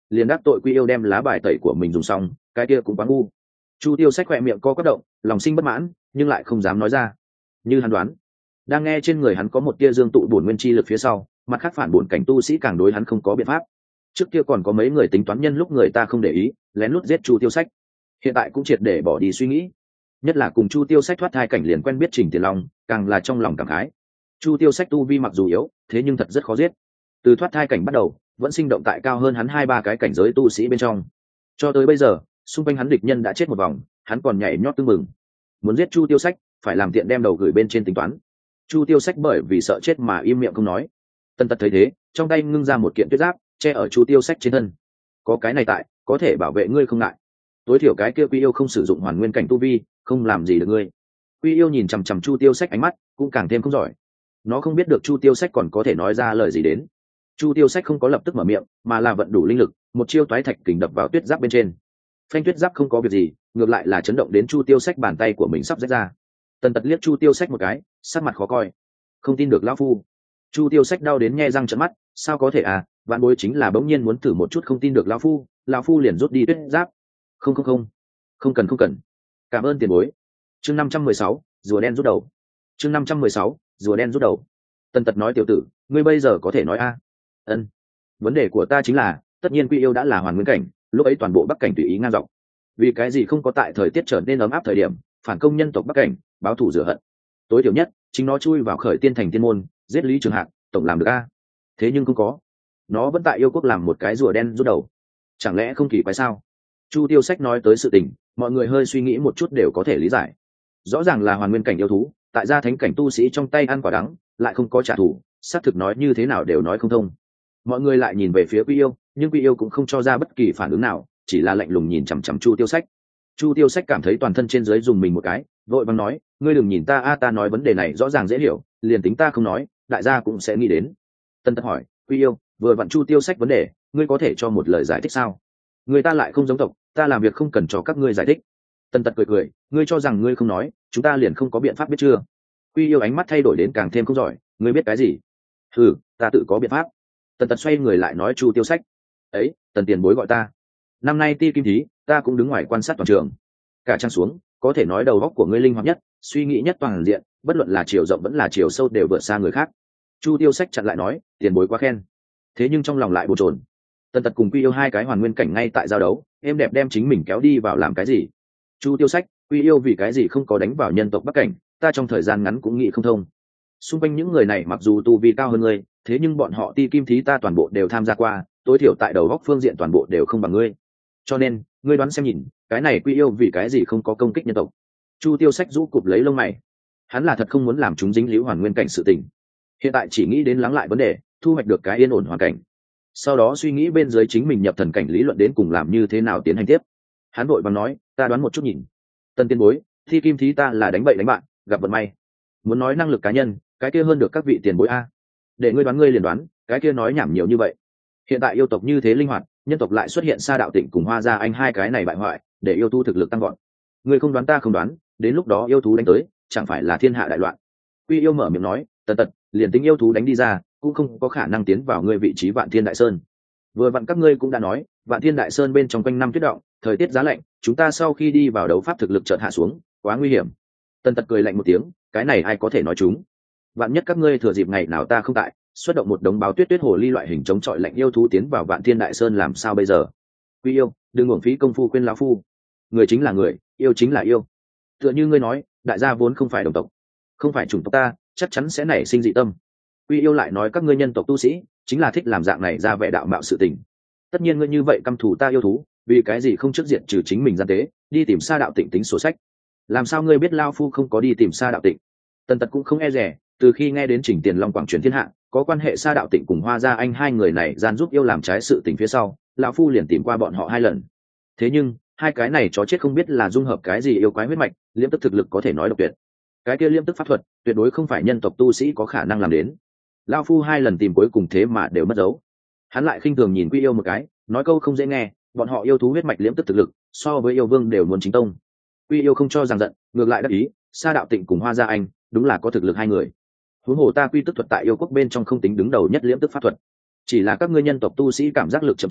liền đắc tội Quy Yêu đem lá bài tẩy của mình dùng xong, cái kia cũng quá ngu. Chu Tiêu Sách khỏe miệng co quắp động, lòng sinh bất mãn nhưng lại không dám nói ra. Như hắn đoán, đang nghe trên người hắn có một tia dương tụ bổn nguyên chi lực phía sau, mặt khác phản bổn cảnh tu sĩ càng đối hắn không có biện pháp. Trước kia còn có mấy người tính toán nhân lúc người ta không để ý, lén lút giết Chu Tiêu Sách, hiện tại cũng triệt để bỏ đi suy nghĩ. Nhất là cùng Chu Tiêu Sách thoát thai cảnh liền quen biết Trình Tiền Long, càng là trong lòng cảm khái. Chu Tiêu Sách tu vi mặc dù yếu, thế nhưng thật rất khó giết. Từ thoát thai cảnh bắt đầu, vẫn sinh động tại cao hơn hắn 2-3 cái cảnh giới tu sĩ bên trong. Cho tới bây giờ, xung quanh hắn địch nhân đã chết một vòng, hắn còn nhảy nhót tưng mừng. Muốn giết Chu Tiêu Sách, phải làm tiện đem đầu gửi bên trên tính toán. Chu Tiêu Sách bởi vì sợ chết mà im miệng không nói. Tân Tật thấy thế, trong tay ngưng ra một kiện tuyết giáp, che ở Chu Tiêu Sách trên thân. Có cái này tại, có thể bảo vệ ngươi không ngại. Tối thiểu cái kia Quy Yêu không sử dụng hoàn nguyên cảnh tu vi, không làm gì được ngươi. Quy Yêu nhìn chằm chằm Chu Tiêu Sách ánh mắt cũng càng thêm không giỏi. Nó không biết được Chu Tiêu Sách còn có thể nói ra lời gì đến. Chu Tiêu Sách không có lập tức mở miệng, mà là vận đủ linh lực, một chiêu toái thạch kình đập vào tuyết giáp bên trên. Phanh tuyết giáp không có việc gì, ngược lại là chấn động đến Chu Tiêu Sách bàn tay của mình sắp rách ra. Tần Tật liếc Chu Tiêu Sách một cái, sắc mặt khó coi. Không tin được lão phu. Chu Tiêu Sách đau đến nhe răng trợn mắt, sao có thể à, vạn bối chính là bỗng nhiên muốn thử một chút không tin được lão phu liền rút đi tuyết giáp. Không cần. Cảm ơn tiền bối. Chương 516, rùa đen rút đầu. Chương 516, rùa đen rút đầu. Tần Tật nói tiểu tử, ngươi bây giờ có thể nói a? Ân. Vấn đề của ta chính là, tất nhiên Quy Yêu đã là hoàn nguyên cảnh, lúc ấy toàn bộ Bắc cảnh tùy ý ngang dọc. Vì cái gì không có tại thời tiết trở nên ấm áp thời điểm, phản công nhân tộc Bắc cảnh, báo thù rửa hận. Tối thiểu nhất, chính nó chui vào Khởi Tiên thành tiên môn, giết Lý Trường Hạc, tổng làm được a. Thế nhưng không có. Nó vẫn tại yêu quốc làm một cái rùa đen rút đầu. Chẳng lẽ không kỳ quái sao? Chu Tiêu Sách nói tới sự tình, mọi người hơi suy nghĩ một chút đều có thể lý giải. Rõ ràng là hoàn nguyên cảnh yêu thú, tại gia thánh cảnh tu sĩ trong tay ăn quả đắng, lại không có trả thù, xác thực nói như thế nào đều nói không thông. Mọi người lại nhìn về phía Quy Yêu, nhưng Quy Yêu cũng không cho ra bất kỳ phản ứng nào, chỉ là lạnh lùng nhìn chằm chằm Chu Tiêu Sách. Chu Tiêu Sách cảm thấy toàn thân trên dưới dùng mình một cái, vội vàng nói, ngươi đừng nhìn ta a, ta nói vấn đề này rõ ràng dễ hiểu, liền tính ta không nói, đại gia cũng sẽ nghĩ đến. Tân Tật hỏi, Quy Yêu, vừa vặn Chu Tiêu Sách vấn đề, ngươi có thể cho một lời giải thích sao? Người ta lại không giống tộc, ta làm việc không cần cho các ngươi giải thích. Tân Tật cười, ngươi cho rằng ngươi không nói, chúng ta liền không có biện pháp biết chưa? Quy Yêu ánh mắt thay đổi đến càng thêm không giỏi, ngươi biết cái gì? Ừ, ta tự có biện pháp. Tân Tật xoay người lại nói Chu Tiêu Sách, ấy, Tần tiền bối gọi ta. Năm nay ti kim thí, ta cũng đứng ngoài quan sát toàn trường. Cả trang xuống, có thể nói đầu óc của ngươi linh hoạt nhất, suy nghĩ nhất toàn diện, bất luận là chiều rộng vẫn là chiều sâu đều vượt xa người khác. Chu Tiêu Sách chặn lại nói, tiền bối quá khen. Thế nhưng trong lòng lại bồn chồn. Tân Tật cùng Quy Yêu hai cái hoàn nguyên cảnh ngay tại giao đấu, em đẹp đem chính mình kéo đi vào làm cái gì? Chu Tiêu Sách, Quy Yêu vì cái gì không có đánh vào nhân tộc Bắc cảnh, ta trong thời gian ngắn cũng nghĩ không thông. Xung quanh những người này mặc dù tu vi cao hơn ngươi, thế nhưng bọn họ ti kim thí ta toàn bộ đều tham gia qua, tối thiểu tại đầu góc phương diện toàn bộ đều không bằng ngươi. Cho nên, ngươi đoán xem nhìn, cái này Quy Yêu vì cái gì không có công kích nhân tộc? Chu Tiêu Sách rũ cụp lấy lông mày. Hắn là thật không muốn làm chúng dính líu hoàn nguyên cảnh sự tình. Hiện tại chỉ nghĩ đến lắng lại vấn đề, thu hoạch được cái yên ổn hoàn cảnh. Sau đó suy nghĩ bên dưới chính mình nhập thần cảnh lý luận đến cùng làm như thế nào tiến hành tiếp. Hắn vội vàng nói, ta đoán một chút nhìn. Tân tiên bối, thi kim thí ta là đánh bậy đánh bạn, gặp vận may. Muốn nói năng lực cá nhân, cái kia hơn được các vị tiền bối a. Để ngươi đoán ngươi liền đoán, cái kia nói nhảm nhiều như vậy. Hiện tại yêu tộc như thế linh hoạt, nhân tộc lại xuất hiện Sa Đạo Tịnh cùng Hoa Gia Anh hai cái này bại hoại, để yêu tu thực lực tăng gọn. Ngươi không đoán ta không đoán, đến lúc đó yêu thú đánh tới, chẳng phải là thiên hạ đại loạn. Quy Yêu mở miệng nói, Tần Tật, liền tính yêu thú đánh đi ra, cũng không có khả năng tiến vào ngươi vị trí Vạn Thiên Đại Sơn. Vừa vặn các ngươi cũng đã nói, Vạn Thiên Đại Sơn bên trong quanh năm tuyết động, thời tiết giá lạnh, chúng ta sau khi đi vào đấu pháp thực lực chợt hạ xuống, quá nguy hiểm. Tần Tật cười lạnh một tiếng, cái này ai có thể nói chúng? Vạn nhất các ngươi thừa dịp ngày nào ta không tại, xuất động một đống báo tuyết hồ ly loại hình chống chọi lạnh yêu thú tiến vào Vạn Thiên Đại Sơn làm sao bây giờ? Quy Yêu, đừng uổng phí công phu khuyên lão phu. Người chính là người, yêu chính là yêu. Tựa như ngươi nói, đại gia vốn không phải đồng tộc, không phải chủng tộc ta, chắc chắn sẽ nảy sinh dị tâm. Quy Yêu lại nói các ngươi nhân tộc tu sĩ chính là thích làm dạng này ra vẻ đạo mạo sự tình. Tất nhiên ngươi như vậy căm thù ta yêu thú, vì cái gì không trước diện trừ chính mình gian tế, đi tìm Sa Đạo Tịnh tính sổ sách? Làm sao ngươi biết lao phu không có đi tìm Sa Đạo Tịnh? Tần Tật cũng không e rẻ, từ khi nghe đến Trình Tiền Long quảng truyền thiên hạ, có quan hệ Sa Đạo Tịnh cùng Hoa Gia Anh hai người này gian giúp yêu làm trái sự tình phía sau, lão phu liền tìm qua bọn họ 2 lần. Thế nhưng, hai cái này chó chết không biết là dung hợp cái gì yêu quái huyết mạch, liễm tức thực lực có thể nói độc tuyệt. Cái kia liễm tức pháp thuật, tuyệt đối không phải nhân tộc tu sĩ có khả năng làm đến. Lão phu 2 lần tìm cuối cùng thế mà đều mất dấu. Hắn lại khinh thường nhìn Quy Yêu một cái, nói câu không dễ nghe, bọn họ yêu thú huyết mạch liễm tức thực lực, so với yêu vương đều muốn chính tông. Quy Yêu không cho rằng giận, ngược lại đắc ý, Sa Đạo Tịnh cùng Hoa Gia Anh, đúng là có thực lực 2 người. Huống hồ ta quy tức thuật tại yêu quốc bên trong không tính đứng đầu nhất liễm tức pháp thuật, chỉ là các ngươi nhân tộc tu sĩ cảm giác lực chậm chạp,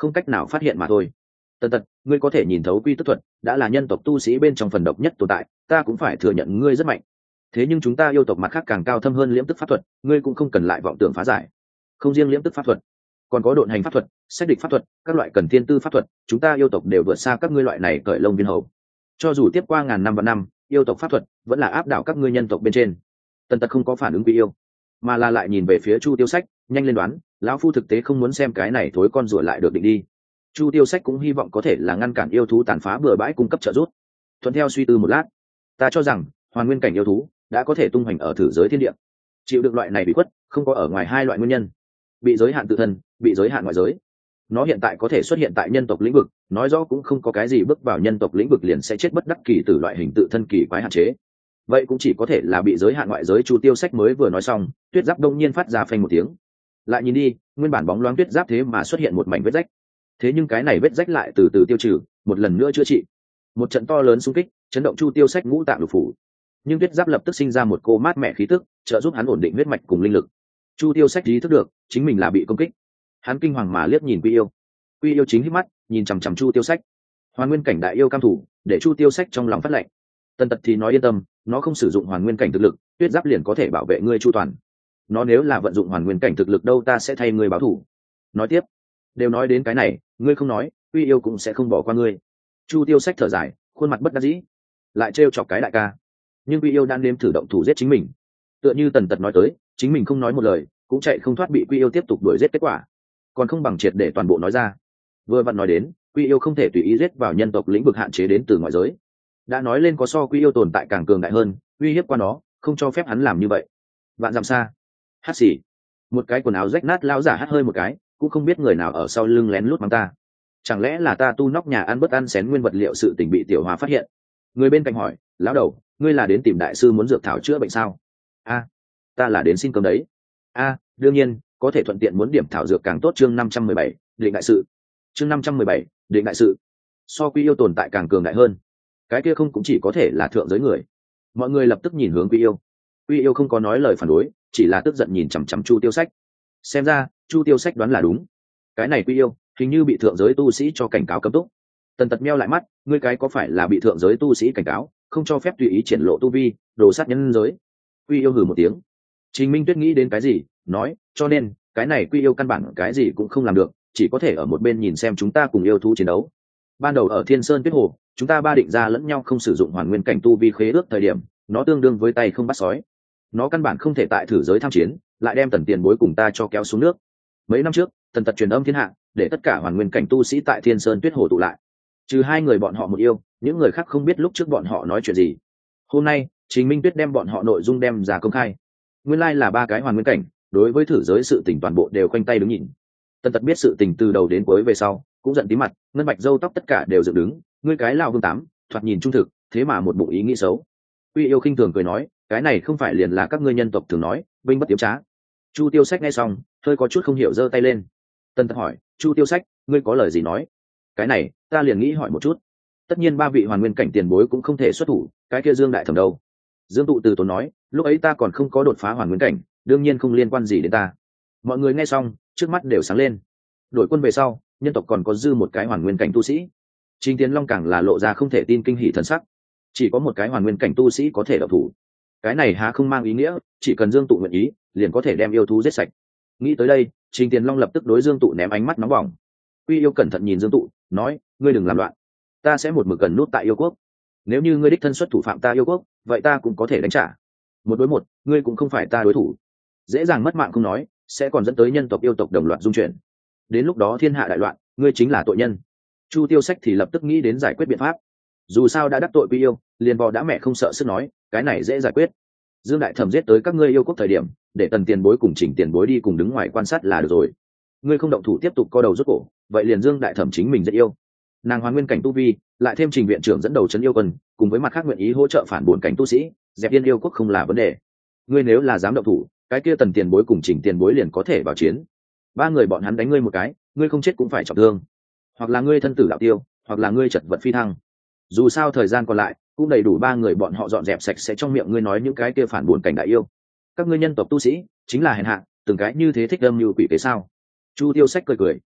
không cách nào phát hiện mà thôi. Tần Tật, ngươi có thể nhìn thấu quy tức thuật, đã là nhân tộc tu sĩ bên trong phần độc nhất tồn tại, ta cũng phải thừa nhận ngươi rất mạnh. Thế nhưng chúng ta yêu tộc mặt khác càng cao thâm hơn liễm tức pháp thuật, ngươi cũng không cần lại vọng tưởng phá giải. Không riêng liễm tức pháp thuật, còn có độn hành pháp thuật, sách địch pháp thuật, các loại cần thiên tư pháp thuật, chúng ta yêu tộc đều vượt xa các ngươi loại này cởi lông viên hầu. Cho dù tiếp qua ngàn năm vạn năm, yêu tộc pháp thuật vẫn là áp đảo các ngươi nhân tộc bên trên. Tần Tật không có phản ứng Quy Yêu, mà là lại nhìn về phía Chu Tiêu Sách, nhanh lên đoán, lão phu thực tế không muốn xem cái này thối con rùa lại được định đi. Chu Tiêu Sách cũng hy vọng có thể là ngăn cản yêu thú tàn phá bừa bãi cung cấp trợ giúp. Thuận theo suy tư một lát, ta cho rằng hoàn nguyên cảnh yêu thú đã có thể tung hoành ở thử giới thiên địa. Chịu được loại này bị khuất, không có ở ngoài hai loại nguyên nhân: bị giới hạn tự thân, bị giới hạn ngoại giới. Nó hiện tại có thể xuất hiện tại nhân tộc lĩnh vực, nói rõ cũng không có cái gì bước vào nhân tộc lĩnh vực liền sẽ chết bất đắc kỳ từ loại hình tự thân kỳ quái hạn chế. Vậy cũng chỉ có thể là bị giới hạn ngoại giới. Chu Tiêu Sách mới vừa nói xong, tuyết giáp đông nhiên phát ra phanh một tiếng. Lại nhìn đi, nguyên bản bóng loáng tuyết giáp thế mà xuất hiện một mảnh vết rách. Thế nhưng cái này vết rách lại từ từ tiêu trừ, một lần nữa chữa trị. Một trận to lớn xung kích chấn động Chu Tiêu Sách ngũ tạng lục phủ, nhưng tuyết giáp lập tức sinh ra một cô mát mẻ khí tức, trợ giúp hắn ổn định huyết mạch cùng linh lực. Chu Tiêu Sách ý thức được chính mình là bị công kích, hắn kinh hoàng mà liếc nhìn Quy Yêu. Quy Yêu chính hít mắt nhìn chằm chằm Chu Tiêu Sách. Hoàn nguyên cảnh đại yêu cam thủ, để Chu Tiêu Sách trong lòng phát lạnh. Tần Tật thì nói yên tâm, nó không sử dụng hoàn nguyên cảnh thực lực, tuyết giáp liền có thể bảo vệ ngươi chu toàn. Nó nếu là vận dụng hoàn nguyên cảnh thực lực đâu, ta sẽ thay ngươi báo thủ. Nói tiếp, đều nói đến cái này, ngươi không nói, Quy Yêu cũng sẽ không bỏ qua ngươi. Chu Tiêu Sách thở dài, khuôn mặt bất đắc dĩ, lại trêu chọc cái đại ca. Nhưng Quy Yêu đang nếm thử động thủ giết chính mình, tựa như Tần Tật nói tới, chính mình không nói một lời cũng chạy không thoát, bị Quy Yêu tiếp tục đuổi giết, kết quả còn không bằng triệt để toàn bộ nói ra. Vừa vặn nói đến, Quy Yêu không thể tùy ý giết vào nhân tộc lĩnh vực, hạn chế đến từ ngoại giới. Đã nói lên có so Quy Yêu tồn tại càng cường đại hơn, uy hiếp qua nó, không cho phép hắn làm như vậy. Vạn dặm xa, hắt xì, một cái quần áo rách nát lão giả hắt hơi một cái, cũng không biết người nào ở sau lưng lén lút mắng ta. Chẳng lẽ là ta tu nóc nhà ăn bất ăn xén nguyên vật liệu, sự tình bị Tiểu Hòa phát hiện? Người bên cạnh hỏi, lão đầu, ngươi là đến tìm đại sư muốn dược thảo chữa bệnh sao? A, ta là đến xin cơm đấy. A, đương nhiên, có thể thuận tiện muốn điểm thảo dược càng tốt. Chương 517, định đại sự. Chương 517, định đại sự. So Quy Yêu tồn tại càng cường đại hơn, cái kia không cũng chỉ có thể là thượng giới người. Mọi người lập tức nhìn hướng Quy Yêu. Quy Yêu không có nói lời phản đối, chỉ là tức giận nhìn chằm chằm Chu Tiêu Sách. Xem ra Chu Tiêu Sách đoán là đúng, cái này Quy Yêu hình như bị thượng giới tu sĩ cho cảnh cáo cấm túc. Tần Tật meo lại mắt, ngươi cái có phải là bị thượng giới tu sĩ cảnh cáo không cho phép tùy ý triển lộ tu vi, đồ sát nhân giới? Quy Yêu hừ một tiếng. Trình Minh Tuyết nghĩ đến cái gì, nói, cho nên cái này Quy Yêu căn bản cái gì cũng không làm được, chỉ có thể ở một bên nhìn xem chúng ta cùng yêu thú chiến đấu. Ban đầu ở Thiên Sơn Tuyết Hồ, chúng ta ba định ra lẫn nhau không sử dụng hoàn nguyên cảnh tu vi khế ước thời điểm, nó tương đương với tay không bắt sói. Nó căn bản không thể tại thử giới tham chiến, lại đem Tần tiền bối cùng ta cho kéo xuống nước. Mấy năm trước, Tần Tật truyền âm thiên hạ, để tất cả hoàn nguyên cảnh tu sĩ tại Thiên Sơn Tuyết Hồ tụ lại. Trừ hai người bọn họ một yêu, những người khác không biết lúc trước bọn họ nói chuyện gì. Hôm nay, Trình Minh Tuyết đem bọn họ nội dung đem ra công khai. Nguyên lai là ba cái hoàn nguyên cảnh, đối với thử giới sự tình toàn bộ đều khoanh tay đứng nhìn. Tần Tật biết sự tình từ đầu đến cuối về sau, cũng giận tí mặt, ngân bạch râu tóc tất cả đều dựng đứng. Ngươi cái lao vương tám, thoạt nhìn trung thực, thế mà một bụng ý nghĩ xấu. Quy Yêu khinh thường cười nói, cái này không phải liền là các ngươi nhân tộc thường nói, binh bất tiếm trá. Chu Tiêu Sách nghe xong, hơi có chút không hiểu, giơ tay lên. Tần Tật hỏi, Chu Tiêu Sách, ngươi có lời gì nói? Cái này ta liền nghĩ hỏi một chút. Tất nhiên ba vị hoàn nguyên cảnh tiền bối cũng không thể xuất thủ, cái kia Dương đại thẩm đâu? Dương Tụ từ tốn nói, lúc ấy ta còn không có đột phá hoàn nguyên cảnh, đương nhiên không liên quan gì đến ta. Mọi người nghe xong, trước mắt đều sáng lên. Đội quân về sau, nhân tộc còn có dư một cái hoàn nguyên cảnh tu sĩ. Trình Tiến Long càng là lộ ra không thể tin kinh hỉ thần sắc. Chỉ có một cái hoàn nguyên cảnh tu sĩ có thể độc thủ, cái này há không mang ý nghĩa chỉ cần Dương Tụ nguyện ý liền có thể đem yêu thú giết sạch? Nghĩ tới đây, Trình Tiến Long lập tức đối Dương Tụ ném ánh mắt nóng bỏng. Quy Yêu cẩn thận nhìn Dương Tụ, nói, ngươi đừng làm loạn, ta sẽ một mực gần nút tại yêu quốc. Nếu như ngươi đích thân xuất thủ phạm ta yêu quốc, vậy ta cũng có thể đánh trả. Một đối một, ngươi cũng không phải ta đối thủ. Dễ dàng mất mạng không nói, sẽ còn dẫn tới nhân tộc yêu tộc đồng loạt dung chuyển. Đến lúc đó thiên hạ đại loạn, ngươi chính là tội nhân. Chu Tiêu Sách thì lập tức nghĩ đến giải quyết biện pháp. Dù sao đã đắc tội Quy Yêu, liền bò đã mẹ không sợ sức nói, cái này dễ giải quyết. Dương đại thẩm giết tới các ngươi yêu quốc thời điểm, để Tần tiền bối cùng Trình tiền bối đi cùng đứng ngoài quan sát là được rồi. Ngươi không động thủ tiếp tục co đầu rút cổ, vậy liền Dương đại thẩm chính mình giết yêu. Nàng hoàn nguyên cảnh tu vi, lại thêm Trình viện trưởng dẫn đầu trấn yêu quân, cùng với mặt khác nguyện ý hỗ trợ phản bổn cảnh tu sĩ, dẹp yên yêu quốc không là vấn đề. Ngươi nếu là dám động thủ, cái kia Tần tiền bối cùng Trình tiền bối liền có thể vào chiến. Ba người bọn hắn đánh ngươi một cái, ngươi không chết cũng phải trọng thương, hoặc là ngươi thân tử đạo tiêu, hoặc là ngươi chật vật phi thăng. Dù sao thời gian còn lại cũng đầy đủ ba người bọn họ dọn dẹp sạch sẽ trong miệng ngươi nói những cái kia phản buồn cảnh đại yêu. Các ngươi nhân tộc tu sĩ chính là hèn hạ, từng cái như thế thích âm như quỷ kế sao? Chu Tiêu Sách cười cười,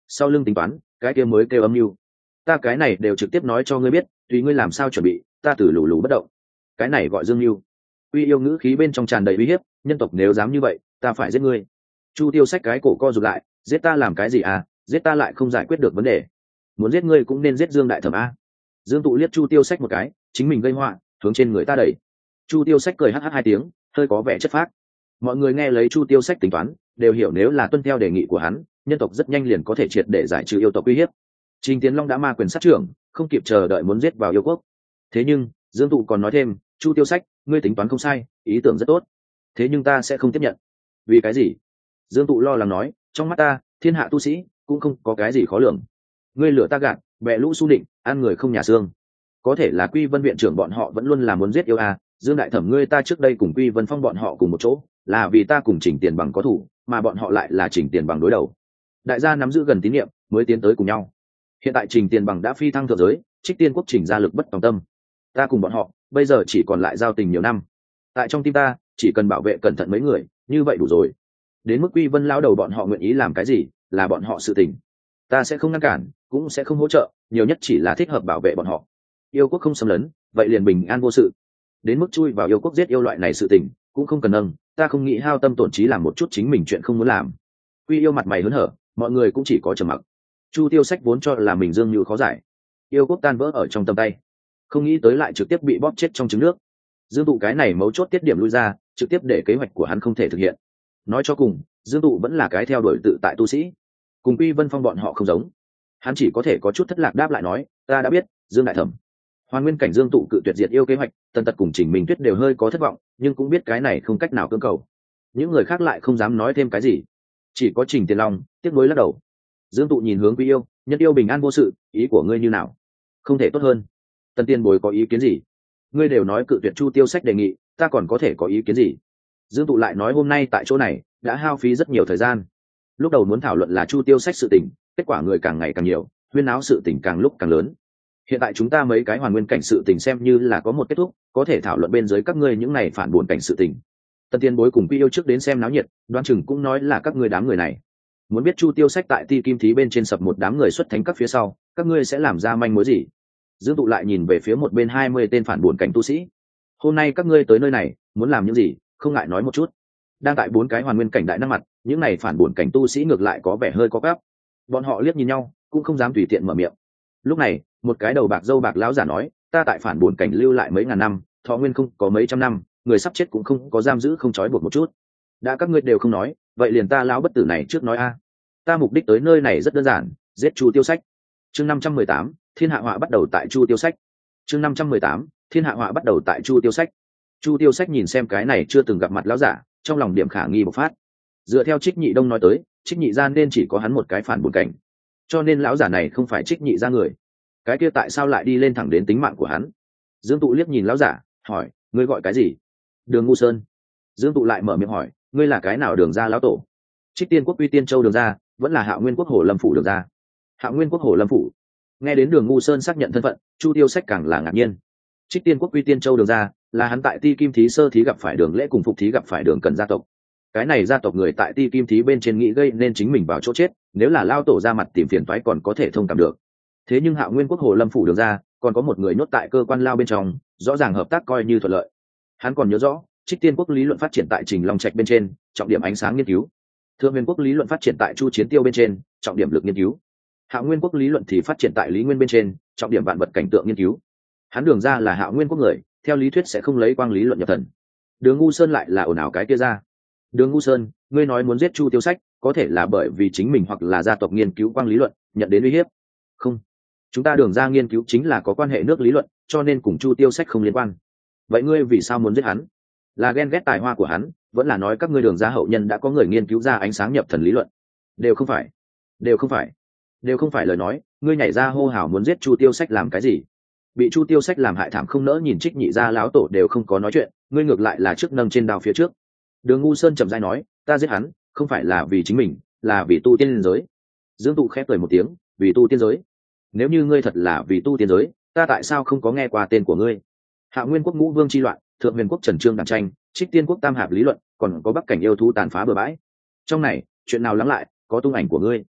sau lưng tính toán, cái kia mới kêu âm mưu. Ta cái này đều trực tiếp nói cho ngươi biết, tùy ngươi làm sao chuẩn bị, ta từ lù lù bất động. Cái này gọi dương mưu. Uy Yêu ngữ khí bên trong tràn đầy uy hiếp, nhân tộc nếu dám như vậy, ta phải giết ngươi. Chu Tiêu xách cái cổ co rụt lại, giết ta làm cái gì à, giết ta lại không giải quyết được vấn đề. Muốn giết ngươi cũng nên giết Dương đại thẩm a. Dương tụ liếc Chu Tiêu xách một cái, chính mình gây họa, hướng trên người ta đẩy. Chu Tiêu xách cười hắc hắc hai tiếng, hơi có vẻ chất phác. Mọi người nghe lấy Chu Tiêu xách tính toán, đều hiểu nếu là tuân theo đề nghị của hắn, nhân tộc rất nhanh liền có thể triệt để giải trừ yêu tộc uy hiếp. Trình Tiến Long đã ma quyền sát trưởng, không kịp chờ đợi muốn giết vào yêu quốc. Thế nhưng Dương tụ còn nói thêm, Chu Tiêu xách, ngươi tính toán không sai, ý tưởng rất tốt, thế nhưng ta sẽ không tiếp nhận. Vì cái gì? Dương tụ lo lắng nói, trong mắt ta thiên hạ tu sĩ cũng không có cái gì khó lường. Ngươi lửa ta gạt, bẹ lũ su định, ăn người không nhà xương. Có thể là Quy Vân viện trưởng bọn họ vẫn luôn là muốn giết yêu a. Dương đại thẩm ngươi ta trước đây cùng Quy Vân Phong bọn họ cùng một chỗ, là vì ta cùng Chỉnh Tiền Bằng có thủ, mà bọn họ lại là Chỉnh Tiền Bằng đối đầu. Đại gia nắm giữ gần tín nhiệm mới tiến tới cùng nhau. Hiện tại Chỉnh Tiền Bằng đã phi thăng thượng giới, Trích Tiên quốc Chỉnh ra lực bất tòng tâm. Ta cùng bọn họ bây giờ chỉ còn lại giao tình nhiều năm. Tại trong tim ta chỉ cần bảo vệ cẩn thận mấy người, như vậy đủ rồi. Đến mức Quy Vân lão đầu bọn họ nguyện ý làm cái gì, là bọn họ sự tình. Ta sẽ không ngăn cản, cũng sẽ không hỗ trợ, nhiều nhất chỉ là thích hợp bảo vệ bọn họ. Yêu quốc không xâm lấn, vậy liền bình an vô sự. Đến mức chui vào yêu quốc giết yêu loại này sự tình, cũng không cần nâng, ta không nghĩ hao tâm tổn trí làm một chút chính mình chuyện không muốn làm. Quy Yêu mặt mày hớn hở, mọi người cũng chỉ có trầm mặc. Chu Tiêu xách vốn cho là mình dương như khó giải, yêu quốc tan vỡ ở trong tầm tay, không nghĩ tới lại trực tiếp bị bóp chết trong trứng nước. Dương tụ cái này mấu chốt tiết điểm lui ra, trực tiếp để kế hoạch của hắn không thể thực hiện. Nói cho cùng, Dương tụ vẫn là cái theo đuổi tự tại tu sĩ, cùng Quy Vân Phong bọn họ không giống. Hắn chỉ có thể có chút thất lạc đáp lại nói, ta đã biết, Dương đại thẩm. Hoàn Nguyên cảnh Dương tụ cự tuyệt diệt yêu kế hoạch, Tần Tật cùng Trình Minh Tuyết đều hơi có thất vọng, nhưng cũng biết cái này không cách nào cưỡng cầu. Những người khác lại không dám nói thêm cái gì, chỉ có Trình Tiền Long tiếc nuối lắc đầu. Dương tụ nhìn hướng Quy Yêu, nhân yêu bình an vô sự, ý của ngươi như nào? Không thể tốt hơn. Tần Tiên Bối có ý kiến gì? Ngươi đều nói cự tuyệt Chu Tiêu sách đề nghị, ta còn có thể có ý kiến gì? Dương tụ lại nói hôm nay tại chỗ này đã hao phí rất nhiều thời gian. Lúc đầu muốn thảo luận là Chu Tiêu sách sự tình, kết quả người càng ngày càng nhiều, huyên náo sự tình càng lúc càng lớn. Hiện tại chúng ta mấy cái hoàn nguyên cảnh sự tình xem như là có một kết thúc, có thể thảo luận bên dưới các ngươi những này phản buồn cảnh sự tình. Tần Tiên Bối cùng Quy Yêu trước đến xem náo nhiệt, đoán chừng cũng nói là các ngươi đám người này muốn biết Chu Tiêu sách tại Ti Kim Thí bên trên sập một đám người xuất thánh các phía sau, các ngươi sẽ làm ra manh mối gì? Dương tụ lại nhìn về phía một bên 20 tên phản buồn cảnh tu sĩ. Hôm nay các ngươi tới nơi này, muốn làm những gì, không ngại nói một chút. Đang tại 4 cái hoàn nguyên cảnh đại năng mặt, những này phản buồn cảnh tu sĩ ngược lại có vẻ hơi có gáp. Bọn họ liếc nhìn nhau, cũng không dám tùy tiện mở miệng. Lúc này, một cái đầu bạc râu bạc lão giả nói, ta tại phản buồn cảnh lưu lại mấy ngàn năm, thọ nguyên không có mấy trăm năm, người sắp chết cũng không có giam giữ không trói buộc một chút. Đã các ngươi đều không nói, vậy liền ta lão bất tử này trước nói a. Ta mục đích tới nơi này rất đơn giản, giết Chu Tiêu sách. Chương 518, thiên hạ họa bắt đầu tại Chu Tiêu sách. Chương 518, thiên hạ họa bắt đầu tại Chu Tiêu sách. Chu Tiêu sách nhìn xem cái này chưa từng gặp mặt lão giả, trong lòng điểm khả nghi bộc phát. Dựa theo Trích Nhị Đông nói tới, Trích Nhị gia nên chỉ có hắn một cái phản buồn cảnh, cho nên lão giả này không phải Trích Nhị gia người. Cái kia tại sao lại đi lên thẳng đến tính mạng của hắn? Dương tụ liếc nhìn lão giả, hỏi, ngươi gọi cái gì? Đường Ngu Sơn. Dương tụ lại mở miệng hỏi, ngươi là cái nào Đường gia lão tổ? Trích Tiên quốc Uy Tiên Châu Đường gia, vẫn là Hạo Nguyên quốc Hồ Lâm phủ Đường gia? Hạo Nguyên quốc Hồ Lâm phủ. Nghe đến Đường Ngu Sơn xác nhận thân phận, Chu Tiêu sách càng là ngạc nhiên. Trích Tiên quốc Uy Tiên Châu Đường gia là hắn tại Ti Kim Thí sơ thí gặp phải Đường Lễ cùng Phục Thí gặp phải Đường Cần gia tộc. Cái này gia tộc người tại Ti Kim Thí bên trên nghĩ gây nên chính mình vào chỗ chết, nếu là lao tổ ra mặt tìm phiền toái còn có thể thông cảm được. Thế nhưng Hạo Nguyên quốc Hồ Lâm phủ Đường gia còn có một người nhốt tại cơ quan lao bên trong, rõ ràng hợp tác coi như thuận lợi. Hắn còn nhớ rõ, Trích Tiên quốc lý luận phát triển tại Trình Long Trạch bên trên, trọng điểm ánh sáng nghiên cứu. Thượng Huyền quốc lý luận phát triển tại Chu Chiến Tiêu bên trên, trọng điểm lực nghiên cứu. Hạo Nguyên quốc lý luận thì phát triển tại Lý Nguyên bên trên, trọng điểm vạn vật cảnh tượng nghiên cứu. Hắn Đường ra là Hạo Nguyên quốc người, theo lý thuyết sẽ không lấy quang lý luận nhập thần. Đường Ngu Sơn lại là ồn ào cái kia ra. Đường Ngu Sơn, ngươi nói muốn giết Chu Tiêu sách, có thể là bởi vì chính mình hoặc là gia tộc nghiên cứu quang lý luận nhận đến uy hiếp. Không, chúng ta Đường ra nghiên cứu chính là có quan hệ nước lý luận, cho nên cùng Chu Tiêu sách không liên quan. Vậy ngươi vì sao muốn giết hắn? Là ghen ghét tài hoa của hắn, vẫn là nói các ngươi Đường ra hậu nhân đã có người nghiên cứu ra ánh sáng nhập thần lý luận? Đều không phải, đều không phải, đều không phải lời nói. Ngươi nhảy ra hô hào muốn giết Chu Tiêu sách làm cái gì? Bị Chu Tiêu sách làm hại thảm không nỡ nhìn Trích Nhị gia lão tổ đều không có nói chuyện, ngươi ngược lại là trước nâng trên đao phía trước. Đường Ngu Sơn chậm rãi nói, ta giết hắn không phải là vì chính mình, là vì tu tiên giới. Dương tụ khép cười một tiếng, vì tu tiên giới? Nếu như ngươi thật là vì tu tiên giới, ta tại sao không có nghe qua tên của ngươi? Hạo Nguyên quốc Ngũ Vương chi loạn, Thượng Huyền quốc Trần Trương đàn tranh, Trích Tiên quốc Tam Hạp lý luận, còn có Bắc cảnh yêu thú tàn phá bừa bãi. Trong này, chuyện nào lắng lại, có tung ảnh của ngươi.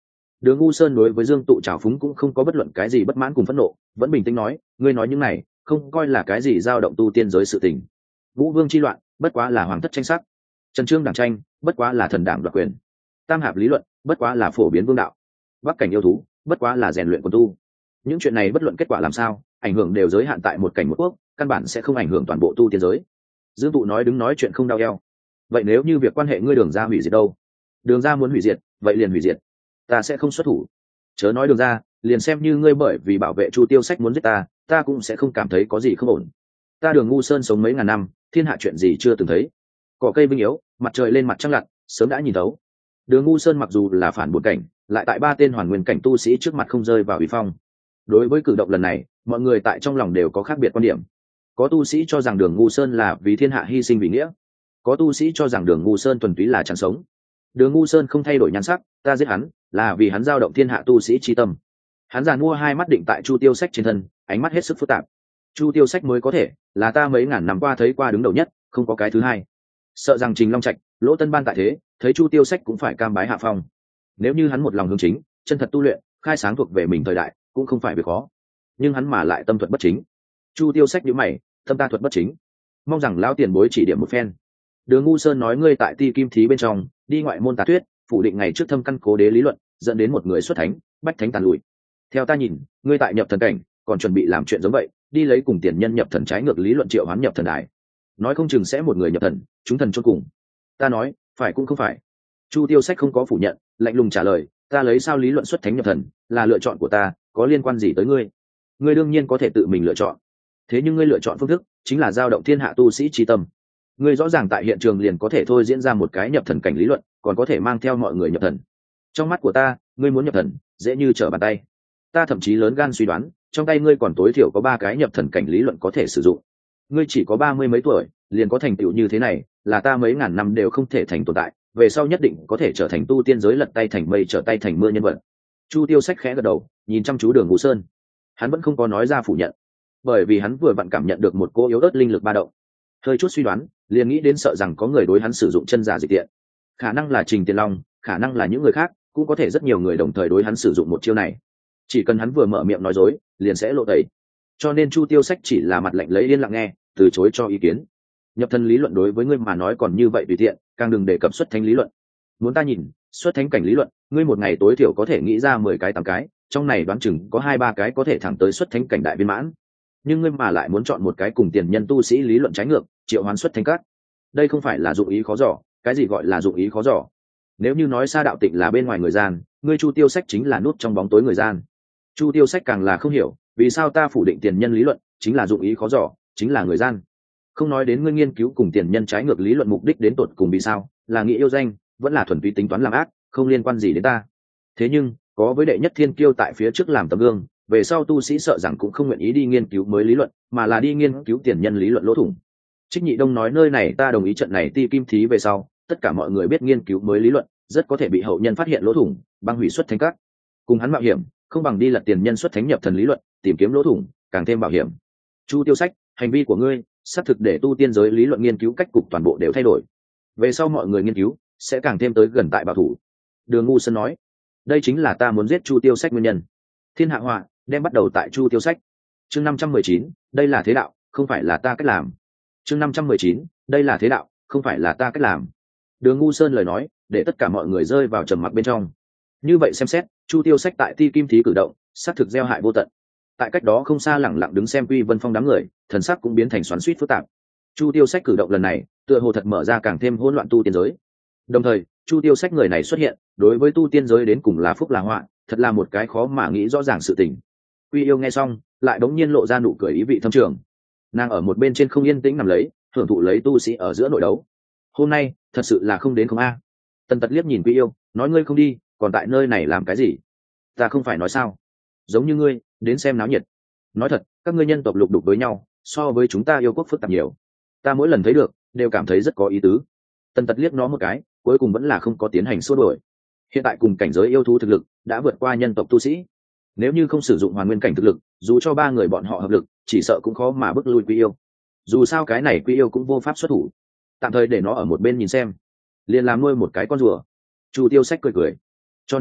Đường U Sơn đối với Dương Tụ trào phúng cũng không có bất luận cái gì bất mãn cùng phẫn nộ, vẫn bình tĩnh nói, ngươi nói những này không coi là cái gì dao động tu tiên giới sự tình. Vũ Vương chi loạn bất quá là hoàng thất tranh sắc, Trần Trương đảng tranh bất quá là thần đảng đoạt quyền, Tam Hạp lý luận bất quá là phổ biến vương đạo, Bắc cảnh yêu thú bất quá là rèn luyện quân tu. Những chuyện này bất luận kết quả làm sao, ảnh hưởng đều giới hạn tại một cảnh một quốc, căn bản sẽ không ảnh hưởng toàn bộ tu tiên giới. Dương Tụ nói đứng nói chuyện không đau eo. Vậy nếu như việc quan hệ ngươi Đường gia hủy diệt đâu? Đường gia muốn hủy diệt, vậy liền hủy diệt, ta sẽ không xuất thủ. Chớ nói Đường gia, liền xem như ngươi bởi vì bảo vệ Chu Tiêu Sách muốn giết ta, ta cũng sẽ không cảm thấy có gì không ổn. Ta Đường Ngu Sơn sống mấy ngàn năm, thiên hạ chuyện gì chưa từng thấy. Cỏ cây vinh yếu, mặt trời lên mặt trăng lặn, sớm đã nhìn thấu. Đường Ngu Sơn mặc dù là phản bổn cảnh, lại tại ba tên hoàn nguyên cảnh tu sĩ trước mặt không rơi vào uy phong. Đối với cử động lần này, mọi người tại trong lòng đều có khác biệt quan điểm. Có tu sĩ cho rằng Đường Ngu Sơn là vì thiên hạ hy sinh vì nghĩa, có tu sĩ cho rằng Đường Ngu Sơn thuần túy là chẳng sống. Đường Ngu Sơn không thay đổi nhan sắc, ta giết hắn là vì hắn giao động thiên hạ tu sĩ chi tâm. Hắn giàn mua hai mắt định tại Chu Tiêu Sách trên thân, ánh mắt hết sức phức tạp. Chu Tiêu Sách mới có thể là ta mấy ngàn năm qua thấy qua đứng đầu nhất, không có cái thứ hai. Sợ rằng Trình Long Trạch, Lỗ Tân Ban tại thế, thấy Chu Tiêu Sách cũng phải cam bái hạ phong. Nếu như hắn một lòng hướng chính, chân thật tu luyện, khai sáng thuộc về mình thời đại, cũng không phải việc khó. Nhưng hắn mà lại tâm thuật bất chính. Chu Tiêu Sách nhíu mày, tâm ta thuật bất chính, mong rằng lão tiền bối chỉ điểm một phen. Đường Ngu Sơn nói ngươi tại Ti Kim Thí bên trong, đi ngoại môn tà thuyết, phủ định ngày trước thâm căn cố đế lý luận, dẫn đến một người xuất thánh, bách thánh tàn lùi. Theo ta nhìn, ngươi tại nhập thần cảnh, còn chuẩn bị làm chuyện giống vậy, đi lấy cùng tiền nhân nhập thần trái ngược lý luận triệu hoán nhập thần đài. Nói không chừng sẽ một người nhập thần, chúng thần chôn cùng. Ta nói, phải cũng không phải. Chu Tiêu Sách không có phủ nhận, lạnh lùng trả lời, ta lấy sao lý luận xuất thánh nhập thần, là lựa chọn của ta, có liên quan gì tới ngươi? Ngươi đương nhiên có thể tự mình lựa chọn. Thế nhưng ngươi lựa chọn phương thức, chính là dao động thiên hạ tu sĩ chi tâm. Ngươi rõ ràng tại hiện trường liền có thể thôi diễn ra một cái nhập thần cảnh lý luận, còn có thể mang theo mọi người nhập thần. Trong mắt của ta, ngươi muốn nhập thần, dễ như trở bàn tay. Ta thậm chí lớn gan suy đoán, trong tay ngươi còn tối thiểu có 3 cái nhập thần cảnh lý luận có thể sử dụng. Ngươi chỉ có 30 mấy tuổi, liền có thành tựu như thế này, là ta mấy ngàn năm đều không thể thành tồn tại, về sau nhất định có thể trở thành tu tiên giới lật tay thành mây trở tay thành mưa nhân vật. Chu Tiêu Sách khẽ gật đầu, nhìn chăm chú Đường Ngu Sơn. Hắn vẫn không có nói ra phủ nhận, bởi vì hắn vừa vặn cảm nhận được một cô yếu ớt linh lực ba động. Hơi chút suy đoán, liền nghĩ đến sợ rằng có người đối hắn sử dụng chân giả dịch tiện. Khả năng là Trình Tiền Long, khả năng là những người khác, cũng có thể rất nhiều người đồng thời đối hắn sử dụng một chiêu này. Chỉ cần hắn vừa mở miệng nói dối, liền sẽ lộ tẩy. Cho nên Chu Tiêu Sách chỉ là mặt lạnh lấy yên lặng nghe, từ chối cho ý kiến. Nhập thần lý luận đối với ngươi mà nói còn như vậy tùy tiện, càng đừng đề cập xuất thánh lý luận. Muốn ta nhìn, xuất thánh cảnh lý luận, ngươi một ngày tối thiểu có thể nghĩ ra 10 cái 8 cái, trong này đoán chừng có 2-3 cái có thể thẳng tới xuất thánh cảnh đại viên mãn. Nhưng ngươi mà lại muốn chọn một cái cùng tiền nhân tu sĩ lý luận trái ngược, triệu hoán xuất thánh các. Đây không phải là dụng ý khó dò, cái gì gọi là dụng ý khó dò? Nếu như nói Sa Đạo Tịnh là bên ngoài người gian, ngươi Chu Tiêu Sách chính là nút trong bóng tối người gian. Chu Tiêu Sách càng là không hiểu, vì sao ta phủ định tiền nhân lý luận, chính là dụng ý khó dò, chính là người gian. Không nói đến ngươi nghiên cứu cùng tiền nhân trái ngược lý luận mục đích đến tột cùng vì sao, là nghĩ yêu danh, vẫn là thuần túy tính toán làm ác, không liên quan gì đến ta. Thế nhưng, có với đệ nhất thiên kiêu tại phía trước làm tấm gương, về sau tu sĩ sợ rằng cũng không nguyện ý đi nghiên cứu mới lý luận, mà là đi nghiên cứu tiền nhân lý luận lỗ thủng. Trích Nhị Đông nói nơi này ta đồng ý trận này Ti Kim Thí về sau, tất cả mọi người biết nghiên cứu mới lý luận, rất có thể bị hậu nhân phát hiện lỗ thủng, băng hủy xuất thánh các. Cùng hắn mạo hiểm, không bằng đi lật tiền nhân xuất thánh nhập thần lý luận, tìm kiếm lỗ thủng, càng thêm bảo hiểm. Chu Tiêu Sách, hành vi của ngươi, xác thực để tu tiên giới lý luận nghiên cứu cách cục toàn bộ đều thay đổi. Về sau mọi người nghiên cứu sẽ càng thêm tới gần tại bảo thủ. Đường Ngu Sơn nói, đây chính là ta muốn giết Chu Tiêu Sách nguyên nhân. Thiên hạ họa đem bắt đầu tại Chu Tiêu Sách. Chương 519, đây là thế đạo, không phải là ta cách làm. Chương 519, đây là thế đạo, không phải là ta cách làm. Đường Ngu Sơn lời nói để tất cả mọi người rơi vào trầm mặc bên trong. Như vậy xem xét, Chu Tiêu Sách tại Ti Kim Thí cử động, xác thực gieo hại vô tận. Tại cách đó không xa lẳng lặng đứng xem Quy Vân Phong đám người, thần sắc cũng biến thành xoắn xuýt phức tạp. Chu Tiêu Sách cử động lần này, tựa hồ thật mở ra càng thêm hỗn loạn tu tiên giới. Đồng thời, Chu Tiêu Sách người này xuất hiện, đối với tu tiên giới đến cùng là phúc là họa, thật là một cái khó mà nghĩ rõ ràng sự tình. Quy Yêu nghe xong, lại bỗng nhiên lộ ra nụ cười ý vị thâm trường. Nàng ở một bên trên không yên tĩnh nằm lấy, hưởng thụ lấy tu sĩ ở giữa nội đấu. Hôm nay, thật sự là không đến không a. Tần Tật liếc nhìn Quy Yêu, nói ngươi không đi, còn tại nơi này làm cái gì? Ta không phải nói sao? Giống như ngươi, đến xem náo nhiệt. Nói thật, các ngươi nhân tộc lục đục với nhau, so với chúng ta yêu quốc phức tạp nhiều. Ta mỗi lần thấy được, đều cảm thấy rất có ý tứ. Tần Tật liếc nó một cái, cuối cùng vẫn là không có tiến hành xua đuổi. Hiện tại cùng cảnh giới yêu thú thực lực đã vượt qua nhân tộc tu sĩ. Nếu như không sử dụng hoàn nguyên cảnh thực lực, dù cho 3 người bọn họ hợp lực, chỉ sợ cũng khó mà bức lui Quy Yêu. Dù sao cái này Quy Yêu cũng vô pháp xuất thủ, tạm thời để nó ở một bên nhìn xem, liền làm nuôi một cái con rùa. Chu Tiêu Sách cười cười. Cho nên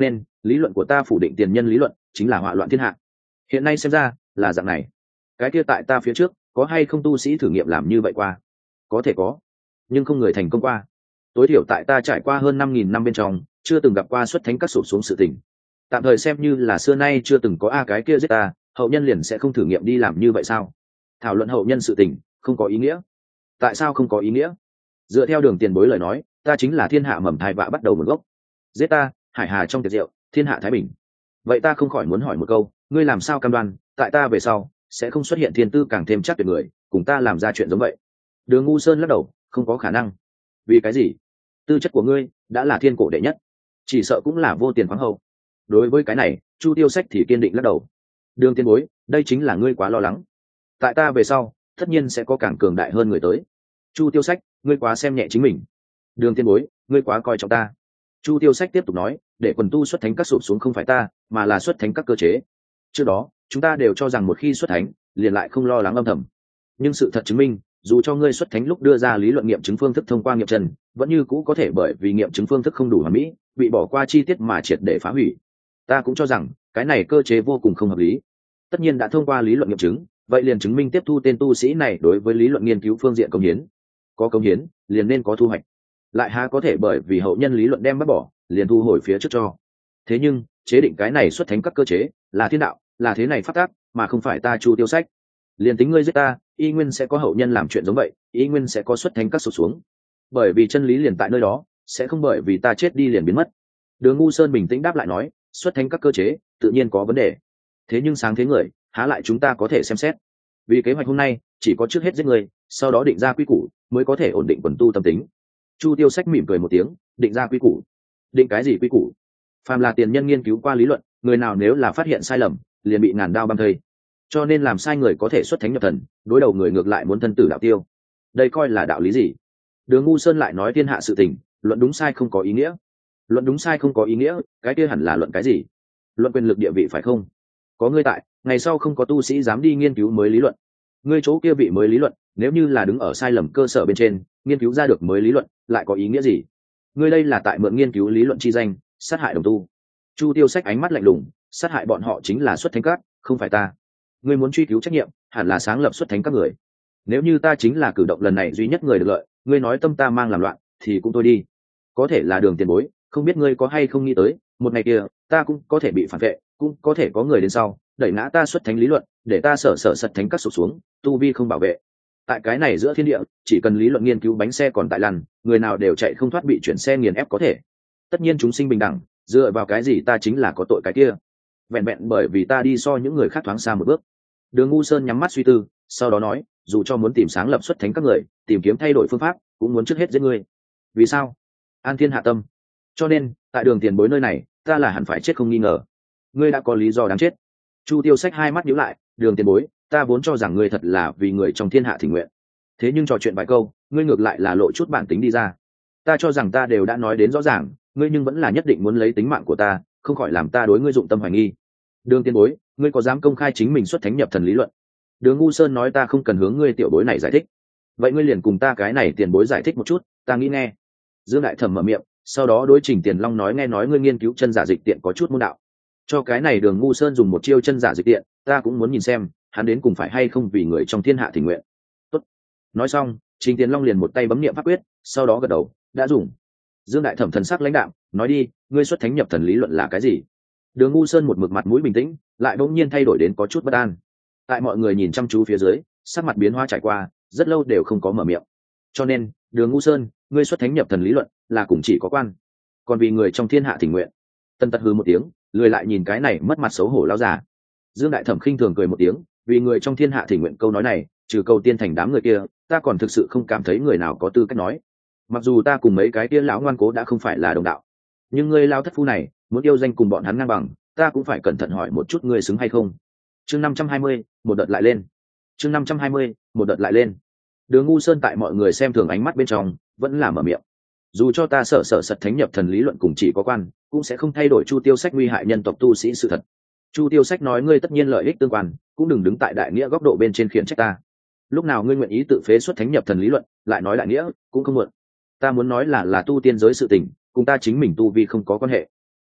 lý luận của ta phủ định tiền nhân lý luận chính là họa loạn thiên hạ. Hiện nay xem ra là dạng này. Cái kia tại ta phía trước có hay không tu sĩ thử nghiệm làm như vậy qua? Có thể có, nhưng không người thành công qua. Tối thiểu tại ta trải qua hơn 5.000 năm bên trong chưa từng gặp qua xuất thánh các sụp xuống sự tình. Tạm thời xem như là xưa nay chưa từng có cái kia giết ta, hậu nhân liền sẽ không thử nghiệm đi làm như vậy sao? Thảo luận hậu nhân sự tình không có ý nghĩa. Tại sao không có ý nghĩa? Dựa theo Đường tiền bối lời nói, ta chính là thiên hạ mầm thai vạ bắt đầu nguồn gốc. Giết ta, hải hà trong tiệc rượu, thiên hạ thái bình. Vậy ta không khỏi muốn hỏi một câu, ngươi làm sao cam đoan tại ta về sau sẽ không xuất hiện thiên tư càng thêm chắc tuyệt người cùng ta làm ra chuyện giống vậy? Đường Ngu Sơn lắc đầu, không có khả năng. Vì cái gì? Tư chất của ngươi đã là thiên cổ đệ nhất, chỉ sợ cũng là vô tiền khoáng hậu. Đối với cái này, Chu Tiêu Sách thì kiên định lắc đầu. Đường tiền bối, đây chính là ngươi quá lo lắng. Tại ta về sau tất nhiên sẽ có càng cường đại hơn người tới. Chu Tiêu Sách, ngươi quá xem nhẹ chính mình. Đường tiền bối, ngươi quá coi trọng ta. Chu Tiêu Sách tiếp tục nói, để quần tu xuất thánh các sụp xuống không phải ta, mà là xuất thánh các cơ chế. Trước đó chúng ta đều cho rằng một khi xuất thánh liền lại không lo lắng âm thầm, nhưng sự thật chứng minh, dù cho ngươi xuất thánh lúc đưa ra lý luận nghiệm chứng phương thức thông qua nghiệm trần, vẫn như cũ có thể bởi vì nghiệm chứng phương thức không đủ hoàn mỹ bị bỏ qua chi tiết mà triệt để phá hủy. Ta cũng cho rằng cái này cơ chế vô cùng không hợp lý. Tất nhiên đã thông qua lý luận nghiệm chứng, vậy liền chứng minh tiếp thu tên tu sĩ này đối với lý luận nghiên cứu phương diện công hiến. Có công hiến liền nên có thu hoạch, lại há có thể bởi vì hậu nhân lý luận đem bắt bỏ liền thu hồi phía trước cho. Thế nhưng chế định cái này xuất thánh các cơ chế là thiên đạo, là thế này phát tác, mà không phải ta Chu Tiêu Sách. Liền tính ngươi giết ta, y nguyên sẽ có hậu nhân làm chuyện giống vậy, y nguyên sẽ có xuất thánh các sụp xuống, bởi vì chân lý liền tại nơi đó, sẽ không bởi vì ta chết đi liền biến mất. Đường Ngu Sơn bình tĩnh đáp lại nói, xuất thánh các cơ chế tự nhiên có vấn đề, thế nhưng sáng thế người há lại chúng ta có thể xem xét. Vì kế hoạch hôm nay chỉ có trước hết giết người, sau đó định ra quy củ mới có thể ổn định quần tu tâm tính. Chu Tiêu Sách mỉm cười một tiếng, định ra quy củ? Định cái gì quy củ? Phàm là tiền nhân nghiên cứu qua lý luận, người nào nếu là phát hiện sai lầm liền bị ngàn đao băm thây, cho nên làm sai người có thể xuất thánh nhập thần, đối đầu người ngược lại muốn thân tử đạo tiêu. Đây coi là đạo lý gì? Đường Ngu Sơn lại nói thiên hạ sự tình, luận đúng sai không có ý nghĩa. Luận đúng sai không có ý nghĩa, cái kia hẳn là luận cái gì? Luận quyền lực địa vị phải không? Có ngươi tại, ngày sau không có tu sĩ dám đi nghiên cứu mới lý luận. Ngươi chỗ kia vị mới lý luận, nếu như là đứng ở sai lầm cơ sở bên trên nghiên cứu ra được mới lý luận, lại có ý nghĩa gì? Ngươi đây là tại mượn nghiên cứu lý luận chi danh sát hại đồng tu. Chu Tiêu Sách ánh mắt lạnh lùng, sát hại bọn họ chính là xuất thánh các, không phải ta. Ngươi muốn truy cứu trách nhiệm hẳn là sáng lập xuất thánh các người. Nếu như ta chính là cử động lần này duy nhất người được lợi, ngươi nói tâm ta mang làm loạn thì cũng thôi đi. Có thể là Đường tiền bối, không biết ngươi có hay không nghĩ tới, một ngày kia ta cũng có thể bị phản vệ, cũng có thể có người đến sau đẩy ngã ta xuất thánh lý luận, để ta sở sật thánh các sụp xuống, tu vi không bảo vệ. Tại cái này giữa thiên địa, chỉ cần lý luận nghiên cứu bánh xe còn tại lăn, người nào đều chạy không thoát bị chuyển xe nghiền ép có thể. Tất nhiên chúng sinh bình đẳng, dựa vào cái gì ta chính là có tội cái kia? Vẹn vẹn bởi vì ta đi so những người khác thoáng xa một bước. Đường Ngu Sơn nhắm mắt suy tư, sau đó nói, dù cho muốn tìm sáng lập xuất thánh các người, tìm kiếm thay đổi phương pháp, cũng muốn trước hết giết ngươi. Vì sao? An thiên hạ tâm. Cho nên tại Đường tiền bối nơi này, ta là hẳn phải chết không nghi ngờ. Ngươi đã có lý do đáng chết. Chu Tiêu Sách hai mắt nhíu lại, Đường tiền bối, ta vốn cho rằng ngươi thật là vì người trong thiên hạ thỉnh nguyện, thế nhưng trò chuyện vài câu ngươi ngược lại là lộ chút bản tính đi ra. Ta cho rằng ta đều đã nói đến rõ ràng, ngươi nhưng vẫn là nhất định muốn lấy tính mạng của ta, không khỏi làm ta đối ngươi dụng tâm hoài nghi. Đường tiền bối, ngươi có dám công khai chính mình xuất thánh nhập thần lý luận? Đường Ngu Sơn nói, ta không cần hướng ngươi tiểu bối này giải thích. Vậy ngươi liền cùng ta cái này tiền bối giải thích một chút, ta nghĩ nghe. Dương Đại Thẩm mở miệng, sau đó đối Trình Tiền Long nói, nghe nói ngươi nghiên cứu chân giả dịch tiện có chút môn đạo, cho cái này Đường Ngu Sơn dùng một chiêu chân giả dịch tiện, ta cũng muốn nhìn xem hắn đến cùng phải hay không vì người trong thiên hạ thỉnh nguyện. Tốt. Nói xong, Trình Tiền Long liền một tay bấm niệm pháp quyết, sau đó gật đầu, đã dùng. Dương Đại Thẩm thần sắc lãnh đạm, nói đi, ngươi xuất thánh nhập thần lý luận là cái gì? Đường Ngu Sơn một mực mặt mũi bình tĩnh, lại bỗng nhiên thay đổi đến có chút bất an. Tại mọi người nhìn chăm chú phía dưới, sắc mặt biến hóa trải qua, rất lâu đều không có mở miệng. Cho nên, Đường Ngu Sơn, ngươi xuất thánh nhập thần lý luận là cũng chỉ có quan, còn vì người trong thiên hạ thỉnh nguyện. Tân Tật hừ một tiếng, lười lại nhìn cái này mất mặt xấu hổ lão già. Dương Đại Thẩm khinh thường cười một tiếng, vì người trong thiên hạ thỉnh nguyện câu nói này, trừ câu tiên thành đám người kia, ta còn thực sự không cảm thấy người nào có tư cách nói. Mặc dù ta cùng mấy cái kia lão ngoan cố đã không phải là đồng đạo, nhưng ngươi lao thất phu này muốn yêu danh cùng bọn hắn ngang bằng, ta cũng phải cẩn thận hỏi một chút ngươi xứng hay không. Chương 520, một đợt lại lên. Chương 520, một đợt lại lên. Đường Ngu Sơn tại mọi người xem thường ánh mắt bên trong, vẫn là mở miệng. Dù cho ta sợ sật thánh nhập thần lý luận cùng chỉ có quan, cũng sẽ không thay đổi Chu Tiêu Sách nguy hại nhân tộc tu sĩ sự thật. Chu Tiêu Sách nói, ngươi tất nhiên lợi ích tương quan, cũng đừng đứng tại đại nghĩa góc độ bên trên khiển trách ta. Lúc nào ngươi nguyện ý tự phế xuất thánh nhập thần lý luận, lại nói đại nghĩa, cũng không muộn. Ta muốn nói là tu tiên giới sự tình, cùng ta chính mình tu vi không có quan hệ.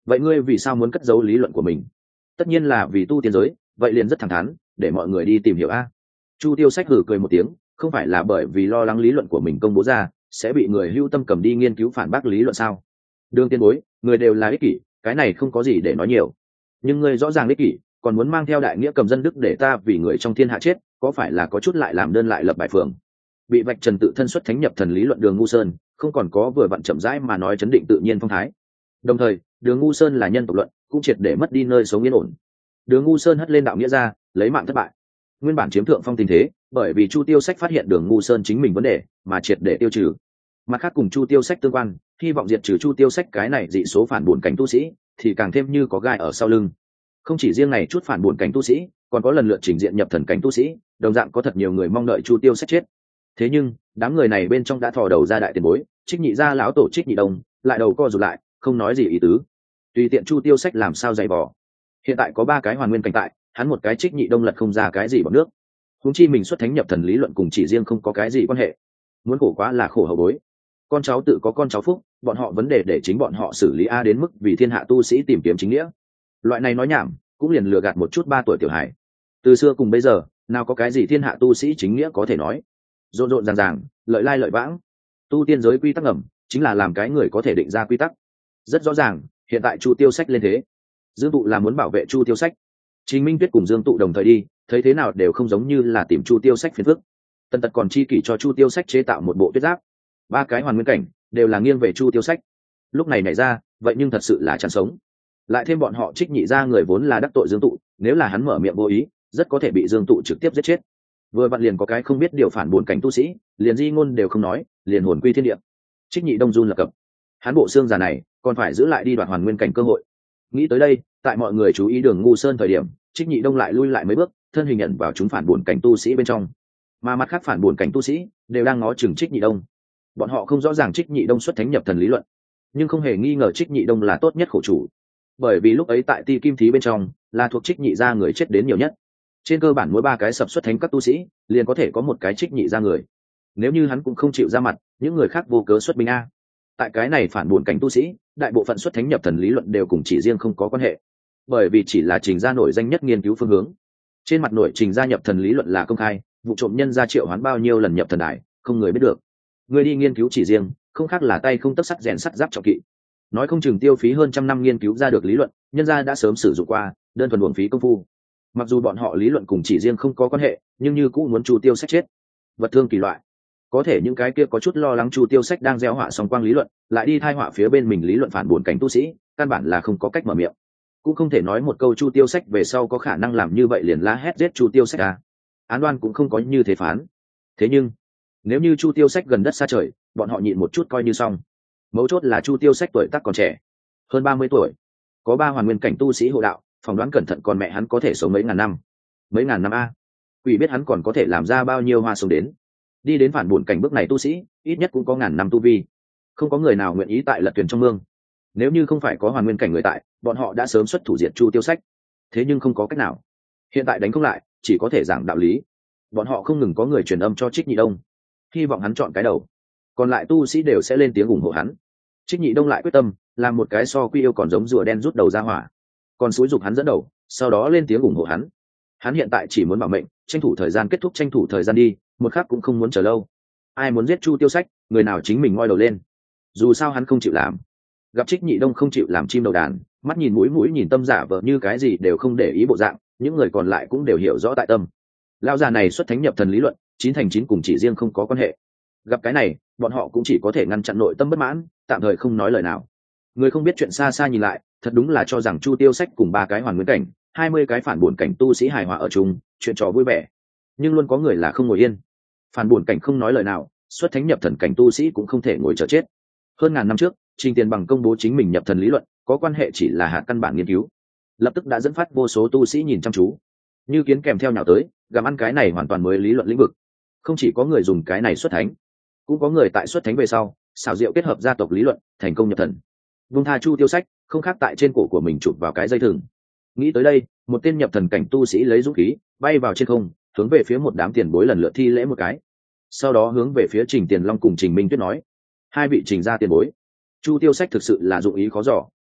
vậy ngươi vì sao muốn cất giấu lý luận của mình? Tất nhiên là vì tu tiên giới, vậy liền rất thẳng thắn, để mọi người đi tìm hiểu a. Chu Tiêu Sách hừ cười một tiếng, không phải là bởi vì lo lắng lý luận của mình công bố ra sẽ bị người hưu tâm cầm đi nghiên cứu phản bác lý luận sao? Đường tiên bối, người đều là ích kỷ, cái này không có gì để nói nhiều. Nhưng ngươi rõ ràng ích kỷ, còn muốn mang theo đại nghĩa cầm dân đức để ta vì người trong thiên hạ chết, có phải là có chút lại làm đơn lại lập bài phường? Bị vạch trần tự thân xuất thánh nhập thần lý luận Đường Ngu Sơn, không còn có vừa vặn chậm rãi mà nói chấn định tự nhiên phong thái. Đồng thời, Đường Ngu Sơn là nhân tộc luận, cũng triệt để mất đi nơi sống yên ổn. Đường Ngu Sơn hất lên đạo nghĩa ra, lấy mạng thất bại. Nguyên bản chiếm thượng phong tình thế, bởi vì Chu Tiêu Sách phát hiện Đường Ngu Sơn chính mình vấn đề, mà triệt để tiêu trừ. Mặt khác cùng Chu Tiêu Sách tương quan, hy vọng diệt trừ Chu Tiêu Sách cái này dị số phản buồn cảnh tu sĩ, thì càng thêm như có gai ở sau lưng. Không chỉ riêng này chút phản buồn cảnh tu sĩ, còn có lần lượt trình diện nhập thần cảnh tu sĩ, đồng dạng có thật nhiều người mong đợi Chu Tiêu Sách chết. Thế nhưng, đám người này bên trong đã thò đầu ra đại tiền bối, Trích Nhị gia lão tổ Trích Nhị Đông, lại đầu co rụt lại, không nói gì ý tứ. Tùy tiện Chu Tiêu Sách làm sao dày vò. Hiện tại có 3 cái hoàn nguyên cảnh tại, hắn một cái Trích Nhị Đông lật không ra cái gì bằng nước. Huống chi mình xuất thánh nhập thần lý luận cùng chỉ riêng không có cái gì quan hệ. Muốn khổ quá là khổ hậu bối. Con cháu tự có con cháu phúc, bọn họ vấn đề để chính bọn họ xử lý a đến mức vì thiên hạ tu sĩ tìm kiếm chính nghĩa. Loại này nói nhảm, cũng liền lừa gạt một chút 3 tuổi tiểu hải. Từ xưa cùng bây giờ, nào có cái gì thiên hạ tu sĩ chính nghĩa có thể nói. Rộn rộn ràng ràng, lợi lai lợi vãng. Tu tiên giới quy tắc ngầm, chính là làm cái người có thể định ra quy tắc. Rất rõ ràng, hiện tại Chu Tiêu Sách lên thế. Dương Tụ là muốn bảo vệ Chu Tiêu Sách. Trình Minh Tuyết cùng Dương Tụ đồng thời đi, thấy thế nào đều không giống như là tìm Chu Tiêu Sách phiền phức. Tần Tật còn chi kỷ cho Chu Tiêu Sách chế tạo một bộ tuyết giáp. 3 cái hoàn nguyên cảnh đều là nghiêng về Chu Tiêu Sách. Lúc này nảy ra, vậy nhưng thật sự là chán sống. Lại thêm bọn họ Trích Nhị ra người vốn là đắc tội Dương Tụ, nếu là hắn mở miệng vô ý, rất có thể bị Dương Tụ trực tiếp giết chết. Vừa vặn liền có cái không biết điều phản buồn cảnh tu sĩ, liền di ngôn đều không nói, liền hồn quy thiên địa. Trích Nhị Đông run lập cập. Hắn bộ xương già này, còn phải giữ lại đi đoạt hoàn nguyên cảnh cơ hội. Nghĩ tới đây, tại mọi người chú ý Đường Ngu Sơn thời điểm, Trích Nhị Đông lại lui lại mấy bước, thân hình nhận vào chúng phản buồn cảnh tu sĩ bên trong. Mà mặt khác phản buồn cảnh tu sĩ đều đang ngó chừng Trích Nhị Đông. Bọn họ không rõ ràng Trích Nhị Đông xuất thánh nhập thần lý luận, nhưng không hề nghi ngờ Trích Nhị Đông là tốt nhất khổ chủ. Bởi vì lúc ấy tại Ti Kim Thí bên trong, là thuộc Trích Nhị gia người chết đến nhiều nhất. Trên cơ bản mỗi 3 cái sập xuất thánh các tu sĩ, liền có thể có một cái Trích Nhị gia người. Nếu như hắn cũng không chịu ra mặt, những người khác vô cớ xuất binh a. Tại cái này phản buồn cảnh tu sĩ, đại bộ phận xuất thánh nhập thần lý luận đều cùng chỉ riêng không có quan hệ, bởi vì chỉ là trình gia nổi danh nhất nghiên cứu phương hướng. Trên mặt nội trình gia nhập thần lý luận là công khai, vụ trộm nhân gia triệu hoán bao nhiêu lần nhập thần đài, không người biết được. Người đi nghiên cứu chỉ riêng, không khác là tay không tấc sắt rèn sắt giáp trọng kỵ. Nói không chừng tiêu phí hơn 100 năm nghiên cứu ra được lý luận, nhân gia đã sớm sử dụng qua, đơn thuần uổng phí công phu. Mặc dù bọn họ lý luận cùng chỉ riêng không có quan hệ, nhưng như cũng muốn Chu Tiêu Sách chết. Vật thương kỳ loại. Có thể những cái kia có chút lo lắng Chu Tiêu Sách đang gieo họa song quang lý luận, lại đi thai họa phía bên mình lý luận phản buồn cảnh tu sĩ, căn bản là không có cách mở miệng. Cũng không thể nói một câu Chu Tiêu Sách về sau có khả năng làm như vậy liền la hét giết Chu Tiêu Sách à. Án đoan cũng không có như thế phán. Thế nhưng, nếu như Chu Tiêu Sách gần đất xa trời, bọn họ nhịn một chút coi như xong. Mấu chốt là Chu Tiêu Sách tuổi tác còn trẻ, hơn 30 tuổi, có 3 hoàn nguyên cảnh tu sĩ hộ đạo, phỏng đoán cẩn thận còn mẹ hắn có thể sống mấy ngàn năm. Mấy ngàn năm a. Quỷ biết hắn còn có thể làm ra bao nhiêu hoa sống đến. Đi đến phản buồn cảnh bước này tu sĩ, ít nhất cũng có ngàn năm tu vi. Không có người nào nguyện ý tại lật thuyền trong mương. Nếu như không phải có hoàn nguyên cảnh người tại, bọn họ đã sớm xuất thủ diệt Chu Tiêu Sách. Thế nhưng không có cách nào. Hiện tại đánh không lại, chỉ có thể giảng đạo lý. Bọn họ không ngừng có người truyền âm cho Trích Nhị Đông, hy vọng hắn chọn cái đầu, còn lại tu sĩ đều sẽ lên tiếng ủng hộ hắn. Trích Nhị Đông lại quyết tâm làm một cái so quy yêu còn giống rùa đen rút đầu ra hỏa, còn xúi giục hắn dẫn đầu, sau đó lên tiếng ủng hộ hắn. Hắn hiện tại chỉ muốn bảo mệnh, tranh thủ thời gian kết thúc, tranh thủ thời gian đi, một khắc cũng không muốn chờ lâu. Ai muốn giết Chu Tiêu Sách, người nào chính mình ngoi đầu lên. Dù sao hắn không chịu làm. Gặp Trích Nhị Đông không chịu làm chim đầu đàn, mắt nhìn mũi nhìn tâm giả vờ như cái gì đều không để ý bộ dạng, những người còn lại cũng đều hiểu rõ tại tâm. Lão già này xuất thánh nhập thần lý luận, 9 thành 9 cùng chỉ riêng không có quan hệ. Gặp cái này, bọn họ cũng chỉ có thể ngăn chặn nội tâm bất mãn, tạm thời không nói lời nào. Người không biết chuyện xa xa nhìn lại, thật đúng là cho rằng Chu Tiêu Sách cùng 3 cái hoàn nguyên cảnh, 20 cái phản buồn cảnh tu sĩ hài hòa ở chung, chuyện trò vui vẻ. Nhưng luôn có người là không ngồi yên. Phản buồn cảnh không nói lời nào, xuất thánh nhập thần cảnh tu sĩ cũng không thể ngồi chờ chết. Hơn ngàn năm trước, Trình Tiền Bằng công bố chính mình nhập thần lý luận, có quan hệ chỉ là hạt căn bản nghiên cứu, lập tức đã dẫn phát vô số tu sĩ nhìn chăm chú, như kiến kèm theo nhào tới, gặm ăn cái này hoàn toàn mới lý luận lĩnh vực. Không chỉ có người dùng cái này xuất thánh, cũng có người tại xuất thánh về sau xảo diệu kết hợp gia tộc lý luận, thành công nhập thần. Vung tha Chu Tiêu Sách, không khác tại trên cổ của mình chụp vào cái dây thừng. Nghĩ tới đây, một tên nhập thần cảnh tu sĩ lấy dũng khí bay vào trên không, hướng về phía một đám tiền bối lần lượt thi lễ một cái, sau đó hướng về phía Trình Tiền Long cùng Trình Minh Tuyết nói: 2 vị Trình gia tiền bối, Chu Tiêu Sách thực sự là dụng ý khó dò,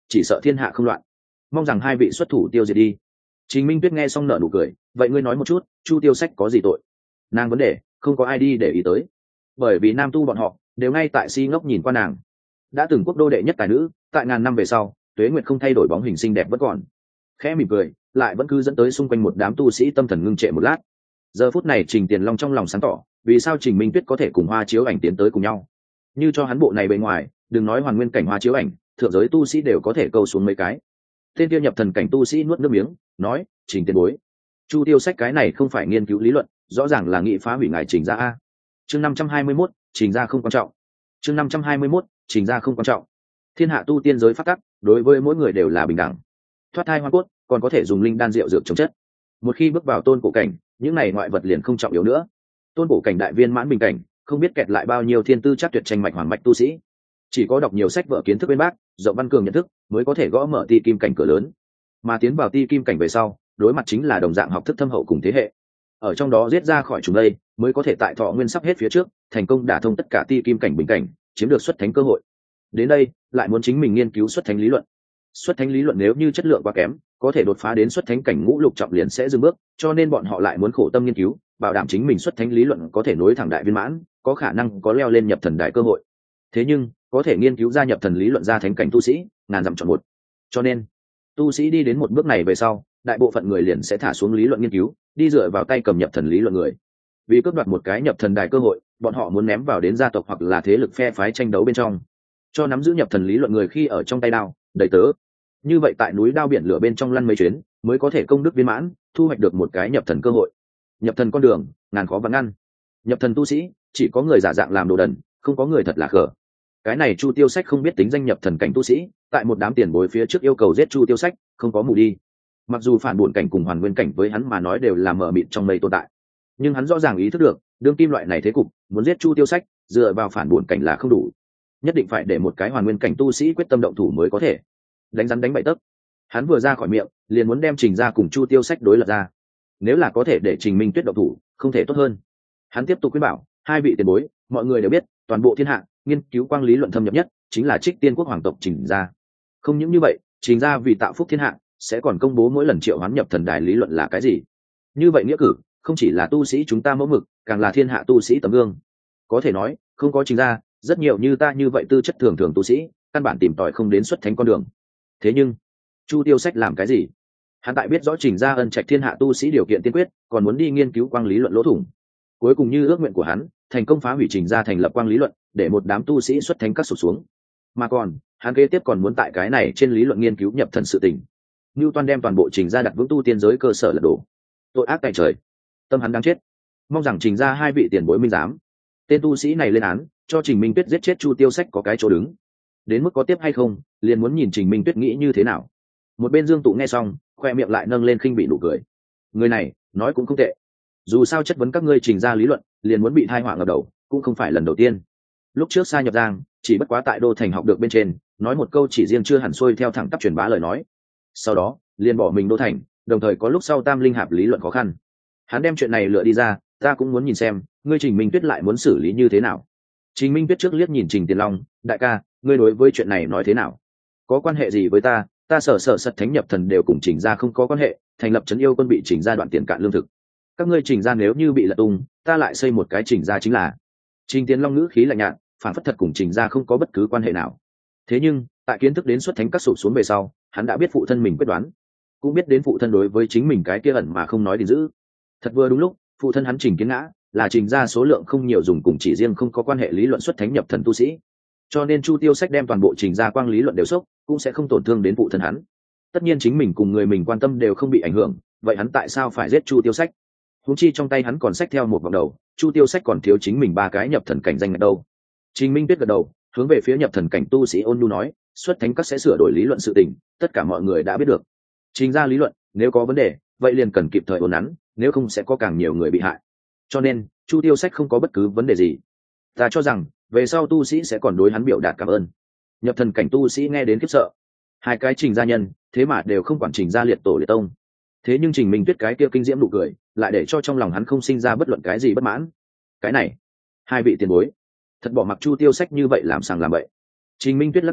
chỉ sợ thiên hạ không loạn, mong rằng hai vị xuất thủ tiêu diệt đi. Trình Minh Tuyết nghe xong nở nụ cười, vậy ngươi nói một chút, Chu Tiêu Sách có gì tội? Nàng vấn đề không có ai đi để ý tới, bởi vì nam tu bọn họ đều ngay tại si ngốc nhìn qua nàng. Đã từng quốc đô đệ nhất tài nữ, tại ngàn năm về sau tuế nguyệt không thay đổi bóng hình xinh đẹp vẫn còn. Khẽ mỉm cười lại vẫn cứ dẫn tới xung quanh một đám tu sĩ tâm thần ngưng trệ một lát. Giờ phút này Trình Tiền Long trong lòng sáng tỏ, vì sao Trình Minh Tuyết có thể cùng Hoa Chiếu Ảnh tiến tới cùng nhau. Như cho hắn bộ này bề ngoài, đừng nói hoàn nguyên cảnh Hoa Chiếu Ảnh, thượng giới tu sĩ đều có thể câu xuống mấy cái. Tên kia nhập thần cảnh tu sĩ nuốt nước miếng, nói: Trình tiền bối, Chu Tiêu Sách cái này không phải nghiên cứu lý luận, rõ ràng là nghị phá hủy ngài Trình gia a. Chương 521, Trình gia không quan trọng. Chương 521, Trình gia không quan trọng. Thiên hạ tu tiên giới pháp tắc, đối với mỗi người đều là bình đẳng. Thoát thai hoa cốt, còn có thể dùng linh đan rượu dược chống chất. Một khi bước vào tôn cổ cảnh, những này ngoại vật liền không trọng yếu nữa. Tôn cổ cảnh đại viên mãn bình cảnh, không biết kẹt lại bao nhiêu thiên tư chắc tuyệt tranh mạch hoàng mạch tu sĩ. Chỉ có đọc nhiều sách vở kiến thức bên bác, rộng văn cường nhận thức, mới có thể gõ mở ti kim cảnh cửa lớn. Mà tiến vào ti kim cảnh về sau, đối mặt chính là đồng dạng học thức thâm hậu cùng thế hệ. Ở trong đó giết ra khỏi chúng đây, mới có thể tại thọ nguyên sắp hết phía trước, thành công đả thông tất cả ti kim cảnh bình cảnh, chiếm được xuất thánh cơ hội. Đến đây, lại muốn chính mình nghiên cứu xuất thánh lý luận. Xuất thánh lý luận nếu như chất lượng quá kém, có thể đột phá đến xuất thánh cảnh ngũ lục trọng liền sẽ dừng bước, cho nên bọn họ lại muốn khổ tâm nghiên cứu, bảo đảm chính mình xuất thánh lý luận có thể nối thẳng đại viên mãn, có khả năng có leo lên nhập thần đại cơ hội. Thế nhưng, có thể nghiên cứu ra nhập thần lý luận ra thánh cảnh tu sĩ, ngàn dặm chọn một. Cho nên, tu sĩ đi đến một bước này về sau, đại bộ phận người liền sẽ thả xuống lý luận nghiên cứu, đi dựa vào tay cầm nhập thần lý luận người. Vì cướp đoạt một cái nhập thần đài cơ hội, bọn họ muốn ném vào đến gia tộc hoặc là thế lực phe phái tranh đấu bên trong, cho nắm giữ nhập thần lý luận người khi ở trong tay đao, đầy tớ. Như vậy tại núi đao biển lửa bên trong lăn mấy chuyến, mới có thể công đức viên mãn, thu hoạch được một cái nhập thần cơ hội. Nhập thần con đường, ngàn khó vạn ngăn. Nhập thần tu sĩ, chỉ có người giả dạng làm đồ đần, không có người thật là khờ. Cái này Chu Tiêu Sách không biết tính danh nhập thần cảnh tu sĩ, tại một đám tiền bối phía trước yêu cầu giết Chu Tiêu Sách, không có mù đi. Mặc dù phản bổn cảnh cùng hoàn nguyên cảnh với hắn mà nói đều là mờ mịt trong mây tồn tại, nhưng hắn rõ ràng ý thức được, đương kim loại này thế cục, muốn giết Chu Tiêu Sách, dựa vào phản bổn cảnh là không đủ, nhất định phải để một cái hoàn nguyên cảnh tu sĩ quyết tâm động thủ mới có thể. Đánh rắn đánh bậy tấc, hắn vừa ra khỏi miệng, liền muốn đem Trình gia cùng Chu Tiêu Sách đối lập ra. Nếu là có thể để Trình Minh Tuyết động thủ, không thể tốt hơn. Hắn tiếp tục khuyên bảo, hai vị tiền bối, mọi người đều biết, toàn bộ thiên hạ, nghiên cứu quang lý luận thâm nhập nhất chính là Trích Tiên quốc hoàng tộc Trình gia. Không những như vậy, Trình gia vì tạo phúc thiên hạ, sẽ còn công bố mỗi lần triệu hoán nhập thần đài lý luận là cái gì. Như vậy nghĩa cử, không chỉ là tu sĩ chúng ta mẫu mực, càng là thiên hạ tu sĩ tấm gương. Có thể nói, không có Trình gia, rất nhiều như ta như vậy tư chất thường thường tu sĩ, căn bản tìm tòi không đến xuất thánh con đường. Thế nhưng, Chu Tiêu Sách làm cái gì? Hắn tại biết rõ Trình gia ân trạch thiên hạ tu sĩ điều kiện tiên quyết, còn muốn đi nghiên cứu quang lý luận lỗ thủng. Cuối cùng như ước nguyện của hắn, thành công phá hủy Trình gia thành lập quang lý luận, để một đám tu sĩ xuất thánh các sụp xuống. Mà còn, hắn kế tiếp còn muốn tại cái này trên lý luận nghiên cứu nhập thần sự tình. Newton đem toàn bộ Trình gia đặt vững tu tiên giới cơ sở lật đổ. Tội ác tại trời, tâm hắn đang chết. Mong rằng Trình gia hai vị tiền bối minh giám. Tên tu sĩ này lên án, cho Trình Minh Tuyết giết chết Chu Tiêu Sách có cái chỗ đứng. Đến mức có tiếp hay không, liền muốn nhìn Trình Minh Tuyết nghĩ như thế nào. Một bên Dương Tụ nghe xong, khoe miệng lại nâng lên khinh bị nụ cười. Người này, nói cũng không tệ. Dù sao chất vấn các ngươi Trình gia lý luận, liền muốn bị thai họa ngập đầu, cũng không phải lần đầu tiên. Lúc trước Sa nhập Giang, chỉ bất quá tại đô thành học được bên trên, nói một câu chỉ riêng chưa hẳn xuôi theo thẳng tắp truyền bá lời nói. Sau đó, liền bỏ mình đô thành, đồng thời có lúc sau Tam Linh Hạp lý luận khó khăn. Hắn đem chuyện này lựa đi ra, ta cũng muốn nhìn xem, ngươi Trình Minh Tuyết lại muốn xử lý như thế nào. Trình Minh Tuyết trước liếc nhìn Trình Tiền Long, đại ca, ngươi đối với chuyện này nói thế nào? Có quan hệ gì với ta? Ta sở sật thánh nhập thần đều cùng Trình gia không có quan hệ, thành lập trấn yêu quân bị Trình gia đoạn tiền cạn lương thực. Các ngươi Trình gia nếu như bị lật tung, ta lại xây một cái Trình gia chính là. Trình Tiền Long ngữ khí lạnh nhạt, phản phất thật cùng Trình gia không có bất cứ quan hệ nào. Thế nhưng, tại kiến thức đến xuất thánh các sụp xuống về sau, hắn đã biết phụ thân mình quyết đoán, cũng biết đến phụ thân đối với chính mình cái kia ẩn mà không nói đến giữ. Thật vừa đúng lúc, phụ thân hắn Trình Kiến Ngã là Trình gia số lượng không nhiều dùng cùng chỉ riêng không có quan hệ lý luận xuất thánh nhập thần tu sĩ, cho nên Chu Tiêu Sách đem toàn bộ Trình gia quang lý luận đều sốc, cũng sẽ không tổn thương đến phụ thân hắn. Tất nhiên chính mình cùng người mình quan tâm đều không bị ảnh hưởng, vậy hắn tại sao phải giết Chu Tiêu Sách? Huống chi trong tay hắn còn xách theo một vòng đầu, Chu Tiêu Sách còn thiếu chính mình ba cái nhập thần cảnh danh ngạch đâu. Trình Minh Tuyết gật đầu, hướng về phía nhập thần cảnh tu sĩ ôn nhu nói, xuất thánh các sẽ sửa đổi lý luận sự tình, tất cả mọi người đã biết được. Trình gia lý luận, nếu có vấn đề, vậy liền cần kịp thời ổn nắn, nếu không sẽ có càng nhiều người bị hại. Cho nên, Chu Tiêu Sách không có bất cứ vấn đề gì. Ta cho rằng, về sau tu sĩ sẽ còn đối hắn biểu đạt cảm ơn. Nhập thần cảnh tu sĩ nghe đến khiếp sợ. Hai cái Trình gia nhân, thế mà đều không quản Trình gia liệt tổ liệt tông. Thế nhưng Trình Minh Tuyết cái kia kinh diễm nụ cười, lại để cho trong lòng hắn không sinh ra bất luận cái gì bất mãn. Cái này, hai vị tiền bối, thật bỏ mặc Chu Tiêu Sách như vậy làm sàng làm bậy. Trình Minh Tuyết lắc đầu,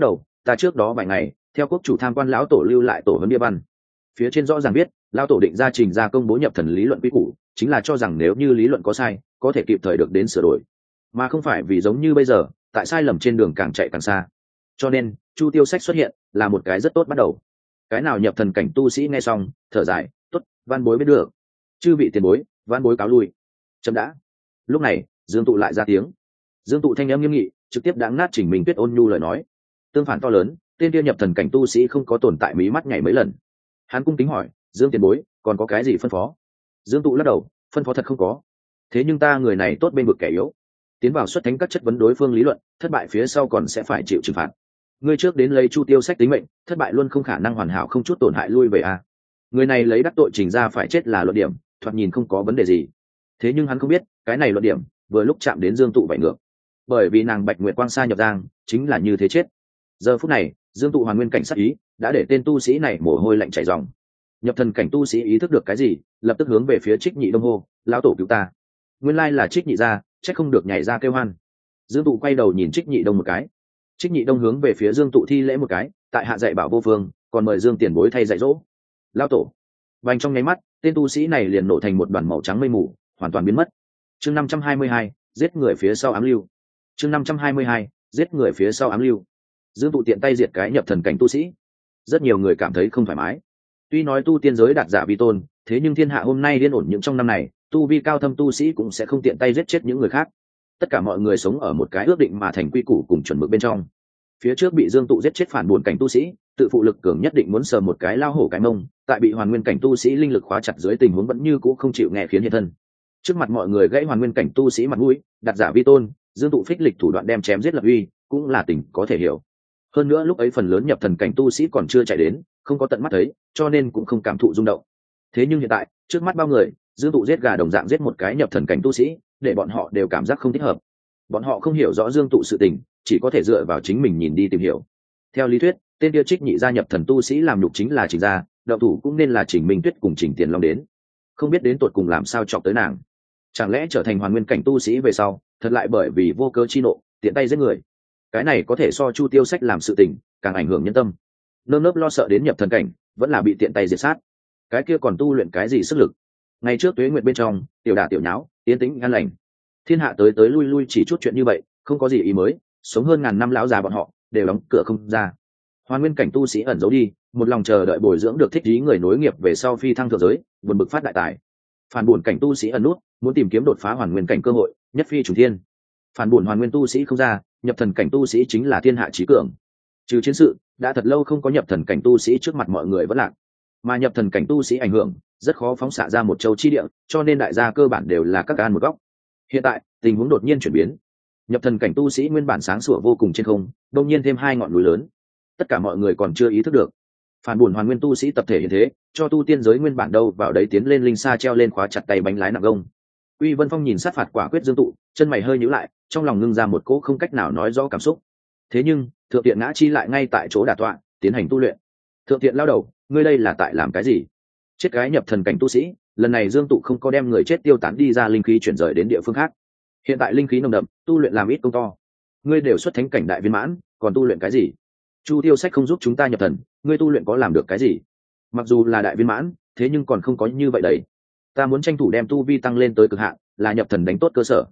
ta trước đó vài ngày theo quốc chủ tham quan lão tổ lưu lại tổ huấn bia văn, phía trên rõ ràng biết lão tổ định ra trình ra công bố nhập thần lý luận quy củ, chính là cho rằng nếu như lý luận có sai có thể kịp thời được đến sửa đổi, mà không phải vì giống như bây giờ tại sai lầm trên đường càng chạy càng xa. Cho nên Chu Tiêu Sách xuất hiện là một cái rất tốt bắt đầu. Cái nào nhập thần cảnh tu sĩ nghe xong thở dài, tốt, van bối biết được, chư vị tiền bối, van bối cáo lui. Chấm đã. Lúc này Dương Tụ lại ra tiếng. Dương Tụ thanh âm nghiêm nghị, trực tiếp đáng nát Trình Minh Tuyết ôn nhu lời nói. Tương phản to lớn, tên kia nhập thần cảnh tu sĩ không có tồn tại mí mắt nhảy mấy lần. Hắn cung kính hỏi, Dương tiền bối, còn có cái gì phân phó? Dương Tụ lắc đầu, phân phó thật không có. Thế nhưng ta người này tốt bên vực kẻ yếu, tiến vào xuất thánh các chất vấn đối phương lý luận, thất bại phía sau còn sẽ phải chịu trừng phạt. Ngươi trước đến lấy Chu Tiêu Sách tính mệnh, thất bại luôn không khả năng hoàn hảo không chút tổn hại lui về a. Người này lấy đắc tội Trình ra phải chết là luận điểm, thoạt nhìn không có vấn đề gì. Thế nhưng hắn không biết, cái này luận điểm vừa lúc chạm đến Dương Tụ vậy ngược. Bởi vì nàng Bạch Nguyệt Quang Sa nhập giang, chính là như thế chết. Giờ phút này, Dương Tụ hoàn nguyên cảnh sát ý, đã để tên tu sĩ này mồ hôi lạnh chảy ròng. Nhập thần cảnh tu sĩ ý thức được cái gì, lập tức hướng về phía Trích Nhị Đông hô, lão tổ cứu ta. Nguyên lai là Trích Nhị gia, chắc không được nhảy ra kêu hoan. Dương Tụ quay đầu nhìn Trích Nhị Đông một cái. Trích Nhị Đông hướng về phía Dương Tụ thi lễ một cái, tại hạ dạy bảo vô phương, còn mời Dương tiền bối thay dạy dỗ. Lão tổ. Vành trong nháy mắt, tên tu sĩ này liền nổ thành một đoàn màu trắng mây mù, hoàn toàn biến mất. Chương 522, giết người phía sau ám lưu. Chương 522, giết người phía sau ám lưu. Dương Tụ tiện tay diệt cái nhập thần cảnh tu sĩ. Rất nhiều người cảm thấy không thoải mái. Tuy nói tu tiên giới đạt giả vi tôn, thế nhưng thiên hạ hôm nay yên ổn những trong năm này, tu vi cao thâm tu sĩ cũng sẽ không tiện tay giết chết những người khác. Tất cả mọi người sống ở một cái ước định mà thành quy củ cùng chuẩn mực bên trong. Phía trước bị Dương Tụ giết chết phản buồn cảnh tu sĩ, tự phụ lực cường nhất định muốn sờ một cái lao hổ cái mông, tại bị hoàn nguyên cảnh tu sĩ linh lực khóa chặt dưới tình huống vẫn như cũ không chịu nghe khiến hiện thân. Trước mặt mọi người gãy hoàn nguyên cảnh tu sĩ mặt mũi, đặt giả vi tôn, Dương Tụ phích lịch thủ đoạn đem chém giết lập uy, cũng là tình có thể hiểu. Hơn nữa lúc ấy phần lớn nhập thần cảnh tu sĩ còn chưa chạy đến, không có tận mắt thấy, cho nên cũng không cảm thụ rung động. Thế nhưng hiện tại, trước mắt bao người, Dương Tụ giết gà đồng dạng giết một cái nhập thần cảnh tu sĩ, để bọn họ đều cảm giác không thích hợp. Bọn họ không hiểu rõ Dương Tụ sự tình, chỉ có thể dựa vào chính mình nhìn đi tìm hiểu. Theo lý thuyết, tên kia Trích Nhị gia nhập thần tu sĩ làm nhục chính là Trình gia, đạo thủ cũng nên là Trình Minh Tuyết cùng Trình Tiền Long đến. Không biết đến tột cùng làm sao chọc tới nàng. Chẳng lẽ trở thành hoàn nguyên cảnh tu sĩ về sau, thật lại bởi vì vô cớ chi nộ, tiện tay giết người. Cái này có thể so Chu Tiêu Sách làm sự tình, càng ảnh hưởng nhân tâm. Nơm nớp lo sợ đến nhập thần cảnh, vẫn là bị tiện tay diệt sát. Cái kia còn tu luyện cái gì sức lực? Ngày trước Tuế Nguyệt bên trong, tiểu đả tiểu nháo, yên tĩnh an lành. Thiên hạ tới tới lui lui chỉ chút chuyện như vậy, không có gì ý mới, sống hơn ngàn năm lão già bọn họ đều đóng cửa không ra. Hoàn nguyên cảnh tu sĩ ẩn giấu đi, một lòng chờ đợi bồi dưỡng được thích ý người nối nghiệp về sau phi thăng thượng giới, buồn bực phát đại tài. Phản buồn cảnh tu sĩ ẩn nút, muốn tìm kiếm đột phá hoàn nguyên cảnh cơ hội, nhất phi trùng thiên. Phản buồn hoàn nguyên tu sĩ không ra, nhập thần cảnh tu sĩ chính là thiên hạ chí cường. Trừ chiến sự, đã thật lâu không có nhập thần cảnh tu sĩ trước mặt mọi người vẫn lạc, mà nhập thần cảnh tu sĩ ảnh hưởng rất khó phóng xạ ra một châu chi địa, cho nên đại gia cơ bản đều là các gan một góc. Hiện tại tình huống đột nhiên chuyển biến, nhập thần cảnh tu sĩ nguyên bản sáng sủa vô cùng trên không, đông nhiên thêm hai ngọn núi lớn. Tất cả mọi người còn chưa ý thức được, phản buồn hoàn nguyên tu sĩ tập thể hiện thế, cho tu tiên giới nguyên bản đâu vào đấy tiến lên linh xa treo lên khóa chặt tay bánh lái nặng gông. Uy Vân Phong nhìn sát phạt quả quyết Dương Tụ, chân mày hơi nhíu lại, trong lòng ngưng ra một cỗ không cách nào nói rõ cảm xúc. Thế nhưng thượng tiện ngã chi lại ngay tại chỗ đả tọa tiến hành tu luyện. Thượng tiện lao đầu, ngươi đây là tại làm cái gì? Chết cái nhập thần cảnh tu sĩ, lần này Dương Tụ không có đem người chết tiêu tán đi ra linh khí chuyển rời đến địa phương khác. Hiện tại linh khí nồng đậm, tu luyện làm ít công to. Ngươi đều xuất thánh cảnh đại viên mãn, còn tu luyện cái gì? Chu Tiêu Sách không giúp chúng ta nhập thần, ngươi tu luyện có làm được cái gì? Mặc dù là đại viên mãn, thế nhưng còn không có như vậy đấy. Ta muốn tranh thủ đem tu vi tăng lên tới cực hạn, là nhập thần đánh tốt cơ sở.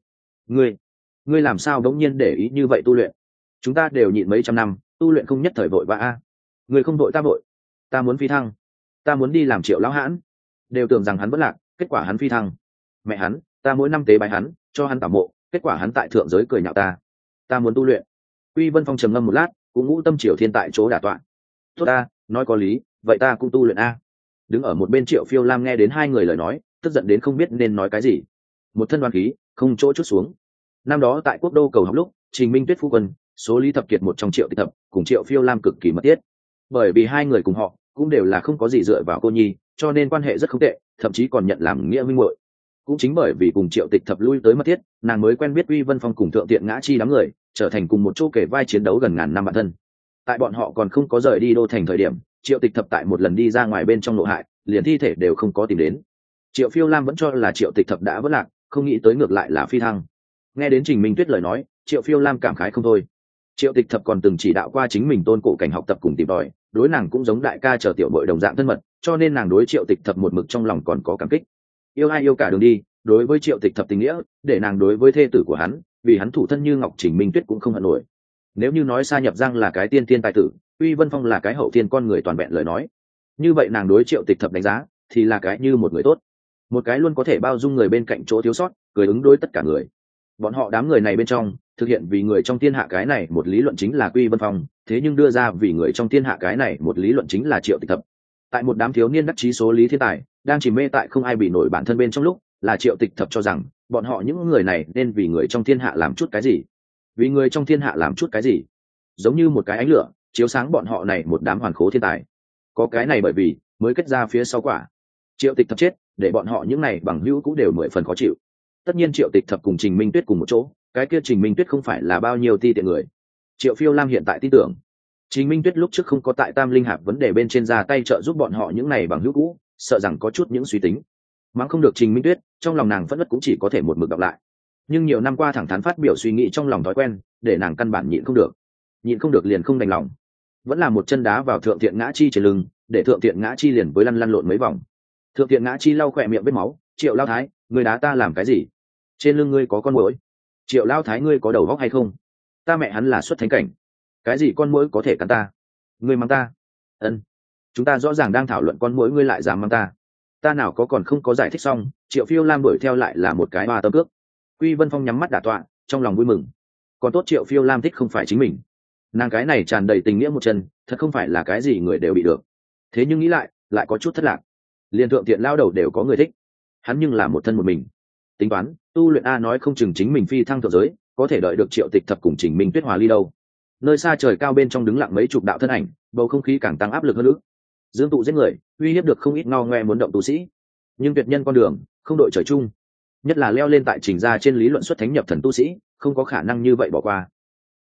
Ngươi làm sao đống nhiên để ý như vậy tu luyện? Chúng ta đều nhịn mấy trăm năm, tu luyện không nhất thời vội vã a. Ngươi không vội ta vội. Ta muốn phi thăng, ta muốn đi làm Triệu lão hãn. Đều tưởng rằng hắn vẫn lạc, kết quả hắn phi thăng. Mẹ hắn, ta mỗi năm tế bái hắn, cho hắn tảo mộ, kết quả hắn tại thượng giới cười nhạo ta. Ta muốn tu luyện. Uy Vân Phong trầm ngâm một lát, cũng ngũ tâm Triều Thiên tại chỗ đả tọa. Tốt ta, nói có lý, vậy ta cũng tu luyện a. Đứng ở một bên Triệu Phiêu Lam nghe đến hai người lời nói, tức giận đến không biết nên nói cái gì. Một thân đoan khí, không chỗ chút xuống. Năm đó tại Quốc Đô cầu học lúc, Trình Minh Tuyết phu quân, số Lý Thập Kiệt một trong Triệu Tịch Thập, cùng Triệu Phiêu Lam cực kỳ mật thiết. Bởi vì hai người cùng họ cũng đều là không có gì dựa vào cô nhi, cho nên quan hệ rất không tệ, thậm chí còn nhận làm nghĩa huynh muội. Cũng chính bởi vì cùng Triệu Tịch Thập lui tới mật thiết, nàng mới quen biết Uy Vân Phong cùng thượng tiện ngã chi đám người, trở thành cùng một chỗ kể vai chiến đấu gần ngàn năm bạn thân. Tại bọn họ còn không có rời đi đô thành thời điểm, Triệu Tịch Thập tại một lần đi ra ngoài bên trong nộ hại, liền thi thể đều không có tìm đến. Triệu Phiêu Lam vẫn cho là Triệu Tịch Thập đã vỡ lạc, không nghĩ tới ngược lại là phi thăng. Nghe đến Trình Minh Tuyết lời nói, Triệu Phiêu Lam cảm khái không thôi. Triệu Tịch Thập còn từng chỉ đạo qua chính mình Tôn Cổ Cảnh học tập cùng tìm tòi, đối nàng cũng giống đại ca chờ tiểu bội đồng dạng thân mật, cho nên nàng đối Triệu Tịch Thập một mực trong lòng còn có cảm kích. Yêu ai yêu cả đường đi, đối với Triệu Tịch Thập tình nghĩa, để nàng đối với thê tử của hắn, vì hắn thủ thân như ngọc Trình Minh Tuyết cũng không hận nổi. Nếu như nói Sa Nhập Giang là cái tiên tiên tài tử, Uy Vân Phong là cái hậu tiên con người toàn vẹn lời nói, như vậy nàng đối Triệu Tịch Thập đánh giá thì là cái như một người tốt, một cái luôn có thể bao dung người bên cạnh chỗ thiếu sót, cười ứng đối tất cả người. Bọn họ đám người này bên trong thực hiện vì người trong thiên hạ cái này một lý luận chính là Quy Vân Phong, thế nhưng đưa ra vì người trong thiên hạ cái này một lý luận chính là Triệu Tịch Thập. Tại một đám thiếu niên đắc chí số lý thiên tài đang chìm mê tại không ai bị nổi bản thân bên trong lúc, là Triệu Tịch Thập cho rằng bọn họ những người này nên vì người trong thiên hạ làm chút cái gì, vì người trong thiên hạ làm chút cái gì, giống như một cái ánh lửa chiếu sáng bọn họ này một đám hoàn khố thiên tài. Có cái này bởi vì mới kết ra phía sau quả. Triệu Tịch Thập chết, để bọn họ những này bằng hữu cũng đều mười phần khó chịu. Tất nhiên Triệu Tịch Thập cùng Trình Minh Tuyết cùng một chỗ, cái kia Trình Minh Tuyết không phải là bao nhiêu ti tiện người. Triệu Phiêu Lam hiện tại tin tưởng Trình Minh Tuyết lúc trước không có tại Tam Linh Hạp vấn đề bên trên ra tay trợ giúp bọn họ những này bằng hữu cũ, sợ rằng có chút những suy tính. Mắng không được Trình Minh Tuyết, trong lòng nàng phẫn uất cũng chỉ có thể một mực đọc lại. Nhưng nhiều năm qua thẳng thắn phát biểu suy nghĩ trong lòng thói quen, để nàng căn bản nhịn không được liền không đành lòng. Vẫn là một chân đá vào Thượng Thiện Ngã Chi trên lưng, để Thượng Thiện Ngã Chi liền với lăn lăn lộn mấy vòng. Thượng Thiện Ngã Chi lau khỏe miệng vết máu, Triệu Lao Thái, ngươi đá ta làm cái gì? Trên lưng ngươi có con muỗi. Triệu Lao Thái, ngươi có đầu óc hay không? Ta mẹ hắn là xuất thánh cảnh, cái gì con muỗi có thể cắn ta? Ngươi mắng ta? Ân, chúng ta rõ ràng đang thảo luận con muỗi, ngươi lại dám mắng ta? Ta nào có, còn không có giải thích xong, Triệu Phiêu Lam đuổi theo lại là một cái ba tâm cước. Quy Vân Phong nhắm mắt đả tọa, trong lòng vui mừng. Còn tốt Triệu Phiêu Lam thích không phải chính mình, nàng cái này tràn đầy tình nghĩa một chân, thật không phải là cái gì người đều bị được. Thế nhưng nghĩ lại có chút thất lạc. Liên Thượng Tiện lao đầu đều có người thích, hắn nhưng là một thân một mình. Tính toán tu luyện a, nói không chừng chính mình phi thăng thượng giới, có thể đợi được Triệu Tịch Thập cùng Trình Minh Tuyết hòa ly đâu. Nơi xa trời cao bên trong đứng lặng mấy chục đạo thân ảnh, bầu không khí càng tăng áp lực hơn nữa. Dương tụ giết người, uy hiếp được không ít ngao ngoe muốn động tu sĩ, nhưng tuyệt nhân con đường không đội trời chung, nhất là leo lên tại Trình gia trên lý luận xuất thánh nhập thần tu sĩ, không có khả năng như vậy bỏ qua.